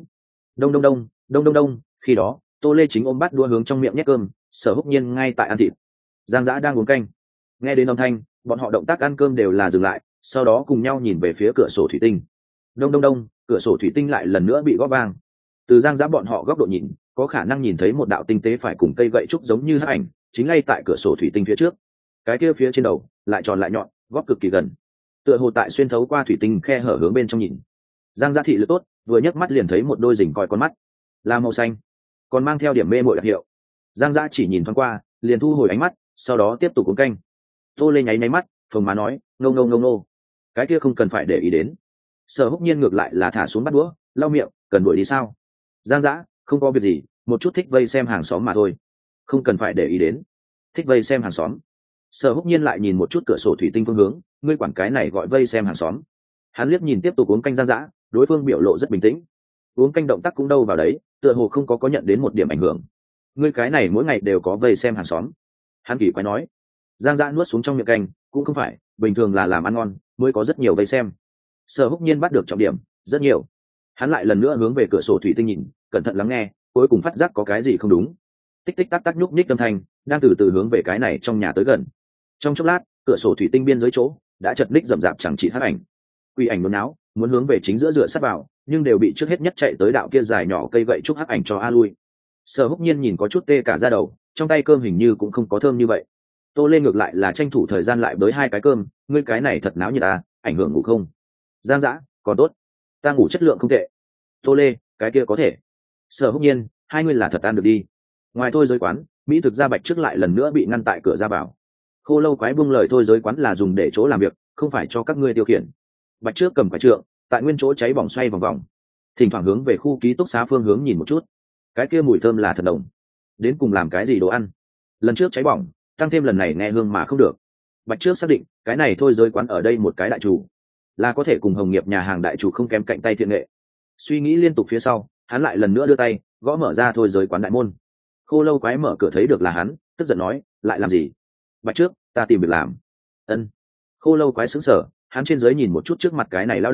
Đông. Khi đó, Tô Lê chính ôm bát đua hướng trong miệng nhét cơm, Sở Húc Nhiên ngay tại ăn thịt. Giang Dã đang uống canh. Nghe đến âm thanh, bọn họ động tác ăn cơm đều là dừng lại, sau đó cùng nhau nhìn về phía cửa sổ thủy tinh. Đông, cửa sổ thủy tinh lại lần nữa bị gõ vang. Từ Giang Dã bọn họ góc độ nhìn, có khả năng nhìn thấy một đạo tinh tế phải cùng cây gậy trúc giống như hắc ảnh, chính ngay tại cửa sổ thủy tinh phía trước. Cái kia phía trên đầu, lại tròn lại nhọn, góc cực kỳ gần. Tựa hồ tại xuyên thấu qua thủy tinh khe hở hướng bên trong nhìn. Giang Dã thị lực tốt, vừa nhấc mắt liền thấy một đôi rình coi con mắt, là màu xanh, còn mang theo điểm mê muội đặc hiệu. Giang Dã chỉ nhìn thoáng qua, liền thu hồi ánh mắt, sau đó tiếp tục uống canh. Tô Lê nháy mắt, phồng má nói, ngô. Cái kia không cần phải để ý đến. Sở Húc Nhiên ngược lại là thả xuống bắt đũa, lau miệng, cần đuổi đi sao? Giang Dã, không có việc gì, một chút thích vây xem hàng xóm mà thôi, không cần phải để ý đến. Thích vây xem hàng xóm. Sở Húc Nhiên lại nhìn một chút cửa sổ thủy tinh phương hướng, ngươi quản cái này gọi vây xem hàng xóm. Hắn liếc nhìn tiếp tục uống canh Giang Dã, đối phương biểu lộ rất bình tĩnh, uống canh động tác cũng đâu vào đấy, tựa hồ không có nhận đến một điểm ảnh hưởng. Ngươi cái này mỗi ngày đều có vây xem hàng xóm. Hắn kỳ quái nói. Giang Dã nuốt xuống trong miệng canh, cũng không phải, bình thường là làm ăn ngon mới có rất nhiều vây xem. Sở Húc Nhiên bắt được trọng điểm, rất nhiều. Hắn lại lần nữa hướng về cửa sổ thủy tinh nhìn, cẩn thận lắng nghe, cuối cùng phát giác có cái gì không đúng. Tích tích tắc tắc nhúc nhích âm thanh, đang từ từ hướng về cái này trong nhà tới gần. Trong chốc lát, cửa sổ thủy tinh biên giới chỗ đã chật ních rậm rạp chẳng chỉ hắc ảnh. Quỷ ảnh nôn náo, muốn hướng về chính giữa dựa sát vào, nhưng đều bị trước hết nhất chạy tới đạo kia dài nhỏ cây gậy trúc hắc ảnh cho a lui. Sở Húc Nhiên nhìn có chút tê cả da đầu, trong tay cơm hình như cũng không có thơm như vậy. Tô Lê ngược lại là tranh thủ thời gian lại bới 2 cái cơm, ngươi cái này thật náo nhiệt à, ảnh hưởng ngủ không? Giang Dã, còn tốt, ta ngủ chất lượng không tệ. Tô Lê, cái kia có thể. Sở Húc Nhiên, hai người là thật ăn được đi. Ngoài thôi giới quán, mỹ thực gia bạch trước lại lần nữa bị ngăn tại cửa ra vào. Khô lâu quái buông lời thôi giới quán là dùng để chỗ làm việc, không phải cho các ngươi tiêu khiển. Bạch trước cầm quả trượng tại nguyên chỗ cháy bỏng xoay vòng vòng, thỉnh thoảng hướng về khu ký túc xá phương hướng nhìn một chút. Cái kia mùi thơm là thật đồng, đến cùng làm cái gì đồ ăn? Lần trước cháy bỏng, tăng thêm lần này nghe hương mà không được. Bạch trước xác định cái này thôi giới quán ở đây một cái đại chủ, là có thể cùng Hồng Nghiệp nhà hàng đại chủ không kém cạnh tay thiện nghệ. Suy nghĩ liên tục phía sau, hắn lại lần nữa đưa tay gõ mở ra thôi giới quán đại môn. Khô Lâu Quái mở cửa thấy được là hắn, tức giận nói, lại làm gì? Bạch trước, ta tìm việc làm. Ân. Khô Lâu Quái sững sờ, hắn trên dưới nhìn một chút trước mặt cái này lao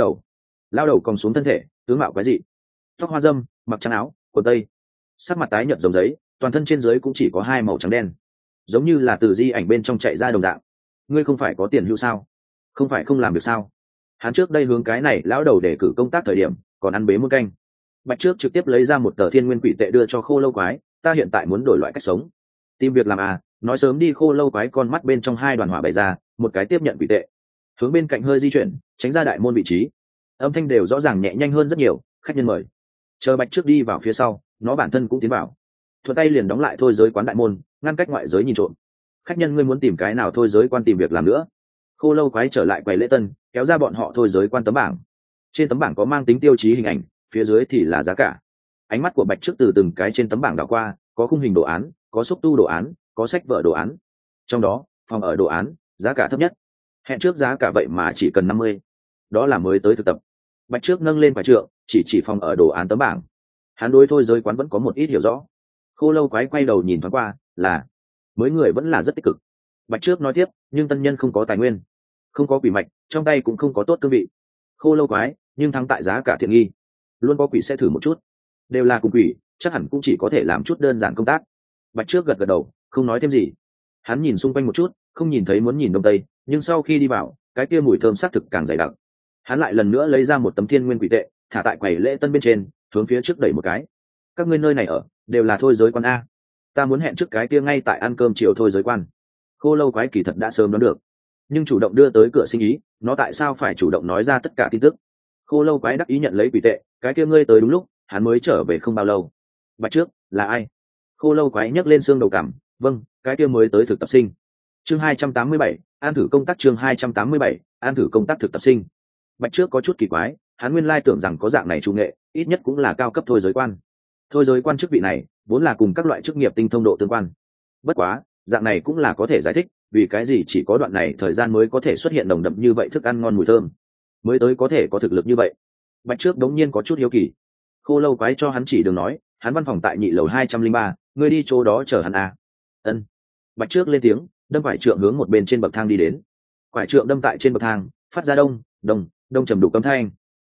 đầu còng xuống thân thể, tướng mạo quái dị, tóc hoa dâm, mặc trắng áo quần tây, sắc mặt tái nhợt giống giấy, toàn thân trên dưới cũng chỉ có hai màu trắng đen, giống như là từ di ảnh bên trong chạy ra đồng dạng. Ngươi không phải có tiền hữu sao? Không phải không làm được sao? Hắn trước đây hướng cái này lão đầu để cử công tác thời điểm còn ăn bế muôn canh. Bạch trước trực tiếp lấy ra một tờ thiên nguyên quỷ tệ đưa cho Khô Lâu Quái, ta hiện tại muốn đổi loại cách sống, tìm việc làm à? Nói sớm đi. Khô Lâu Quái con mắt bên trong hai đoàn hỏa bày ra, một cái tiếp nhận quỷ tệ, hướng bên cạnh hơi di chuyển, tránh ra đại môn vị trí. Âm thanh đều rõ ràng nhẹ nhanh hơn rất nhiều. Khách nhân mời. Chờ Bạch trước đi vào phía sau, nó bản thân cũng tiến vào, thuận tay liền đóng lại thôi giới quán đại môn, ngăn cách ngoại giới nhìn trộm. Khách nhân, ngươi muốn tìm cái nào thôi giới quan tìm việc làm nữa? Khô Lâu Quái trở lại quầy lễ tân, kéo ra bọn họ thôi giới quan tấm bảng. Trên tấm bảng có mang tính tiêu chí hình ảnh, phía dưới thì là giá cả. Ánh mắt của Bạch trước từ từng cái trên tấm bảng đảo qua, có khung hình đồ án, có xúc tu đồ án, có sách vở đồ án. Trong đó, phòng ở đồ án giá cả thấp nhất, hẹn trước giá cả vậy mà chỉ cần 50. Đó là mới tới thực tập. Bạch trước nâng lên phải trượng, chỉ phòng ở đồ án tấm bảng. Hắn đối thôi giới quán vẫn có một ít hiểu rõ. Khô Lâu Quái quay đầu nhìn thoáng qua, là mới người vẫn là rất tích cực. Bạch trước nói tiếp, nhưng tân nhân không có tài nguyên, không có quỷ mạch, trong tay cũng không có tốt cương vị. Khô Lâu Quái, nhưng thắng tại giá cả thiện nghi, luôn có quỷ sẽ thử một chút, đều là cùng quỷ, chắc hẳn cũng chỉ có thể làm chút đơn giản công tác. Bạch trước gật gật đầu, không nói thêm gì. Hắn nhìn xung quanh một chút, không nhìn thấy muốn nhìn đông tây, nhưng sau khi đi vào, cái kia mùi thơm xác thực càng dày đặc. Hắn lại lần nữa lấy ra một tấm thiên nguyên quỷ tệ, thả tại quầy lễ tân bên trên, hướng phía trước đẩy một cái. Các ngươi nơi này ở đều là thôi giới quan a? Ta muốn hẹn trước cái kia ngay tại ăn cơm chiều thôi giới quan. Khô Lâu Quái kỳ thật đã sớm đoán được, nhưng chủ động đưa tới cửa sinh ý, nó tại sao phải chủ động nói ra tất cả tin tức? Khô Lâu Quái đắc ý nhận lấy quỷ tệ, cái kia ngươi tới đúng lúc, hắn mới trở về không bao lâu. Bạch trước là ai? Khô Lâu Quái nhấc lên xương đầu cằm, vâng, cái kia mới tới thực tập sinh. Chương 287, an thử công tác. Chương 287, an thử công tác thực tập sinh. Bạch trước có chút kỳ quái, hắn nguyên lai tưởng rằng có dạng này trung nghệ, ít nhất cũng là cao cấp thôi giới quan. Thôi giới quan chức vị này vốn là cùng các loại chức nghiệp tinh thông độ tương quan. Bất quá, dạng này cũng là có thể giải thích vì cái gì chỉ có đoạn này thời gian mới có thể xuất hiện nồng đậm như vậy thức ăn ngon mùi thơm, mới tới có thể có thực lực như vậy. Bạch trước đống nhiên có chút hiếu kỳ. Khô Lâu Quái cho hắn chỉ đường nói, hắn văn phòng tại nhị lầu 203, ngươi đi chỗ đó chờ hắn à. Ân. Bạch trước lên tiếng, đâm quải trượng hướng một bên trên bậc thang đi đến. Quải trượng đâm tại trên bậc thang, phát ra đông trầm đục âm thanh.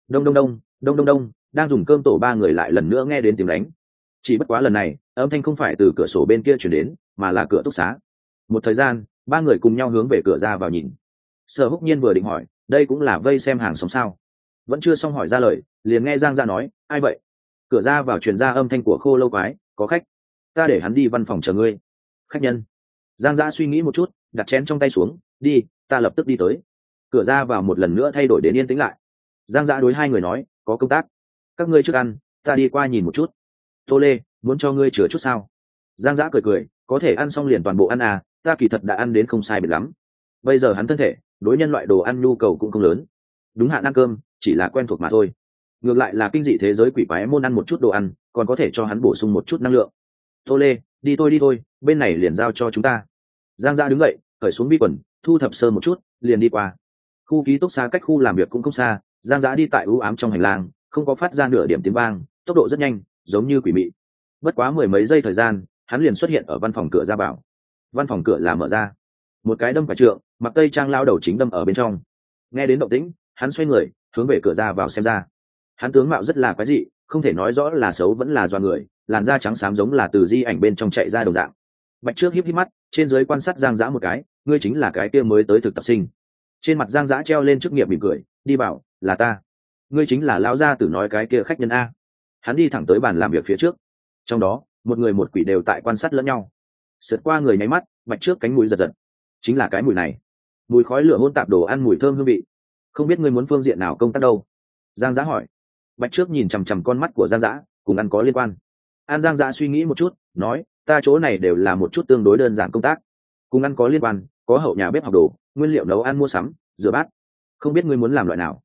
Đông, đang dùng cơm tổ ba người lại lần nữa nghe đến tiếng đánh. Chỉ bất quá lần này, âm thanh không phải từ cửa sổ bên kia chuyển đến, mà là cửa túc xá. Một thời gian, ba người cùng nhau hướng về cửa ra vào nhìn. Sở Húc Nhiên vừa định hỏi, đây cũng là vây xem hàng xóm sao? Vẫn chưa xong hỏi ra lời, liền nghe Giang Gia nói, ai vậy? Cửa ra vào truyền ra âm thanh của Khô Lâu Quái, có khách. Ta để hắn đi văn phòng chờ ngươi. Khách nhân. Giang Gia suy nghĩ một chút, đặt chén trong tay xuống, đi, ta lập tức đi tới. Cửa ra vào một lần nữa thay đổi đến yên tĩnh lại. Giang Gia đối hai người nói, có công tác, các ngươi trước ăn, ta đi qua nhìn một chút. Tô Lê, muốn cho ngươi chừa chút sao? Giang Giã cười, có thể ăn xong liền toàn bộ ăn à, ta kỳ thật đã ăn đến không sai biệt lắm. Bây giờ hắn thân thể đối nhân loại đồ ăn nhu cầu cũng không lớn, đúng hạn ăn cơm chỉ là quen thuộc mà thôi. Ngược lại là kinh dị thế giới quỷ quái môn ăn một chút đồ ăn, còn có thể cho hắn bổ sung một chút năng lượng. Tô Lê, đi thôi, bên này liền giao cho chúng ta. Giang Giã đứng dậy, cởi xuống bi quần, thu thập sơ một chút, liền đi qua. Khu ký túc xá cách khu làm việc cũng không xa, Giang Giã đi tại u ám trong hành lang, không có phát ra nửa điểm tiếng vang, tốc độ rất nhanh, giống như quỷ mị. Bất quá mười mấy giây thời gian, hắn liền xuất hiện ở văn phòng cửa ra vào. Văn phòng cửa là mở ra, một cái đâm phải trượng, mặc tây trang lao đầu chính đâm ở bên trong. Nghe đến động tĩnh, hắn xoay người, hướng về cửa ra vào xem ra. Hắn tướng mạo rất là quái dị, không thể nói rõ là xấu vẫn là do người, làn da trắng xám giống là từ di ảnh bên trong chạy ra đồng dạng. Bạch trước híp mắt, trên dưới quan sát Giang Giã một cái, ngươi chính là cái kia mới tới thực tập sinh. Trên mặt Giang Giã treo lên chức nghiệp mỉm cười, đi bảo, là ta. Ngươi chính là lão gia tử nói cái kia khách nhân a. Hắn đi thẳng tới bàn làm việc phía trước. Trong đó, một người một quỷ đều tại quan sát lẫn nhau. Sượt qua người nháy mắt, Bạch trước cánh mũi giật giật. Chính là cái mùi này, mùi khói lửa hỗn tạp đồ ăn mùi thơm hương vị. Không biết ngươi muốn phương diện nào công tác đâu? Giang Giã hỏi. Bạch trước nhìn chằm chằm con mắt của Giang Giã, cùng ăn có liên quan. An Giang Giã suy nghĩ một chút, nói, ta chỗ này đều là một chút tương đối đơn giản công tác, cùng ăn có liên quan, có hậu nhà bếp học đồ, nguyên liệu nấu ăn mua sắm, rửa bát. Không biết ngươi muốn làm loại nào?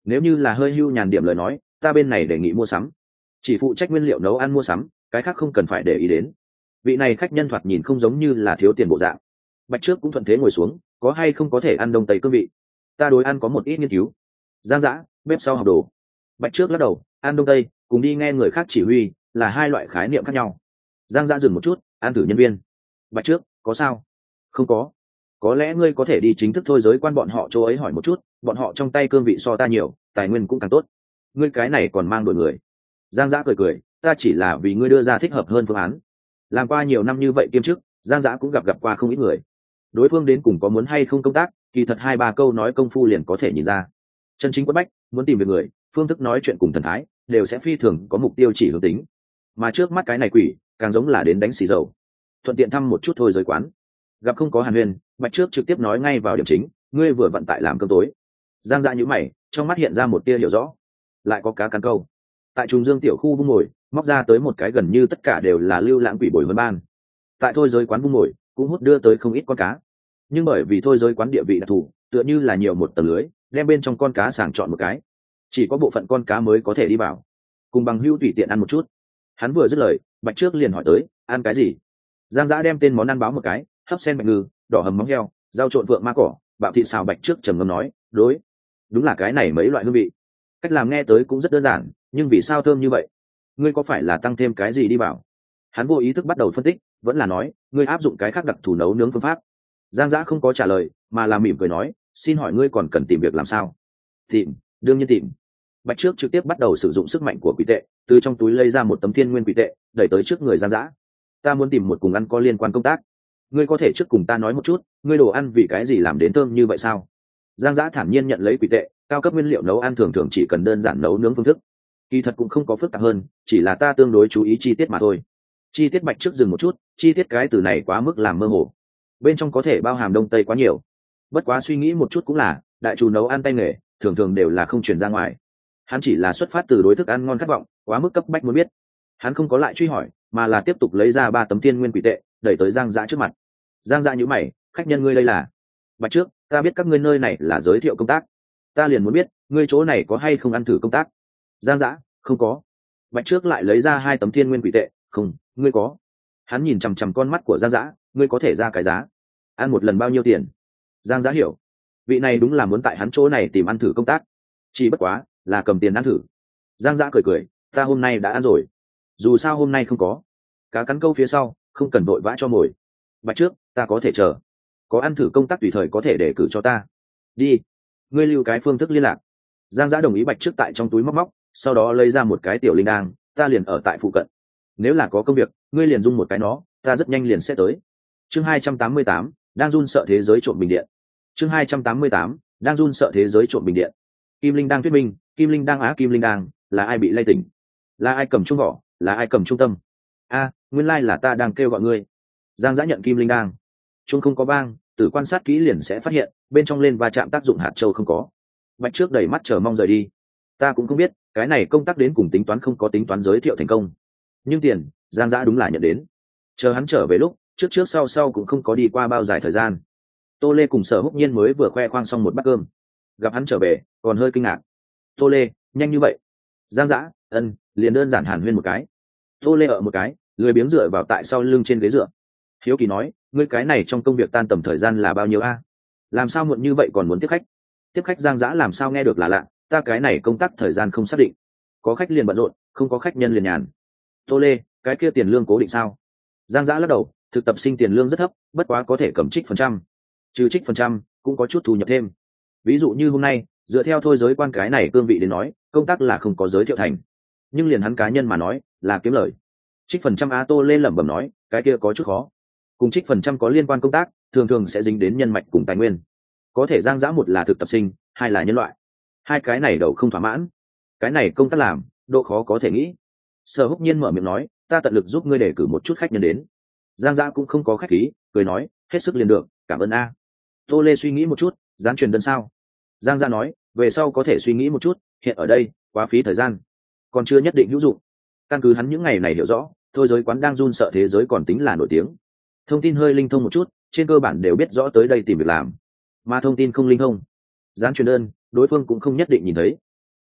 Nếu như là hơi hưu nhàn điểm lời nói, ta bên này đề nghị mua sắm, chỉ phụ trách nguyên liệu nấu ăn mua sắm, cái khác không cần phải để ý đến. Vị này khách nhân thoạt nhìn không giống như là thiếu tiền bộ dạng. Bạch trước cũng thuận thế ngồi xuống, có hay không có thể ăn đông tây cương vị? Ta đối ăn có một ít nghiên cứu. Giang Dã, bếp sau học đồ. Bạch trước lắc đầu, ăn đông tây cùng đi nghe người khác chỉ huy là hai loại khái niệm khác nhau. Giang Dã dừng một chút, ăn thử nhân viên. Bạch trước, có sao? Không có lẽ ngươi có thể đi chính thức thôi giới quan bọn họ chỗ ấy hỏi một chút, bọn họ trong tay cương vị so ta nhiều, tài nguyên cũng càng tốt. Ngươi cái này còn mang đội người. Giang Dã cười, ta chỉ là vì ngươi đưa ra thích hợp hơn phương án. Làm qua nhiều năm như vậy kiêm chức, Giang Dã cũng gặp qua không ít người. Đối phương đến cùng có muốn hay không công tác, kỳ thật 2-3 câu nói công phu liền có thể nhìn ra. Chân chính quất bách, muốn tìm việc người, phương thức nói chuyện cùng thần thái đều sẽ phi thường có mục tiêu chỉ hướng tính. Mà trước mắt cái này quỷ, càng giống là đến đánh xì dầu. Thuận tiện thăm một chút thôi giới quán. Gặp không có Hàn Huyền, Bạch trước trực tiếp nói ngay vào điểm chính, ngươi vừa vận tại làm cơm tối. Giang Dã nhíu mày, trong mắt hiện ra một tia hiểu rõ. Lại có cá cắn câu. Tại Trùng Dương tiểu khu vung ngồi, móc ra tới một cái gần như tất cả đều là lưu lãng quỷ bồi vân ban. Tại thôi giới quán vung ngồi, cũng hút đưa tới không ít con cá. Nhưng bởi vì thôi giới quán địa vị đặc thù, tựa như là nhiều một tầng lưới, đem bên trong con cá sàng chọn một cái. Chỉ có bộ phận con cá mới có thể đi vào. Cùng bằng hữu tùy tiện ăn một chút. Hắn vừa dứt lời, Bạch trước liền hỏi tới, ăn cái gì? Giang Dã đem tên món ăn báo một cái, hấp sen bạch ngư, đỏ hầm móng heo, rau trộn vượng ma cỏ, bạo thịt xào. Bạch trước trầm ngâm nói, đúng là cái này mấy loại hương vị. Cách làm nghe tới cũng rất đơn giản, nhưng vì sao thơm như vậy? Ngươi có phải là tăng thêm cái gì đi vào? Hắn vô ý thức bắt đầu phân tích, vẫn là nói, ngươi áp dụng cái khác đặc thù nấu nướng phương pháp. Giang Dã không có trả lời, mà là mỉm cười nói, xin hỏi ngươi còn cần tìm việc làm sao? Tìm, đương nhiên tìm. Bạch trước trực tiếp bắt đầu sử dụng sức mạnh của quỷ tệ, từ trong túi lấy ra một tấm thiên nguyên quỷ tệ, đẩy tới trước người Giang Dã. Ta muốn tìm một cùng ăn có liên quan công tác. Ngươi có thể trước cùng ta nói một chút, ngươi đồ ăn vì cái gì làm đến thơm như vậy sao? Giang Dã thản nhiên nhận lấy quỷ tệ, cao cấp nguyên liệu nấu ăn thường thường chỉ cần đơn giản nấu nướng phương thức, kỳ thật cũng không có phức tạp hơn, chỉ là ta tương đối chú ý chi tiết mà thôi. Chi tiết. Bạch trước dừng một chút, chi tiết cái từ này quá mức làm mơ hồ, bên trong có thể bao hàm đông tây quá nhiều. Bất quá suy nghĩ một chút cũng là, đại chủ nấu ăn tay nghề thường thường đều là không truyền ra ngoài. Hắn chỉ là xuất phát từ đối thức ăn ngon khát vọng, quá mức cấp bách muốn biết. Hắn không có lại truy hỏi, mà là tiếp tục lấy ra 3 tấm thiên nguyên quỷ tệ, đẩy tới Giang Dã trước mặt. Giang Dã nhíu mày, khách nhân ngươi đây là? Bạch trước, ta biết các ngươi nơi này là giới thiệu công tác, ta liền muốn biết ngươi chỗ này có hay không ăn thử công tác. Giang Dã, không có. Bạch trước lại lấy ra 2 tấm thiên nguyên quỷ tệ, không, ngươi có. Hắn nhìn chằm chằm con mắt của Giang Dã, ngươi có thể ra cái giá, ăn một lần bao nhiêu tiền? Giang Dã hiểu, vị này đúng là muốn tại hắn chỗ này tìm ăn thử công tác, chỉ bất quá là cầm tiền ăn thử. Giang Dã cười, ta hôm nay đã ăn rồi, dù sao hôm nay không có cá cắn câu phía sau, không cần vội vã cho mồi. Bạch trước, ta có thể chờ, có ăn thử công tác tùy thời có thể để cử cho ta. Đi, ngươi lưu cái phương thức liên lạc. Giang Dã đồng ý. Bạch trước tại trong túi móc, sau đó lấy ra một cái tiểu linh đang, ta liền ở tại phụ cận, nếu là có công việc ngươi liền dung một cái nó, ta rất nhanh liền sẽ tới. Chương 288, đang run sợ thế giới trộm bình điện. Chương 288, đang run sợ thế giới trộm bình điện. Kim linh đang thuyết minh, kim linh đang kim linh đang là ai bị lay tỉnh, là ai cầm trung vỏ, là ai cầm trung tâm. Nguyên lai là ta đang kêu gọi ngươi. Giang Dã nhận kim linh đang, trung không có vang, từ quan sát kỹ liền sẽ phát hiện bên trong lên va chạm tác dụng hạt châu không có. Bạch trước đẩy mắt chờ mong rời đi. Ta cũng không biết cái này công tác đến cùng tính toán không có tính toán giới thiệu thành công, nhưng tiền Giang Dã đúng là nhận đến. Chờ hắn trở về lúc trước sau cũng không có đi qua bao dài thời gian. Tô Lê cùng Sở Húc Nhiên mới vừa khoe khoang xong một bát cơm, gặp hắn trở về còn hơi kinh ngạc. Tô Lê, nhanh như vậy? Giang Dã, liền đơn giản hàn huyên một cái. Tô Lê ở một cái, lười biếng dựa vào tại sau lưng trên ghế dựa. Hiếu kỳ nói, ngươi cái này trong công việc tan tầm thời gian là bao nhiêu a? Làm sao muộn như vậy còn muốn tiếp khách? Tiếp khách Giang Dã làm sao nghe được là lạ, ta cái này công tác thời gian không xác định, có khách liền bận rộn, không có khách nhân liền nhàn. Tô Lê, cái kia tiền lương cố định sao? Giang Dã lắc đầu, thực tập sinh tiền lương rất thấp, bất quá có thể cầm trích phần trăm, trừ trích phần trăm cũng có chút thu nhập thêm. Ví dụ như hôm nay dựa theo thôi giới quan cái này cương vị đến nói, công tác là không có giới thiệu thành, nhưng liền hắn cá nhân mà nói là kiếm lời. Trích phần trăm Tô Lê lẩm bẩm nói, cái kia có chút khó. Cùng trích phần trăm có liên quan công tác thường thường sẽ dính đến nhân mạch cùng tài nguyên, có thể Giang Dã một là thực tập sinh, hai là nhân loại, hai cái này đầu không thỏa mãn, cái này công tác làm độ khó có thể nghĩ. Sở Húc Nhiên mở miệng nói, ta tận lực giúp ngươi để cử một chút khách nhân đến. Giang Dã cũng không có khách khí, cười nói, hết sức liền được, cảm ơn a. Tô Lê suy nghĩ một chút, dán truyền đơn sao? Giang Dã nói, về sau có thể suy nghĩ một chút, hiện ở đây quá phí thời gian, còn chưa nhất định hữu dụng. Căn cứ hắn những ngày này hiểu rõ, thôi giới quán đang run sợ thế giới còn tính là nổi tiếng, thông tin hơi linh thông một chút, trên cơ bản đều biết rõ tới đây tìm việc làm. Mà thông tin không linh thông, dán truyền đơn đối phương cũng không nhất định nhìn thấy.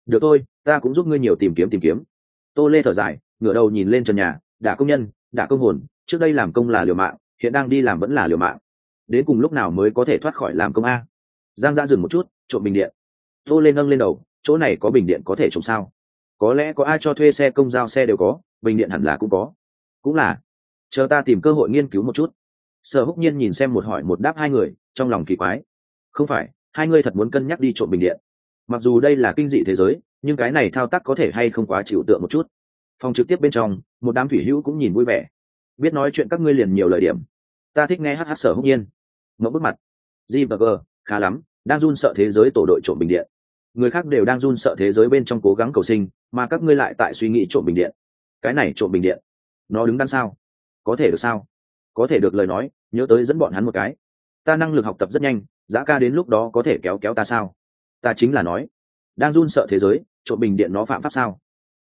được thôi, ta cũng giúp ngươi nhiều tìm kiếm. Tô Lê thở dài, ngửa đầu nhìn lên trần nhà, đả công nhân, đả công hồn, trước đây làm công là liều mạng, hiện đang đi làm vẫn là liều mạng, đến cùng lúc nào mới có thể thoát khỏi làm công a? Giang Dã dừng một chút, trộm bình điện. Tô Lê nâng lên đầu, chỗ này có bình điện có thể trộm sao? Có lẽ có ai cho thuê xe công giao xe đều có, bình điện hẳn là cũng có. Cũng là, chờ ta tìm cơ hội nghiên cứu một chút. Sở Húc Nhiên nhìn xem một hỏi một đáp hai người, trong lòng kỳ quái. Không phải, hai người thật muốn cân nhắc đi trộm bình điện. Mặc dù đây là kinh dị thế giới, nhưng cái này thao tác có thể hay không quá chịu tượng một chút. Phòng trực tiếp bên trong, một đám thủy hữu cũng nhìn vui vẻ. Biết nói chuyện các ngươi liền nhiều lời điểm. Ta thích nghe hát hát Sở Húc Nhiên. Ngậm bước mặt. G&G, khá lắm, đang run sợ thế giới tổ đội trộm bình điện. Người khác đều đang run sợ thế giới bên trong cố gắng cầu sinh, mà các ngươi lại tại suy nghĩ trộm bình điện. Cái này trộm bình điện, nó đứng đắn sao? Có thể được sao? Có thể được lời nói, nhớ tới dẫn bọn hắn một cái. Ta năng lực học tập rất nhanh, Dã ca đến lúc đó có thể kéo kéo ta sao? Ta chính là nói, đang run sợ thế giới, trộm bình điện nó phạm pháp sao?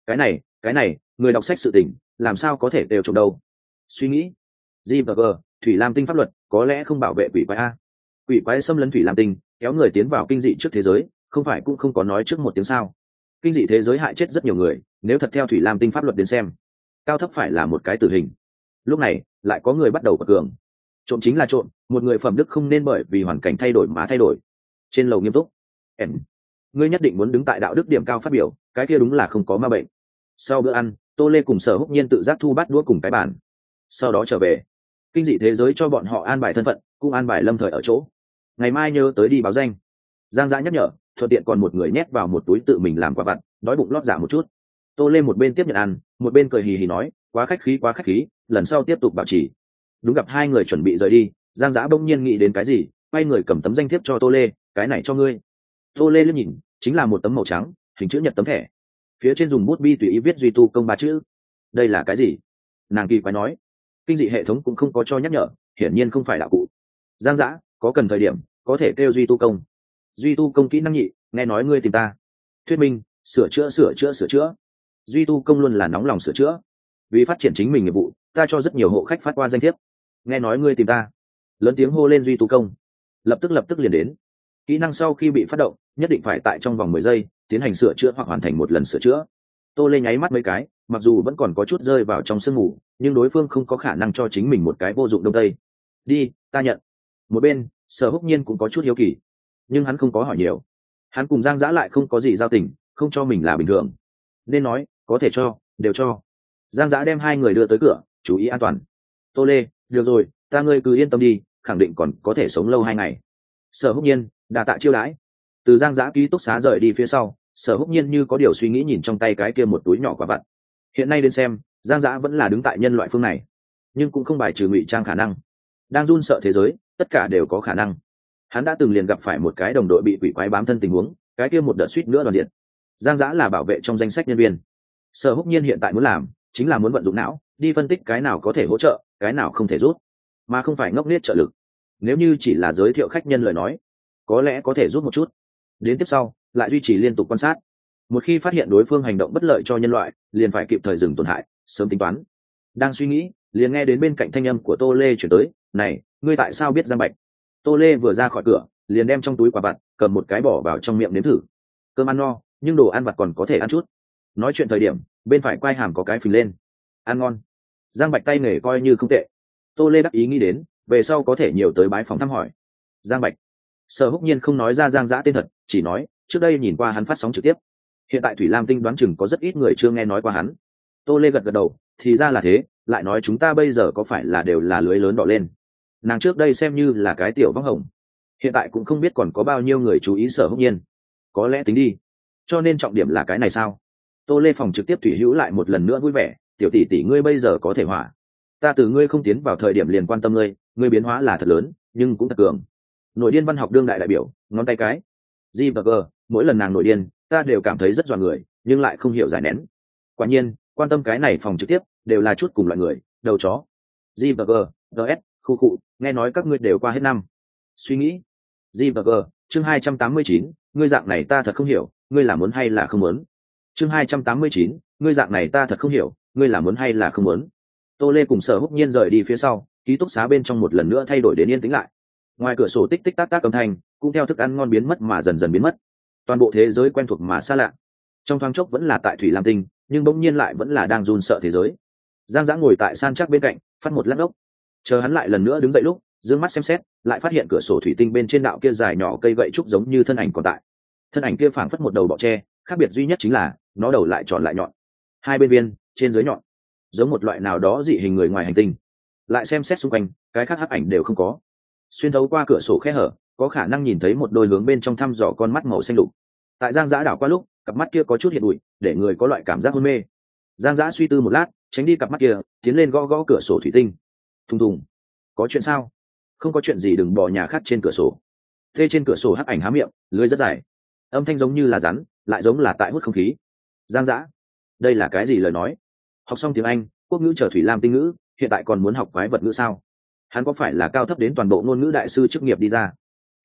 Cái này, người đọc sách sự tình, làm sao có thể đều trộm đâu? Suy nghĩ. G&G, Thủy Lam Tinh pháp luật, có lẽ không bảo vệ quỷ quái a. Quỷ quái xâm lấn Thủy Lam Tinh, kéo người tiến vào kinh dị trước thế giới, không phải cũng không có nói trước một tiếng sao? Kinh dị thế giới hại chết rất nhiều người, nếu thật theo Thủy Lam Tinh pháp luật đến xem, cao thấp phải là một cái tử hình. Lúc này lại có người bắt đầu bật cường. Trộm chính là trộm, một người phẩm đức không nên bởi vì hoàn cảnh thay đổi mà thay đổi. Trên lầu nghiêm túc. Ngươi nhất định muốn đứng tại đạo đức điểm cao phát biểu, cái kia đúng là không có ma bệnh. Sau bữa ăn, Tô Lê cùng Sở Húc Nhiên tự giác thu bát đũa cùng cái bàn, sau đó trở về. Kinh dị thế giới cho bọn họ an bài thân phận, cũng an bài lâm thời ở chỗ. Ngày mai nhớ tới đi báo danh. Giang Dã nhắc nhở, thuận tiện còn một người nhét vào một túi tự mình làm quà vặt, đói bụng lót dạ một chút. Tô Lê một bên tiếp nhận ăn, một bên cười hì hì nói, quá khách khí, lần sau tiếp tục bảo trì. Đúng gặp hai người chuẩn bị rời đi, Giang Dã bỗng nhiên nghĩ đến cái gì, quay người cầm tấm danh thiếp cho Tô Lê, cái này cho ngươi. Tô Lê liếc nhìn, chính là một tấm màu trắng, hình chữ nhật tấm thẻ. Phía trên dùng bút bi tùy ý viết duy tu công ba chữ. Đây là cái gì? Nàng kỳ quái nói. Kinh dị hệ thống cũng không có cho nhắc nhở, hiển nhiên không phải đạo cụ. Giang Dã, có cần thời điểm, có thể kêu duy tu công. Duy tu công kỹ năng nhị, nghe nói ngươi tìm ta. Thuyết minh, sửa chữa. Duy tu công luôn là nóng lòng sửa chữa. Vì phát triển chính mình nghiệp vụ, ta cho rất nhiều hộ khách phát qua danh thiếp. Nghe nói ngươi tìm ta. Lớn tiếng hô lên duy tu công. Lập tức liền đến. Kỹ năng sau khi bị phát động, nhất định phải tại trong vòng 10 giây tiến hành sửa chữa hoặc hoàn thành một lần sửa chữa. Tô Lê nháy mắt mấy cái, mặc dù vẫn còn có chút rơi vào trong sương ngủ, nhưng đối phương không có khả năng cho chính mình một cái vô dụng đông tây. Đi, ta nhận. Một bên, Sở Húc Nhiên cũng có chút hiếu kỳ, nhưng hắn không có hỏi nhiều. Hắn cùng Giang Dã lại không có gì giao tình, không cho mình là bình thường. Nên nói, có thể cho, đều cho. Giang Dã đem hai người đưa tới cửa, chú ý an toàn. Tô Lê, được rồi, ta ngươi cứ yên tâm đi, khẳng định còn có thể sống lâu 2 ngày. Sở Húc Nhiên, đà tạ chiêu đãi. Từ Giang Dã ký túc xá rời đi phía sau, Sở Húc Nhiên như có điều suy nghĩ nhìn trong tay cái kia một túi nhỏ quả vặt. Hiện nay đến xem, Giang Dã vẫn là đứng tại nhân loại phương này, nhưng cũng không bài trừ ngụy trang khả năng. Đang run sợ thế giới, tất cả đều có khả năng. Hắn đã từng liền gặp phải một cái đồng đội bị quỷ quái bám thân tình huống, cái kia một đợt suýt nữa đoàn diệt. Giang Dã là bảo vệ trong danh sách nhân viên. Sở Húc Nhiên hiện tại muốn làm, chính là muốn vận dụng não, đi phân tích cái nào có thể hỗ trợ, cái nào không thể giúp, mà không phải ngốc nghếch trợ lực. Nếu như chỉ là giới thiệu khách nhân lời nói, có lẽ có thể giúp một chút. Đến tiếp sau, lại duy trì liên tục quan sát. Một khi phát hiện đối phương hành động bất lợi cho nhân loại, liền phải kịp thời dừng tổn hại, sớm tính toán. Đang suy nghĩ, liền nghe đến bên cạnh thanh âm của Tô Lê chuyển tới, "Này, ngươi tại sao biết Giang Bạch?" Tô Lê vừa ra khỏi cửa, liền đem trong túi quả vặt cầm một cái bỏ vào trong miệng nếm thử. Cơm ăn no, nhưng đồ ăn vặt còn có thể ăn chút. Nói chuyện thời điểm, bên phải quai hàm có cái phình lên. Ăn ngon. Giang Bạch tay nghề coi như không tệ. Tô Lê đắc ý nghĩ đến, về sau có thể nhiều tới bái phòng thăm hỏi. Giang Bạch. Sở Húc Nhiên không nói ra Giang Dã tên thật, chỉ nói, trước đây nhìn qua hắn phát sóng trực tiếp. Hiện tại Thủy Lam Tinh đoán chừng có rất ít người chưa nghe nói qua hắn. Tô Lê gật gật đầu, thì ra là thế, lại nói chúng ta bây giờ có phải là đều là lưới lớn đỏ lên. Nàng trước đây xem như là cái tiểu vắng hồng, hiện tại cũng không biết còn có bao nhiêu người chú ý Sở Húc Nhiên. Có lẽ tính đi. Cho nên trọng điểm là cái này sao? Tô Lê phòng trực tiếp Thủy Hữu lại một lần nữa vui vẻ, tiểu tỷ tỷ ngươi bây giờ có thể hỏa. Ta từ ngươi không tiến vào thời điểm liền quan tâm ngươi biến hóa là thật lớn, nhưng cũng thật cường. Nội điên văn học đương đại đại biểu, ngón tay cái. G&G, mỗi lần nàng nội điên, ta đều cảm thấy rất dọa người, nhưng lại không hiểu giải nén. Quả nhiên, quan tâm cái này phòng trực tiếp, đều là chút cùng loại người, đầu chó. G&G, DS, khu, nghe nói các ngươi đều qua hết năm. Suy nghĩ. G&G, chương 289, ngươi dạng này ta thật không hiểu, ngươi là muốn hay là không muốn. Chương 289, ngươi dạng này ta thật không hiểu, ngươi là muốn hay là không muốn. Tô Lê cùng Sở Húc Nhiên rời đi phía sau, ký túc xá bên trong một lần nữa thay đổi đến yên tĩnh lại. Ngoài cửa sổ tích tích tác tác âm thanh, cũng theo thức ăn ngon biến mất mà dần dần biến mất. Toàn bộ thế giới quen thuộc mà xa lạ. trong thoáng chốc vẫn là tại thủy lam tinh, nhưng bỗng nhiên lại vẫn là đang run sợ thế giới. Giang Dã ngồi tại san chắc bên cạnh, phát một lát ốc. Chờ hắn lại lần nữa đứng dậy lúc, dương mắt xem xét, lại phát hiện cửa sổ thủy tinh bên trên đạo kia dài nhỏ cây gậy trúc giống như thân ảnh còn tại. Thân ảnh kia phảng phất một đầu bọ tre, khác biệt duy nhất chính là nó đầu lại tròn lại nhọn, hai bên viên trên dưới nhọn, giống một loại nào đó dị hình người ngoài hành tinh. Lại xem xét xung quanh, cái khác hắc ảnh đều không có. Xuyên thấu qua cửa sổ khe hở, có khả năng nhìn thấy một đôi hướng bên trong thăm dò con mắt màu xanh lục. Tại Giang Dã đảo qua lúc, cặp mắt kia có chút hiện bụi, để người có loại cảm giác hôn mê. Giang Dã suy tư một lát, tránh đi cặp mắt kia, tiến lên gõ gõ cửa sổ thủy tinh. Thùng thùng. Có chuyện sao? Không có chuyện gì, đừng bỏ nhà khác trên cửa sổ. Thê trên cửa sổ hắc ảnh há miệng, lưỡi rất dài, âm thanh giống như là rắn, lại giống là tại hút không khí. Giang Dã, đây là cái gì lời nói? Học xong tiếng Anh, quốc ngữ trở thủy lam tinh ngữ, hiện tại còn muốn học quái vật ngữ sao? Hắn có phải là cao thấp đến toàn bộ ngôn ngữ đại sư chức nghiệp đi ra?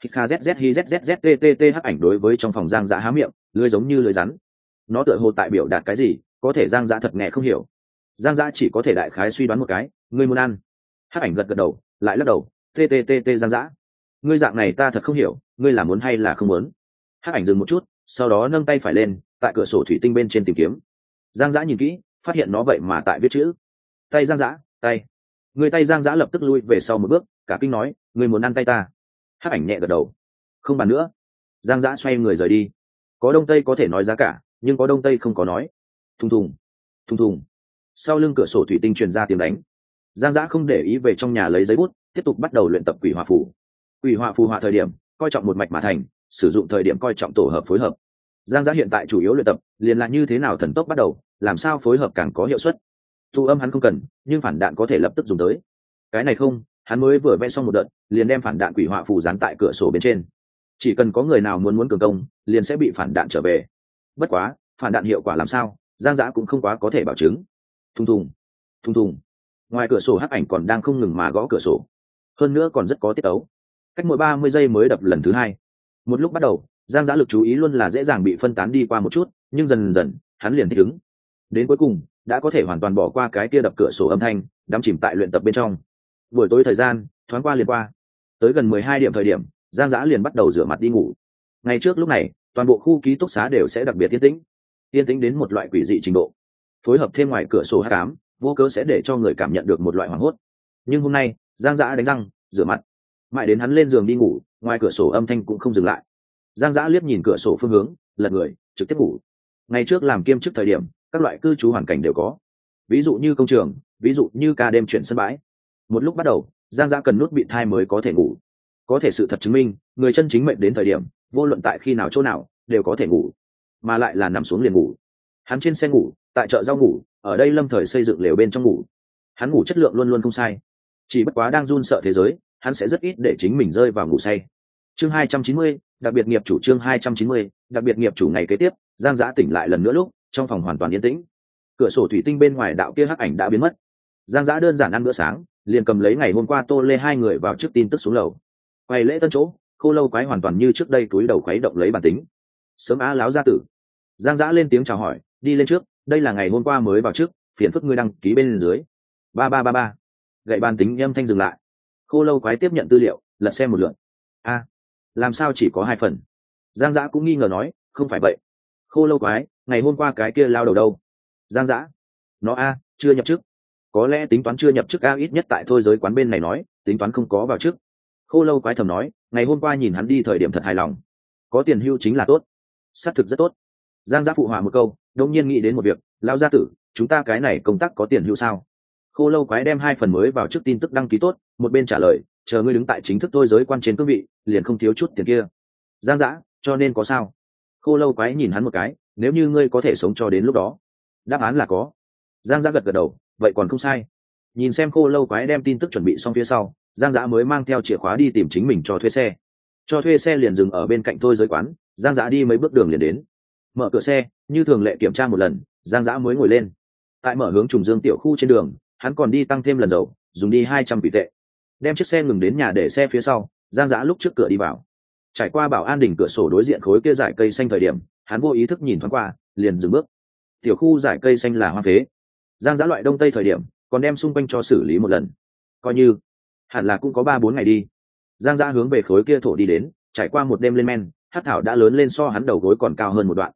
HKZZ hắc ảnh đối với trong phòng Giang Dã há miệng, lưỡi giống như lưỡi rắn. Nó tựa hồ tại biểu đạt cái gì, có thể Giang Dã thật nghe không hiểu. Giang Dã chỉ có thể đại khái suy đoán một cái, ngươi muốn ăn. Hắc ảnh gật gật đầu, lại lắc đầu, Giang Dã, ngươi dạng này ta thật không hiểu, ngươi là muốn hay là không muốn? Hắc ảnh dừng một chút, sau đó nâng tay phải lên, tại cửa sổ thủy tinh bên trên tìm kiếm. Giang Dã nhìn kỹ, phát hiện nó vậy mà tại viết chữ. Tay Giang Dã, tay. Người tay Giang Dã lập tức lui về sau một bước, cả kinh nói, ngươi muốn ăn tay ta? Hắc ảnh nhẹ gật đầu, không bàn nữa. Giang Dã xoay người rời đi. Có đông tây có thể nói giá cả, nhưng có đông tây không có nói. Thùng thùng, thùng thùng. Sau lưng cửa sổ thủy tinh truyền ra tiếng đánh. Giang Dã không để ý về trong nhà lấy giấy bút, tiếp tục bắt đầu luyện tập quỷ hỏa phù. Quỷ hỏa phù hỏa thời điểm coi trọng một mạch mà thành, sử dụng thời điểm coi trọng tổ hợp phối hợp. Giang Dã hiện tại chủ yếu luyện tập liền là như thế nào thần tốc bắt đầu, làm sao phối hợp càng có hiệu suất. Thu âm hắn không cần, nhưng phản đạn có thể lập tức dùng tới. Cái này không, hắn mới vừa vẽ xong một đợt, liền đem phản đạn quỷ hỏa phù dán tại cửa sổ bên trên. Chỉ cần có người nào muốn cường công, liền sẽ bị phản đạn trở về. Bất quá, phản đạn hiệu quả làm sao, Giang Dã cũng không quá có thể bảo chứng. Thùng thùng, thùng thùng. Ngoài cửa sổ hắc ảnh còn đang không ngừng mà gõ cửa sổ, hơn nữa còn rất có tiết tấu, cách mỗi 30 giây mới đập lần thứ hai. Một lúc bắt đầu, Giang Dã lực chú ý luôn là dễ dàng bị phân tán đi qua một chút, nhưng dần dần hắn liền thích ứng, đến cuối cùng đã có thể hoàn toàn bỏ qua cái kia đập cửa sổ âm thanh, đắm chìm tại luyện tập bên trong. Buổi tối thời gian thoáng qua liền qua, tới gần 12 điểm thời điểm, Giang Dã liền bắt đầu rửa mặt đi ngủ. Ngày trước lúc này, toàn bộ khu ký túc xá đều sẽ đặc biệt yên tĩnh đến một loại quỷ dị trình độ, phối hợp thêm ngoài cửa sổ hắc ám, vô cớ sẽ để cho người cảm nhận được một loại hoảng hốt. Nhưng hôm nay, Giang Dã đánh răng, rửa mặt, mãi đến hắn lên giường đi ngủ, ngoài cửa sổ âm thanh cũng không dừng lại. Giang Dã liếc nhìn cửa sổ phương hướng, lật người trực tiếp ngủ. Ngày trước làm kiêm chức thời điểm, các loại cư trú hoàn cảnh đều có, ví dụ như công trường, ví dụ như ca đêm chuyển sân bãi. Một lúc bắt đầu, Giang Dã cần nút bị thai mới có thể ngủ. Có thể sự thật chứng minh, người chân chính mệnh đến thời điểm, vô luận tại khi nào chỗ nào đều có thể ngủ, mà lại là nằm xuống liền ngủ. Hắn trên xe ngủ, tại chợ rau ngủ, ở đây lâm thời xây dựng lều bên trong ngủ. Hắn ngủ chất lượng luôn luôn không sai, chỉ bất quá đang run sợ thế giới, hắn sẽ rất ít để chính mình rơi vào ngủ say. Chương 290, đặc biệt nghiệp chủ. Chương 290, đặc biệt nghiệp chủ. Ngày kế tiếp, Giang Dã tỉnh lại lần nữa lúc trong phòng hoàn toàn yên tĩnh. Cửa sổ thủy tinh bên ngoài đạo kia hắc ảnh đã biến mất. Giang Dã đơn giản ăn bữa sáng, liền cầm lấy ngày hôm qua Tô Lê hai người vào trước tin tức xuống lầu. Quay lễ tân chỗ, Khô Lâu Quái hoàn toàn như trước đây túi đầu khuấy động lấy bản tính. Sớm á láo gia tử. Giang Dã lên tiếng chào hỏi, đi lên trước, đây là ngày hôm qua mới vào trước, phiền phức ngươi đăng ký bên dưới. 3333. Gậy bàn tính âm thanh dừng lại. Khô Lâu Quái tiếp nhận tư liệu, lật xem một lượt. A, làm sao chỉ có 2 phần? Giang Dã cũng nghi ngờ nói, không phải vậy. Khô Lâu Quái, ngày hôm qua cái kia lao đầu đâu? Giang Dã, nó chưa nhập chức. Có lẽ tính toán chưa nhập chức ít nhất tại thôi giới quán bên này nói, tính toán không có vào chức. Khô Lâu Quái thầm nói, ngày hôm qua nhìn hắn đi thời điểm thật hài lòng, có tiền hưu chính là tốt, xác thực rất tốt. Giang Dã phụ họa một câu, đột nhiên nghĩ đến một việc, lao gia tử, chúng ta cái này công tác có tiền hưu sao? Khô Lâu Quái đem 2 phần mới vào trước tin tức đăng ký tốt, một bên trả lời, chờ ngươi đứng tại chính thức thôi giới quan trên cương vị, liền không thiếu chút tiền kia. Giang Dã, cho nên có sao? Khô Lâu Quái nhìn hắn một cái, nếu như ngươi có thể sống cho đến lúc đó. Đáp án là có. Giang Dã gật gật đầu, vậy còn không sai. Nhìn xem Khô Lâu Quái đem tin tức chuẩn bị xong phía sau, Giang Dã mới mang theo chìa khóa đi tìm chính mình cho thuê xe. Cho thuê xe liền dừng ở bên cạnh thôi giới quán, Giang Dã đi mấy bước đường liền đến. Mở cửa xe, như thường lệ kiểm tra một lần, Giang Dã mới ngồi lên. Tại mở hướng Trùng Dương tiểu khu trên đường, hắn còn đi tăng thêm lần dầu, dùng đi 200 vị tệ. Đem chiếc xe ngừng đến nhà để xe phía sau, Giang Dã lúc trước cửa đi vào. Trải qua bảo an đỉnh cửa sổ đối diện khối kia dải cây xanh thời điểm, hắn vô ý thức nhìn thoáng qua, liền dừng bước. Tiểu khu dải cây xanh là hoang phế. Giang Dã loại đông tây thời điểm, còn đem xung quanh cho xử lý một lần. Coi như hẳn là cũng có 3-4 ngày đi. Giang Dã hướng về khối kia thổ đi đến, trải qua một đêm lên men, hắc thảo đã lớn lên so hắn đầu gối còn cao hơn một đoạn.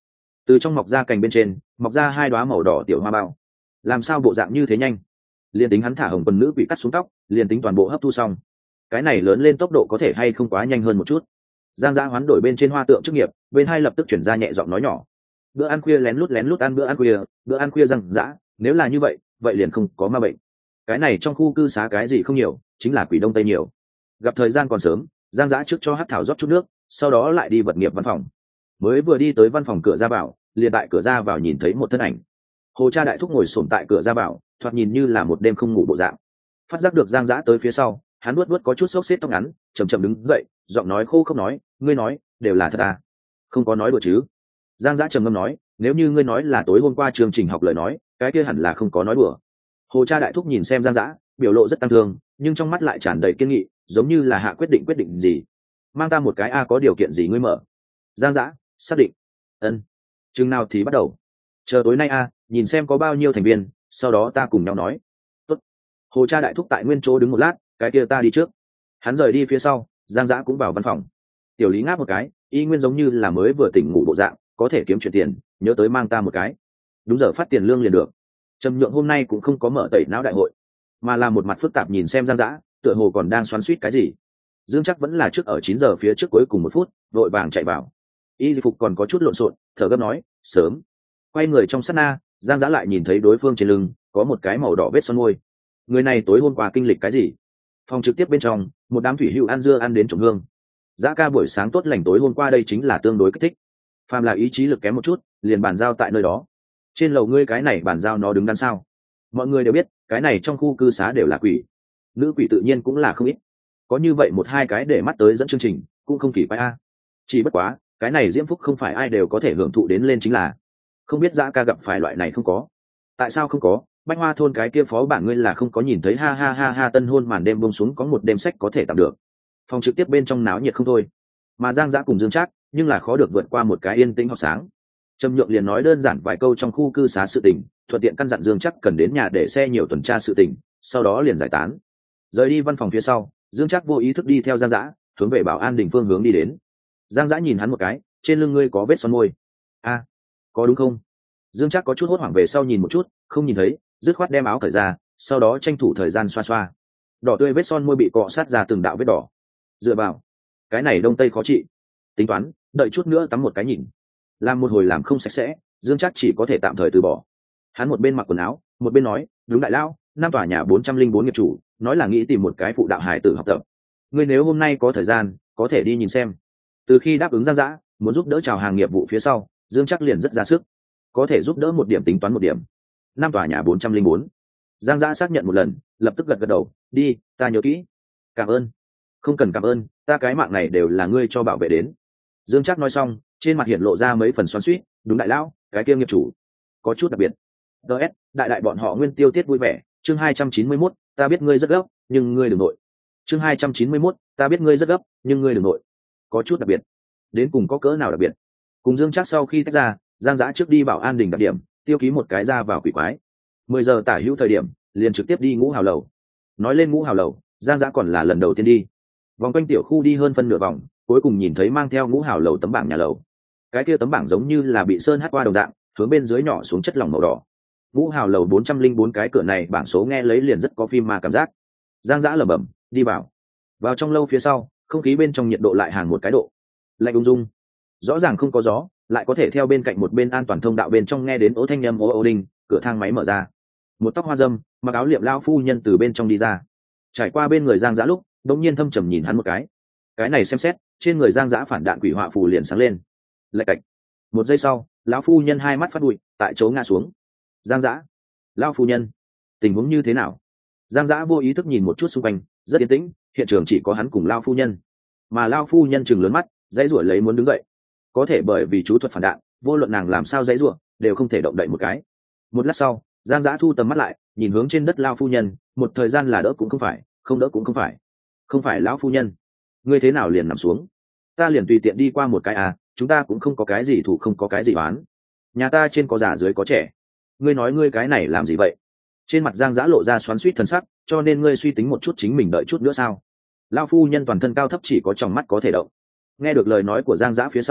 từ trong mọc ra cành bên trên mọc ra hai đoá màu đỏ tiểu hoa bao. Làm sao bộ dạng như thế nhanh? Liền tính hắn thả hồng quần nữ quỷ cắt xuống tóc, liền tính toàn bộ hấp thu xong, cái này lớn lên tốc độ có thể hay không quá nhanh hơn một chút? Giang Dã hoán đổi bên trên hoa tượng chức nghiệp, bên hai lập tức chuyển ra nhẹ giọng nói nhỏ. Bữa ăn khuya lén lút ăn bữa ăn khuya Giang Dã, nếu là như vậy, vậy liền không có ma bệnh. Cái này trong khu cư xá cái gì không nhiều, chính là quỷ đông tây nhiều. Gặp thời gian còn sớm, Giang Dã trước cho Hắc Thảo rót chút nước, sau đó lại đi vật nghiệp văn phòng. Mới vừa đi tới văn phòng cửa ra vào, liền tại cửa ra vào nhìn thấy một thân ảnh. Hồ Cha đại thúc ngồi xổm tại cửa ra vào, thoạt nhìn như là một đêm không ngủ bộ dạng. Phát giác được Giang Dã tới phía sau, hắn nuốt có chút xốc xếp tóc ngắn, chậm chậm đứng dậy, giọng nói khô không nói, ngươi nói đều là thật à? Không có nói đùa chứ? Giang Dã trầm ngâm nói, nếu như ngươi nói là tối hôm qua chương trình học lời nói, cái kia hẳn là không có nói đùa. Hồ Cha đại thúc nhìn xem Giang Dã, biểu lộ rất tăng thương, nhưng trong mắt lại tràn đầy kiên nghị, giống như là hạ quyết định gì. Mang ta một cái a, có điều kiện gì ngươi mở? Giang Dã xác định. Ân. Chừng nào thì bắt đầu? Chờ tối nay a, nhìn xem có bao nhiêu thành viên, sau đó ta cùng nhau nói. Tốt. Hồ Cha đại thúc tại nguyên chỗ đứng một lát, cái kia ta đi trước. Hắn rời đi phía sau, Giang Dã cũng vào văn phòng. Tiểu Lý ngáp một cái, y nguyên giống như là mới vừa tỉnh ngủ bộ dạng, có thể kiếm chuyện tiền, nhớ tới mang ta một cái. Đúng giờ phát tiền lương liền được. Trầm Nhượng hôm nay cũng không có mở tẩy não đại hội, mà là một mặt phức tạp nhìn xem Giang Dã, tựa hồ còn đang xoắn xuýt cái gì. Dương chắc vẫn là trước ở 9 giờ phía trước cuối cùng 1 phút, vội vàng chạy vào. Y phục còn có chút lộn xộn, thở gấp nói, sớm. Quay người trong sát na, Giang Dã lại nhìn thấy đối phương trên lưng có một cái màu đỏ vết son môi. Người này tối hôm qua kinh lịch cái gì? Phòng trực tiếp bên trong, một đám thủy hữu ăn dưa ăn đến trộm hương. Dã ca buổi sáng tốt lành tối hôm qua đây chính là tương đối kích thích. Phàm là ý chí lực kém một chút, liền bàn giao tại nơi đó. Trên lầu ngươi cái này bàn giao nó đứng đắn sao? Mọi người đều biết, cái này trong khu cư xá đều là quỷ. Nữ quỷ tự nhiên cũng là không ít. Có như vậy một hai cái để mắt tới dẫn chương trình, cũng không kỳ quái a. Chỉ bất quá, cái này diễm phúc không phải ai đều có thể hưởng thụ đến lên chính là. Không biết Dã ca gặp phải loại này không có? Tại sao không có? Bách Hoa thôn cái kia phó bản ngươi là không có nhìn thấy ha ha ha ha, tân hôn màn đêm buông xuống có một đêm sách có thể tạm được. Phòng trực tiếp bên trong náo nhiệt không thôi. Mà Giang Dã cùng Dương Trác, nhưng là khó được vượt qua một cái yên tĩnh học sáng. Trầm Nhượng liền nói đơn giản vài câu trong khu cư xá sự tình, thuận tiện căn dặn Dương Trác cần đến nhà để xe nhiều tuần tra sự tình, sau đó liền giải tán. Rời đi văn phòng phía sau, Dương Trác vô ý thức đi theo Giang Dã, hướng về Bảo An Đình phương hướng đi đến. Giang Dã nhìn hắn một cái, trên lưng ngươi có vết son môi. A, có đúng không? Dương Trác có chút hốt hoảng về sau nhìn một chút, không nhìn thấy, dứt khoát đem áo cởi ra, sau đó tranh thủ thời gian xoa xoa. Đỏ tươi vết son môi bị cọ sát ra từng đạo vết đỏ. Dựa vào, cái này đông tây khó trị. Tính toán, đợi chút nữa tắm một cái nhìn. Làm một hồi làm không sạch sẽ, Dương Trác chỉ có thể tạm thời từ bỏ. Hắn một bên mặc quần áo, một bên nói, đúng đại lao, năm tòa nhà 404 nghiệp chủ, nói là nghĩ tìm một cái phụ đạo hải tử học tập. Ngươi nếu hôm nay có thời gian, có thể đi nhìn xem. Từ khi đáp ứng Giang Dã, muốn giúp đỡ chào hàng nghiệp vụ phía sau, Dương Trác liền rất ra sức. Có thể giúp đỡ một điểm tính toán một điểm. Năm tòa nhà 404. Giang Dã xác nhận một lần, lập tức gật gật đầu, đi, ta nhớ kỹ. Cảm ơn. Không cần cảm ơn, ta cái mạng này đều là ngươi cho bảo vệ đến. Dương Trác nói xong, trên mặt hiện lộ ra mấy phần xoắn xuýt, đúng đại lão, cái kia nghiệp chủ có chút đặc biệt. DS, đại bọn họ nguyên tiêu tiết vui vẻ, chương 291, ta biết ngươi rất gấp, nhưng ngươi đừng nội. Chương 291, ta biết ngươi rất gấp, nhưng ngươi đừng nội. Có chút đặc biệt. Đến cùng có cỡ nào đặc biệt? Cùng Dương Trác sau khi tách ra, Giang Dã trước đi Bảo An Đình đặc điểm, tiêu ký một cái ra vào quỷ quái. 10 giờ tả hữu thời điểm, liền trực tiếp đi Ngũ Hào lầu. Nói lên Ngũ Hào lầu, Giang Dã còn là lần đầu tiên đi. Vòng quanh tiểu khu đi hơn phân nửa vòng, cuối cùng nhìn thấy mang theo Ngũ Hào lầu tấm bảng nhà lầu. Cái kia tấm bảng giống như là bị sơn hắt qua đồng dạng, hướng bên dưới nhỏ xuống chất lỏng màu đỏ. Ngũ Hào lầu 404 cái cửa này bảng số nghe lấy liền rất có phim ma cảm giác. Giang Dã lẩm bẩm, đi vào trong lâu phía sau, không khí bên trong nhiệt độ lại hàng một cái độ, lạnh ung dung. Rõ ràng không có gió, lại có thể theo bên cạnh một bên an toàn thông đạo bên trong nghe đến ố thanh âm ố đinh, cửa thang máy mở ra. Một tóc hoa dâm, mặc áo liệm lao phu nhân từ bên trong đi ra. Trải qua bên người Giang Dã lúc, đột nhiên thâm trầm nhìn hắn một cái này xem xét, trên người Giang Dã phản đạn quỷ họa phù liền sáng lên. Lạch cạch. Một giây sau, lão phu nhân hai mắt phát bụi, tại chỗ ngã xuống. Giang Dã, lão phu nhân, tình huống như thế nào? Giang Dã vô ý thức nhìn một chút xung quanh, rất yên tĩnh, hiện trường chỉ có hắn cùng lão phu nhân. Mà lão phu nhân trừng lớn mắt, dãy rủa lấy muốn đứng dậy. Có thể bởi vì chú thuật phản đạn, vô luận nàng làm sao dãy rủa, đều không thể động đậy một cái. Một lát sau, Giang Dã thu tầm mắt lại, nhìn hướng trên đất lão phu nhân, một thời gian là đỡ cũng không phải, không đỡ cũng không phải. Không phải lão phu nhân, ngươi thế nào liền nằm xuống? Ta liền tùy tiện đi qua một cái à, chúng ta cũng không có cái gì thủ, không có cái gì oán. Nhà ta trên có già dưới có trẻ, ngươi nói ngươi cái này làm gì vậy? Trên mặt Giang Dã lộ ra xoắn xuýt thần sắc, cho nên ngươi suy tính một chút chính mình đợi chút nữa sao? Lão phu nhân toàn thân cao thấp chỉ có tròng mắt có thể động. Nghe được lời nói của Giang Dã phía sau,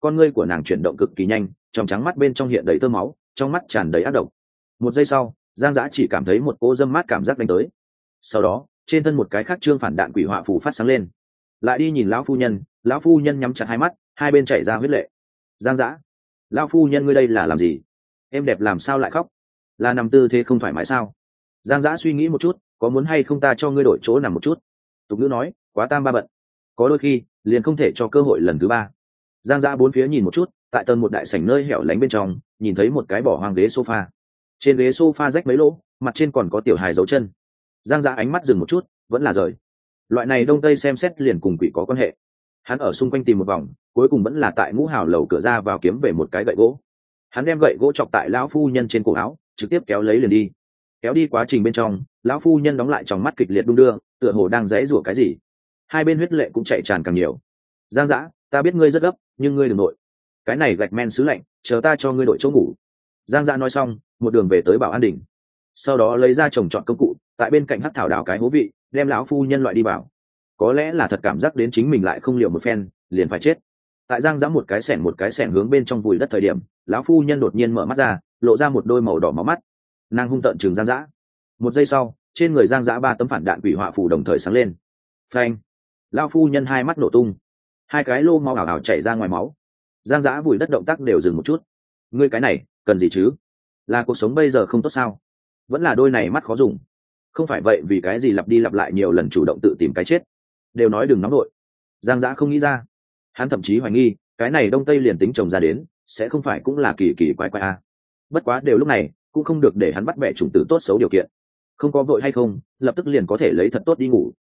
con ngươi của nàng chuyển động cực kỳ nhanh, trong trắng mắt bên trong hiện đầy tơ máu, trong mắt tràn đầy ác độc. Một giây sau, Giang Dã chỉ cảm thấy một cỗ dâm mát cảm giác đánh tới. Sau đó, trên thân một cái khác trương phản đạn quỷ họa phù phát sáng lên. Lại đi nhìn lão phu nhân nhắm chặt hai mắt, hai bên chảy ra huyết lệ. Giang Dã, lão phu nhân ngươi đây là làm gì? Em đẹp làm sao lại khóc? Là nằm tư thế không thoải mái sao? Giang Dã suy nghĩ một chút, có muốn hay không ta cho ngươi đổi chỗ nằm một chút? Tục ngữ nói, quá tam ba bận, có đôi khi liền không thể cho cơ hội lần thứ ba. Giang Dã bốn phía nhìn một chút, tại tầng một đại sảnh nơi hẻo lánh bên trong, nhìn thấy một cái bỏ hoang ghế sofa. Trên ghế sofa rách mấy lỗ, mặt trên còn có tiểu hài dấu chân. Giang Dã ánh mắt dừng một chút, vẫn là rời. Loại này đông tây xem xét liền cùng quỷ có quan hệ. Hắn ở xung quanh tìm một vòng, cuối cùng vẫn là tại Ngũ Hào lầu cửa ra vào kiếm về một cái gậy gỗ. Hắn đem gậy gỗ chọc tại lão phu nhân trên cổ áo, trực tiếp kéo lấy liền đi. Kéo đi quá trình bên trong, lão phu nhân đóng lại tròng mắt kịch liệt đung đưa, tựa hồ đang giãy giụa cái gì. Hai bên huyết lệ cũng chảy tràn càng nhiều. Giang Dã, ta biết ngươi rất gấp, nhưng ngươi đừng nội. Cái này gạch men sứ lạnh, chờ ta cho ngươi đội chỗ ngủ. Giang Dã nói xong, một đường về tới Bảo An Đình. Sau đó lấy ra trồng trọt công cụ, tại bên cạnh hắc thảo đào cái hố vị, đem lão phu nhân loại đi vào. Có lẽ là thật cảm giác đến chính mình lại không liệu một phen, liền phải chết. Tại Giang Dã một cái xẻng hướng bên trong vùi đất thời điểm, lão phu nhân đột nhiên mở mắt ra, lộ ra một đôi màu đỏ máu mắt. Nàng hung tợn trừng Giang Dã. Một giây sau, trên người Giang Dã 3 tấm phản đạn quỷ họa phù đồng thời sáng lên. Phanh! Lão phu nhân hai mắt nổ tung, hai cái lô máu ảo ảo chảy ra ngoài máu. Giang Dã vùi đất động tác đều dừng một chút. Ngươi cái này, cần gì chứ? Là cuộc sống bây giờ không tốt sao? Vẫn là đôi này mắt khó dùng. Không phải vậy vì cái gì lặp đi lặp lại nhiều lần chủ động tự tìm cái chết? Đều nói đừng nóng nội. Giang Dã không nghĩ ra. Hắn thậm chí hoài nghi, cái này đông tây liền tính chồng ra đến, sẽ không phải cũng là kỳ kỳ quái quái a. Bất quá đều lúc này, cũng không được để hắn bắt bẻ chủng tử tốt xấu điều kiện. Không có vội hay không, lập tức liền có thể lấy thật tốt đi ngủ.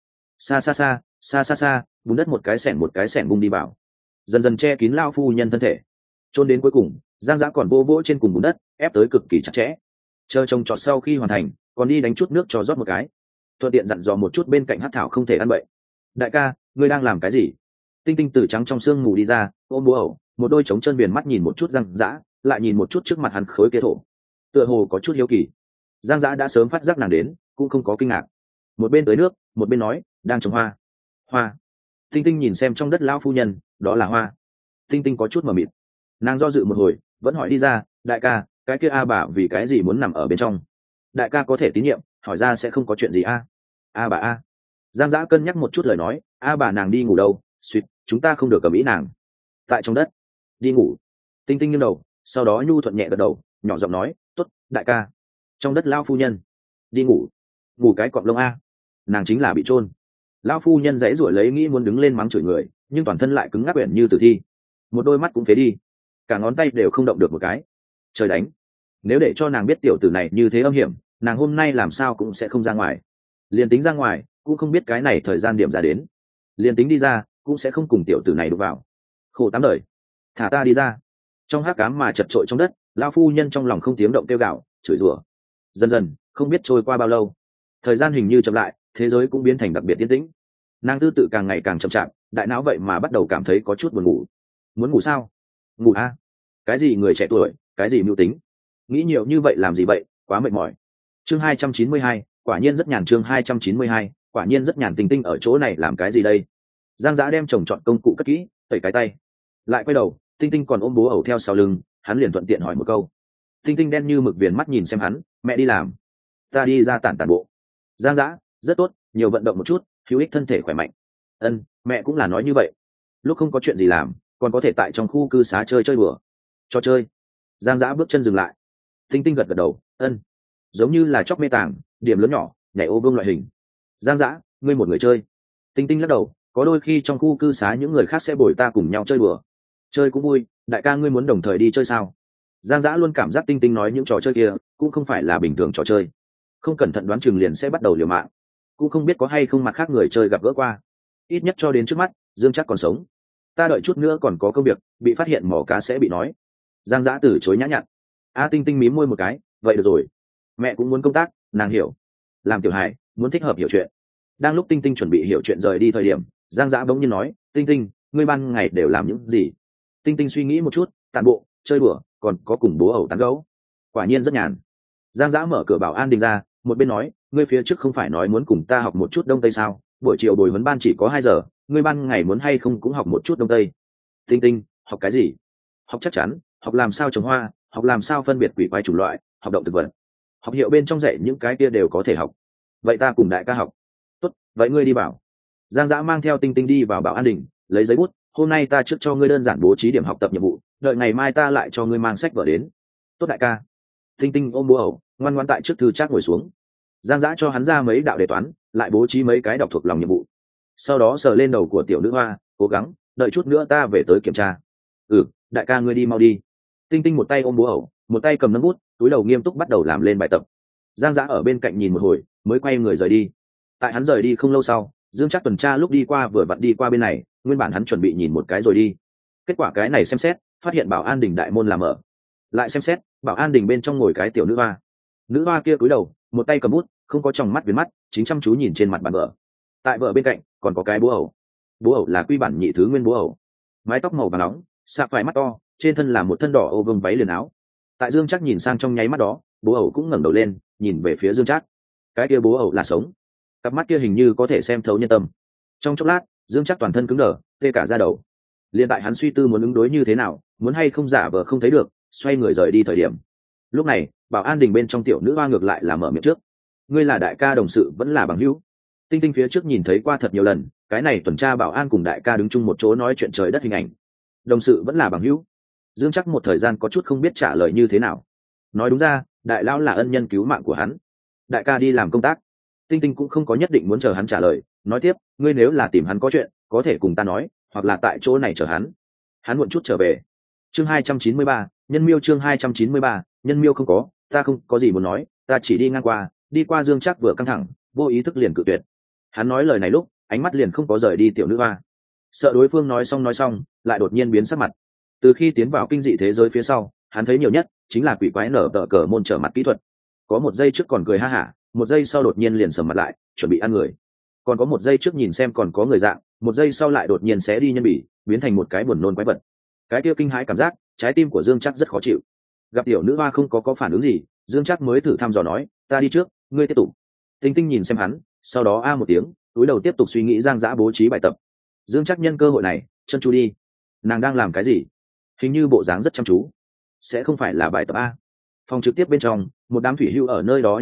Xa, bùn đất một cái xẻng bung đi vào, dần dần che kín lao phu nhân thân thể. Chôn đến cuối cùng, Giang Dã còn vô vỗ trên cùng bùn đất, ép tới cực kỳ chặt chẽ. Chờ trồng trọt sau khi hoàn thành, còn đi đánh chút nước cho rót một cái, thuận tiện dặn dò một chút bên cạnh hắc thảo không thể ăn bậy. Đại ca, ngươi đang làm cái gì? Tinh Tinh từ trắng trong sương mù đi ra, ôm búa ẩu, một đôi trống chân viền mắt nhìn một chút Giang Dã, lại nhìn một chút trước mặt hắn khối kế thổ, tựa hồ có chút hiếu kỳ. Giang Dã đã sớm phát giác nàng đến, cũng không có kinh ngạc. Một bên tới nước, một bên nói, đang trồng hoa. Tinh Tinh nhìn xem trong đất lão phu nhân, đó là hoa. Tinh Tinh có chút mờ mịt, nàng do dự một hồi, vẫn hỏi đi ra, đại ca, cái kia a bà vì cái gì muốn nằm ở bên trong? Đại ca có thể tín nhiệm, hỏi ra sẽ không có chuyện gì a? A bà a. Giang Dã cân nhắc một chút lời nói, a bà nàng đi ngủ đâu? Suýt, chúng ta không được cầm ý nàng. Tại trong đất. Đi ngủ. Tinh Tinh nghiêng đầu, sau đó nhu thuận nhẹ gật đầu, nhỏ giọng nói, tốt, đại ca. Trong đất lão phu nhân. Đi ngủ. Ngủ cái cọp lông a. Nàng chính là bị chôn. Lão phu nhân dãy rủa lấy nghĩ muốn đứng lên mắng chửi người, nhưng toàn thân lại cứng ngắc quyển như tử thi, một đôi mắt cũng phế đi, cả ngón tay đều không động được một cái. Trời đánh, nếu để cho nàng biết tiểu tử này như thế âm hiểm, nàng hôm nay làm sao cũng sẽ không ra ngoài. Liền tính ra ngoài, cũng không biết cái này thời gian điểm ra đến. Liền tính đi ra, cũng sẽ không cùng tiểu tử này đụng vào. Khổ 8 đời, thả ta đi ra. Trong hắc ám mà chật trội trong đất, lão phu nhân trong lòng không tiếng động kêu gào, chửi rủa. Dần dần, không biết trôi qua bao lâu, thời gian hình như chậm lại, thế giới cũng biến thành đặc biệt yên tĩnh. Nàng tư tự càng ngày càng chậm chạp, đại não vậy mà bắt đầu cảm thấy có chút buồn ngủ. Muốn ngủ sao? Ngủ a? Cái gì người trẻ tuổi, cái gì mưu tính? Nghĩ nhiều như vậy làm gì vậy, quá mệt mỏi. Chương 292, quả nhiên rất nhàn. Chương 292, quả nhiên rất nhàn. Tinh Tinh ở chỗ này làm cái gì đây? Giang Dã đem chồng chọn công cụ cất kỹ, tẩy cái tay, lại quay đầu, Tinh Tinh còn ôm búa ẩu theo sau lưng, hắn liền thuận tiện hỏi một câu. Tinh Tinh đen như mực viền mắt nhìn xem hắn, mẹ đi làm, ta đi ra tản bộ. Giang Dã, rất tốt, nhiều vận động một chút, hữu ích thân thể khỏe mạnh. Ân, mẹ cũng là nói như vậy. Lúc không có chuyện gì làm, còn có thể tại trong khu cư xá chơi bừa. Cho chơi. Giang Dã bước chân dừng lại. Tinh Tinh gật gật đầu, ân. Giống như là chóc mê tàng, điểm lớn nhỏ, nhảy ô vương loại hình. Giang Dã, ngươi một người chơi. Tinh Tinh lắc đầu, có đôi khi trong khu cư xá những người khác sẽ bồi ta cùng nhau chơi bừa. Chơi cũng vui, đại ca ngươi muốn đồng thời đi chơi sao? Giang Dã luôn cảm giác Tinh Tinh nói những trò chơi kia cũng không phải là bình thường trò chơi, không cẩn thận đoán chừng liền sẽ bắt đầu liều mạng. Cũng không biết có hay không mặt khác người chơi gặp gỡ qua. Ít nhất cho đến trước mắt, Dương chắc còn sống. Ta đợi chút nữa còn có công việc, bị phát hiện mỏ cá sẽ bị nói. Giang Dã từ chối nhã nhặn. Tinh Tinh mím môi một cái, vậy được rồi. Mẹ cũng muốn công tác, nàng hiểu. Làm tiểu hài, muốn thích hợp hiểu chuyện. Đang lúc Tinh Tinh chuẩn bị hiểu chuyện rời đi thời điểm, Giang Dã bỗng nhiên nói, Tinh Tinh, ngươi ban ngày đều làm những gì? Tinh Tinh suy nghĩ một chút, tản bộ, chơi đùa, còn có cùng bố ẩu tán gấu. Quả nhiên rất nhàn. Giang Dã mở cửa Bảo An Đình ra, một bên nói, ngươi phía trước không phải nói muốn cùng ta học một chút đông tây sao? Buổi chiều bồi huấn ban chỉ có 2 giờ, ngươi ban ngày muốn hay không cũng học một chút đông tây? Tinh Tinh, học cái gì? học chắc chắn, học làm sao trồng hoa, học làm sao phân biệt quỷ quái chủng loại, học động thực vật. Học hiệu bên trong dạy những cái kia đều có thể học. Vậy ta cùng đại ca học. Tốt, vậy ngươi đi bảo. Giang Dã mang theo Tinh Tinh đi vào Bảo An Đình, lấy giấy bút, hôm nay ta trước cho ngươi đơn giản bố trí điểm học tập nhiệm vụ, đợi ngày mai ta lại cho ngươi mang sách vở đến. Tốt đại ca. Tinh Tinh ôm búa ẩu, ngoan ngoãn tại trước thư trác ngồi xuống. Giang Dã cho hắn ra mấy đạo đề toán, lại bố trí mấy cái đọc thuộc lòng nhiệm vụ. Sau đó sờ lên đầu của tiểu nữ hoa, cố gắng, đợi chút nữa ta về tới kiểm tra. Đại ca ngươi đi mau đi. Tinh Tinh một tay ôm búa ẩu, một tay cầm nắm bút, túi đầu nghiêm túc bắt đầu làm lên bài tập. Giang Dã ở bên cạnh nhìn một hồi, mới quay người rời đi. Tại hắn rời đi không lâu sau, Dương Trác tuần tra lúc đi qua vừa vặn đi qua bên này, nguyên bản hắn chuẩn bị nhìn một cái rồi đi. Kết quả cái này xem xét, phát hiện Bảo An Đình đại môn làm mở. Lại xem xét, Bảo An Đình bên trong ngồi cái tiểu nữ hoa. Nữ hoa kia cúi đầu, một tay cầm bút, không có tròng mắt viền mắt, chính chăm chú nhìn trên mặt bản vở. Tại vở bên cạnh, còn có cái búa ẩu. Búa ẩu là quy bản nhị thứ nguyên búa ẩu. Mái tóc màu vàng nóng, sạm phải mắt to, trên thân là một thân đỏ ô vương váy liền áo. Tại Dương Trác nhìn sang trong nháy mắt đó, búa ẩu cũng ngẩng đầu lên, nhìn về phía Dương Trác. Cái kia búa ẩu là sống, cặp mắt kia hình như có thể xem thấu nhân tâm. Trong chốc lát, Dương Trác toàn thân cứng đờ, tê cả da đầu. Liên tại hắn suy tư muốn ứng đối như thế nào, muốn hay không giả vờ không thấy được, xoay người rời đi thời điểm. Lúc này, Bảo An Đình bên trong tiểu nữ hoa ngược lại là mở miệng trước. Ngươi là đại ca đồng sự vẫn là bằng hữu? Tinh Tinh phía trước nhìn thấy qua thật nhiều lần, cái này tuần tra Bảo An cùng đại ca đứng chung một chỗ nói chuyện trời đất hình ảnh. Đồng sự vẫn là bằng hữu. Dương Trác một thời gian có chút không biết trả lời như thế nào. Nói đúng ra, đại lão là ân nhân cứu mạng của hắn. Đại ca đi làm công tác. Tinh Tinh cũng không có nhất định muốn chờ hắn trả lời, nói tiếp, ngươi nếu là tìm hắn có chuyện, có thể cùng ta nói, hoặc là tại chỗ này chờ hắn. Hắn muộn chút trở về. Chương 293, nhân miêu chương 293, nhân miêu không có, ta không có gì muốn nói, ta chỉ đi ngang qua, đi qua Dương Trác vừa căng thẳng, vô ý thức liền cự tuyệt. Hắn nói lời này lúc, ánh mắt liền không có rời đi tiểu nữ hoa. Sợ đối phương nói xong, lại đột nhiên biến sắc mặt. Từ khi tiến vào kinh dị thế giới phía sau, hắn thấy nhiều nhất chính là quỷ quái nở tờ cờ môn trở mặt kỹ thuật. Có một giây trước còn cười ha hả, một giây sau đột nhiên liền sầm mặt lại, chuẩn bị ăn người. Còn có một giây trước nhìn xem còn có người dạng, một giây sau lại đột nhiên xé đi nhân bỉ, biến thành một cái buồn nôn quái vật. Cái kia kinh hãi cảm giác, trái tim của Dương Trác rất khó chịu. Gặp tiểu nữ hoa không có phản ứng gì, Dương Trác mới thử thăm dò nói, ta đi trước, ngươi tiếp tục. Tinh Tinh nhìn xem hắn, sau đó a một tiếng, túi đầu tiếp tục suy nghĩ Giang Dã bố trí bài tập. Dương Trác nhân cơ hội này, chân chú đi. Nàng đang làm cái gì? Hình như bộ dáng rất chăm chú. Sẽ không phải là bài tập a? Phòng trực tiếp bên trong, một đám thủy hưu ở nơi đó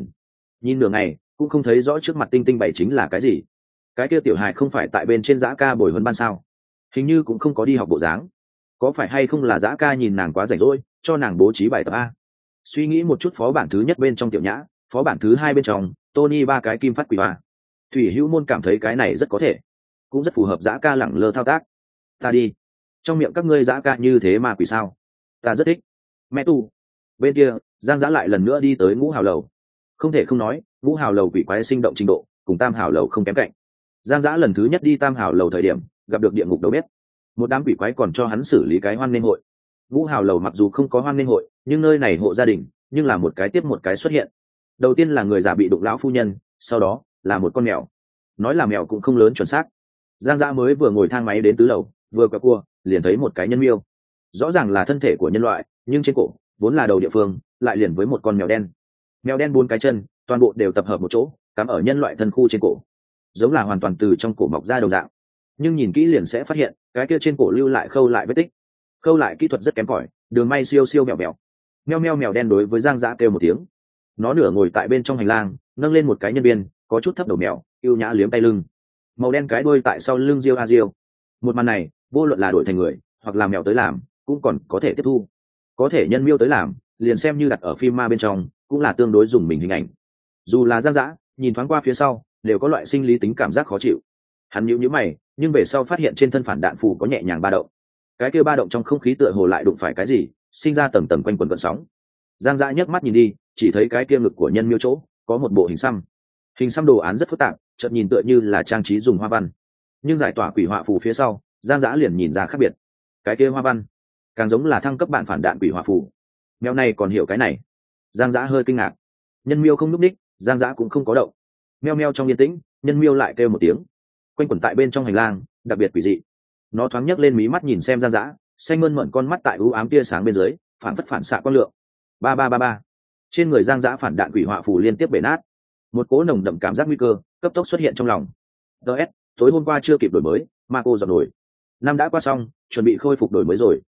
nhìn nửa ngày, cũng không thấy rõ trước mặt Tinh Tinh bày chính là cái gì. Cái kia tiểu hài không phải tại bên trên Dã ca bồi huấn ban sao? Hình như cũng không có đi học bộ dáng. Có phải hay không là Dã ca nhìn nàng quá rảnh rỗi, cho nàng bố trí bài tập a? Suy nghĩ một chút phó bản thứ nhất bên trong tiểu nhã, phó bản thứ hai bên trong Tony ba cái kim phát quỷ hoa. Thủy hữu môn cảm thấy cái này rất có thể, cũng rất phù hợp Dã ca lẳng lơ thao tác. Ta đi, trong miệng các ngươi Dã ca như thế mà quỷ sao? Ta rất thích. Mẹ tu. Bên kia, Giang Dã lại lần nữa đi tới Ngũ Hào lầu. Không thể không nói, Ngũ Hào lầu quỷ quái sinh động trình độ cùng Tam Hào lầu không kém cạnh. Giang Dã lần thứ nhất đi Tam Hào lầu thời điểm, gặp được địa ngục đầu bếp. Một đám quỷ quái còn cho hắn xử lý cái hoan nghênh hội. Ngũ Hào lầu mặc dù không có hoan nghênh hội, nhưng nơi này hộ gia đình, nhưng là một cái tiếp một cái xuất hiện. Đầu tiên là người già bị đụng lão phu nhân, sau đó là một con mèo. Nói là mèo cũng không lớn chuẩn xác. Giang Dã mới vừa ngồi thang máy đến tứ lầu, vừa qua cua, liền thấy một cái nhân miêu. Rõ ràng là thân thể của nhân loại, nhưng trên cổ vốn là đầu địa phương, lại liền với một con mèo đen. Mèo đen 4 cái chân, toàn bộ đều tập hợp một chỗ, cắm ở nhân loại thân khu trên cổ, giống là hoàn toàn từ trong cổ mọc ra đồng dạng. Nhưng nhìn kỹ liền sẽ phát hiện, cái kia trên cổ lưu lại khâu lại vết tích. Khâu lại kỹ thuật rất kém cỏi, đường may siêu mèo mèo. Meo mèo đen đối với Giang Dã kêu một tiếng. Nó nửa ngồi tại bên trong hành lang, nâng lên một cái nhân viên, có chút thấp đầu mèo, yêu nhã liếm tay lưng. Màu đen cái đuôi tại sau lưng riêu a riêu. Một màn này, vô luận là đổi thành người, hoặc là mèo tới làm, cũng còn có thể tiếp thu. Có thể nhân miêu tới làm, liền xem như đặt ở phim ma bên trong, cũng là tương đối dùng mình hình ảnh. Dù là Giang Dã, nhìn thoáng qua phía sau, đều có loại sinh lý tính cảm giác khó chịu. Hắn nhíu mày, nhưng về sau phát hiện trên thân phản đạn phù có nhẹ nhàng ba động. Cái kia ba động trong không khí tựa hồ lại đụng phải cái gì, sinh ra tầng tầng quanh quần gợn sóng. Giang Dã nhấc mắt nhìn đi, chỉ thấy cái kia ngực của nhân miêu chỗ có một bộ hình xăm. Hình xăm đồ án rất phức tạp, chợt nhìn tựa như là trang trí dùng hoa văn. Nhưng giải tỏa quỷ họa phù phía sau, Giang Dã liền nhìn ra khác biệt. Cái kia hoa văn càng giống là thăng cấp bản phản đạn quỷ họa phù. Mèo này còn hiểu cái này. Giang Dã hơi kinh ngạc. Nhân miêu không núp đích, Giang Dã cũng không có động. Meo meo trong yên tĩnh, nhân miêu lại kêu một tiếng. Quanh quẩn tại bên trong hành lang, đặc biệt quỷ dị. Nó thoáng nhấc lên mí mắt nhìn xem Giang Dã, xanh mơn mởn con mắt tại u ám tia sáng bên dưới, phản phất phản xạ quang lượng. Ba. Trên người Giang Dã phản đạn quỷ họa phù liên tiếp bể nát. Một cỗ nồng đậm cảm giác nguy cơ cấp tốc xuất hiện trong lòng. DS, tối hôm qua chưa kịp đổi mới, Marco dọn đổi. Năm đã qua xong, chuẩn bị khôi phục đổi mới rồi,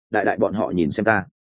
đại đại bọn họ nhìn xem ta